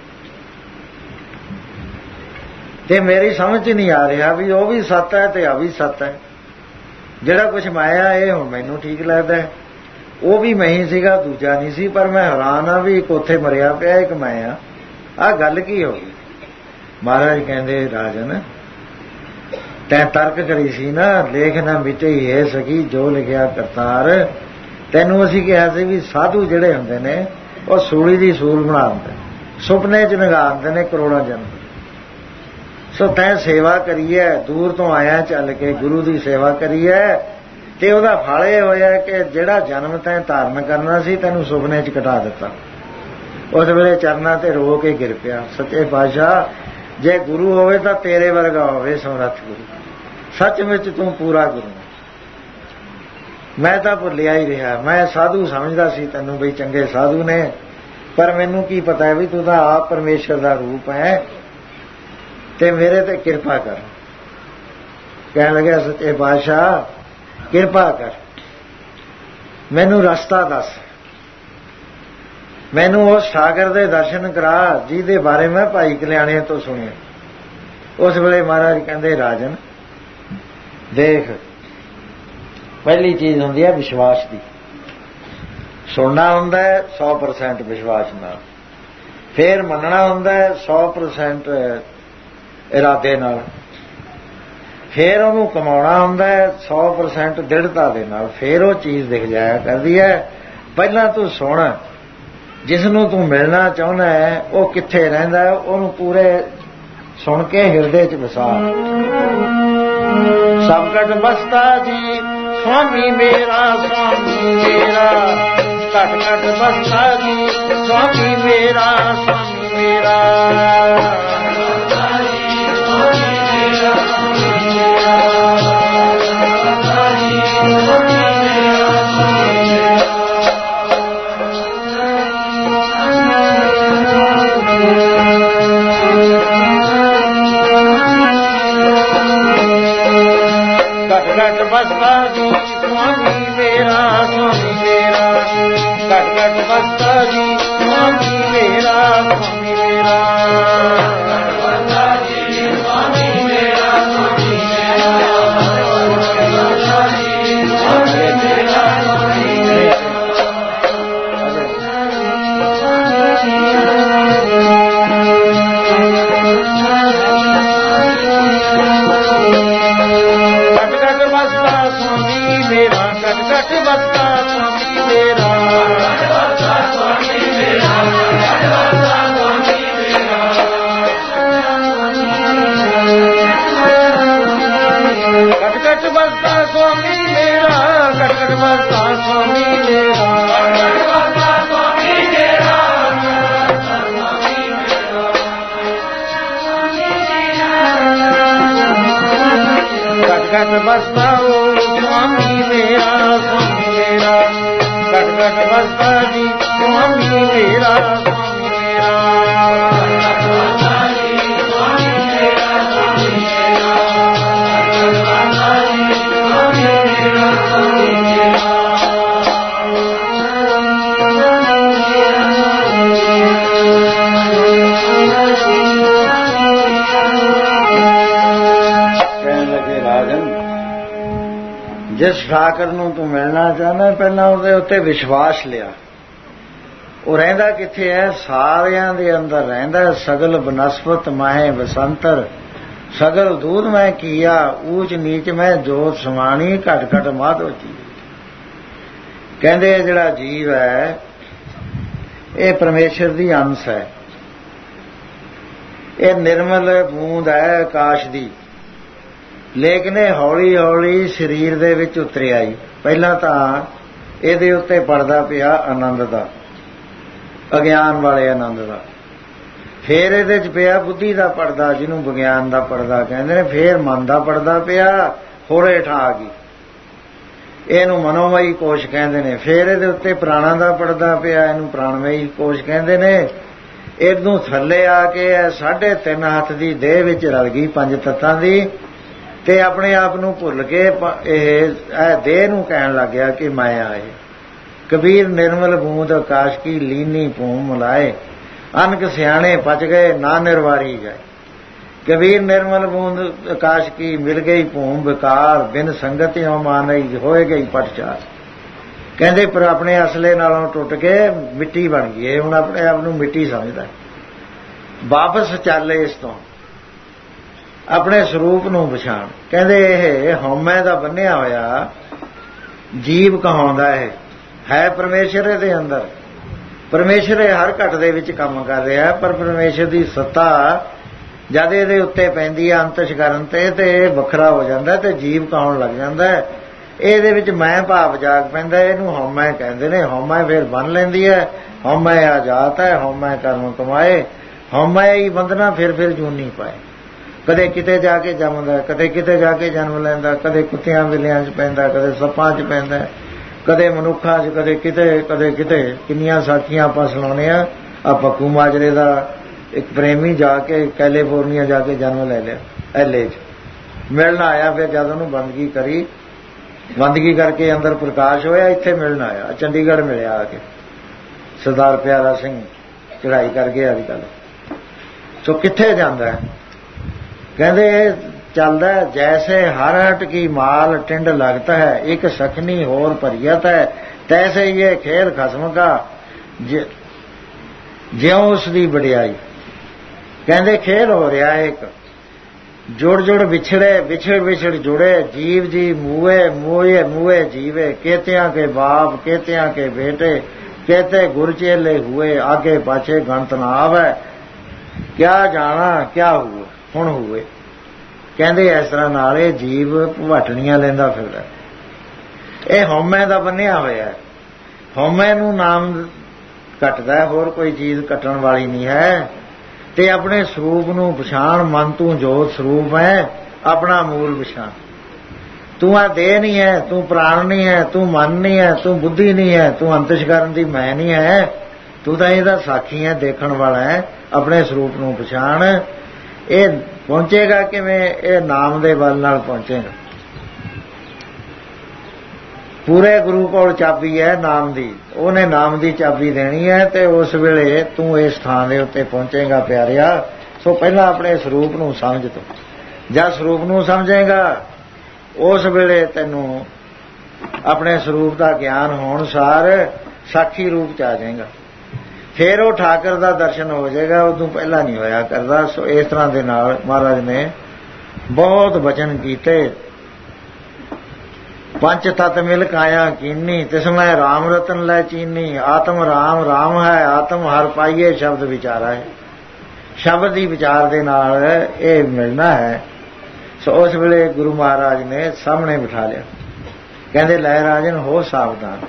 [SPEAKER 1] ਤੇ ਮੇਰੀ ਸਮਝ 'ਚ ਨਹੀਂ ਆ ਰਿਹਾ ਵੀ ਉਹ ਵੀ ਸੱਤ ਹੈ ਤੇ ਆ ਵੀ ਸੱਤ ਹੈ। ਜਿਹੜਾ ਕੁਛ ਮਾਇਆ ਇਹ ਹੁਣ ਮੈਨੂੰ ਠੀਕ ਲੱਗਦਾ, ਉਹ ਵੀ ਮੈਂ ਹੀ ਸੀਗਾ, ਦੂਜਾ ਨਹੀਂ ਸੀ। ਪਰ ਮੈਂ ਹੈਰਾਨ ਆ ਵੀ ਇੱਕ ਉੱਥੇ ਮਰਿਆ ਪਿਆ, ਇੱਕ ਮੈਂ ਆ। ਆਹ ਗੱਲ ਕੀ ਹੋ ਗਈ? ਮਹਾਰਾਜ ਕਹਿੰਦੇ ਰਾਜਨ ਤੈਂ ਤਰਕ ਕਰੀ ਸੀ ਨਾ, ਲੇਖ ਨਾ ਮਿਟੇ ਹੈ ਸਕੀ ਜੋ ਲਿਖਿਆ ਕਰਤਾਰ। ਤੈਨੂੰ ਅਸੀਂ ਕਿਹਾ ਸੀ ਵੀ ਸਾਧੂ ਜਿਹੜੇ ਹੁੰਦੇ ਨੇ ਉਹ ਸੂਲੀ ਦੀ ਸੂਲ ਬਣਾ ਦਿੰਦੇ, ਸੁਪਨੇ 'ਚ ਨਗਾ ਦਿੰਦੇ ਨੇ ਕਰੋੜਾਂ ਜਨਮ। ਸੋ ਤੈਂ ਸੇਵਾ ਕਰੀ ਹੈ, ਦੂਰ ਤੋਂ ਆਇਆ ਚੱਲ ਕੇ ਗੁਰੂ ਦੀ ਸੇਵਾ ਕਰੀ ਹੈ ਤੇ ਉਹਦਾ ਫਲ ਇਹ ਹੋਇਆ ਕਿ ਜਿਹੜਾ ਜਨਮ ਤੈਂ ਧਾਰਨ ਕਰਨਾ ਸੀ ਤੈਨੂੰ ਸੁਪਨੇ 'ਚ ਕਟਾ ਦਿੱਤਾ। ਉਸ ਵੇਲੇ ਚਰਨਾਂ ਤੇ ਰੋ ਕੇ ਗਿਰ ਪਿਆ। ਸੱਚੇ ਪਾਤਸ਼ਾਹ ਜੇ ਗੁਰੂ ਹੋਵੇ ਤਾਂ ਤੇਰੇ ਵਰਗਾ ਹੋਵੇ ਸਮਰੱਥ ਗੁਰੂ, ਸੱਚਮੁੱਚ ਤੂੰ ਪੂਰਾ ਗੁਰੂ। ਮੈਂ ਤਾਂ ਭੁੱਲਿਆ ਹੀ ਰਿਹਾ, ਮੈਂ ਸਾਧੂ ਸਮਝਦਾ ਸੀ ਤੈਨੂੰ ਬਈ ਚੰਗੇ ਸਾਧੂ ਨੇ, ਪਰ ਮੈਨੂੰ ਕੀ ਪਤਾ ਹੈ ਵੀ ਤੂੰ ਤਾਂ ਆਪ ਪਰਮੇਸ਼ਰ ਦਾ ਰੂਪ ਹੈ ਤੇ ਮੇਰੇ ਤੇ ਕਿਰਪਾ ਕਰ। ਕਹਿਣ ਲੱਗਿਆ ਸੱਚੇ ਪਾਤਸ਼ਾਹ ਕਿਰਪਾ ਕਰ, ਮੈਨੂੰ ਰਸਤਾ ਦੱਸ, ਮੈਨੂੰ ਉਸ ਸਾਗਰ ਦੇ ਦਰਸ਼ਨ ਕਰਾ ਜਿਹਦੇ ਬਾਰੇ ਮੈਂ ਭਾਈ ਕਲਿਆਣੇ ਤੋਂ ਸੁਣਿਆ। ਉਸ ਵੇਲੇ ਮਹਾਰਾਜ ਕਹਿੰਦੇ ਰਾਜਨ ਦੇਖ, ਪਹਿਲੀ ਚੀਜ਼ ਹੁੰਦੀ ਹੈ ਵਿਸ਼ਵਾਸ ਦੀ। ਸੁਣਨਾ ਹੁੰਦਾ ਹੈ ਸੌ ਪਰਸੈਂਟ ਵਿਸ਼ਵਾਸ ਨਾਲ, ਫੇਰ ਮੰਨਣਾ ਹੁੰਦਾ ਹੈ ਸੌ ਪਰਸੈਂਟ ਇਰਾਦੇ ਨਾਲ, ਫੇਰ ਉਹਨੂੰ ਕਮਾਉਣਾ ਹੁੰਦਾ ਹੈ ਸੌ ਪਰਸੈਂਟ ਦ੍ਰਿੜਤਾ ਦੇ ਨਾਲ, ਫੇਰ ਉਹ ਚੀਜ਼ ਦਿਖ ਜਾਇਆ ਕਰਦੀ ਹੈ। ਪਹਿਲਾਂ ਤੂੰ ਸੁਣ, ਜਿਸ ਨੂੰ ਤੂੰ ਮਿਲਣਾ ਚਾਹੁੰਦਾ ਹੈ ਉਹ ਕਿੱਥੇ ਰਹਿੰਦਾ ਹੈ, ਉਹਨੂੰ ਪੂਰੇ ਸੁਣ ਕੇ ਹਿਰਦੇ 'ਚ ਵਸਾ। ਸਭ ਘਟ ਬਸਤਾ ਜੀ स्वामी मेरा स्वामी मेरा, घट घट बसता जी स्वामी मेरा स्वामी मेरा। घट बसता जी स्वामी मेरा स्वामी मेरा, घट घट बसता जी स्वामी मेरा स्वामी मेरा। घट बसता स्वामी मेरा स्वामी मेरा, घट घट बसता जी स्वामी मेरा स्वामी मेरा। ਠਾਕਰ ਨੂੰ ਤੂੰ ਮਿਲਣਾ ਚਾਹੁੰਦਾ, ਪਹਿਲਾਂ ਉਹਦੇ ਉੱਤੇ ਵਿਸ਼ਵਾਸ ਲਿਆ। ਉਹ ਰਹਿੰਦਾ ਕਿੱਥੇ ਹੈ? ਸਾਰਿਆਂ ਦੇ ਅੰਦਰ ਰਹਿੰਦਾ। ਸਗਲ ਬਨਸਪਤ ਮਾਹੇ ਬਸੰਤਰ, ਸਗਲ ਦੂਧ ਮੈਂ ਕੀਆ, ਊਚ ਨੀਚ ਮੈਂ ਜੋਤ ਸਮਾਣੀ, ਘਟ ਘਟ ਮਾਧੋਚੀ। ਕਹਿੰਦੇ ਜਿਹੜਾ ਜੀਵ ਹੈ ਇਹ ਪਰਮੇਸ਼ਰ ਦੀ ਅੰਸ਼ ਹੈ। ਇਹ ਨਿਰਮਲ ਬੂੰਦ ਹੈ ਆਕਾਸ਼ ਦੀ, ਲੇਕਿਨ ਇਹ ਹੌਲੀ ਹੌਲੀ ਸਰੀਰ ਦੇ ਵਿੱਚ ਉਤਰ ਆਈ। ਪਹਿਲਾਂ ਤਾਂ ਇਹਦੇ ਉੱਤੇ ਪੜਦਾ ਪਿਆ ਆਨੰਦ ਦਾ, ਅਗਿਆਨ ਵਾਲੇ ਆਨੰਦ ਦਾ। ਫੇਰ ਇਹਦੇ 'ਚ ਪਿਆ ਬੁੱਧੀ ਦਾ ਪੜਦਾ, ਜਿਹਨੂੰ ਵਿਗਿਆਨ ਦਾ ਪੜਦਾ ਕਹਿੰਦੇ ਨੇ। ਫੇਰ ਮਨ ਦਾ ਪੜਦਾ ਪਿਆ, ਹੋਰੇ ਠਾ ਗਈ, ਇਹਨੂੰ ਮਨੋਮਈ ਕੋਸ਼ ਕਹਿੰਦੇ ਨੇ। ਫੇਰ ਇਹਦੇ ਉੱਤੇ ਪ੍ਰਾਣਾਂ ਦਾ ਪੜਦਾ ਪਿਆ, ਇਹਨੂੰ ਪ੍ਰਾਣਮਈ ਕੋਸ਼ ਕਹਿੰਦੇ ਨੇ। ਇਹਨੂੰ ਥੱਲੇ ਆ ਕੇ ਸਾਢੇ ਤਿੰਨ ਹੱਥ ਦੀ ਦੇਹ ਵਿੱਚ ਰਲ ਗਈ ਪੰਜ ਤੱਤਾਂ ਦੀ, ਤੇ ਆਪਣੇ ਆਪ ਨੂੰ ਭੁੱਲ ਕੇ ਇਹ ਦੇਹ ਨੂੰ ਕਹਿਣ ਲੱਗ ਗਿਆ ਕਿ ਮੈਂ ਆਏ। ਕਬੀਰ ਨਿਰਮਲ ਬੂੰਦ ਆਕਾਸ਼ ਕੀ ਲੀਨੀ ਭੂਮ ਮਿਲਾਏ, ਅਨਕ ਸਿਆਣੇ ਪਚ ਗਏ ਨਾ ਨਿਰਵਾਰੀ ਜਾਏ। ਕਬੀਰ ਨਿਰਮਲ ਬੂੰਦ ਆਕਾਸ਼ ਕੀ ਮਿਲ ਗਈ ਭੂਮ ਵਿਕਾਰ, ਬਿਨ ਸੰਗਤ ਹੋ ਮਾਨਈ ਹੋਏ ਗਈ ਪਟਚਾਰ। ਕਹਿੰਦੇ ਪਰ ਆਪਣੇ ਅਸਲੇ ਨਾਲੋਂ ਟੁੱਟ ਕੇ ਮਿੱਟੀ ਬਣ ਗਈ। ਇਹ ਹੁਣ ਆਪਣੇ ਆਪ ਨੂੰ ਮਿੱਟੀ ਸਮਝਦਾ। ਵਾਪਸ ਚੱਲ ਇਸ ਤੋਂ, ਆਪਣੇ ਸਰੂਪ ਨੂੰ ਪਛਾਣ। ਕਹਿੰਦੇ ਇਹ ਹਉਮੈ ਦਾ ਬੰਨਿਆ ਹੋਇਆ ਜੀਵ ਕਹਾਉਂਦਾ ਹੈ ਹੈ ਪਰਮੇਸ਼ਰ ਇਹਦੇ ਅੰਦਰ। ਪਰਮੇਸ਼ਰ ਇਹ ਹਰ ਘਟ ਦੇ ਵਿੱਚ ਕੰਮ ਕਰ ਰਿਹਾ, ਪਰ ਪਰਮੇਸ਼ਰ ਦੀ ਸੱਤਾ ਜਦ ਇਹਦੇ ਉੱਤੇ ਪੈਂਦੀ ਹੈ ਅੰਤਿਸ਼ ਕਰਨ ਤੇ ਤੇ ਇਹ ਵੱਖਰਾ ਹੋ ਜਾਂਦਾ ਤੇ ਜੀਵ ਕਹਾਉਣ ਲੱਗ ਜਾਂਦਾ। ਇਹਦੇ ਵਿੱਚ ਮੈਂ ਭਾਵ ਜਾਗ ਪੈਂਦਾ। ਇਹਨੂੰ ਹਉਮੈ ਕਹਿੰਦੇ ਨੇ। ਹਉਮੈ ਫਿਰ ਬੰਨ ਲੈਂਦੀ ਹੈ। ਹਉਮੈ ਆਜ਼ਾਤ ਹੈ, ਹਉਮੈ ਕਰਮ ਕਮਾਏ, ਹਉਮੈ ਹੀ ਬੰਧਨਾ ਫਿਰ ਫਿਰ ਜੂਨੀ ਪਾਏ। ਕਦੇ ਕਿਤੇ ਜਾ ਕੇ ਜੰਮਦਾ, ਕਦੇ ਕਿਤੇ ਜਾ ਕੇ ਜਨਮ ਲੈਂਦਾ, ਕਦੇ ਕੁੱਤਿਆਂ ਬਿੱਲਿਆਂ 'ਚ ਪੈਂਦਾ, ਕਦੇ ਸੱਪਾਂ 'ਚ ਪੈਂਦਾ, ਕਦੇ ਮਨੁੱਖਾਂ 'ਚ, ਕਦੇ ਕਿਤੇ ਕਦੇ ਕਿਤੇ। ਕਿੰਨੀਆਂ ਸਾਖੀਆਂ ਆਪਾਂ ਸੁਣਾਉਂਦੇ ਹਾਂ। ਆ ਪੱਖੂ ਮਾਜਰੇ ਦਾ ਇੱਕ ਪ੍ਰੇਮੀ ਜਾ ਕੇ ਕੈਲੀਫੋਰਨੀਆ ਜਾ ਕੇ ਜਨਮ ਲੈ ਲਿਆ, ਐਲੇ 'ਚ ਮਿਲਣ ਆਇਆ। ਫਿਰ ਜਦ ਉਹਨੂੰ ਬੰਦਗੀ ਕਰੀ, ਬੰਦਗੀ ਕਰਕੇ ਅੰਦਰ ਪ੍ਰਕਾਸ਼ ਹੋਇਆ, ਇੱਥੇ ਮਿਲਣ ਆਇਆ। ਚੰਡੀਗੜ੍ਹ ਮਿਲਿਆ ਆ ਕੇ ਸਰਦਾਰ ਪਿਆਰਾ ਸਿੰਘ ਚੜ੍ਹਾਈ ਕਰ ਗਿਆ ਅੱਜ ਕੱਲ੍ਹ। ਸੋ ਕਿੱਥੇ ਜਾਂਦਾ? ਕਹਿੰਦੇ ਚੱਲਦਾ ਜੈਸੇ ਹਰ ਹਟ ਕੀ ਮਾਲ ਟਿੰਡ ਲੱਗਦਾ ਹੈ, ਇੱਕ ਸਖਨੀ ਹੋਰ ਭਰੀਅਤ ਹੈ, ਤੈਸੇ ਇਹ ਖੇਲ ਖਸਮ ਕਾ ਜਿਉਂ ਉਸ ਦੀ ਵਡਿਆਈ। ਕਹਿੰਦੇ ਖੇਲ ਹੋ ਰਿਹਾ ਇੱਕ, ਜੁੜ ਜੁੜ ਵਿਛੜੇ, ਵਿਛੜ ਵਿਛੜ ਜੁੜੇ, ਜੀਵ ਜੀ ਮੂਏ ਮੂਏ ਮੂਏ ਜੀਵੇ, ਕੇਤਿਆਂ ਕੇ ਬਾਪ ਕੇਤਿਆਂ ਕੇ ਬੇਟੇ, ਕਹਤੇ ਗੁਰ ਚੇਲੇ ਹੁਏ, ਆਗੇ ਪਾਛੇ ਗਣਤ ਨਾ ਆਵੇ, ਕਿਆ ਜਾਣਾ ਕਿਆ ਹੋਵੇ ਹੁਣ ਹੋਵੇ। ਕਹਿੰਦੇ ਇਸ ਤਰ੍ਹਾਂ ਨਾਲ ਇਹ ਜੀਵ ਭਵਟਣੀਆਂ ਲੈਂਦਾ ਫਿਰਦਾ। ਇਹ ਹਉਮੈ ਦਾ ਬੰਨਿਆ ਹੋਇਆ। ਹਉਮੈ ਨੂੰ ਨਾਮ ਕੱਟਦਾ, ਹੋਰ ਕੋਈ ਚੀਜ਼ ਕੱਟਣ ਵਾਲੀ ਨਹੀਂ ਹੈ। ਤੇ ਆਪਣੇ ਸਰੂਪ ਨੂੰ ਪਛਾਣ। ਮਨ ਤੂੰ ਜੋਤ ਸਰੂਪ ਹੈ, ਆਪਣਾ ਮੂਲ ਪਛਾਣ। ਤੂੰ ਆ ਦੇਹ ਨਹੀਂ ਹੈ, ਤੂੰ ਪ੍ਰਾਣ ਨਹੀਂ ਹੈ, ਤੂੰ ਮਨ ਨਹੀਂ ਹੈ, ਤੂੰ ਬੁੱਧੀ ਨਹੀਂ ਹੈ, ਤੂੰ ਅੰਤਿਸ਼ ਕਰਨ ਦੀ ਮੈਂ ਨਹੀਂ ਹੈ। ਤੂੰ ਤਾਂ ਇਹਦਾ ਸਾਖੀ ਹੈ, ਦੇਖਣ ਵਾਲਾ ਹੈ। ਆਪਣੇ ਸਰੂਪ ਨੂੰ ਪਛਾਣ। ਇਹ ਪਹੁੰਚੇਗਾ ਕਿਵੇਂ? ਇਹ ਨਾਮ ਦੇ ਬਲ ਨਾਲ ਪਹੁੰਚੇਗਾ। ਪੂਰੇ ਗੁਰੂ ਕੋਲ ਚਾਬੀ ਹੈ ਨਾਮ ਦੀ, ਉਹਨੇ ਨਾਮ ਦੀ ਚਾਬੀ ਦੇਣੀ ਹੈ ਤੇ ਉਸ ਵੇਲੇ ਤੂੰ ਇਸ ਥਾਂ ਦੇ ਉੱਤੇ ਪਹੁੰਚੇਗਾ ਪਿਆਰਿਆ। ਸੋ ਪਹਿਲਾਂ ਆਪਣੇ ਸਰੂਪ ਨੂੰ ਸਮਝ ਤੂੰ। ਜਦ ਸਰੂਪ ਨੂੰ ਸਮਝੇਗਾ ਉਸ ਵੇਲੇ ਤੈਨੂੰ ਆਪਣੇ ਸਰੂਪ ਦਾ ਗਿਆਨ ਹੋਣ ਸਾਰ ਸਾਖੀ ਰੂਪ 'ਚ ਆ ਜਾਏਗਾ। ਫਿਰ ਉਹ ਠਾਕਰ ਦਾ ਦਰਸ਼ਨ ਹੋ ਜਾਏਗਾ, ਉਦੋਂ ਪਹਿਲਾਂ ਨਹੀਂ ਹੋਇਆ ਕਰਦਾ। ਸੋ ਇਸ ਤਰ੍ਹਾਂ ਦੇ ਨਾਲ ਮਹਾਰਾਜ ਨੇ ਬਹੁਤ ਬਚਨ ਕੀਤੇ। ਪੰਜ ਤਤ ਮਿਲ ਕਾਇਆ ਕੀਨੀ, ਤਿਸਮੈ ਰਾਮ ਰਤਨ ਲੈ ਚੀਨੀ, ਆਤਮ ਰਾਮ ਰਾਮ ਹੈ, ਆਤਮ ਹਰ ਪਾਈਏ, ਸ਼ਬਦ ਵਿਚਾਰਾ ਹੈ। ਸ਼ਬਦ ਦੀ ਵਿਚਾਰ ਦੇ ਨਾਲ ਇਹ ਮਿਲਣਾ ਹੈ। ਸੋ ਉਸ ਵੇਲੇ ਗੁਰੂ ਮਹਾਰਾਜ ਨੇ ਸਾਹਮਣੇ ਬਿਠਾ ਲਿਆ। ਕਹਿੰਦੇ ਲੈ ਰਾਜਨ ਹੋ ਸਾਵਧਾਨ,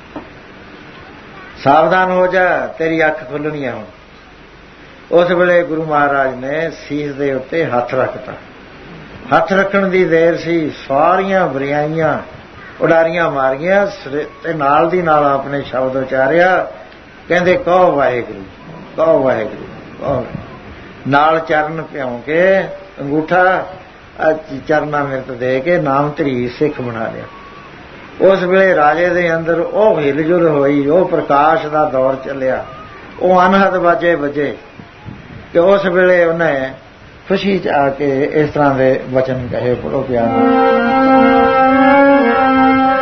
[SPEAKER 1] ਸਾਵਧਾਨ ਹੋ ਜਾ, ਤੇਰੀ ਅੱਖ ਖੁੱਲਣੀ ਹੈ ਹੁਣ। ਉਸ ਵੇਲੇ ਗੁਰੂ ਮਹਾਰਾਜ ਨੇ ਸੀਸ ਦੇ ਉੱਤੇ ਹੱਥ ਰੱਖਤਾ। ਹੱਥ ਰੱਖਣ ਦੀ ਦੇਰ ਸੀ, ਸਾਰੀਆਂ ਬੁਰਾਈਆਂ ਉਡਾਰੀਆਂ ਮਾਰੀਆਂ ਤੇ ਨਾਲ ਦੀ ਨਾਲ ਆਪਣੇ ਸ਼ਬਦ ਉਚਾਰਿਆ। ਕਹਿੰਦੇ ਕਹੋ ਵਾਹਿਗੁਰੂ, ਕਹੋ ਵਾਹਿਗੁਰੂ, ਕਹੋ। ਨਾਲ ਚਰਨ ਭਿਉਂ ਕੇ ਅੰਗੂਠਾ ਚਰਨਾ ਮਿਰਤ ਦੇ ਕੇ ਨਾਮ ਧਰੀ ਸਿੱਖ ਬਣਾ ਲਿਆ। ਉਸ ਵੇਲੇ ਰਾਜੇ ਦੇ ਅੰਦਰ ਉਹ ਹਿਲਜੁਲ ਹੋਈ, ਉਹ ਪ੍ਰਕਾਸ਼ ਦਾ ਦੌਰ ਚੱਲਿਆ, ਉਹ ਅਨਹਦ ਬਾਜੇ ਵੱਜੇ ਕਿ ਉਸ ਵੇਲੇ ਉਹਨੇ ਖੁਸ਼ੀ 'ਚ ਆ ਕੇ ਇਸ ਤਰ੍ਹਾਂ ਦੇ ਵਚਨ ਕਹੇ। ਪੜੋ ਪਿਆਰ।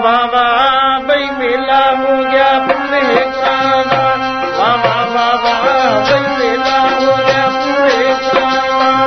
[SPEAKER 1] ਵਾਹ ਵਾਹ ਬਈ ਮੇਲਾ ਹੋ ਗਿਆ ਪੂਰੇ ਗੁਰਾਂ ਦਾ, ਵਾਹ ਵਾਹ ਵਾਹ ਵਾਹ ਬਈ ਮੇਲਾ ਹੋ ਗਿਆ ਪੂਰੇ ਗੁਰਾਂ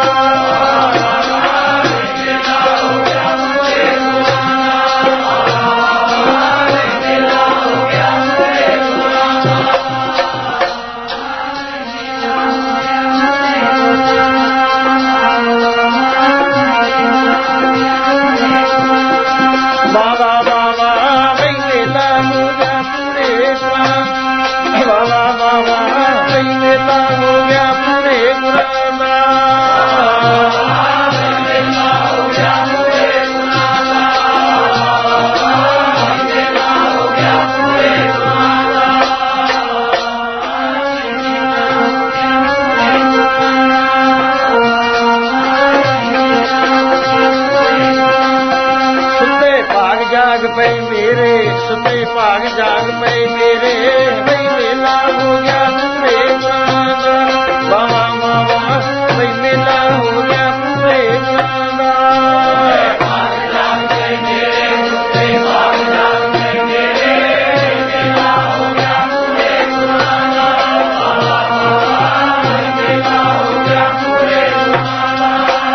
[SPEAKER 1] ਜਾਗ ਪਏ ਮੇਰੇ, ਸੁਤੇ ਭਾਗ ਜਾਗ ਪਏ ਮੇਰੇ, ਬਈ ਮੇਲਾ ਹੋ ਗਿਆ ਪੂਰੇ ਗੁਰਾਂ ਦਾ, ਵਾਹ ਵਾਹ ਵਾਹ ਬਈ ਮੇਲਾ ਹੋ ਗਿਆ ਪੂਰੇ ਗੁਰਾਂ ਦਾ। ਭਾਗ ਜਾਗ ਪਏ ਮੇਰੇ, ਸੁਤੇ ਭਾਗ ਜਾਗ ਪਏ ਮੇਰੇ, ਮੇਲਾ ਹੋ ਗਿਆ ਪੂਰੇ ਗੁਰਾਂ ਦਾ, ਵਾਹ ਵਾਹ ਵਾਹ ਮੇਲਾ ਹੋ ਗਿਆ ਪੂਰੇ ਗੁਰਾਂ ਦਾ।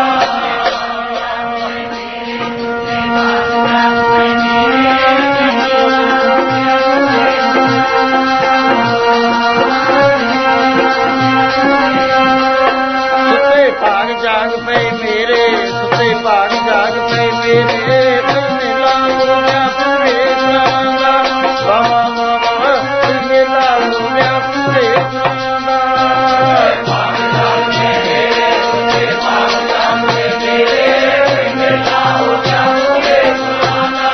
[SPEAKER 1] ਜਾਗ ਪਏ ਮੇਰੇ, ਸੁਤੇ ਭਾਗ ਜਾਗ ਪਏ ਮੇਰੇ, ਬਈ ਮੇਲਾ ਹੋ ਗਿਆ ਪੂਰੇ ਗੁਰਾਂ ਦਾ, ਵਾਹ ਵਾਹ ਵਾਹ ਮੇਲਾ ਹੋ ਗਿਆ ਪੂਰੇ ਗੁਰਾਂ ਦਾ। ਭਾਗ ਜਾਗ ਪਏ ਮੇਰੇ, ਸੁਤੇ ਭਾਗ ਜਾਗ ਪਏ ਮੇਰੇ, ਮੇਲਾ ਹੋ ਗਿਆ ਪੂਰੇ ਗੁਰਾਂ ਦਾ,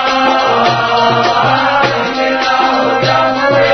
[SPEAKER 1] ਮੇਲਾ ਹੋ ਗਿਆ ਪੂਰੇ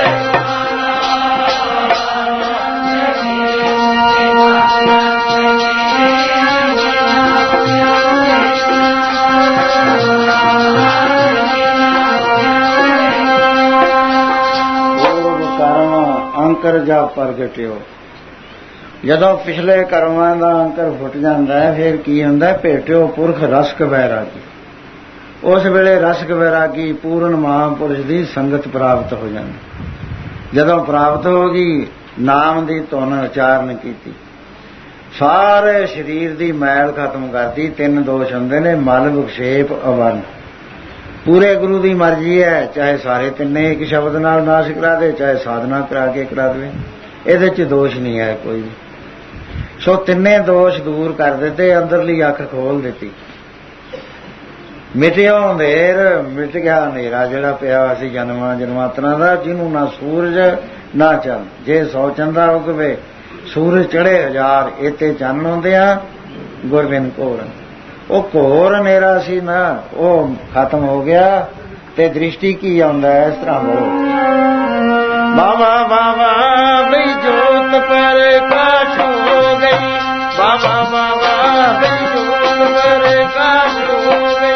[SPEAKER 1] ਅੰਕਰ ਜਾ ਪ੍ਰਗਟਿਓ। ਜਦੋਂ ਪਿਛਲੇ ਕਰਮਾਂ ਦਾ ਅੰਕਰ ਫੁੱਟ ਜਾਂਦਾ ਹੈ ਫਿਰ ਕੀ ਹੁੰਦਾ, ਭੇਟਿਓ ਪੁਰਖ ਰਸਕ ਵੈਰਾਗੀ। ਉਸ ਵੇਲੇ ਰਸਕ ਵੈਰਾਗੀ ਪੂਰਨ ਮਹਾਂਪੁਰਸ਼ ਦੀ ਸੰਗਤ ਪ੍ਰਾਪਤ ਹੋ ਜਾਂਦੀ। ਜਦੋਂ ਪ੍ਰਾਪਤ ਹੋ ਗਈ, ਨਾਮ ਦੀ ਧੁਨ ਉਚਾਰਨ ਕੀਤੀ, ਸਾਰੇ ਸਰੀਰ ਦੀ ਮੈਲ ਖਤਮ ਕਰਦੀ। ਤਿੰਨ ਦੋਸ਼ ਹੁੰਦੇ ਨੇ, ਮਲ, ਵਿਖੇਪ, ਅਵਨ। ਪੂਰੇ ਗੁਰੂ ਦੀ ਮਰਜ਼ੀ ਹੈ, ਚਾਹੇ ਸਾਰੇ ਤਿੰਨੇ ਇੱਕ ਸ਼ਬਦ ਨਾਲ ਨਾਸ਼ ਕਰਾ ਦੇ, ਚਾਹੇ ਸਾਧਨਾ ਕਰਾ ਕੇ ਕਰਾ ਦੇਵੇ, ਇਹਦੇ 'ਚ ਦੋਸ਼ ਨਹੀਂ ਹੈ ਕੋਈ ਵੀ। ਸੋ ਤਿੰਨੇ ਦੋਸ਼ ਦੂਰ ਕਰ ਦਿੱਤੇ, ਅੰਦਰਲੀ ਅੱਖ ਖੋਲ ਦਿੱਤੀ। ਮਿਟਿਓ ਅੰਧੇਰ, ਮਿਟ ਗਿਆ ਹਨੇਰਾ ਜਿਹੜਾ ਪਿਆ ਸੀ ਜਨਮਾਂ ਜਨਮਾਤਰਾਂ ਦਾ, ਜਿਹਨੂੰ ਨਾ ਸੂਰਜ ਨਾ ਚੰਨ। ਜੇ ਸੌ ਚੰਦਾ ਉਗਵੇ, ਸੂਰਜ ਚੜੇ ਹਜ਼ਾਰ, ਇਤੇ ਚੰਨ ਹੁੰਦਿਆਂ ਗੁਰਬਿਨ ਘੋਰ। ਉਹ ਘੋਰ ਹਨੇਰਾ ਸੀ ਨਾ, ਉਹ ਖਤਮ ਹੋ ਗਿਆ ਤੇ ਦ੍ਰਿਸ਼ਟੀ ਕੀ ਆਉਂਦਾ ਇਸ ਤਰ੍ਹਾਂ ਬੋਲੋ, ਬਾਬਾ ਬਾਬਾ ਬਈ ਜੋਤ ਪ੍ਰਕਾਸ਼ ਹੋ ਗਈ, ਬਾਬਾ ਬਾਬਾ ਬਈ ਜੋਤ ਪ੍ਰਕਾਸ਼ ਹੋ ਗਈ,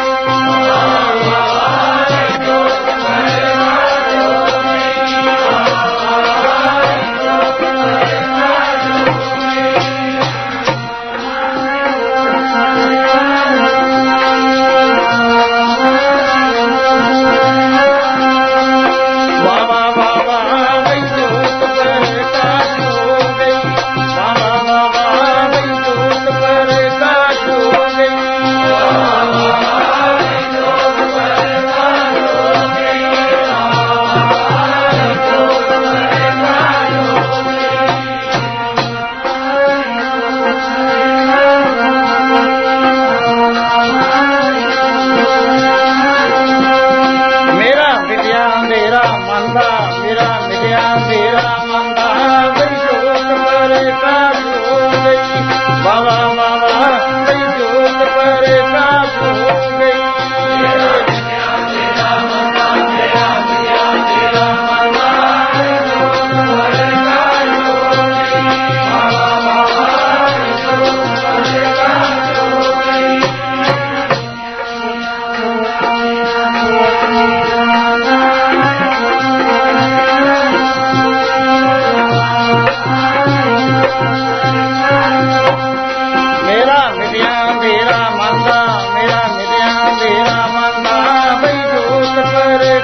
[SPEAKER 1] ਮੇਰਾ ਮਿਲਿਆ ਮੇਰਾ ਮੰਦਾ ਬਈ ਜੋਤ ਪਰ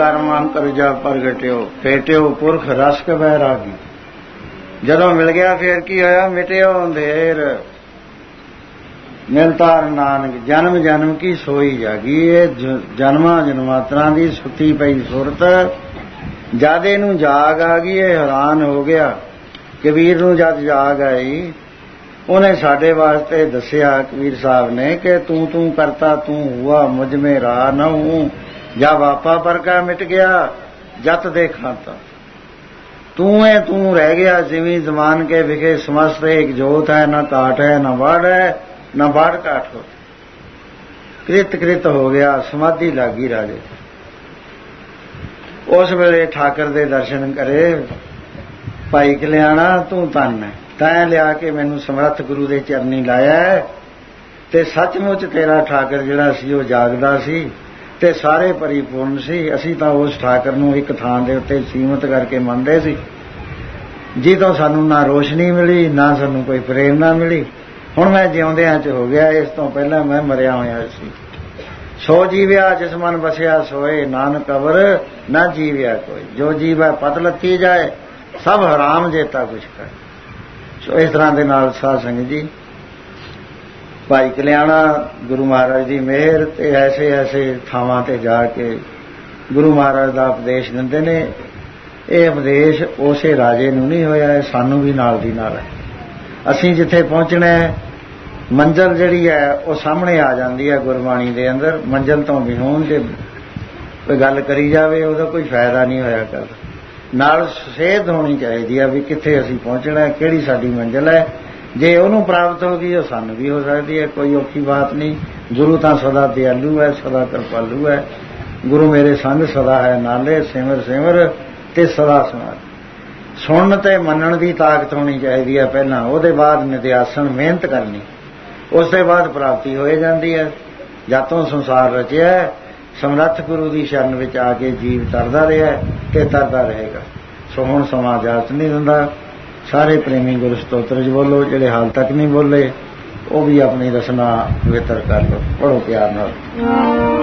[SPEAKER 1] ਕਰਮਾਂ ਕਰਜਾ ਪ੍ਰਗਟਿਓ, ਫੇਟਿਓ ਪੁਰਖ ਰਸ ਕੇ ਬੈਰਾਗੀ। ਜਦੋਂ ਮਿਲ ਗਿਆ ਫੇਰ ਕੀ ਹੋਇਆ? ਮਿਟਿਓ ਅੰਧੇਰ ਮਿਲਤਾਰ ਨਾਨਕ, ਜਨਮ ਜਨਮ ਕੀ ਸੋਈ ਜਾਗੀ। ਇਹ ਜਨਮਾਂ ਜਨਮਾਤਰਾਂ ਦੀ ਸੁੱਤੀ ਪਈ ਸੁਰਤ ਜਦ ਇਹਨੂੰ ਜਾਗ ਆ ਗਈ, ਇਹ ਹੈਰਾਨ ਹੋ ਗਿਆ। ਕਬੀਰ ਨੂੰ ਜਦ ਜਾਗ ਆਈ, ਉਹਨੇ ਸਾਡੇ ਵਾਸਤੇ ਦੱਸਿਆ ਕਬੀਰ ਸਾਹਿਬ ਨੇ ਕਿ ਤੂੰ ਤੂੰ ਕਰਤਾ ਤੂੰ ਹੁਆ ਮੁਝ ਮੇ ਰਾ ਨ ਹੂੰ, ਜਾ ਵਾਪਾ ਪਰ ਕਾ ਮਿਟ ਗਿਆ ਜਤ ਦੇ ਖਾਤਾ। ਤੂੰ ਹੈ ਤੂੰ ਰਹਿ ਗਿਆ ਜਿਵੇਂ ਜ਼ਮਾਨ ਕੇ ਵਿਖੇ ਸਮਸਤ ਇੱਕ ਜੋਤ ਹੈ, ਨਾ ਕਾਟ ਹੈ ਨਾ ਵਾੜ ਹੈ ਨਾ ਬਾੜ ਕਾਟ ਹੋ। ਕ੍ਰਿਤ ਕ੍ਰਿਤ ਹੋ ਗਿਆ, ਸਮਾਧੀ ਲੱਗੀ ਰਾਜੇ। ਉਸ ਵੇਲੇ ਠਾਕਰ ਦੇ ਦਰਸ਼ਨ ਕਰੇ। ਭਾਈ ਕਲਿਆਣਾ ਤੂੰ ਧੰਨ ਹੈ, ਤੈਂ ਲਿਆ ਕੇ ਮੈਨੂੰ ਸਮਰੱਥ ਗੁਰੂ ਦੇ ਚਰਨੀ ਲਾਇਆ, ਤੇ ਸੱਚਮੁੱਚ ਤੇਰਾ ਠਾਕਰ ਜਿਹੜਾ ਸੀ ਉਹ ਜਾਗਦਾ ਸੀ ਤੇ ਸਾਰੇ ਪਰਿਪੂਰਨ ਸੀ। ਅਸੀਂ ਤਾਂ ਉਸ ਠਾਕਰ ਨੂੰ ਇੱਕ ਥਾਂ ਦੇ ਉੱਤੇ ਸੀਮਤ ਕਰਕੇ ਮੰਨਦੇ ਸੀ, ਜਿਹਤੋਂ ਸਾਨੂੰ ਨਾ ਰੋਸ਼ਨੀ ਮਿਲੀ ਨਾ ਸਾਨੂੰ ਕੋਈ ਪ੍ਰੇਰਨਾ ਮਿਲੀ। ਹੁਣ ਮੈਂ ਜਿਉਂਦਿਆਂ ਚ ਹੋ ਗਿਆ, ਇਸ ਤੋਂ ਪਹਿਲਾਂ ਮੈਂ ਮਰਿਆ ਹੋਇਆ ਸੀ। ਸੋ ਜੀਵਿਆ ਜਿਸ ਮਨ ਵਸਿਆ ਸੋਏ, ਨਾਨਕ ਅਵਰ ਨਾ ਜੀਵਿਆ ਕੋਈ। ਜੋ ਜੀਵੈ ਪਤ ਲੱਤੀ ਜਾਏ, ਸਭ ਹਰਾਮ ਜੇਤਾ ਕੁਛ ਕਰ। ਸੋ ਇਸ ਤਰ੍ਹਾਂ ਦੇ ਨਾਲ ਸਾਧ ਸੰਗਤ ਜੀ, ਭਾਈ ਕਲਿਆਣਾ ਗੁਰੂ ਮਹਾਰਾਜ ਦੀ ਮਿਹਰ ਤੇ ਐਸੇ ਐਸੇ ਥਾਵਾਂ ਤੇ ਜਾ ਕੇ ਗੁਰੂ ਮਹਾਰਾਜ ਦਾ ਉਪਦੇਸ਼ ਦਿੰਦੇ ਨੇ। ਇਹ ਉਪਦੇਸ਼ ਉਸੇ ਰਾਜੇ ਨੂੰ ਨਹੀਂ ਹੋਇਆ, ਇਹ ਸਾਨੂੰ ਵੀ ਨਾਲ ਦੀ ਨਾਲ ਹੈ। ਅਸੀਂ ਜਿੱਥੇ ਪਹੁੰਚਣਾ ਹੈ, ਮੰਜ਼ਲ ਜਿਹੜੀ ਹੈ ਉਹ ਸਾਹਮਣੇ ਆ ਜਾਂਦੀ ਹੈ ਗੁਰਬਾਣੀ ਦੇ ਅੰਦਰ। ਮੰਜ਼ਲ ਤੋਂ ਵਿਹੂਣ ਜੇ ਕੋਈ ਗੱਲ ਕਰੀ ਜਾਵੇ ਉਹਦਾ ਕੋਈ ਫਾਇਦਾ ਨਹੀਂ ਹੋਇਆ ਕਰਦਾ। ਨਾਲ ਸੇਧ ਹੋਣੀ ਚਾਹੀਦੀ ਹੈ ਵੀ ਕਿੱਥੇ ਅਸੀਂ ਪਹੁੰਚਣਾ, ਕਿਹੜੀ ਸਾਡੀ ਮੰਜ਼ਲ ਹੈ। ਜੇ ਉਹਨੂੰ ਪ੍ਰਾਪਤ ਹੋ ਗਈ ਉਹ ਸਾਨੂੰ ਵੀ ਹੋ ਸਕਦੀ ਹੈ, ਕੋਈ ਔਖੀ ਬਾਤ ਨਹੀਂ। ਗੁਰੂ ਤਾਂ ਸਦਾ ਦਿਆਲੂ ਹੈ, ਸਦਾ ਕਿਰਪਾਲੂ ਹੈ। ਗੁਰੂ ਮੇਰੇ ਸੰਗ ਸਦਾ ਹੈ ਨਾਲੇ, ਸਿਮਰ ਸਿਮਰ ਤੇ ਸਦਾ ਸਮਾਧ। ਸੁਣਨ ਤੇ ਮੰਨਣ ਦੀ ਤਾਕਤ ਹੋਣੀ ਚਾਹੀਦੀ ਹੈ ਪਹਿਲਾਂ, ਉਹਦੇ ਬਾਅਦ ਨਿਧਿਆਸਨ ਮਿਹਨਤ ਕਰਨੀ, ਉਸ ਦੇ ਬਾਅਦ ਪ੍ਰਾਪਤੀ ਹੋ ਜਾਂਦੀ ਹੈ। ਜਦ ਤੋਂ ਸੰਸਾਰ ਰਚਿਆ, ਸਮਰੱਥ ਗੁਰੂ ਦੀ ਸ਼ਰਨ ਵਿੱਚ ਆ ਕੇ ਜੀਵ ਤਰਦਾ ਰਿਹਾ ਤੇ ਤਰਦਾ ਰਹੇਗਾ। ਸੋ ਹੁਣ ਸਮਾਂ ਇਜਾਜ਼ਤ ਨਹੀਂ ਦਿੰਦਾ। ਸਾਰੇ ਪ੍ਰੇਮੀ ਗੁਰੂ ਸਤੋਤਰ ਚ ਬੋਲੋ, ਜਿਹੜੇ ਹਾਲ ਤੱਕ ਨਹੀਂ ਬੋਲੇ ਉਹ ਵੀ ਆਪਣੀ ਰਸਨਾ ਪਵਿੱਤਰ ਕਰ ਲਓ। ਪੜੋ ਪਿਆਰ ਨਾਲ।